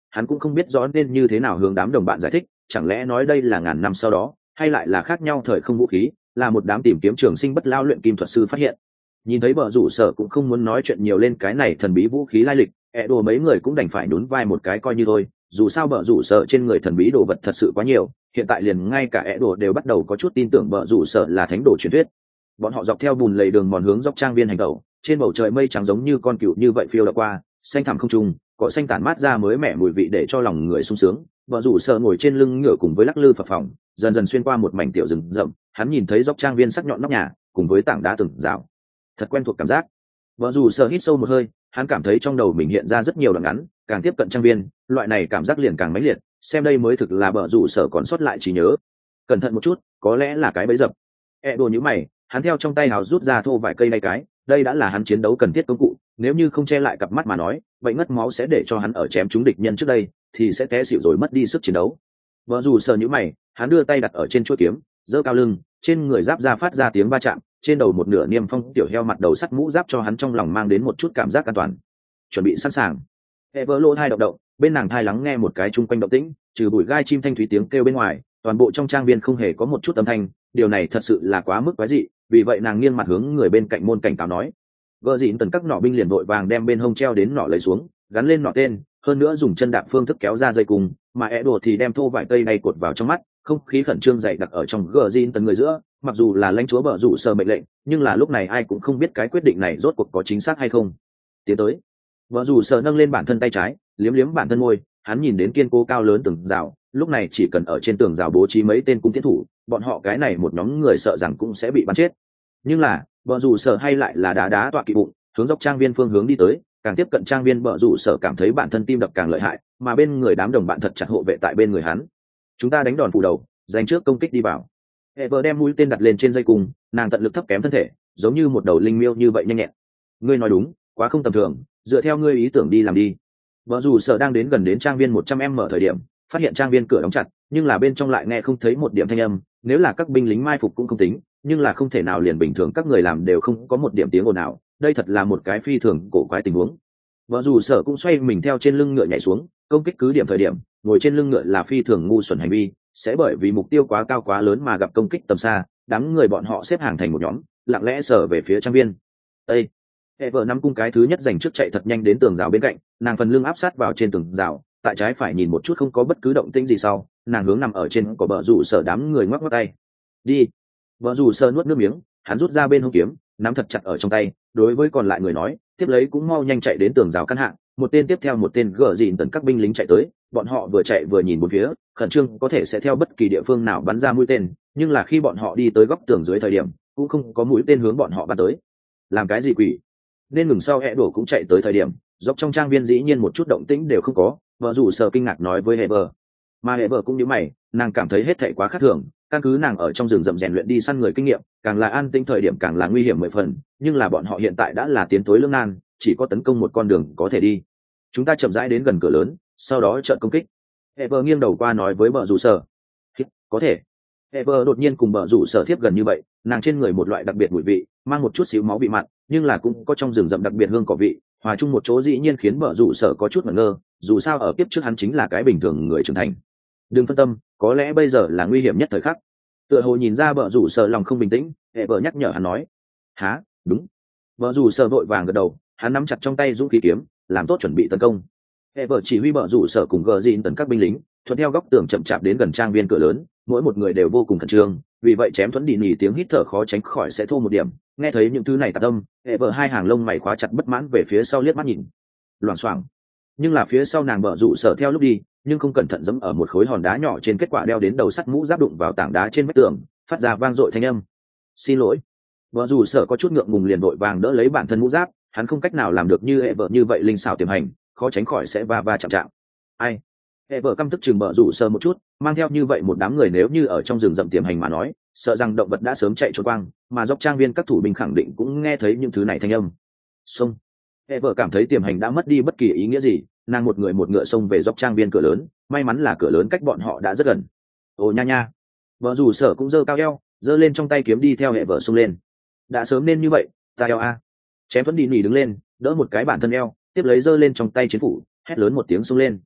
hắn cũng không biết rõ nên như thế nào hướng đám đồng bạn giải thích, chẳng lẽ nói đây là ngàn năm sau đó hay lại là khác nhau thời không vũ khí, là một đám tìm kiếm trường sinh bất lao luyện kim thuật sư phát hiện. Nhìn thấy bờ rủ sở cũng không muốn nói chuyện nhiều lên cái này thần bí vũ khí lai lịch, ẹ đồ mấy người cũng đành phải nhún vai một cái coi như thôi, dù sao bờ rủ sở trên người thần bí đồ vật thật sự quá nhiều, hiện tại liền ngay cả ẹ đồ đều bắt đầu có chút tin tưởng bờ rủ sở là thánh đồ truyền thuyết. Bọn họ dọc theo bùn lầy đường mòn hướng dốc trang viên hành tẩu, trên bầu trời mây trắng giống như con cừu như vậy phiêu đ qua, xanh thẳm không trung, cỏ xanh tản mát ra mới mẻ mùi vị để cho lòng người sung sướng. Bờ rủ sở ngồi trên lưng ngựa cùng với lắc lư phập phồng, dần dần xuyên qua một mảnh tiểu rừng rậm, hắn nhìn thấy dốc trang viên sắc nhọn nóc nhà cùng với tảng đá từng rào, thật quen thuộc cảm giác. Bờ rủ sở hít sâu một hơi, hắn cảm thấy trong đầu mình hiện ra rất nhiều đoạn ngắn, càng tiếp cận trang viên, loại này cảm giác liền càng mãnh liệt, xem đây mới thực là bờ rủ sở còn sót lại trí nhớ. Cẩn thận một chút, có lẽ là cái bẫy dập. E đồ như mày, hắn theo trong tay hào rút ra thô vài cây đay cái, đây đã là hắn chiến đấu cần thiết công cụ, nếu như không che lại cặp mắt mà nói, vậy ngất máu sẽ để cho hắn ở chém trúng địch nhân trước đây thì sẽ té xỉu rồi mất đi sức chiến đấu. Vợ dù sợ như mày, hắn đưa tay đặt ở trên chuôi kiếm, giơ cao lưng, trên người giáp ra phát ra tiếng va chạm, trên đầu một nửa niêm phong tiểu heo mặt đầu sắt mũ giáp cho hắn trong lòng mang đến một chút cảm giác an toàn. Chuẩn bị sẵn sàng. Ever lô hai động động, bên nàng thai lắng nghe một cái chung quanh động tĩnh, trừ bụi gai chim thanh thúy tiếng kêu bên ngoài, toàn bộ trong trang viên không hề có một chút âm thanh, điều này thật sự là quá mức quái dị, vì vậy nàng nghiêng mặt hướng người bên cạnh môn cảnh cáo nói. Gờ dịn tần các nỏ binh liền vội vàng đem bên hông treo đến nỏ lấy xuống, gắn lên nỏ tên, hơn nữa dùng chân đạp phương thức kéo ra dây cùng, mà é đồ thì đem thô vải cây đay cột vào trong mắt, không khí khẩn trương dày đặc ở trong gờ dịn tần người giữa, mặc dù là lãnh chúa bờ rủ sờ mệnh lệnh, nhưng là lúc này ai cũng không biết cái quyết định này rốt cuộc có chính xác hay không. Tiến tới, bờ rủ sờ nâng lên bản thân tay trái, liếm liếm bản thân môi, hắn nhìn đến kiên cố cao lớn tường rào, lúc này chỉ cần ở trên tường rào bố trí mấy tên cung tiến thủ, bọn họ cái này một nhóm người sợ rằng cũng sẽ bị bắn chết. Nhưng là bờ rủ sở hay lại là đá đá tọa kỵ bụng, hướng dốc trang viên phương hướng đi tới, càng tiếp cận trang viên bờ rủ sở cảm thấy bản thân tim đập càng lợi hại, mà bên người đám đồng bạn thật chặt hộ vệ tại bên người hắn. Chúng ta đánh đòn phủ đầu, giành trước công kích đi vào. Ever đem mũi tên đặt lên trên dây cung, nàng tận lực thấp kém thân thể, giống như một đầu linh miêu như vậy nhanh nhẹn. Ngươi nói đúng, quá không tầm thường, dựa theo ngươi ý tưởng đi làm đi. Bờ rủ sở đang đến gần đến trang viên một trăm em mở thời điểm, phát hiện trang viên cửa đóng chặt, nhưng là bên trong lại nghe không thấy một điểm thanh âm, nếu là các binh lính mai phục cũng không tính, nhưng là không thể nào liền bình thường các người làm đều không có một điểm tiếng ồn nào, đây thật là một cái phi thường cổ quái tình huống. Vợ dù sở cũng xoay mình theo trên lưng ngựa nhảy xuống, công kích cứ điểm thời điểm, ngồi trên lưng ngựa là phi thường ngu xuẩn hành vi, sẽ bởi vì mục tiêu quá cao quá lớn mà gặp công kích tầm xa, đám người bọn họ xếp hàng thành một nhóm, lặng lẽ sở về phía trang viên. Ê! Ever nắm cung cái thứ nhất giành trước chạy thật nhanh đến tường rào bên cạnh, nàng phần lưng áp sát vào trên tường rào, tại trái phải nhìn một chút không có bất cứ động tĩnh gì sau, nàng hướng nằm ở trên của bờ rủ sở đám người ngoắc ngoắc tay. Đi! Vợ rủ sở nuốt nước miếng, hắn rút ra bên hông kiếm, nắm thật chặt ở trong tay, đối với còn lại người nói, tiếp lấy cũng mau nhanh chạy đến tường rào căn hạng, một tên tiếp theo một tên gỡ dịn tận các binh lính chạy tới, bọn họ vừa chạy vừa nhìn bốn phía, khẩn trương có thể sẽ theo bất kỳ địa phương nào bắn ra mũi tên, nhưng là khi bọn họ đi tới góc tường dưới thời điểm, cũng không có mũi tên hướng bọn họ bắn tới. Làm cái gì quỷ? Nên ngừng sau hẹ đổ cũng chạy tới thời điểm, dọc trong trang viên dĩ nhiên một chút động tĩnh đều không có, vợ rủ sở kinh ngạc nói với Heber. Mà Heber cũng như mày, nàng cảm thấy hết thảy quá khác thường, căn cứ nàng ở trong rừng rậm rèn luyện đi săn người kinh nghiệm, càng là an tĩnh thời điểm càng là nguy hiểm mười phần, nhưng là bọn họ hiện tại đã là tiến tối lưỡng nan, chỉ có tấn công một con đường có thể đi. Chúng ta chậm rãi đến gần cửa lớn, sau đó chợt công kích. Heber nghiêng đầu qua nói với vợ rủ sở. Có thể. Heber đột nhiên cùng vợ rủ sở tiếp gần như vậy, nàng trên người một loại đặc biệt mùi vị, mang một chút xíu máu bị mặn, nhưng là cũng có trong rừng rậm đặc biệt hương cỏ vị, hòa chung một chỗ dĩ nhiên khiến vợ rủ sở có chút ngẩn ngơ, dù sao ở kiếp trước hắn chính là cái bình thường người trưởng thành. Đừng phân tâm, có lẽ bây giờ là nguy hiểm nhất thời khắc. Tựa hồ nhìn ra vợ rủ sở lòng không bình tĩnh, hệ vợ nhắc nhở hắn nói. Há, đúng. Vợ rủ sở vội vàng gật đầu, hắn nắm chặt trong tay dũng khí kiếm, làm tốt chuẩn bị tấn công. Hệ vợ chỉ huy vợ rủ sở cùng gờ dịn tấn các binh lính, thuận theo góc tường chậm chạp đến gần trang viên cửa lớn, mỗi một người đều vô cùng khẩn trương, vì vậy chém thuẫn đi nỉ tiếng hít thở khó tránh khỏi sẽ thô một điểm. Nghe thấy những thứ này tạc âm, hệ vợ hai hàng lông mày khóa chặt bất mãn về phía sau liếc mắt nhìn. Loảng xoảng. Nhưng là phía sau nàng vợ rủ sở theo lúc đi, nhưng không cẩn thận giẫm ở một khối hòn đá nhỏ trên, kết quả đeo đến đầu sắt mũ giáp đụng vào tảng đá trên vách tường, phát ra vang dội thanh âm. Xin lỗi. Vợ rủ sở có chút ngượng ngùng liền vội vàng đỡ lấy bản thân mũ giáp, hắn không cách nào làm được như hệ vợ như vậy linh xảo tiềm hành, khó tránh khỏi sẽ va va chạm chạm. Ai? Hệ vợ căm tức chừng vợ rủ sở một chút, mang theo như vậy một đám người nếu như ở trong rừng rậm tiềm hành mà nói, sợ rằng động vật đã sớm chạy trốn quang, mà dọc trang viên các thủ binh khẳng định cũng nghe thấy những thứ này thanh âm. Xông. Hệ vợ cảm thấy tiềm hành đã mất đi bất kỳ ý nghĩa gì, nàng một người một ngựa xông về dọc trang viên cửa lớn, may mắn là cửa lớn cách bọn họ đã rất gần. Ồ nha nha. Vợ rủ sở cũng giơ cao eo, giơ lên trong tay kiếm đi theo hệ vợ xông lên. Đã sớm nên như vậy, ta eo a. Chém Tuấn đi nỉ đứng lên, đỡ một cái bản thân eo, tiếp lấy giơ lên trong tay chiến phủ, hét lớn một tiếng xông lên.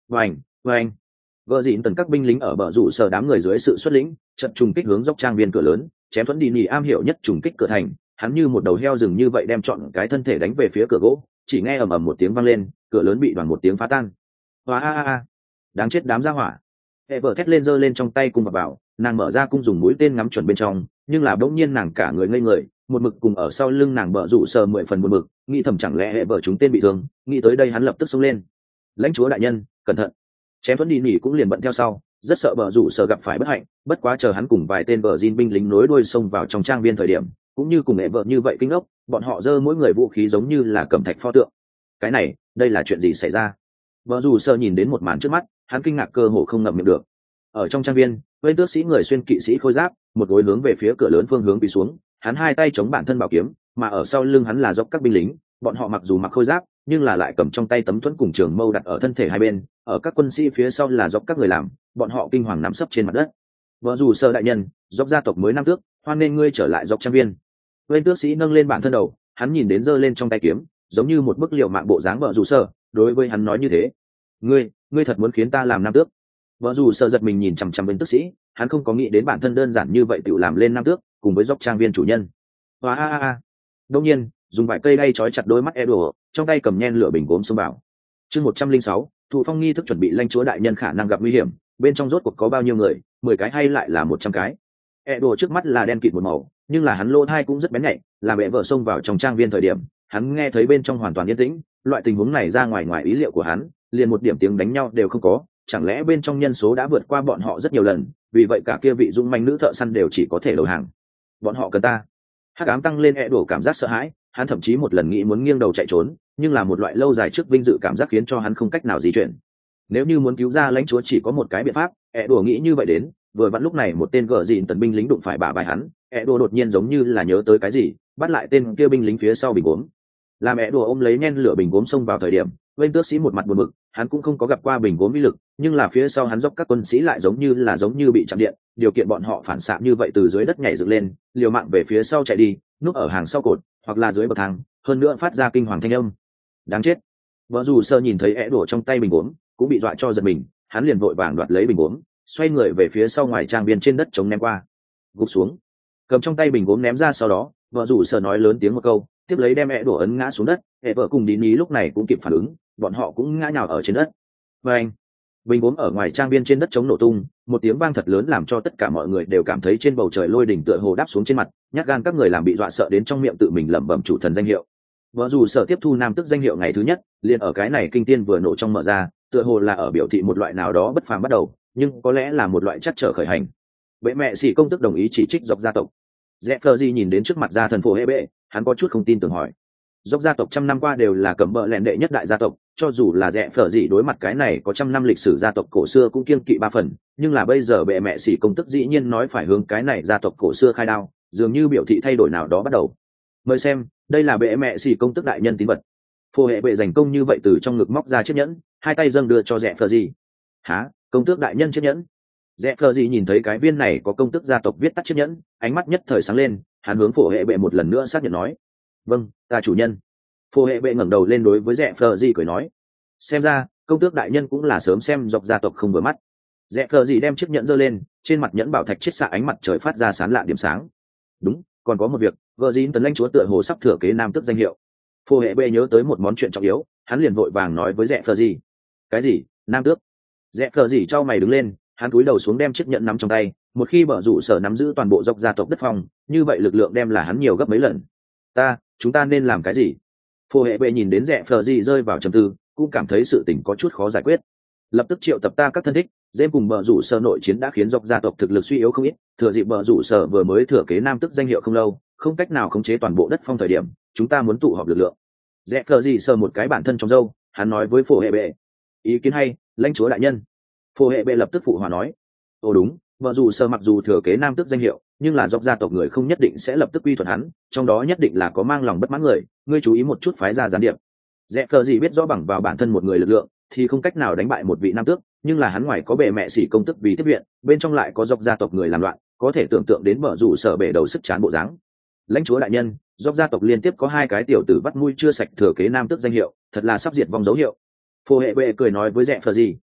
vành vành vợ dịn tần các binh lính ở bờ rủ sở đám người dưới sự xuất lĩnh trận trùng kích hướng dốc trang viên cửa lớn, chém thuẫn đi nhì am hiểu nhất trùng kích cửa thành, hắn như một đầu heo rừng như vậy đem chọn cái thân thể đánh về phía cửa gỗ, chỉ nghe ầm ầm một tiếng vang lên, cửa lớn bị đoàn một tiếng phá tan. Hoa a a a, đáng chết đám gia hỏa. Hệ vợ thét lên giơ lên trong tay cung vào bảo, nàng mở ra cung dùng mũi tên ngắm chuẩn bên trong, nhưng là bỗng nhiên nàng cả người ngây người, một mực cùng ở sau lưng nàng bờ rủ sờ mười phần một mực, nghĩ thầm chẳng lẽ hệ vợ chúng tên bị thương, nghĩ tới đây hắn lập tức xông lên. Lãnh chúa đại nhân, cẩn thận. Chém thuẫn đi nhì cũng liền bận theo sau, rất sợ bờ rủ sờ gặp phải bất hạnh, bất quá chờ hắn cùng vài tên bờ Jin binh lính nối đuôi xông vào trong trang viên thời điểm, cũng như cùng hệ vợ như vậy kinh ốc, bọn họ giơ mỗi người vũ khí giống như là cẩm thạch pho tượng. Cái này, đây là chuyện gì xảy ra? Bờ rủ sờ nhìn đến một màn trước mắt, hắn kinh ngạc cơ hồ không ngậm miệng được. Ở trong trang viên, bên tước sĩ người xuyên kỵ sĩ khôi giáp, một gối hướng về phía cửa lớn phương hướng quỳ xuống, hắn hai tay chống bản thân bảo kiếm, mà ở sau lưng hắn là dốc các binh lính, bọn họ mặc dù mặc khôi giáp, nhưng là lại cầm trong tay tấm thuẫn cùng trường mâu đặt ở thân thể hai bên, ở các quân sĩ phía sau là dốc các người làm, bọn họ kinh hoàng nằm sấp trên mặt đất. Vợ dù sơ đại nhân, dốc gia tộc mới năm tước, hoan nên ngươi trở lại dốc trang viên. Bên tước sĩ nâng lên bản thân đầu, hắn nhìn đến giơ lên trong tay kiếm, giống như một bức liệu mạng bộ dáng vợ dù sơ, đối với hắn nói như thế. Ngươi, ngươi thật muốn khiến ta làm nam tước? Vợ dù sơ giật mình nhìn chằm chằm bên tước sĩ, hắn không có nghĩ đến bản thân đơn giản như vậy tự làm lên nam tước, cùng với dốc trang viên chủ nhân. Hoa a a a. Đông nhiên, dùng vài cây đay trói chặt đôi mắt Edo, trong tay cầm nhen lửa bình gốm xông vào. Chương một trăm linh sáu, thụ phong nghi thức chuẩn bị lãnh chúa đại nhân khả năng gặp nguy hiểm, bên trong rốt cuộc có bao nhiêu người, mười cái hay lại là một trăm cái? Edo trước mắt là đen kịt một màu, nhưng là hắn lỗ tai cũng rất bén nhạy, là mẹ vợ xông vào trong trang viên thời điểm, hắn nghe thấy bên trong hoàn toàn yên tĩnh, loại tình huống này ra ngoài ngoài ý liệu của hắn, liền một điểm tiếng đánh nhau đều không có, chẳng lẽ bên trong nhân số đã vượt qua bọn họ rất nhiều lần, vì vậy cả kia vị dũng manh nữ thợ săn đều chỉ có thể đầu hàng. Bọn họ cần ta. Hắc ám tăng lên Edo cảm giác sợ hãi, hắn thậm chí một lần nghĩ muốn nghiêng đầu chạy trốn, nhưng là một loại lâu dài trước vinh dự cảm giác khiến cho hắn không cách nào di chuyển. Nếu như muốn cứu ra lãnh chúa chỉ có một cái biện pháp, Edo nghĩ như vậy đến, vừa vặn lúc này một tên gở dịn tần binh lính đụng phải bả vai hắn, Edo đột nhiên giống như là nhớ tới cái gì, bắt lại tên kia binh lính phía sau bình gốm. Làm Edo ôm lấy nhen lửa bình gốm xông vào thời điểm, bên tước sĩ một mặt buồn bực, hắn cũng không có gặp qua bình gốm uy lực, nhưng là phía sau hắn dốc các quân sĩ lại giống như là giống như bị chạm điện, điều kiện bọn họ phản xạ như vậy từ dưới đất nhảy dựng lên, liều mạng về phía sau chạy đi, núp ở hàng sau cột, hoặc là dưới bậc thang, hơn nữa phát ra kinh hoàng thanh âm. Đáng chết. Vợ dù sơ nhìn thấy é đổ trong tay bình gốm, cũng bị dọa cho giật mình, hắn liền vội vàng đoạt lấy bình gốm, xoay người về phía sau ngoài trang viên trên đất chống ném qua. Gục xuống, cầm trong tay bình gốm ném ra, sau đó vợ dù sơ nói lớn tiếng một câu, tiếp lấy đem é đổ ấn ngã xuống đất. Hệ vợ cùng đi ní lúc này cũng kịp phản ứng, bọn họ cũng ngã nhào ở trên đất. Và anh, bình gốm ở ngoài trang viên trên đất chống nổ tung, một tiếng vang thật lớn làm cho tất cả mọi người đều cảm thấy trên bầu trời lôi đỉnh tựa hồ đáp xuống trên mặt, nhát gan các người làm bị dọa sợ đến trong miệng tự mình lẩm bẩm chủ thần danh hiệu. Vợ dù sở tiếp thu nam tức danh hiệu ngày thứ nhất, liền ở cái này kinh tiên vừa nổ trong mở ra, tựa hồ là ở biểu thị một loại nào đó bất phàm bắt đầu, nhưng có lẽ là một loại chắc trở khởi hành. Bệ mẹ sĩ công tức đồng ý chỉ trích dọc gia tộc. Jeffery nhìn đến trước mặt gia thần phổ hệ bệ, hắn có chút không tin tưởng hỏi. Dốc gia tộc trăm năm qua đều là cầm bợ lẹn đệ nhất đại gia tộc, cho dù là rẽ phở gì đối mặt cái này có trăm năm lịch sử gia tộc cổ xưa cũng kiêng kỵ ba phần, nhưng là bây giờ bệ mẹ sĩ công tức dĩ nhiên nói phải hướng cái này gia tộc cổ xưa khai đao, dường như biểu thị thay đổi nào đó bắt đầu. Mời xem, đây là bệ mẹ sĩ công tức đại nhân tín vật. Phô hệ bệ giành công như vậy từ trong ngực móc ra chiếc nhẫn, hai tay dâng đưa cho rẽ phở gì. Hả, công tước đại nhân chiếc nhẫn? Rẽ phở gì nhìn thấy cái viên này có công tước gia tộc viết tắt chiếc nhẫn, ánh mắt nhất thời sáng lên, hắn hướng phổ hệ bệ một lần nữa xác nhận nói. Vâng, ta chủ nhân. Phổ hệ bệ ngẩng đầu lên đối với rẽ phờ gì cười nói, xem ra công tước đại nhân cũng là sớm xem dọc gia tộc không vừa mắt. Rẽ phờ gì đem chiếc nhẫn giơ lên, trên mặt nhẫn bảo thạch chiết xạ ánh mặt trời phát ra sán lạ điểm sáng. Đúng, còn có một việc, vợ dín tấn lãnh chúa tựa hồ sắp thừa kế nam tước danh hiệu. Phổ hệ bệ nhớ tới một món chuyện trọng yếu, hắn liền vội vàng nói với rẽ phờ gì. Cái gì? Nam tước? Rẽ phờ gì trao mày đứng lên, hắn cúi đầu xuống đem chiếc nhẫn nắm trong tay, một khi bở rủ sở nắm giữ toàn bộ dọc gia tộc đất phong, như vậy lực lượng đem là hắn nhiều gấp mấy lần. Ta, chúng ta nên làm cái gì? Phổ hệ bệ nhìn đến rẽ phờ gì rơi vào trầm tư, cũng cảm thấy sự tình có chút khó giải quyết. Lập tức triệu tập ta các thân thích, dêm cùng bờ rủ sở nội chiến đã khiến dọc gia tộc thực lực suy yếu không ít, thừa dịp bờ rủ sở vừa mới thừa kế nam tức danh hiệu không lâu, không cách nào khống chế toàn bộ đất phong thời điểm, chúng ta muốn tụ họp lực lượng. Rẽ phờ gì sờ một cái bản thân trong râu, hắn nói với phổ hệ bệ, ý kiến hay, lãnh chúa đại nhân. Phổ hệ bệ lập tức phụ hòa nói, ồ đúng, bờ rủ sở mặc dù thừa kế nam tức danh hiệu, nhưng là dọc gia tộc người không nhất định sẽ lập tức quy thuận hắn, trong đó nhất định là có mang lòng bất mãn người, ngươi chú ý một chút phái ra gián điệp. Rẽ phờ gì biết rõ bằng vào bản thân một người lực lượng thì không cách nào đánh bại một vị nam tước, nhưng là hắn ngoài có bệ mẹ sĩ công tức vì tiếp viện, bên trong lại có dọc gia tộc người làm loạn, có thể tưởng tượng đến bờ rủ sở bể đầu sức chán bộ dáng. Lãnh chúa đại nhân, dọc gia tộc liên tiếp có hai cái tiểu tử vắt mũi chưa sạch thừa kế nam tước danh hiệu, thật là sắp diệt vong dấu hiệu. Phổ hệ bệ cười nói với rẽ phờ gì,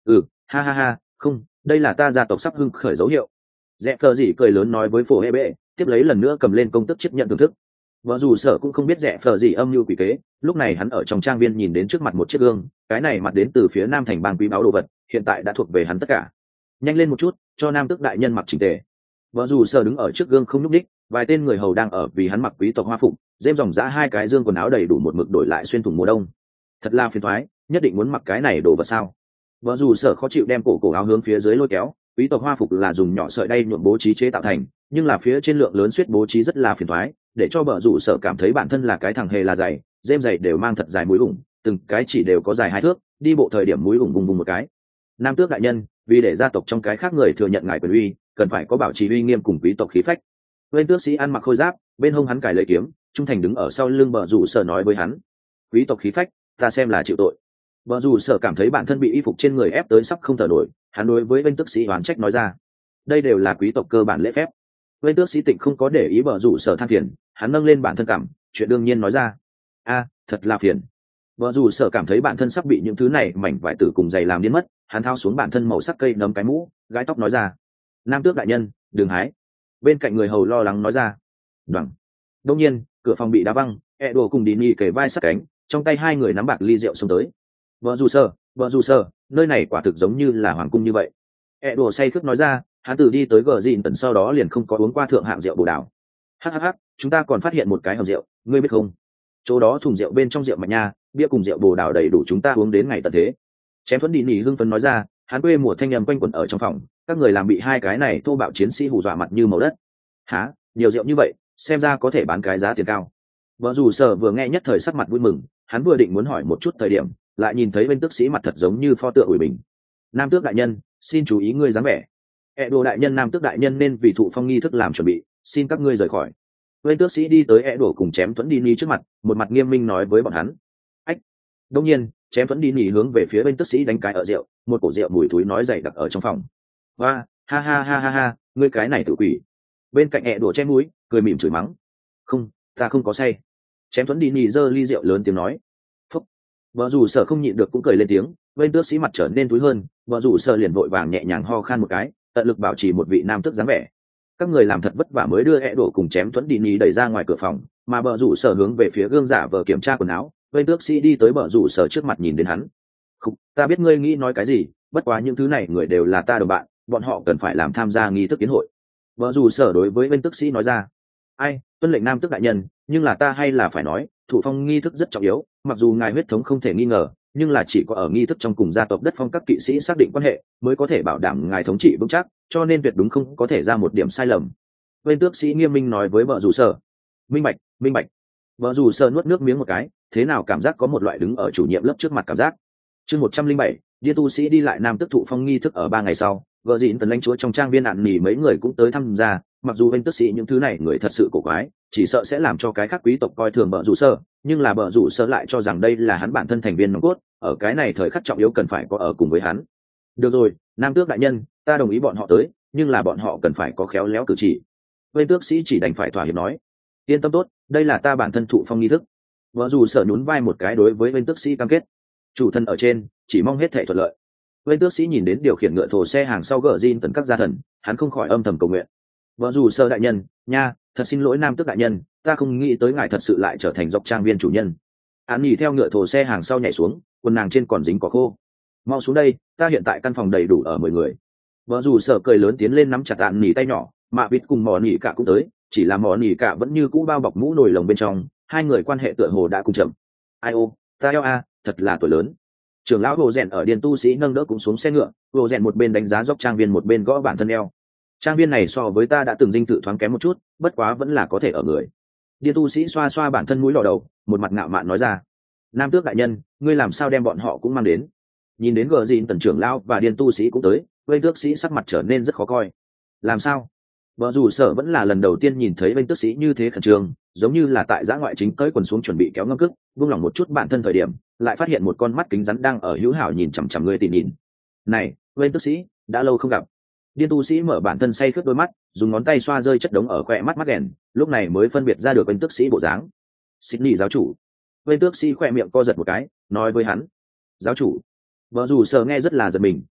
Ừ, ha ha ha, không, đây là ta gia tộc sắp hưng khởi dấu hiệu. Rẽ phờ gì cười lớn nói với phổ hệ bệ, tiếp lấy lần nữa cầm lên công tức chấp nhận thưởng thức. Vợ dù sở cũng không biết rẽ phờ gì âm mưu quỷ kế, lúc này hắn ở trong trang viên nhìn đến trước mặt một chiếc gương, cái này mặt đến từ phía nam thành bang quý báu đồ vật, hiện tại đã thuộc về hắn tất cả. Nhanh lên một chút, cho nam tước đại nhân mặc chỉnh tề. Vợ dù sở đứng ở trước gương không nhúc nhích, vài tên người hầu đang ở vì hắn mặc quý tộc hoa phục, dêm dòng dã hai cái dương quần áo đầy đủ một mực đổi lại xuyên thủng mùa đông. Thật là phiền toái, nhất định muốn mặc cái này đồ vật sao? Vợ dù sở khó chịu đem cổ cổ áo hướng phía dưới lôi kéo, quý tộc hoa phục là dùng nhỏ sợi đay nhuộm bố trí chế tạo thành, nhưng là phía trên lượng lớn suýt bố trí rất là phiền toái, để cho vợ dù sở cảm thấy bản thân là cái thằng hề là dày, dêm dày đều mang thật dài mũi ủng, từng cái chỉ đều có dài hai thước, đi bộ thời điểm mũi ủng vùng vùng một cái. Nam tước đại nhân, vì để gia tộc trong cái khác người thừa nhận ngài quyền uy, cần phải có bảo trì uy nghiêm cùng quý tộc khí phách. Bên tước sĩ ăn mặc khôi giáp, bên hông hắn cài lấy kiếm, trung thành đứng ở sau lưng vợ dù sở nói với hắn, quý tộc khí phách, ta xem là chịu tội. Vợ dù sở cảm thấy bản thân bị y phục trên người ép tới sắp không thở nổi, hắn đối với bên tước sĩ oán trách nói ra, đây đều là quý tộc cơ bản lễ phép. Bên tước sĩ tịnh không có để ý vợ dù sở than phiền, hắn nâng lên bản thân cảm, chuyện đương nhiên nói ra, a, thật là phiền. Vợ dù sở cảm thấy bản thân sắp bị những thứ này mảnh vải tử cùng giày làm điên mất, hắn thao xuống bản thân màu sắc cây nấm cái mũ, gái tóc nói ra, nam tước đại nhân, đừng hái. Bên cạnh người hầu lo lắng nói ra, đoằng. Đông nhiên, cửa phòng bị đá văng, e đồ cùng đi nhì kề vai sát cánh, trong tay hai người nắm bạc ly rượu xông tới. Vợ dù sở, vợ dù sở, nơi này quả thực giống như là hoàng cung như vậy. E đồ say khước nói ra, hắn từ đi tới gờ dịn tần sau đó liền không có uống qua thượng hạng rượu bồ đào. Hhh, chúng ta còn phát hiện một cái hầm rượu, ngươi biết không? Chỗ đó thùng rượu bên trong rượu mạch nha, bia cùng rượu bồ đào đầy đủ chúng ta uống đến ngày tận thế. Chém thuẫn đi nỉ hưng phấn nói ra, hắn quê mùa thanh nhầm quanh quẩn ở trong phòng, các người làm bị hai cái này thô bạo chiến sĩ hù dọa mặt như màu đất. Hả, nhiều rượu như vậy, xem ra có thể bán cái giá tiền cao. Vợ dù sở vừa nghe nhất thời sắc mặt vui mừng, hắn vừa định muốn hỏi một chút thời điểm, lại nhìn thấy bên tước sĩ mặt thật giống như pho tượng ủi bình. Nam tước đại nhân, xin chú ý ngươi dáng vẻ. E đồ đại nhân nam tước đại nhân nên vì thụ phong nghi thức làm chuẩn bị, xin các ngươi rời khỏi. Bên tước sĩ đi tới E đồ cùng chém thuẫn đi ni trước mặt, một mặt nghiêm minh nói với bọn hắn. Ách. Đông nhiên, chém thuẫn đi ni hướng về phía bên tước sĩ đánh cái ở rượu, một cổ rượu mùi thúi nói dày đặc ở trong phòng. Hoa, ha ha ha ha ha, ngươi cái này tự quỷ. Bên cạnh E đồ che mũi, cười mỉm chửi mắng. Không, ta không có say. Chém thuẫn đi ni giơ ly rượu lớn tiếng nói. Phúc. Vợ dù sở không nhịn được cũng cười lên tiếng, bên tước sĩ mặt trở nên túi hơn, vợ dù sở liền vội vàng nhẹ nhàng ho khan một cái, tận lực bảo trì một vị nam tước dáng vẻ. Các người làm thật vất vả mới đưa E đổ cùng chém thuẫn đi nhì đẩy ra ngoài cửa phòng, mà bờ rủ sở hướng về phía gương giả vờ kiểm tra quần áo, bên tước sĩ đi tới bờ rủ sở trước mặt nhìn đến hắn. Không, ta biết ngươi nghĩ nói cái gì, bất quá những thứ này người đều là ta đồng bạn, bọn họ cần phải làm tham gia nghi thức kiến hội. Bờ rủ sở đối với bên tước sĩ nói ra. Ai, tuân lệnh nam tước đại nhân, nhưng là ta hay là phải nói, thủ phong nghi thức rất trọng yếu, mặc dù ngài huyết thống không thể nghi ngờ, nhưng là chỉ có ở nghi thức trong cùng gia tộc đất phong các kỵ sĩ xác định quan hệ mới có thể bảo đảm ngài thống trị vững chắc, cho nên tuyệt đúng không có thể ra một điểm sai lầm. Bên tước sĩ nghiêm minh nói với vợ rủ sở. Minh bạch, minh bạch. Vợ rủ sở nuốt nước miếng một cái, thế nào cảm giác có một loại đứng ở chủ nhiệm lớp trước mặt cảm giác. Chương một trăm linh bảy, điên tu sĩ đi lại nam tước thụ phong nghi thức ở ba ngày sau, vợ dịn tần lãnh chúa trong trang viên ạn nỉ mấy người cũng tới tham gia, mặc dù bên tước sĩ những thứ này người thật sự cổ quái, chỉ sợ sẽ làm cho cái khác quý tộc coi thường vợ rủ sở, nhưng là vợ rủ sở lại cho rằng đây là hắn bản thân thành viên nòng cốt, ở cái này thời khắc trọng yếu cần phải có ở cùng với hắn. Được rồi, nam tước đại nhân, ta đồng ý bọn họ tới, nhưng là bọn họ cần phải có khéo léo cử chỉ. Bên tước sĩ chỉ đành phải thỏa hiệp nói, yên tâm tốt, đây là ta bản thân thụ phong nghi thức. Vợ dù sở nhún vai một cái đối với bên tước sĩ cam kết, chủ thân ở trên, chỉ mong hết thể thuận lợi. Bên tước sĩ nhìn đến điều khiển ngựa thổ xe hàng sau gờ Jin tấn các gia thần, hắn không khỏi âm thầm cầu nguyện. Vợ dù sở đại nhân, nha, thật xin lỗi nam tước đại nhân, ta không nghĩ tới ngài thật sự lại trở thành dọc trang viên chủ nhân. Án nhỉ theo ngựa thổ xe hàng sau nhảy xuống, quần nàng trên còn dính có khô. Mau xuống đây, ta hiện tại căn phòng đầy đủ ở mười người. Vợ dù sở cười lớn tiến lên nắm chặt Án nhỉ tay nhỏ, mạ vịt cùng mò nhỉ cả cũng tới, chỉ là mò nhỉ cả vẫn như cũ bao bọc mũ nồi lồng bên trong, hai người quan hệ tựa hồ đã cùng chậm. Ai ô, ta eo a, thật là tuổi lớn. Trưởng lão hồ rèn ở điền tu sĩ nâng đỡ cũng xuống xe ngựa, hồ rèn một bên đánh giá dốc trang viên một bên gõ bản thân eo. Trang viên này so với ta đã từng dinh tự thoáng kém một chút, bất quá vẫn là có thể ở người. Điền tu sĩ xoa xoa bản thân mũi lò đầu, một mặt ngạo mạn nói ra. Nam tước đại nhân, ngươi làm sao đem bọn họ cũng mang đến? Nhìn đến gờ dịn tần trưởng lão và điền tu sĩ cũng tới, bên tước sĩ sắc mặt trở nên rất khó coi. Làm sao? Vợ dù sở vẫn là lần đầu tiên nhìn thấy bên tước sĩ như thế khẩn trương, giống như là tại giã ngoại chính tới quần xuống chuẩn bị kéo ngâm cước, buông lỏng một chút bản thân thời điểm, lại phát hiện một con mắt kính rắn đang ở hữu hảo nhìn chằm chằm người tỉ nhìn. Này, bên tước sĩ, đã lâu không gặp. Điên tu sĩ mở bản thân say khướt đôi mắt, dùng ngón tay xoa rơi chất đống ở khỏe mắt mắt đèn, lúc này mới phân biệt ra được bên tước sĩ bộ dáng. Sydney giáo chủ. Bên tước sĩ khỏe miệng co giật một cái, nói với hắn. Giáo chủ. Vợ dù sở nghe rất là giật mình,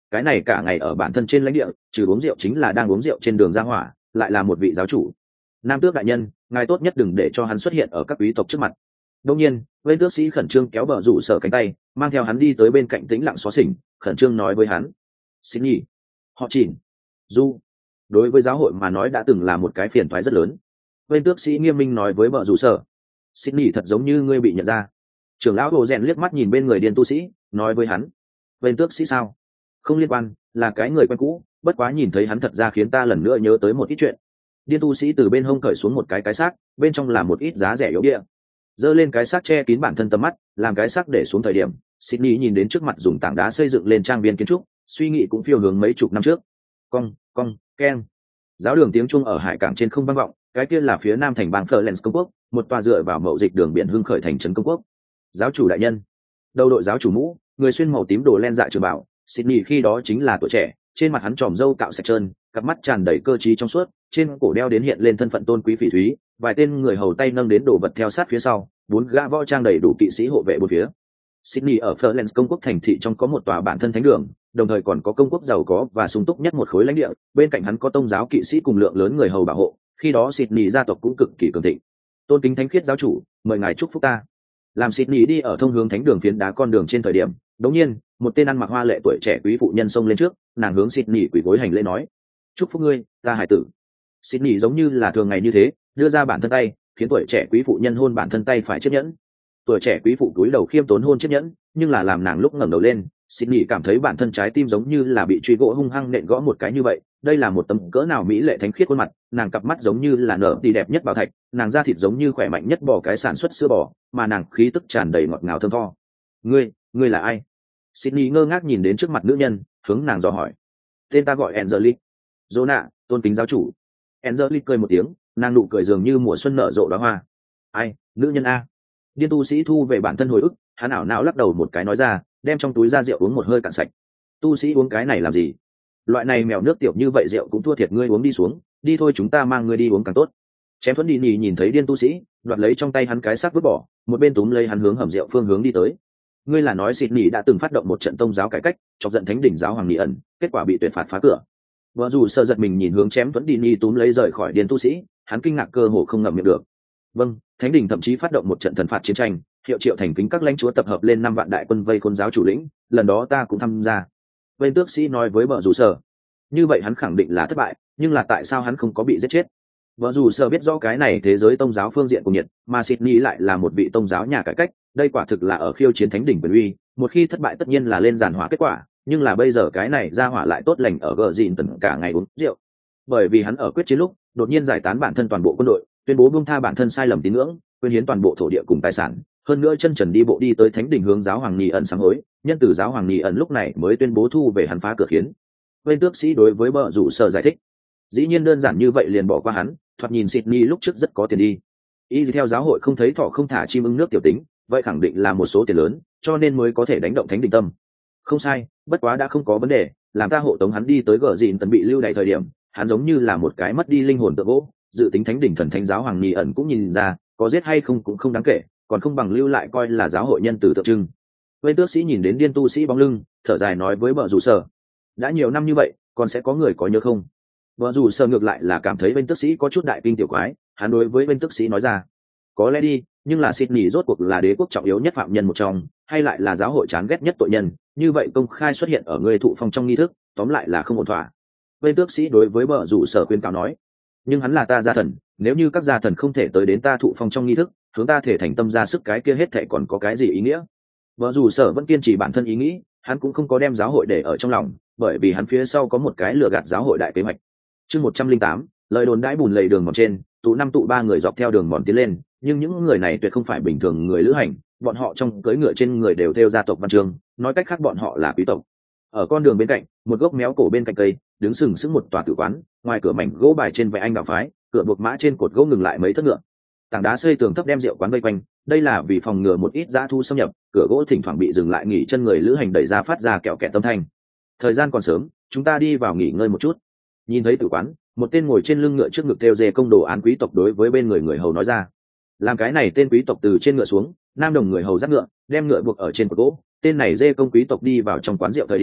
cái này cả ngày ở bản thân trên lãnh địa trừ uống rượu chính là đang uống rượu trên đường ra hỏa, lại là một vị giáo chủ. Nam tước đại nhân, ngài tốt nhất đừng để cho hắn xuất hiện ở các quý tộc trước mặt. Đông nhiên, bên tước sĩ khẩn trương kéo bờ rủ sở cánh tay, mang theo hắn đi tới bên cạnh tĩnh lặng xóa xỉnh, khẩn trương nói với hắn: xin nhỉ, họ chỉnh, du. Đối với giáo hội mà nói đã từng là một cái phiền toái rất lớn. Bên tước sĩ nghiêm minh nói với bờ rủ sở: xin nhỉ, thật giống như ngươi bị nhận ra. Trưởng lão hồ rèn liếc mắt nhìn bên người điên tu sĩ, nói với hắn: bên tước sĩ sao? Không liên quan, là cái người quen cũ, bất quá nhìn thấy hắn thật ra khiến ta lần nữa nhớ tới một ít chuyện. Điên tu sĩ từ bên hông cởi xuống một cái cái xác, bên trong là một ít giá rẻ yếu địa, giơ lên cái xác che kín bản thân tầm mắt, làm cái xác để xuống thời điểm, Sydney nhìn đến trước mặt dùng tảng đá xây dựng lên trang viên kiến trúc, suy nghĩ cũng phiêu hướng mấy chục năm trước. Cong, cong, keng. Giáo đường tiếng chuông ở hải cảng trên không vang vọng, cái kia là phía nam thành bang Florence công quốc, một tòa dựa vào mậu dịch đường biển hưng khởi thành trấn công quốc. Giáo chủ đại nhân, đầu đội giáo chủ mũ, người xuyên màu tím đồ len dạ trường bảo, Sydney khi đó chính là tuổi trẻ, trên mặt hắn tròm râu cạo sạch trơn, cặp mắt tràn đầy cơ trí trong suốt, trên cổ đeo đến hiện lên thân phận tôn quý phỉ thúy, vài tên người hầu tay nâng đến đồ vật theo sát phía sau, bốn gã võ trang đầy đủ kỵ sĩ hộ vệ bốn phía. Sydney ở Florence công quốc thành thị trong có một tòa bản thân thánh đường, đồng thời còn có công quốc giàu có và sung túc nhất một khối lãnh địa, bên cạnh hắn có tông giáo kỵ sĩ cùng lượng lớn người hầu bảo hộ, khi đó Sydney gia tộc cũng cực kỳ cường thịnh. Tôn kính thánh khiết giáo chủ, mời ngài chúc phúc ta. Làm Sydney đi ở thông hướng thánh đường phiến đá con đường trên thời điểm, đột nhiên, một tên ăn mặc hoa lệ tuổi trẻ quý phụ nhân xông lên trước, nàng hướng Sydney quỳ gối hành lễ nói: "Chúc phúc ngươi, ta hải tử." Sydney giống như là thường ngày như thế, đưa ra bản thân tay, khiến tuổi trẻ quý phụ nhân hôn bản thân tay phải chiếc nhẫn. Tuổi trẻ quý phụ cúi đầu khiêm tốn hôn chiếc nhẫn, nhưng là làm nàng lúc ngẩng đầu lên, Sydney cảm thấy bản thân trái tim giống như là bị truy gỗ hung hăng nện gõ một cái như vậy. Đây là một tấm cỡ nào mỹ lệ thánh khiết khuôn mặt, nàng cặp mắt giống như là nở tì đẹp nhất bảo thạch, nàng da thịt giống như khỏe mạnh nhất bò cái sản xuất sữa bò, mà nàng khí tức tràn đầy ngọt ngào thơm tho. "Ngươi, ngươi là ai?" Sydney ngơ ngác nhìn đến trước mặt nữ nhân, hướng nàng dò hỏi. "Tên ta gọi Angelique." "Jonah, tôn kính giáo chủ." Angelique cười một tiếng, nàng nụ cười dường như mùa xuân nở rộ đóa hoa. "Ai, nữ nhân a?" Điên tu sĩ thu về bản thân hồi ức, hắn ảo não lắc đầu một cái nói ra, đem trong túi ra rượu uống một hơi cạn sạch. "Tu sĩ uống cái này làm gì? Loại này mèo nước tiểu như vậy rượu cũng thua thiệt ngươi uống đi xuống, đi thôi chúng ta mang ngươi đi uống càng tốt." Chém Thuẫn đi nhì nhìn thấy điên tu sĩ, đoạt lấy trong tay hắn cái xác vứt bỏ, một bên túm lấy hắn hướng hầm rượu phương hướng đi tới. "Ngươi là nói Sydney đã từng phát động một trận tông giáo cải cách, chọc giận thánh đỉnh giáo hoàng Nghị ẩn, kết quả bị tuyệt phạt phá cửa." Vợ dù sợ giật mình nhìn hướng Chém Thuẫn đi nhì túm lấy rời khỏi điên tu sĩ, hắn kinh ngạc cơ hồ không ngậm miệng được. "Vâng, thánh đỉnh thậm chí phát động một trận thần phạt chiến tranh, hiệu triệu thành kính các lãnh chúa tập hợp lên năm vạn đại quân vây khốn giáo chủ lĩnh, lần đó ta cũng tham gia." Bên tước sĩ nói với vợ dù sợ. Như vậy hắn khẳng định là thất bại, nhưng là tại sao hắn không có bị giết chết? Vợ dù sợ biết rõ cái này thế giới tông giáo phương diện của nhiệt, mà Sydney lại là một vị tông giáo nhà cải cách, đây quả thực là ở khiêu chiến thánh đỉnh quyền uy, một khi thất bại tất nhiên là lên giàn hỏa kết quả, nhưng là bây giờ cái này ra hỏa lại tốt lành ở gờ dịn tận cả ngày uống rượu. Bởi vì hắn ở quyết chiến lúc, đột nhiên giải tán bản thân toàn bộ quân đội, tuyên bố buông tha bản thân sai lầm tín ngưỡng, quên hiến toàn bộ thổ địa cùng tài sản, hơn nữa chân trần đi bộ đi tới thánh đỉnh hướng giáo hoàng Nghị ẩn sám hối, nhân từ giáo hoàng Nghị ẩn lúc này mới tuyên bố thu về hắn phá cửa khiến. Bên tước sĩ đối với bờ rủ sở giải thích, dĩ nhiên đơn giản như vậy liền bỏ qua hắn, thoạt nhìn Sydney lúc trước rất có tiền đi. Y theo giáo hội không thấy thỏ không thả chim ưng nước tiểu tính, vậy khẳng định là một số tiền lớn, cho nên mới có thể đánh động thánh đình tâm. Không sai, bất quá đã không có vấn đề, làm ta hộ tống hắn đi tới gờ dịn tần bị lưu đày thời điểm, hắn giống như là một cái mất đi linh hồn tự gỗ, dự tính thánh đỉnh thần thánh giáo hoàng Nghị ẩn cũng nhìn ra, có giết hay không cũng không đáng kể, còn không bằng lưu lại coi là giáo hội nhân từ tượng trưng. Bên tước sĩ nhìn đến điên tu sĩ bóng lưng, thở dài nói với bờ rủ sở, đã nhiều năm như vậy, còn sẽ có người có nhớ không? Vợ dù sợ ngược lại là cảm thấy bên tước sĩ có chút đại kinh tiểu quái, hắn đối với bên tước sĩ nói ra, có lẽ đi, nhưng là Sydney rốt cuộc là đế quốc trọng yếu nhất phạm nhân một trong, hay lại là giáo hội chán ghét nhất tội nhân, như vậy công khai xuất hiện ở người thụ phong trong nghi thức, tóm lại là không ổn thỏa. Bên tước sĩ đối với vợ dù sợ khuyên cáo nói, nhưng hắn là ta gia thần, nếu như các gia thần không thể tới đến ta thụ phong trong nghi thức, hướng ta thể thành tâm ra sức cái kia hết thệ còn có cái gì ý nghĩa? Vợ dù sợ vẫn kiên trì bản thân ý nghĩ, hắn cũng không có đem giáo hội để ở trong lòng, bởi vì hắn phía sau có một cái lừa gạt giáo hội đại kế hoạch. Chương một trăm linh tám, lời đồn đãi bùn lầy đường mòn trên, tụ năm tụ ba người dọc theo đường mòn tiến lên, nhưng những người này tuyệt không phải bình thường người lữ hành, bọn họ trong cưỡi ngựa trên người đều theo gia tộc văn chương, nói cách khác bọn họ là quý tộc. Ở con đường bên cạnh, một gốc méo cổ bên cạnh cây, đứng sừng sững một tòa tử quán, ngoài cửa mảnh gỗ bài trên vẽ anh đạo phái, cửa buộc mã trên cột gỗ ngừng lại mấy thất ngựa. Tảng đá xây tường thấp đem rượu quán vây quanh, đây là vì phòng ngừa một ít dã thu xâm nhập, cửa gỗ thỉnh thoảng bị dừng lại nghỉ chân người lữ hành đẩy ra phát ra kẹo kẹt tâm thanh. Thời gian còn sớm, chúng ta đi vào nghỉ ngơi một chút. Nhìn thấy tử quán, một tên ngồi trên lưng ngựa trước ngực theo dê công đồ án quý tộc đối với bên người người hầu nói ra. Làm cái này tên quý tộc từ trên ngựa xuống, nam đồng người hầu dắt ngựa, đem ngựa buộc ở trên cột gỗ. Tên này dê công quý tộc đi vào trong quán rượu thời điểm,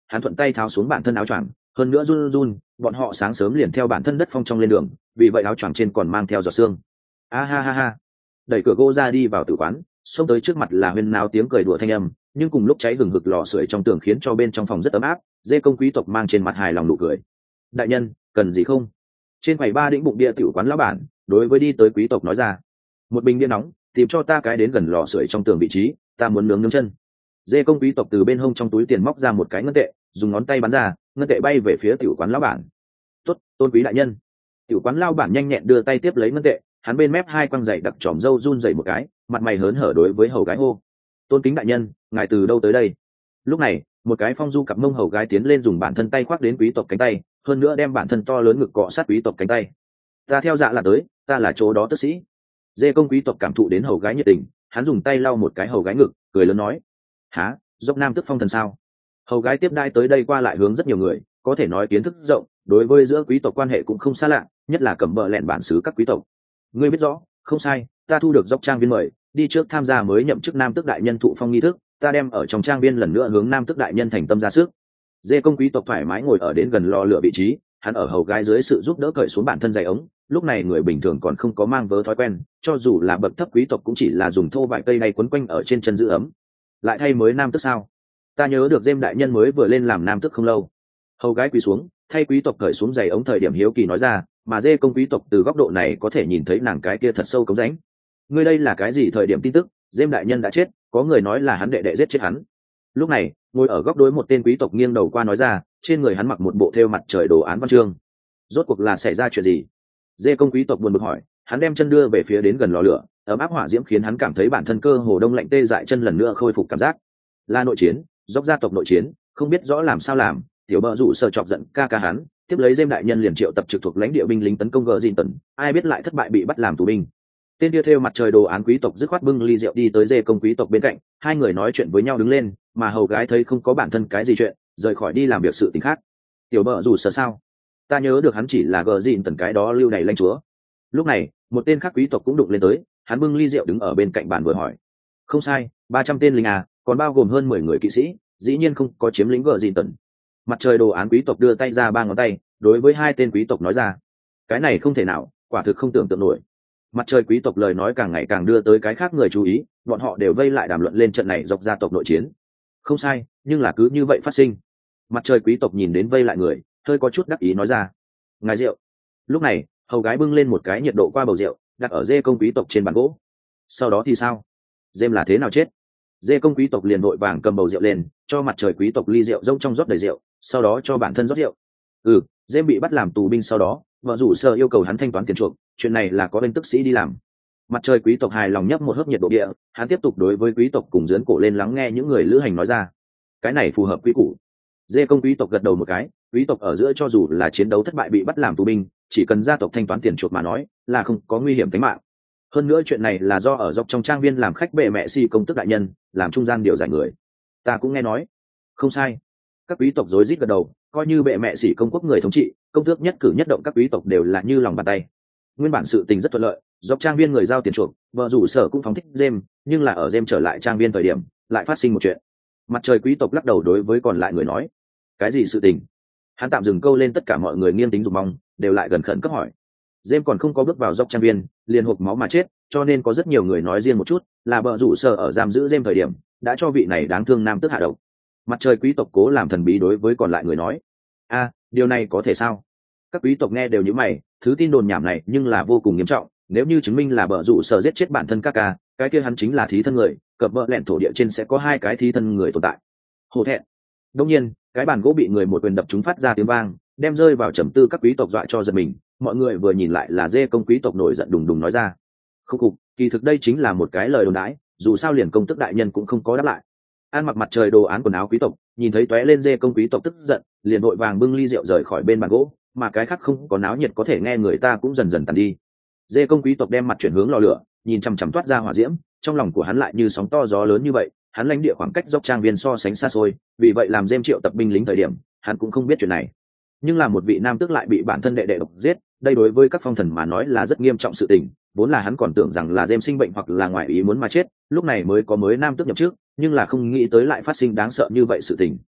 hắn thuận tay tháo xuống bản thân áo choàng, hơn nữa run run bọn họ sáng sớm liền theo bản thân đất phong trong lên đường, vì vậy áo choàng trên còn mang theo giọt xương. A ha ha ha. Đẩy cửa gỗ ra đi vào tử quán, xông tới trước mặt là huyên náo tiếng cười đùa thanh âm, nhưng cùng lúc cháy gừng hực lò sưởi trong tường khiến cho bên trong phòng rất ấm áp. Dê công quý tộc mang trên mặt hài lòng nụ cười. Đại nhân, cần gì không? Trên quầy ba đĩnh bụng bia tiểu quán lão bản đối với đi tới quý tộc nói ra. Một bình bia nóng, tìm cho ta cái đến gần lò sưởi trong tường vị trí, ta muốn nướng nướng chân. Dê công quý tộc từ bên hông trong túi tiền móc ra một cái ngân tệ, dùng ngón tay bắn ra, ngân tệ bay về phía tiểu quán lão bản. Tốt, tôn quý đại nhân. Tiểu quán lão bản nhanh nhẹn đưa tay tiếp lấy ngân tệ, hắn bên mép hai quăng dày đặc tròm râu run rẩy một cái, mặt mày hớn hở đối với hầu gái hô. Tôn kính đại nhân, ngài từ đâu tới đây? Lúc này, một cái phong du cặp mông hầu gái tiến lên dùng bản thân tay khoác đến quý tộc cánh tay, hơn nữa đem bản thân to lớn ngực cọ sát quý tộc cánh tay. Ta theo dạ là tới, ta là chỗ đó tước sĩ. Dê công quý tộc cảm thụ đến hầu gái nhiệt tình, hắn dùng tay lau một cái hầu gái ngực, cười lớn nói: há, dốc nam tức phong thần sao? Hầu gái tiếp đai tới đây qua lại hướng rất nhiều người, có thể nói kiến thức rộng, đối với giữa quý tộc quan hệ cũng không xa lạ, nhất là cầm bợ lẹn bản xứ các quý tộc. Ngươi biết rõ, không sai, ta thu được dốc trang viên mời, đi trước tham gia mới nhậm chức nam tước đại nhân thụ phong nghi thức, ta đem ở trong trang viên lần nữa hướng nam tước đại nhân thành tâm ra sức. Dê công quý tộc thoải mái ngồi ở đến gần lò lửa vị trí, hắn ở hầu gái dưới sự giúp đỡ cởi xuống bản thân giày ống. Lúc này người bình thường còn không có mang vớ thói quen, cho dù là bậc thấp quý tộc cũng chỉ là dùng thô vải cây này quấn quanh ở trên chân giữ ấm. Lại thay mới nam tước sao? Ta nhớ được dêm đại nhân mới vừa lên làm nam tước không lâu. Hầu gái quỳ xuống, thay quý tộc cởi xuống giày ống thời điểm hiếu kỳ nói ra, mà dê công quý tộc từ góc độ này có thể nhìn thấy nàng cái kia thật sâu cống rãnh. Ngươi đây là cái gì thời điểm tin tức? Dêm đại nhân đã chết, có người nói là hắn đệ đệ giết chết hắn. Lúc này, ngồi ở góc đối một tên quý tộc nghiêng đầu qua nói ra, trên người hắn mặc một bộ thêu mặt trời đồ án văn chương. Rốt cuộc là xảy ra chuyện gì? Dê công quý tộc buồn bực hỏi, hắn đem chân đưa về phía đến gần lò lửa, ấm áp hỏa diễm khiến hắn cảm thấy bản thân cơ hồ đông lạnh tê dại, chân lần nữa khôi phục cảm giác. Là nội chiến, dốc gia tộc nội chiến, không biết rõ làm sao làm, tiểu bợ rủ sợ chọc giận ca ca hắn, tiếp lấy dêm đại nhân liền triệu tập trực thuộc lãnh địa binh lính tấn công gờ dìn tần, ai biết lại thất bại bị bắt làm tù binh. Tên kia thêu mặt trời đồ án quý tộc dứt khoát bưng ly rượu đi tới dê công quý tộc bên cạnh, hai người nói chuyện với nhau đứng lên, mà hầu gái thấy không có bản thân cái gì chuyện, rời khỏi đi làm việc sự tình khác. Tiểu bợ rủ sợ sao? Ta nhớ được hắn chỉ là gờ dìn tần cái đó lưu này lãnh chúa. Lúc này, một tên khác quý tộc cũng đụng lên tới, hắn bưng ly rượu đứng ở bên cạnh bàn vừa hỏi. Không sai, ba trăm tên lính à, còn bao gồm hơn mười người kỵ sĩ, dĩ nhiên không có chiếm lĩnh gờ dìn tần. Mặt trời đồ án quý tộc đưa tay ra ba ngón tay, đối với hai tên quý tộc nói ra. Cái này không thể nào, quả thực không tưởng tượng nổi. Mặt trời quý tộc lời nói càng ngày càng đưa tới cái khác người chú ý, bọn họ đều vây lại đàm luận lên trận này dọc gia tộc nội chiến. Không sai, nhưng là cứ như vậy phát sinh. Mặt trời quý tộc nhìn đến vây lại người, hơi có chút đắc ý nói ra. Ngài rượu. Lúc này, hầu gái bưng lên một cái nhiệt độ qua bầu rượu, đặt ở dê công quý tộc trên bàn gỗ. Sau đó thì sao? Dêm là thế nào chết? Dê công quý tộc liền vội vàng cầm bầu rượu lên, cho mặt trời quý tộc ly rượu rông trong rót đầy rượu, sau đó cho bản thân rót rượu. Ừ, dêm bị bắt làm tù binh sau đó, vợ rủ sợ yêu cầu hắn thanh toán tiền chuộc, chuyện này là có bên tức sĩ đi làm. Mặt trời quý tộc hài lòng nhấp một hớp nhiệt độ địa, hắn tiếp tục đối với quý tộc cùng dướn cổ lên lắng nghe những người lữ hành nói ra. Cái này phù hợp quý củ. Dê công quý tộc gật đầu một cái, quý tộc ở giữa cho dù là chiến đấu thất bại bị bắt làm tù binh, chỉ cần gia tộc thanh toán tiền chuộc mà nói, là không có nguy hiểm tính mạng. Hơn nữa chuyện này là do ở dọc trong trang viên làm khách bệ mẹ si công tức đại nhân làm trung gian điều giải người. Ta cũng nghe nói. Không sai. Các quý tộc rối rít gật đầu, coi như bệ mẹ sĩ công quốc người thống trị, công tước nhất cử nhất động các quý tộc đều là như lòng bàn tay. Nguyên bản sự tình rất thuận lợi, dọc trang viên người giao tiền chuộc, vợ rủ sở cũng phóng thích James, nhưng là ở James trở lại trang viên thời điểm, lại phát sinh một chuyện. Mặt trời quý tộc lắc đầu đối với còn lại người nói, cái gì sự tình? Hắn tạm dừng câu lên, tất cả mọi người nghiêng tính dục mong, đều lại gần khẩn cấp hỏi. James còn không có bước vào dọc trang viên, liền hộc máu mà chết, cho nên có rất nhiều người nói riêng một chút, là vợ rủ sở ở giam giữ James thời điểm, đã cho vị này đáng thương nam tước hạ độc. Mặt trời quý tộc cố làm thần bí đối với còn lại người nói, a, điều này có thể sao? Các quý tộc nghe đều như mày, thứ tin đồn nhảm này nhưng là vô cùng nghiêm trọng, nếu như chứng minh là bợ rủ sở giết chết bản thân các ca, cái kia hắn chính là thí thân người, cập vợ lẹn thổ địa trên sẽ có hai cái thí thân người tồn tại. Hổ thẹn. Đương nhiên, cái bàn gỗ bị người một quyền đập trúng phát ra tiếng vang, đem rơi vào trầm tư các quý tộc dọa cho giật mình, mọi người vừa nhìn lại là dê công quý tộc nổi giận đùng đùng nói ra. Không cục, kỳ thực đây chính là một cái lời đồn đãi, dù sao liền công tức đại nhân cũng không có đáp lại. An mặc mặt trời đồ án quần áo quý tộc, nhìn thấy tóe lên dê công quý tộc tức giận, liền vội vàng bưng ly rượu rời khỏi bên bàn gỗ, mà cái khác không có náo nhiệt có thể nghe người ta cũng dần dần tàn đi. Dê công quý tộc đem mặt chuyển hướng lò lửa, nhìn chằm chằm toát ra hỏa diễm, trong lòng của hắn lại như sóng to gió lớn như vậy, hắn lãnh địa khoảng cách dốc trang viên so sánh xa xôi, vì vậy làm dêm triệu tập binh lính thời điểm, hắn cũng không biết chuyện này. Nhưng là một vị nam tước lại bị bản thân đệ đệ độc giết, đây đối với các phong thần mà nói là rất nghiêm trọng sự tình, vốn là hắn còn tưởng rằng là dêm sinh bệnh hoặc là ngoại ý muốn mà chết, lúc này mới có mới nam tước nhập trước, nhưng là không nghĩ tới lại phát sinh đáng sợ như vậy sự tình.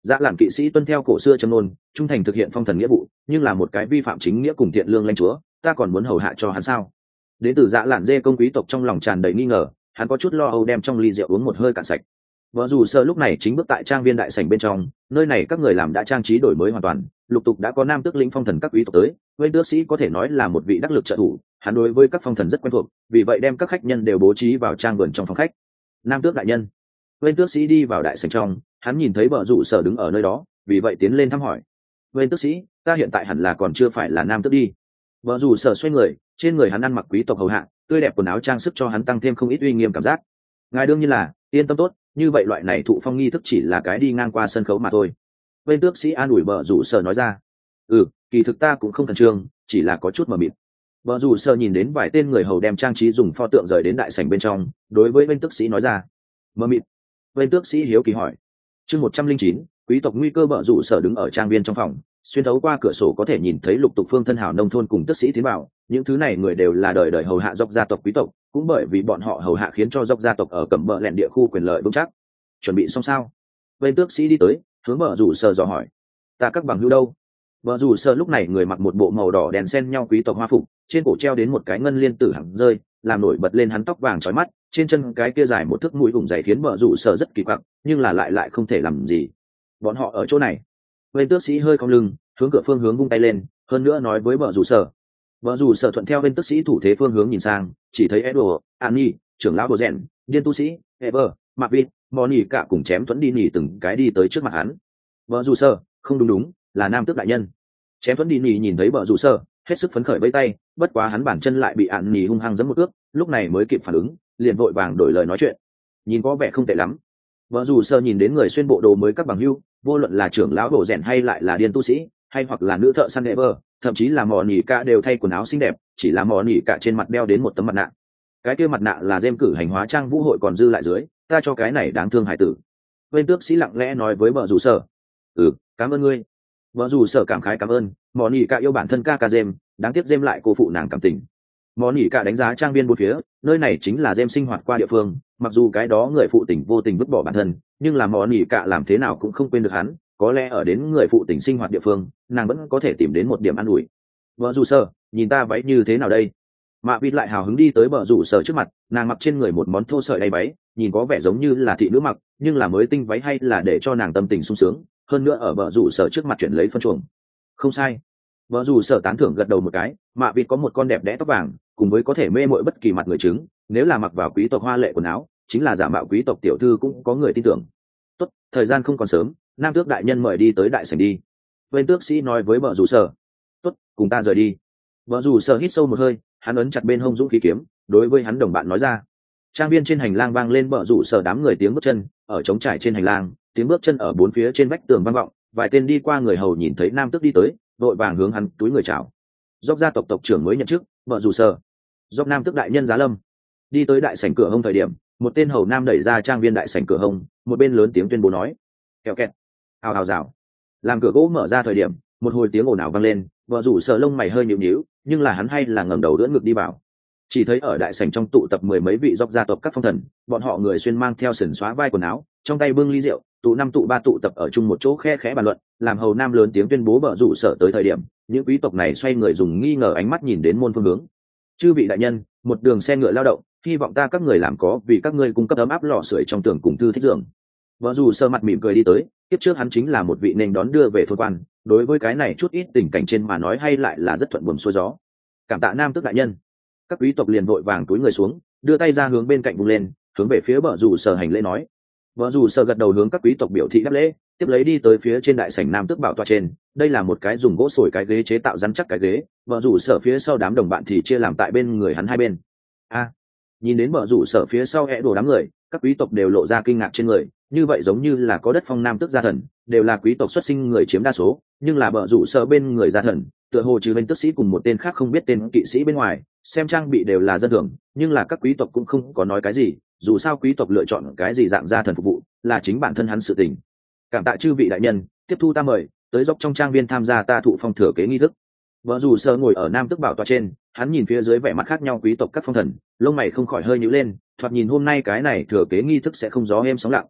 Dạ lạn kỵ sĩ tuân theo cổ xưa châm ngôn, trung thành thực hiện phong thần nghĩa vụ, nhưng là một cái vi phạm chính nghĩa cùng thiện lương lãnh chúa, ta còn muốn hầu hạ cho hắn sao? Đến từ Dạ lạn dê công quý tộc trong lòng tràn đầy nghi ngờ, hắn có chút lo âu đem trong ly rượu uống một hơi cạn sạch. Vợ dù sơ lúc này chính bước tại trang viên đại sảnh bên trong, nơi này các người làm đã trang trí đổi mới hoàn toàn, lục tục đã có nam tước lĩnh phong thần các quý tộc tới, Vên tước sĩ có thể nói là một vị đắc lực trợ thủ, hắn đối với các phong thần rất quen thuộc, vì vậy đem các khách nhân đều bố trí vào trang vườn trong phòng khách. Nam tước đại nhân. Vên tước sĩ đi vào đại sảnh trong, hắn nhìn thấy vợ rủ sở đứng ở nơi đó, vì vậy tiến lên thăm hỏi. Vên tước sĩ, ta hiện tại hẳn là còn chưa phải là nam tước đi. Vợ rủ sở xoay người, trên người hắn ăn mặc quý tộc hầu hạ, tươi đẹp quần áo trang sức cho hắn tăng thêm không ít uy nghiêm cảm giác. Ngài đương nhiên là yên tâm tốt, như vậy loại này thụ phong nghi thức chỉ là cái đi ngang qua sân khấu mà thôi. Vên tước sĩ an ủi vợ rủ sở nói ra. Ừ, kỳ thực ta cũng không khẩn trương, chỉ là có chút mờ mịt. Vợ rủ sở nhìn đến vài tên người hầu đem trang trí dùng pho tượng rời đến đại sảnh bên trong, đối với Vên tước sĩ nói ra. Mờ mịt. Vên tước sĩ hiếu kỳ hỏi. Chương một trăm linh chín, quý tộc nguy cơ. Vợ rủ sở đứng ở trang viên trong phòng, xuyên thấu qua cửa sổ có thể nhìn thấy lục tục phương thân hảo nông thôn cùng tước sĩ tiến vào, những thứ này người đều là đời đời hầu hạ dọc gia tộc quý tộc, cũng bởi vì bọn họ hầu hạ khiến cho dọc gia tộc ở cẩm bờ lẹn địa khu quyền lợi vững chắc. Chuẩn bị xong sao? Vên tước sĩ đi tới, hướng vợ rủ sở dò hỏi. Ta các bằng hữu đâu? Vợ rủ sở lúc này người mặc một bộ màu đỏ đèn xen nhau quý tộc hoa phục, trên cổ treo đến một cái ngân liên tử hằng rơi, làm nổi bật lên hắn tóc vàng chói mắt, trên chân cái kia dài một thước mũi vùng dày khiến vợ rủ sở rất kỳ quặc, nhưng là lại lại không thể làm gì. Bọn họ ở chỗ này. Vên tước sĩ hơi cong lưng, hướng cửa phương hướng vung tay lên, hơn nữa nói với vợ rủ sở. Vợ rủ sở thuận theo bên tước sĩ thủ thế phương hướng nhìn sang, chỉ thấy Edward, Annie, trưởng lão đồ rèn, điên tu sĩ, Ever, Mạc Vịt, Moni cả cùng chém thuẫn đi nhỉ từng cái đi tới trước mặt hắn. Vợ rủ sở, không đúng đúng, là nam tước đại nhân. Chém thuẫn đi nhỉ nhìn thấy vợ rủ sở, hết sức phấn khởi vẫy tay, bất quá hắn bản chân lại bị Annie hung hăng giẫm một cước, lúc này mới kịp phản ứng, liền vội vàng đổi lời nói chuyện. Nhìn có vẻ không tệ lắm. Vợ rủ sở nhìn đến người xuyên bộ đồ mới các bằng hưu, vô luận là trưởng lão đồ rèn hay lại là điên tu sĩ, hay hoặc là nữ thợ săn Ever, thậm chí là mò nỉ cả đều thay quần áo xinh đẹp, chỉ là mò nỉ cả trên mặt đeo đến một tấm mặt nạ. Cái kia mặt nạ là Gem cử hành hóa trang vũ hội còn dư lại dưới, ta cho cái này đáng thương hải tử. Bên tước sĩ lặng lẽ nói với vợ rủ sở. Ừ, cảm ơn ngươi. Vợ rủ sở cảm khái cảm ơn, mò nỉ cả yêu bản thân ca ca Gem, đáng tiếc Gem lại cô phụ nàng cảm tình. Mò nỉ cả đánh giá trang viên bốn phía, nơi này chính là Gem sinh hoạt qua địa phương, mặc dù cái đó người phụ tình vô tình vứt bỏ bản thân, nhưng là mò nỉ cả làm thế nào cũng không quên được hắn, có lẽ ở đến người phụ tình sinh hoạt địa phương, nàng vẫn có thể tìm đến một điểm an ủi. Vợ rủ sở, nhìn ta váy như thế nào đây? Mạ Vịt lại hào hứng đi tới vợ rủ sở trước mặt, nàng mặc trên người một món thô sợi đay váy, nhìn có vẻ giống như là thị nữ mặc, nhưng là mới tinh váy hay là để cho nàng tâm tình sung sướng, hơn nữa ở vợ rủ sở trước mặt chuyển lấy phân chuồng. Không sai. Vợ rủ sở tán thưởng gật đầu một cái, Mạ Vịt có một con đẹp đẽ tóc vàng, cùng với có thể mê mội bất kỳ mặt người chứng, nếu là mặc vào quý tộc hoa lệ quần áo, chính là giả mạo quý tộc tiểu thư cũng có người tin tưởng. Tốt, thời gian không còn sớm, nam tước đại nhân mời đi tới đại sảnh đi. Bên tước sĩ nói với vợ rủ sở. Tốt, cùng ta rời đi. Vợ rủ sở hít sâu một hơi, hắn ấn chặt bên hông dũng khí kiếm, đối với hắn đồng bạn nói ra. Trang viên trên hành lang vang lên vợ rủ sở đám người tiếng bước chân, ở trống trải trên hành lang, tiếng bước chân ở bốn phía trên vách tường vang vọng, vài tên đi qua người hầu nhìn thấy nam tước đi tới, vội vàng hướng hắn túi người chào. Dốc gia tộc tộc trưởng mới nhận chức, vợ rủ sở. Dốc nam tước đại nhân giá lâm. Đi tới đại sảnh cửa hông thời điểm, một tên hầu nam đẩy ra trang viên đại sảnh cửa hông, một bên lớn tiếng tuyên bố nói. Kẹo kẹt, hào hào rào. Làm cửa gỗ mở ra thời điểm, một hồi tiếng ồn ào vang lên, vợ rủ sở lông mày hơi nhíu nhíu, nhưng là hắn hay là ngẩng đầu đỡ ngực đi vào. Chỉ thấy ở đại sảnh trong tụ tập mười mấy vị dốc gia tộc các phong thần, bọn họ người xuyên mang theo sườn xóa vai quần áo, trong tay bưng ly rượu, tụ năm tụ ba tụ tập ở chung một chỗ khe khẽ bàn luận, làm hầu nam lớn tiếng tuyên bố vợ rủ sở tới thời điểm, những quý tộc này xoay người dùng nghi ngờ ánh mắt nhìn đến môn phương hướng. Chư vị đại nhân, một đường xe ngựa lao động, hy vọng ta các người làm có vì các ngươi cung cấp ấm áp lò sưởi trong tường cùng thư thích giường. Vợ rủ sở mặt mỉm cười đi tới, tiếp trước hắn chính là một vị nên đón đưa về thôn quan, đối với cái này chút ít tình cảnh trên mà nói hay lại là rất thuận buồm xuôi gió. Cảm tạ nam tước đại nhân. Các quý tộc liền vội vàng túi người xuống, đưa tay ra hướng bên cạnh vung lên, hướng về phía vợ rủ sở hành lễ nói. Vợ rủ sở gật đầu hướng các quý tộc biểu thị đáp lễ, tiếp lấy đi tới phía trên đại sảnh nam tước bảo tọa trên. Đây là một cái dùng gỗ sồi cái ghế chế tạo rắn chắc cái ghế, vợ rủ sở phía sau đám đồng bạn thì chia làm tại bên người hắn hai bên. A, nhìn đến vợ rủ sở phía sau hẹ đồ đám người, các quý tộc đều lộ ra kinh ngạc trên người, như vậy giống như là có đất phong nam tước gia thần, đều là quý tộc xuất sinh người chiếm đa số, nhưng là vợ rủ sở bên người gia thần, tựa hồ trừ bên tước sĩ cùng một tên khác không biết tên kỵ sĩ bên ngoài, xem trang bị đều là dân thường, nhưng là các quý tộc cũng không có nói cái gì, dù sao quý tộc lựa chọn cái gì dạng gia thần phục vụ, là chính bản thân hắn sự tình. Cảm tạ chư vị đại nhân, tiếp thu ta mời, tới dốc trong trang viên tham gia ta thụ phong thừa kế nghi thức. Vợ rủ sở ngồi ở nam tước bảo tọa trên, hắn nhìn phía dưới vẻ mặt khác nhau quý tộc các phong thần, lông mày không khỏi hơi nhíu lên, thoạt nhìn hôm nay cái này thừa kế nghi thức sẽ không gió êm sóng lặng.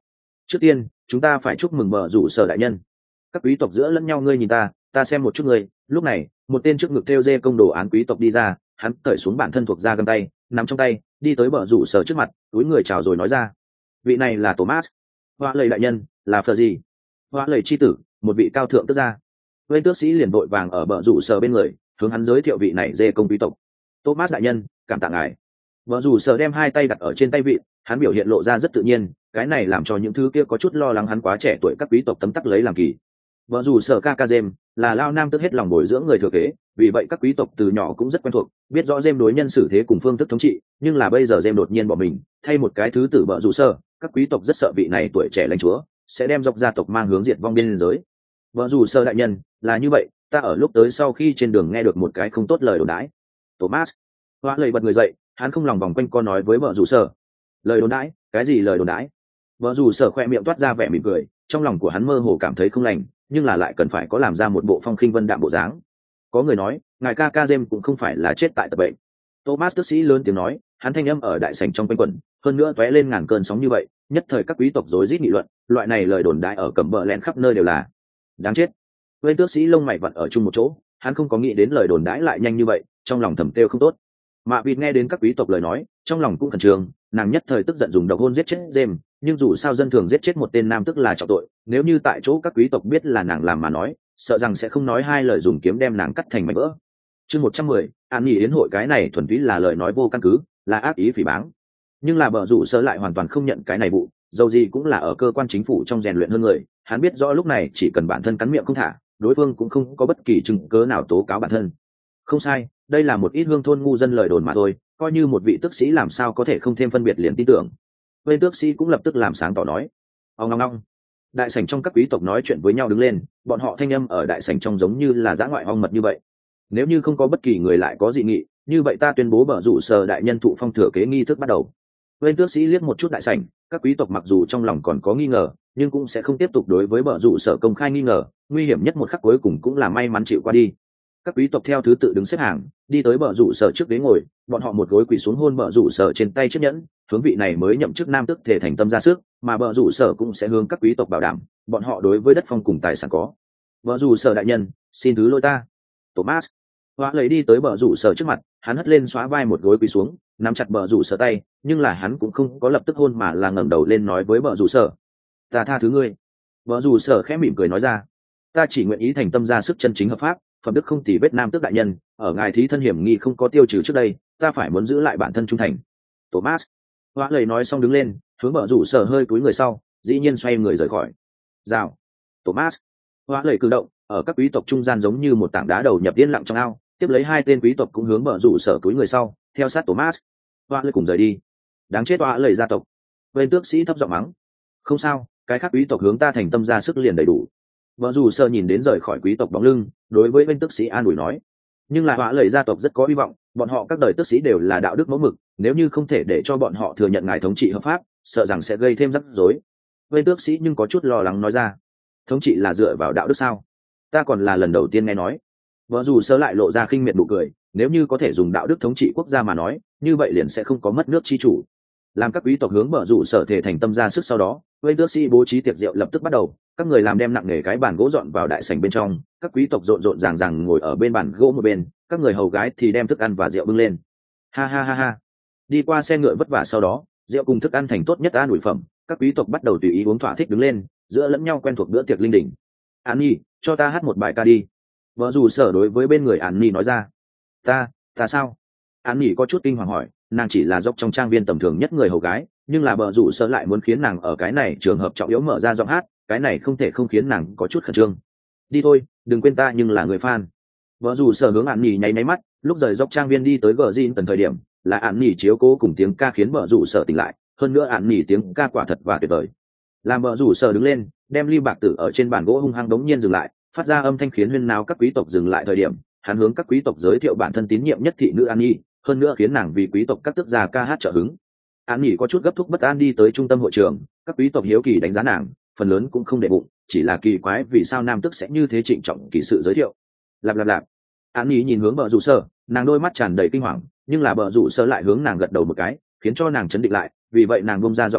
trước tiên chúng ta phải chúc mừng bờ rủ sở đại nhân. Các quý tộc giữa lẫn nhau ngươi nhìn ta ta xem một chút ngươi. Lúc này một tên trước ngực thêu dê công đồ án quý tộc đi ra, hắn cởi xuống bản thân thuộc da găng tay nắm trong tay, đi tới bờ rủ sở trước mặt, túi người chào rồi nói ra: vị này là Thomas, hoa lầy đại nhân, là phờ gì hoa lầy chi tử, một vị cao thượng tước gia. Bên tước sĩ liền vội vàng ở bờ rủ sở bên người hướng hắn giới thiệu vị này dê công quý tộc. Thomas đại nhân, cảm tạ ngài. Bờ rủ sở đem hai tay đặt ở trên tay vị, hắn biểu hiện lộ ra rất tự nhiên, cái này làm cho những thứ kia có chút lo lắng hắn quá trẻ tuổi các quý tộc tấm tắc lấy làm kỳ. Vợ dù sở ca ca Jem là lao nam tức hết lòng bồi dưỡng người thừa kế, vì vậy các quý tộc từ nhỏ cũng rất quen thuộc, biết rõ Jem đối nhân xử thế cùng phương thức thống trị. Nhưng là bây giờ Jem đột nhiên bỏ mình, thay một cái thứ tử vợ dù sở, các quý tộc rất sợ vị này tuổi trẻ lãnh chúa sẽ đem dọc gia tộc mang hướng diệt vong biên giới. Vợ dù sở đại nhân, là như vậy, ta ở lúc tới sau khi trên đường nghe được một cái không tốt lời đồn đãi. Thomas hoa lầy bật người dậy, hắn không lòng vòng quanh co nói với vợ dù sở. Lời đồn đãi? Cái gì lời đồn đãi? Vợ dù sở khoe miệng toát ra vẻ mỉm cười, trong lòng của hắn mơ hồ cảm thấy không lành, nhưng là lại cần phải có làm ra một bộ phong khinh vân đạm bộ dáng. Có người nói ngài ca ca Jem cũng không phải là chết tại tập bệnh. Thomas tước sĩ lớn tiếng nói, hắn thanh âm ở đại sảnh trong quanh quẩn, hơn nữa tóe lên ngàn cơn sóng như vậy, nhất thời các quý tộc rối rít nghị luận, loại này lời đồn đại ở cẩm bờ lẹn khắp nơi đều là. Đáng chết. Bên tước sĩ lông mày vặn ở chung một chỗ, hắn không có nghĩ đến lời đồn đãi lại nhanh như vậy, trong lòng thầm kêu không tốt. Mạ Vịt nghe đến các quý tộc lời nói, trong lòng cũng khẩn trương, nàng nhất thời tức giận dùng độc hôn giết chết Jem, nhưng dù sao dân thường giết chết một tên nam tức là trọng tội, nếu như tại chỗ các quý tộc biết là nàng làm mà nói, sợ rằng sẽ không nói hai lời dùng kiếm đem nàng cắt thành mảnh vỡ. Chương một trăm mười, An Nhỉ yến hội cái này thuần túy là lời nói vô căn cứ, là ác ý phỉ báng. Nhưng là bờ rủ sơ lại hoàn toàn không nhận cái này vụ, dầu gì cũng là ở cơ quan chính phủ trong rèn luyện hơn người, hắn biết rõ lúc này chỉ cần bản thân cắn miệng không thả, đối phương cũng không có bất kỳ chứng cớ nào tố cáo bản thân. Không sai, đây là một ít hương thôn ngu dân lời đồn mà thôi, coi như một vị tước sĩ làm sao có thể không thêm phân biệt liền tin tưởng. Bên tước sĩ cũng lập tức làm sáng tỏ nói. Ông ngong ngong. Đại sảnh trong các quý tộc nói chuyện với nhau đứng lên, bọn họ thanh âm ở đại sảnh trong giống như là dã ngoại hoang mật như vậy. Nếu như không có bất kỳ người lại có dị nghị, như vậy ta tuyên bố bở rủ sở đại nhân thụ phong thừa kế nghi thức bắt đầu. Bên tước sĩ liếc một chút đại sảnh, các quý tộc mặc dù trong lòng còn có nghi ngờ, nhưng cũng sẽ không tiếp tục đối với bở rủ sở công khai nghi ngờ, nguy hiểm nhất một khắc cuối cùng cũng là may mắn chịu qua đi. Các quý tộc theo thứ tự đứng xếp hàng, đi tới bờ rủ sở trước ghế ngồi, bọn họ một gối quỳ xuống hôn bờ rủ sở trên tay chiếc nhẫn, hướng vị này mới nhậm chức nam tức thể thành tâm ra sức, mà bờ rủ sở cũng sẽ hướng các quý tộc bảo đảm, bọn họ đối với đất phong cùng tài sản có. Bờ rủ sở đại nhân, xin thứ lỗi ta. Thomas hóa lấy đi tới bờ rủ sở trước mặt, hắn hất lên xóa vai một gối quỳ xuống, nắm chặt bờ rủ sở tay, nhưng là hắn cũng không có lập tức hôn mà là ngẩng đầu lên nói với bờ rủ sở, ta tha thứ ngươi. Bờ rủ sở khẽ mỉm cười nói ra, ta chỉ nguyện ý thành tâm ra sức chân chính hợp pháp, phẩm đức không tì vết nam tước đại nhân, ở ngài thí thân hiểm nghi không có tiêu trừ trước đây, ta phải muốn giữ lại bản thân trung thành. Thomas hóa lời nói xong đứng lên, hướng bờ rủ sở hơi cúi người sau, dĩ nhiên xoay người rời khỏi. Rào. Thomas hóa lời cử động ở các quý tộc trung gian giống như một tảng đá đầu nhập yên lặng trong ao, tiếp lấy hai tên quý tộc cũng hướng bờ rủ sở cúi người sau, theo sát Thomas hóa lời cùng rời đi. Đáng chết hóa lời gia tộc. Bên tước sĩ thấp giọng mắng. Không sao, cái khác quý tộc hướng ta thành tâm ra sức liền đầy đủ. Vợ dù sơ nhìn đến rời khỏi quý tộc bóng lưng, đối với bên tước sĩ an ủi nói, nhưng là hóa lời gia tộc rất có hy vọng, bọn họ các đời tước sĩ đều là đạo đức mẫu mực, nếu như không thể để cho bọn họ thừa nhận ngài thống trị hợp pháp, sợ rằng sẽ gây thêm rắc rối. Bên tước sĩ nhưng có chút lo lắng nói ra, thống trị là dựa vào đạo đức sao? Ta còn là lần đầu tiên nghe nói. Vợ dù sơ lại lộ ra khinh miệt nụ cười, nếu như có thể dùng đạo đức thống trị quốc gia mà nói, như vậy liền sẽ không có mất nước chi chủ. Làm các quý tộc hướng bờ rủ sở thể thành tâm ra sức sau đó, bên tước sĩ bố trí tiệc rượu lập tức bắt đầu, các người làm đem nặng nề cái bàn gỗ dọn vào đại sảnh bên trong, các quý tộc rộn rộn ràng ràng ngồi ở bên bàn gỗ một bên, các người hầu gái thì đem thức ăn và rượu bưng lên. Ha ha ha ha. Đi qua xe ngựa vất vả sau đó, rượu cùng thức ăn thành tốt nhất an ủi phẩm, các quý tộc bắt đầu tùy ý uống thỏa thích đứng lên, giữa lẫn nhau quen thuộc bữa tiệc linh đình. An Nhi, cho ta hát một bài ca đi. Vợ dù sở đối với bên người An Nhi nói ra. Ta, ta sao? An Nhi có chút kinh hoàng hỏi, nàng chỉ là dốc trong trang viên tầm thường nhất người hầu gái, nhưng là bờ rủ sở lại muốn khiến nàng ở cái này trường hợp trọng yếu mở ra giọng hát, cái này không thể không khiến nàng có chút khẩn trương. Đi thôi, đừng quên ta nhưng là người fan. Bờ rủ sở hướng An Nhi nháy máy mắt, lúc rời dốc trang viên đi tới gờ Jin tần thời điểm, là An Nhi chiếu cố cùng tiếng ca khiến bờ rủ sở tỉnh lại, hơn nữa An Nhi tiếng ca quả thật và tuyệt vời. Làm bờ rủ sở đứng lên, đem ly bạc tử ở trên bàn gỗ hung hăng đống nhiên dừng lại, phát ra âm thanh khiến huyên náo các quý tộc dừng lại thời điểm, hắn hướng các quý tộc giới thiệu bản thân tín nhiệm nhất thị nữ An Nhi, hơn nữa khiến nàng vì quý tộc các tước gia ca hát trợ hứng. An Nhi có chút gấp thúc bất an đi tới trung tâm hội trường, các quý tộc hiếu kỳ đánh giá nàng, phần lớn cũng không để bụng, chỉ là kỳ quái vì sao nam tước sẽ như thế trịnh trọng kỳ sự giới thiệu. Lạp lạp lạp. An Nhi nhìn hướng bờ rủ sở, nàng đôi mắt tràn đầy kinh hoàng, nhưng là bờ rủ sở lại hướng nàng gật đầu một cái, khiến cho nàng chấn định lại, vì vậy nàng buông ra giọng hát,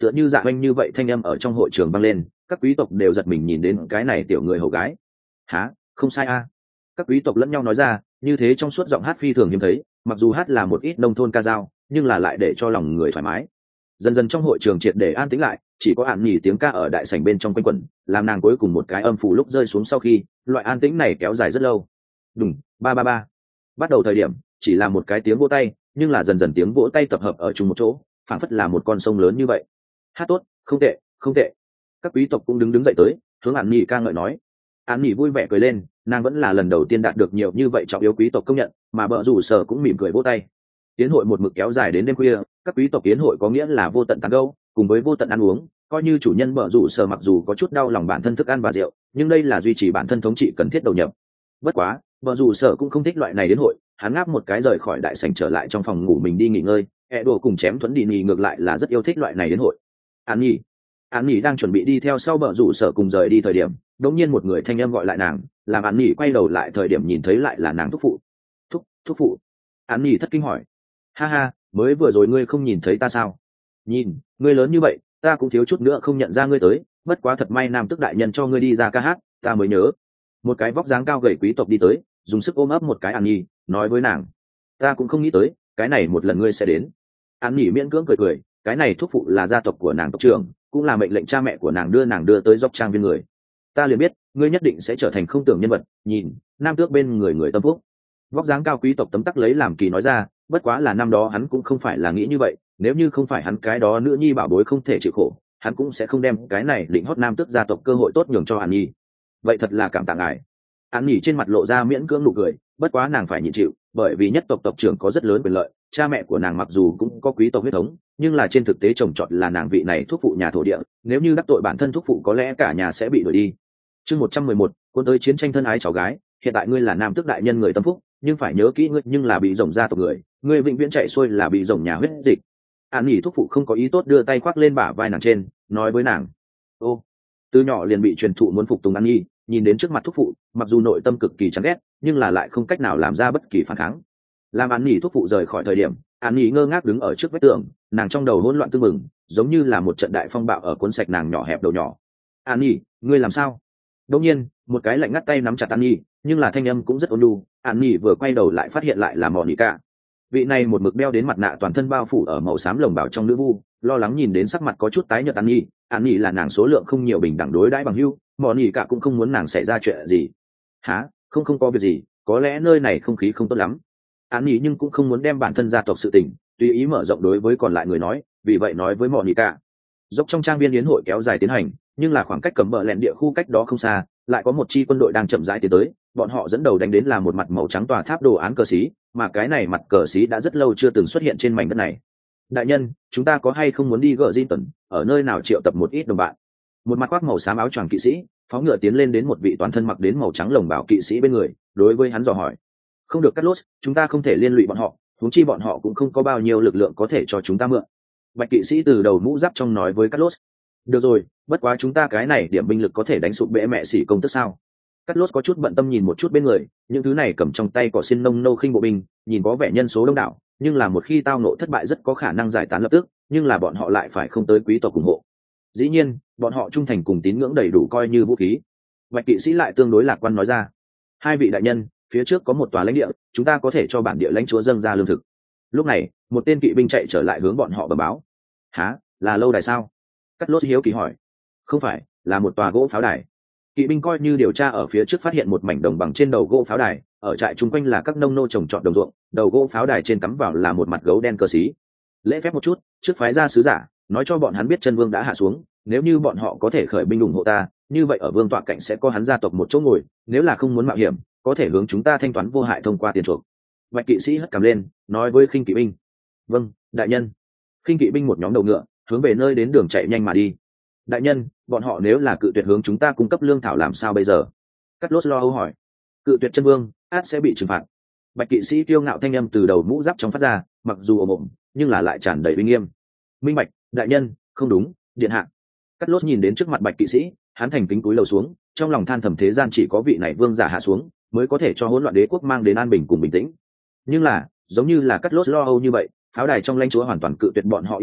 tựa như dạ oanh như vậy thanh âm ở trong hội trường vang lên, các quý tộc đều giật mình nhìn đến cái này tiểu người hầu gái. Hả, không sai a. Các quý tộc lẫn nhau nói ra, như thế trong suốt giọng hát phi thường hiếm thấy, mặc dù hát là một ít nông thôn ca dao, nhưng là lại để cho lòng người thoải mái. Dần dần trong hội trường triệt để an tĩnh lại, chỉ có ạn nhỉ tiếng ca ở đại sảnh bên trong quanh quẩn, làm nàng cuối cùng một cái âm phủ lúc rơi xuống sau khi, loại an tĩnh này kéo dài rất lâu. Đùng, ba ba ba. Bắt đầu thời điểm, chỉ là một cái tiếng vỗ tay, nhưng là dần dần tiếng vỗ tay tập hợp ở chung một chỗ, phảng phất là một con sông lớn như vậy. Hát tốt, không tệ, không tệ. Các quý tộc cũng đứng đứng dậy tới, hướng ạn nhỉ ca ngợi nói. Ạn nhỉ vui vẻ cười lên, nàng vẫn là lần đầu tiên đạt được nhiều như vậy trọng yếu quý tộc công nhận, mà bợ rủ sở cũng mỉm cười vỗ tay. Yến hội một mực kéo dài đến đêm khuya, các quý tộc yến hội có nghĩa là vô tận tán gẫu, cùng với vô tận ăn uống, coi như chủ nhân bợ rủ sở mặc dù có chút đau lòng bản thân thức ăn và rượu, nhưng đây là duy trì bản thân thống trị cần thiết đầu nhập. Bất quá, bợ rủ sở cũng không thích loại này đến hội, hắn ngáp một cái rời khỏi đại sảnh trở lại trong phòng ngủ mình đi nghỉ ngơi, e đồ cùng chém thuẫn đi nghỉ ngược lại là rất yêu thích loại này đến hội. An Nhi, An Nhi đang chuẩn bị đi theo sau bợ rủ sở cùng rời đi thời điểm, đột nhiên một người thanh âm gọi lại nàng, làm An Nhi quay đầu lại thời điểm nhìn thấy lại là nàng thúc phụ. Thúc, thúc phụ. An Nhi thất kinh hỏi. Ha ha, mới vừa rồi ngươi không nhìn thấy ta sao? Nhìn, ngươi lớn như vậy, ta cũng thiếu chút nữa không nhận ra ngươi tới, bất quá thật may nam tức đại nhân cho ngươi đi ra ca hát, ta mới nhớ. Một cái vóc dáng cao gầy quý tộc đi tới, dùng sức ôm ấp một cái An Nhi, nói với nàng, ta cũng không nghĩ tới, cái này một lần ngươi sẽ đến. An Nhi miễn cưỡng cười cười, cái này thúc phụ là gia tộc của nàng tộc trưởng, cũng là mệnh lệnh cha mẹ của nàng đưa nàng đưa tới dốc trang viên người. Ta liền biết, ngươi nhất định sẽ trở thành không tưởng nhân vật, nhìn, nam tước bên người người tâm phúc. Vóc dáng cao quý tộc tấm tắc lấy làm kỳ nói ra, bất quá là năm đó hắn cũng không phải là nghĩ như vậy, nếu như không phải hắn cái đó nữ nhi bảo bối không thể chịu khổ, hắn cũng sẽ không đem cái này định hót nam tước gia tộc cơ hội tốt nhường cho An Nhi. Vậy thật là cảm tạ ngài. An Nhi trên mặt lộ ra miễn cưỡng nụ cười, bất quá nàng phải nhịn chịu, bởi vì nhất tộc tộc trưởng có rất lớn quyền lợi, cha mẹ của nàng mặc dù cũng có quý tộc huyết thống, nhưng là trên thực tế trồng trọt là nàng vị này thuốc phụ nhà thổ địa, nếu như đắc tội bản thân thuốc phụ có lẽ cả nhà sẽ bị đuổi đi. Chương một trăm mười một, quân tới chiến tranh thân ái cháu gái, hiện tại ngươi là nam tước đại nhân người tâm phúc, nhưng phải nhớ kỹ ngươi nhưng là bị rồng gia tộc người, ngươi vĩnh viễn chạy xuôi là bị rồng nhà huyết dịch. An Nhi thuốc phụ không có ý tốt đưa tay khoác lên bả vai nàng trên, nói với nàng, ô, từ nhỏ liền bị truyền thụ muốn phục tùng An Nhi, nhìn đến trước mặt thuốc phụ, mặc dù nội tâm cực kỳ chán ghét, nhưng là lại không cách nào làm ra bất kỳ phản kháng. Làm An Nhi thuốc phụ rời khỏi thời điểm, An Nhi ngơ ngác đứng ở trước vách tường, nàng trong đầu hỗn loạn tương mừng, giống như là một trận đại phong bạo ở cuốn sạch nàng nhỏ hẹp đầu nhỏ. An Nhi, ngươi làm sao? Đột nhiên, một cái lạnh ngắt tay nắm chặt An Nhi, nhưng là thanh âm cũng rất ôn nhu. An Nhi vừa quay đầu lại phát hiện lại là Monica. Vị này một mực đeo đến mặt nạ toàn thân bao phủ ở màu xám lồng bảo trong nữ vu, lo lắng nhìn đến sắc mặt có chút tái nhợt An Nhi. An Nhi là nàng số lượng không nhiều bình đẳng đối đãi bằng hữu, Monica cũng không muốn nàng xảy ra chuyện gì. Hả? Không không có việc gì, có lẽ nơi này không khí không tốt lắm. An Nhi nhưng cũng không muốn đem bản thân gia tộc sự tình tùy ý mở rộng đối với còn lại người nói, vì vậy nói với Monica. Dốc trong trang viên yến hội kéo dài tiến hành, nhưng là khoảng cách cấm bờ lẹn địa khu cách đó không xa, lại có một chi quân đội đang chậm rãi tiến tới, bọn họ dẫn đầu đánh đến là một mặt màu trắng tòa tháp đồ án cờ xí, mà cái này mặt cờ xí đã rất lâu chưa từng xuất hiện trên mảnh đất này. Đại nhân, chúng ta có hay không muốn đi gỡ Diên Tuần, ở nơi nào triệu tập một ít đồng bạn? Một mặt khoác màu xám áo choàng kỵ sĩ, phóng ngựa tiến lên đến một vị toàn thân mặc đến màu trắng lồng bảo kỵ sĩ bên người, đối với hắn dò hỏi. Không được cắt lốt, chúng ta không thể liên lụy bọn họ, huống chi bọn họ cũng không có bao nhiêu lực lượng có thể cho chúng ta mượn. Bạch kỵ sĩ từ đầu mũ giáp trong nói với cắt lốt. Được rồi, bất quá chúng ta cái này điểm binh lực có thể đánh sụp bệ mẹ xỉ công tức sao? Cắt lốt có chút bận tâm nhìn một chút bên người, những thứ này cầm trong tay cỏ xin nông nô khinh bộ binh, nhìn có vẻ nhân số đông đảo, nhưng là một khi tao nộ thất bại rất có khả năng giải tán lập tức, nhưng là bọn họ lại phải không tới quý tộc ủng hộ. Dĩ nhiên, bọn họ trung thành cùng tín ngưỡng đầy đủ coi như vũ khí. Bạch kỵ sĩ lại tương đối lạc quan nói ra. Hai vị đại nhân, phía trước có một tòa lãnh địa, chúng ta có thể cho bản địa lãnh chúa dâng ra lương thực. Lúc này, một tên kỵ binh chạy trở lại hướng bọn họ bẩm báo. Hả, là lâu đài sao? Cắt lốt hiếu kỳ hỏi. Không phải, là một tòa gỗ pháo đài. Kỵ binh coi như điều tra ở phía trước phát hiện một mảnh đồng bằng trên đầu gỗ pháo đài, ở trại chung quanh là các nông nô trồng trọt đồng ruộng, đầu gỗ pháo đài trên cắm vào là một mặt gấu đen cờ xí. Lễ phép một chút, trước phái ra sứ giả, nói cho bọn hắn biết chân vương đã hạ xuống, nếu như bọn họ có thể khởi binh ủng hộ ta, như vậy ở vương tọa cạnh sẽ có hắn gia tộc một chỗ ngồi, nếu là không muốn mạo hiểm, có thể hướng chúng ta thanh toán vô hại thông qua tiền chuộc. Bạch kỵ sĩ hất cằm lên, nói với khinh kỵ binh. Vâng, đại nhân. Khinh kỵ binh một nhóm đầu ngựa, hướng về nơi đến đường chạy nhanh mà đi. Đại nhân, bọn họ nếu là cự tuyệt hướng chúng ta cung cấp lương thảo làm sao bây giờ? Cắt lốt lo âu hỏi. Cự tuyệt chân vương, át sẽ bị trừng phạt. Bạch kỵ sĩ kiêu ngạo thanh âm từ đầu mũ giáp trong phát ra, mặc dù ồm ồm, nhưng là lại tràn đầy uy nghiêm. Minh bạch, đại nhân, không đúng, điện hạ. Cắt lốt nhìn đến trước mặt bạch kỵ sĩ, hắn thành kính cúi đầu xuống, trong lòng than thầm thế gian chỉ có vị này vương giả hạ xuống, mới có thể cho hỗn loạn đế quốc mang đến an bình cùng bình tĩnh. Nhưng là, giống như là Cắt lốt lo âu như vậy, pháo đài trong lãnh chúa hoàn toàn cự tuyệt bọn họ yêu cầu,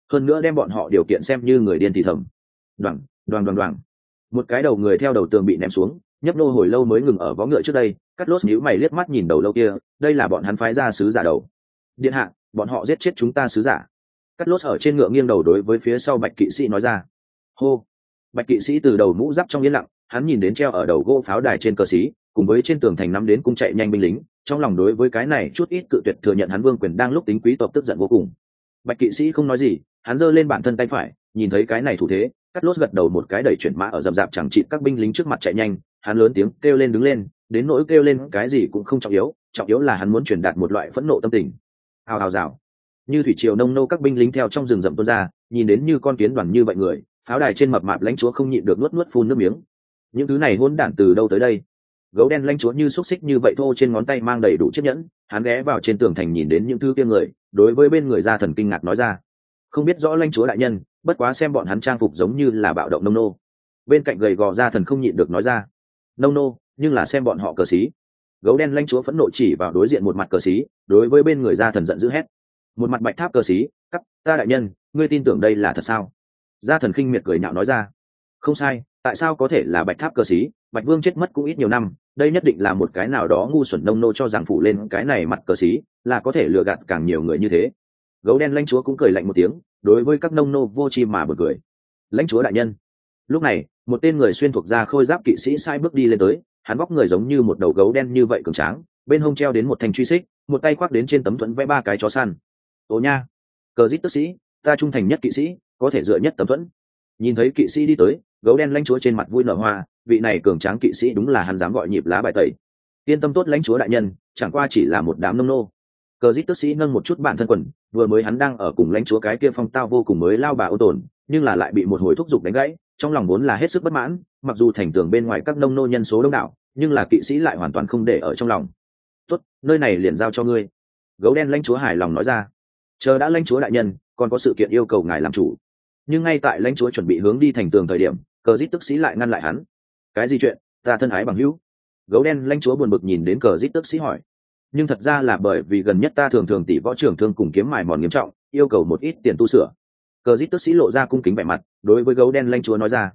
hơn nữa đem bọn họ điều kiện xem như người điên thì thầm. Đoàng, đoàng đoàng đoàng, một cái đầu người theo đầu tường bị ném xuống, nhấp nô hồi lâu mới ngừng ở vó ngựa trước đây. Cắt Lốt nhíu mày liếc mắt nhìn đầu lâu kia, đây là bọn hắn phái ra sứ giả đầu. Điện hạ, bọn họ giết chết chúng ta sứ giả. Cắt Lốt ở trên ngựa nghiêng đầu đối với phía sau bạch kỵ sĩ nói ra. Hô. Bạch kỵ sĩ từ đầu mũ giáp trong yên lặng, hắn nhìn đến treo ở đầu gỗ pháo đài trên cờ xí, cùng với trên tường thành nắm đến cung chạy nhanh binh lính, trong lòng đối với cái này chút ít cự tuyệt thừa nhận hắn vương quyền đang lúc tính quý tộc tức giận vô cùng. Bạch kỵ sĩ không nói gì, hắn giơ lên bản thân tay phải, nhìn thấy cái này thủ thế, Cắt Lốt gật đầu một cái đẩy chuyển mã ở rậm rạp chẳng trị các binh lính trước mặt chạy nhanh, hắn lớn tiếng kêu lên đứng lên, đến nỗi kêu lên cái gì cũng không trọng yếu, trọng yếu là hắn muốn truyền đạt một loại phẫn nộ tâm tình. Hào hào rào, như thủy triều nông nô các binh lính theo trong rừng rậm tuôn ra, nhìn đến như con kiến đoàn như vậy người, pháo đài trên mập mạp lãnh chúa không nhịn được nuốt nuốt phun nước miếng. Những thứ này hỗn đản từ đâu tới đây? Gấu đen lãnh chúa như xúc xích như vậy thô trên ngón tay mang đầy đủ chiếc nhẫn, hắn ghé vào trên tường thành nhìn đến những thứ kia người, đối với bên người gia thần kinh ngạc nói ra. Không biết rõ lãnh chúa đại nhân, bất quá xem bọn hắn trang phục giống như là bạo động nông nô. Bên cạnh gầy gò gia thần không nhịn được nói ra. Nông nô, nhưng là xem bọn họ cờ xí. Gấu đen lãnh chúa phẫn nộ chỉ vào đối diện một mặt cờ xí, đối với bên người gia thần giận dữ hét. Một mặt bạch tháp cờ xí, cắt, ta đại nhân, ngươi tin tưởng đây là thật sao? Gia thần khinh miệt cười nhạo nói ra. Không sai, tại sao có thể là bạch tháp cờ xí? Bạch vương chết mất cũng ít nhiều năm, đây nhất định là một cái nào đó ngu xuẩn nông nô cho rằng phủ lên cái này mặt cờ xí là có thể lừa gạt càng nhiều người như thế. Gấu đen lãnh chúa cũng cười lạnh một tiếng, đối với các nông nô vô chi mà bật cười. Lãnh chúa đại nhân. Lúc này, một tên người xuyên thuộc da khôi giáp kỵ sĩ sai bước đi lên tới, hắn vóc người giống như một đầu gấu đen như vậy cường tráng, bên hông treo đến một thanh truy xích, một tay khoác đến trên tấm thuẫn vẽ ba cái chó săn. Ồ nha, cờ dít tức sĩ, ta trung thành nhất kỵ sĩ, có thể dựa nhất tấm thuẫn. Nhìn thấy kỵ sĩ đi tới, gấu đen lãnh chúa trên mặt vui nở hoa, vị này cường tráng kỵ sĩ đúng là hắn dám gọi nhịp lá bài tẩy. Yên tâm tốt lãnh chúa đại nhân, chẳng qua chỉ là một đám nông nô. Cờ dít tức sĩ nâng một chút bản thân quần, vừa mới hắn đang ở cùng lãnh chúa cái kia phong tao vô cùng mới lao bà ô tồn, nhưng là lại bị một hồi thúc giục đánh gãy, trong lòng vốn là hết sức bất mãn, mặc dù thành tường bên ngoài các nông nô nhân số đông đảo, nhưng là kỵ sĩ lại hoàn toàn không để ở trong lòng. Tốt, nơi này liền giao cho ngươi. Gấu đen lãnh chúa hài lòng nói ra. Chờ đã lãnh chúa đại nhân, còn có sự kiện yêu cầu ngài làm chủ. Nhưng ngay tại lãnh chúa chuẩn bị hướng đi thành tường thời điểm, cờ dít tức sĩ lại ngăn lại hắn. Cái gì chuyện? Ta thân ái bằng hữu. Gấu đen lãnh chúa buồn bực nhìn đến cờ dít tức sĩ hỏi. Nhưng thật ra là bởi vì gần nhất ta thường thường tỷ võ trưởng thương cùng kiếm mài mòn nghiêm trọng, yêu cầu một ít tiền tu sửa. Cờ dít tức sĩ lộ ra cung kính vẻ mặt, đối với gấu đen lãnh chúa nói ra.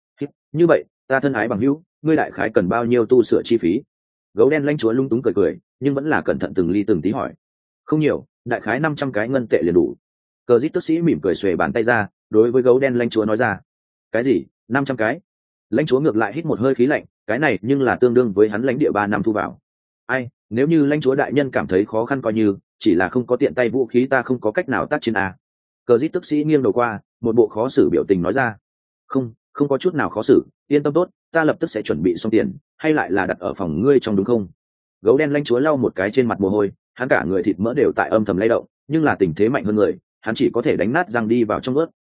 Như vậy, ta thân ái bằng hữu, ngươi đại khái cần bao nhiêu tu sửa chi phí? Gấu đen lãnh chúa lung túng cười cười, nhưng vẫn là cẩn thận từng ly từng tí hỏi. Không nhiều, đại khái năm trăm cái ngân tệ liền đủ. Cờ dít tức sĩ mỉm cười xuề bàn tay ra, đối với gấu đen lãnh chúa nói ra. Cái gì? Năm trăm cái? Lãnh chúa ngược lại hít một hơi khí lạnh, cái này nhưng là tương đương với hắn lãnh địa ba năm thu vào. Ai, nếu như lãnh chúa đại nhân cảm thấy khó khăn coi như, chỉ là không có tiện tay vũ khí ta không có cách nào tác chiến à. Cờ dít tức sĩ nghiêng đầu qua, một bộ khó xử biểu tình nói ra. Không, không có chút nào khó xử, yên tâm tốt, ta lập tức sẽ chuẩn bị xong tiền, hay lại là đặt ở phòng ngươi trong đúng không? Gấu đen lãnh chúa lau một cái trên mặt mồ hôi, hắn cả người thịt mỡ đều tại âm thầm lay động, nhưng là tình thế mạnh hơn người, hắn chỉ có thể đánh nát răng đi vào trong ướt,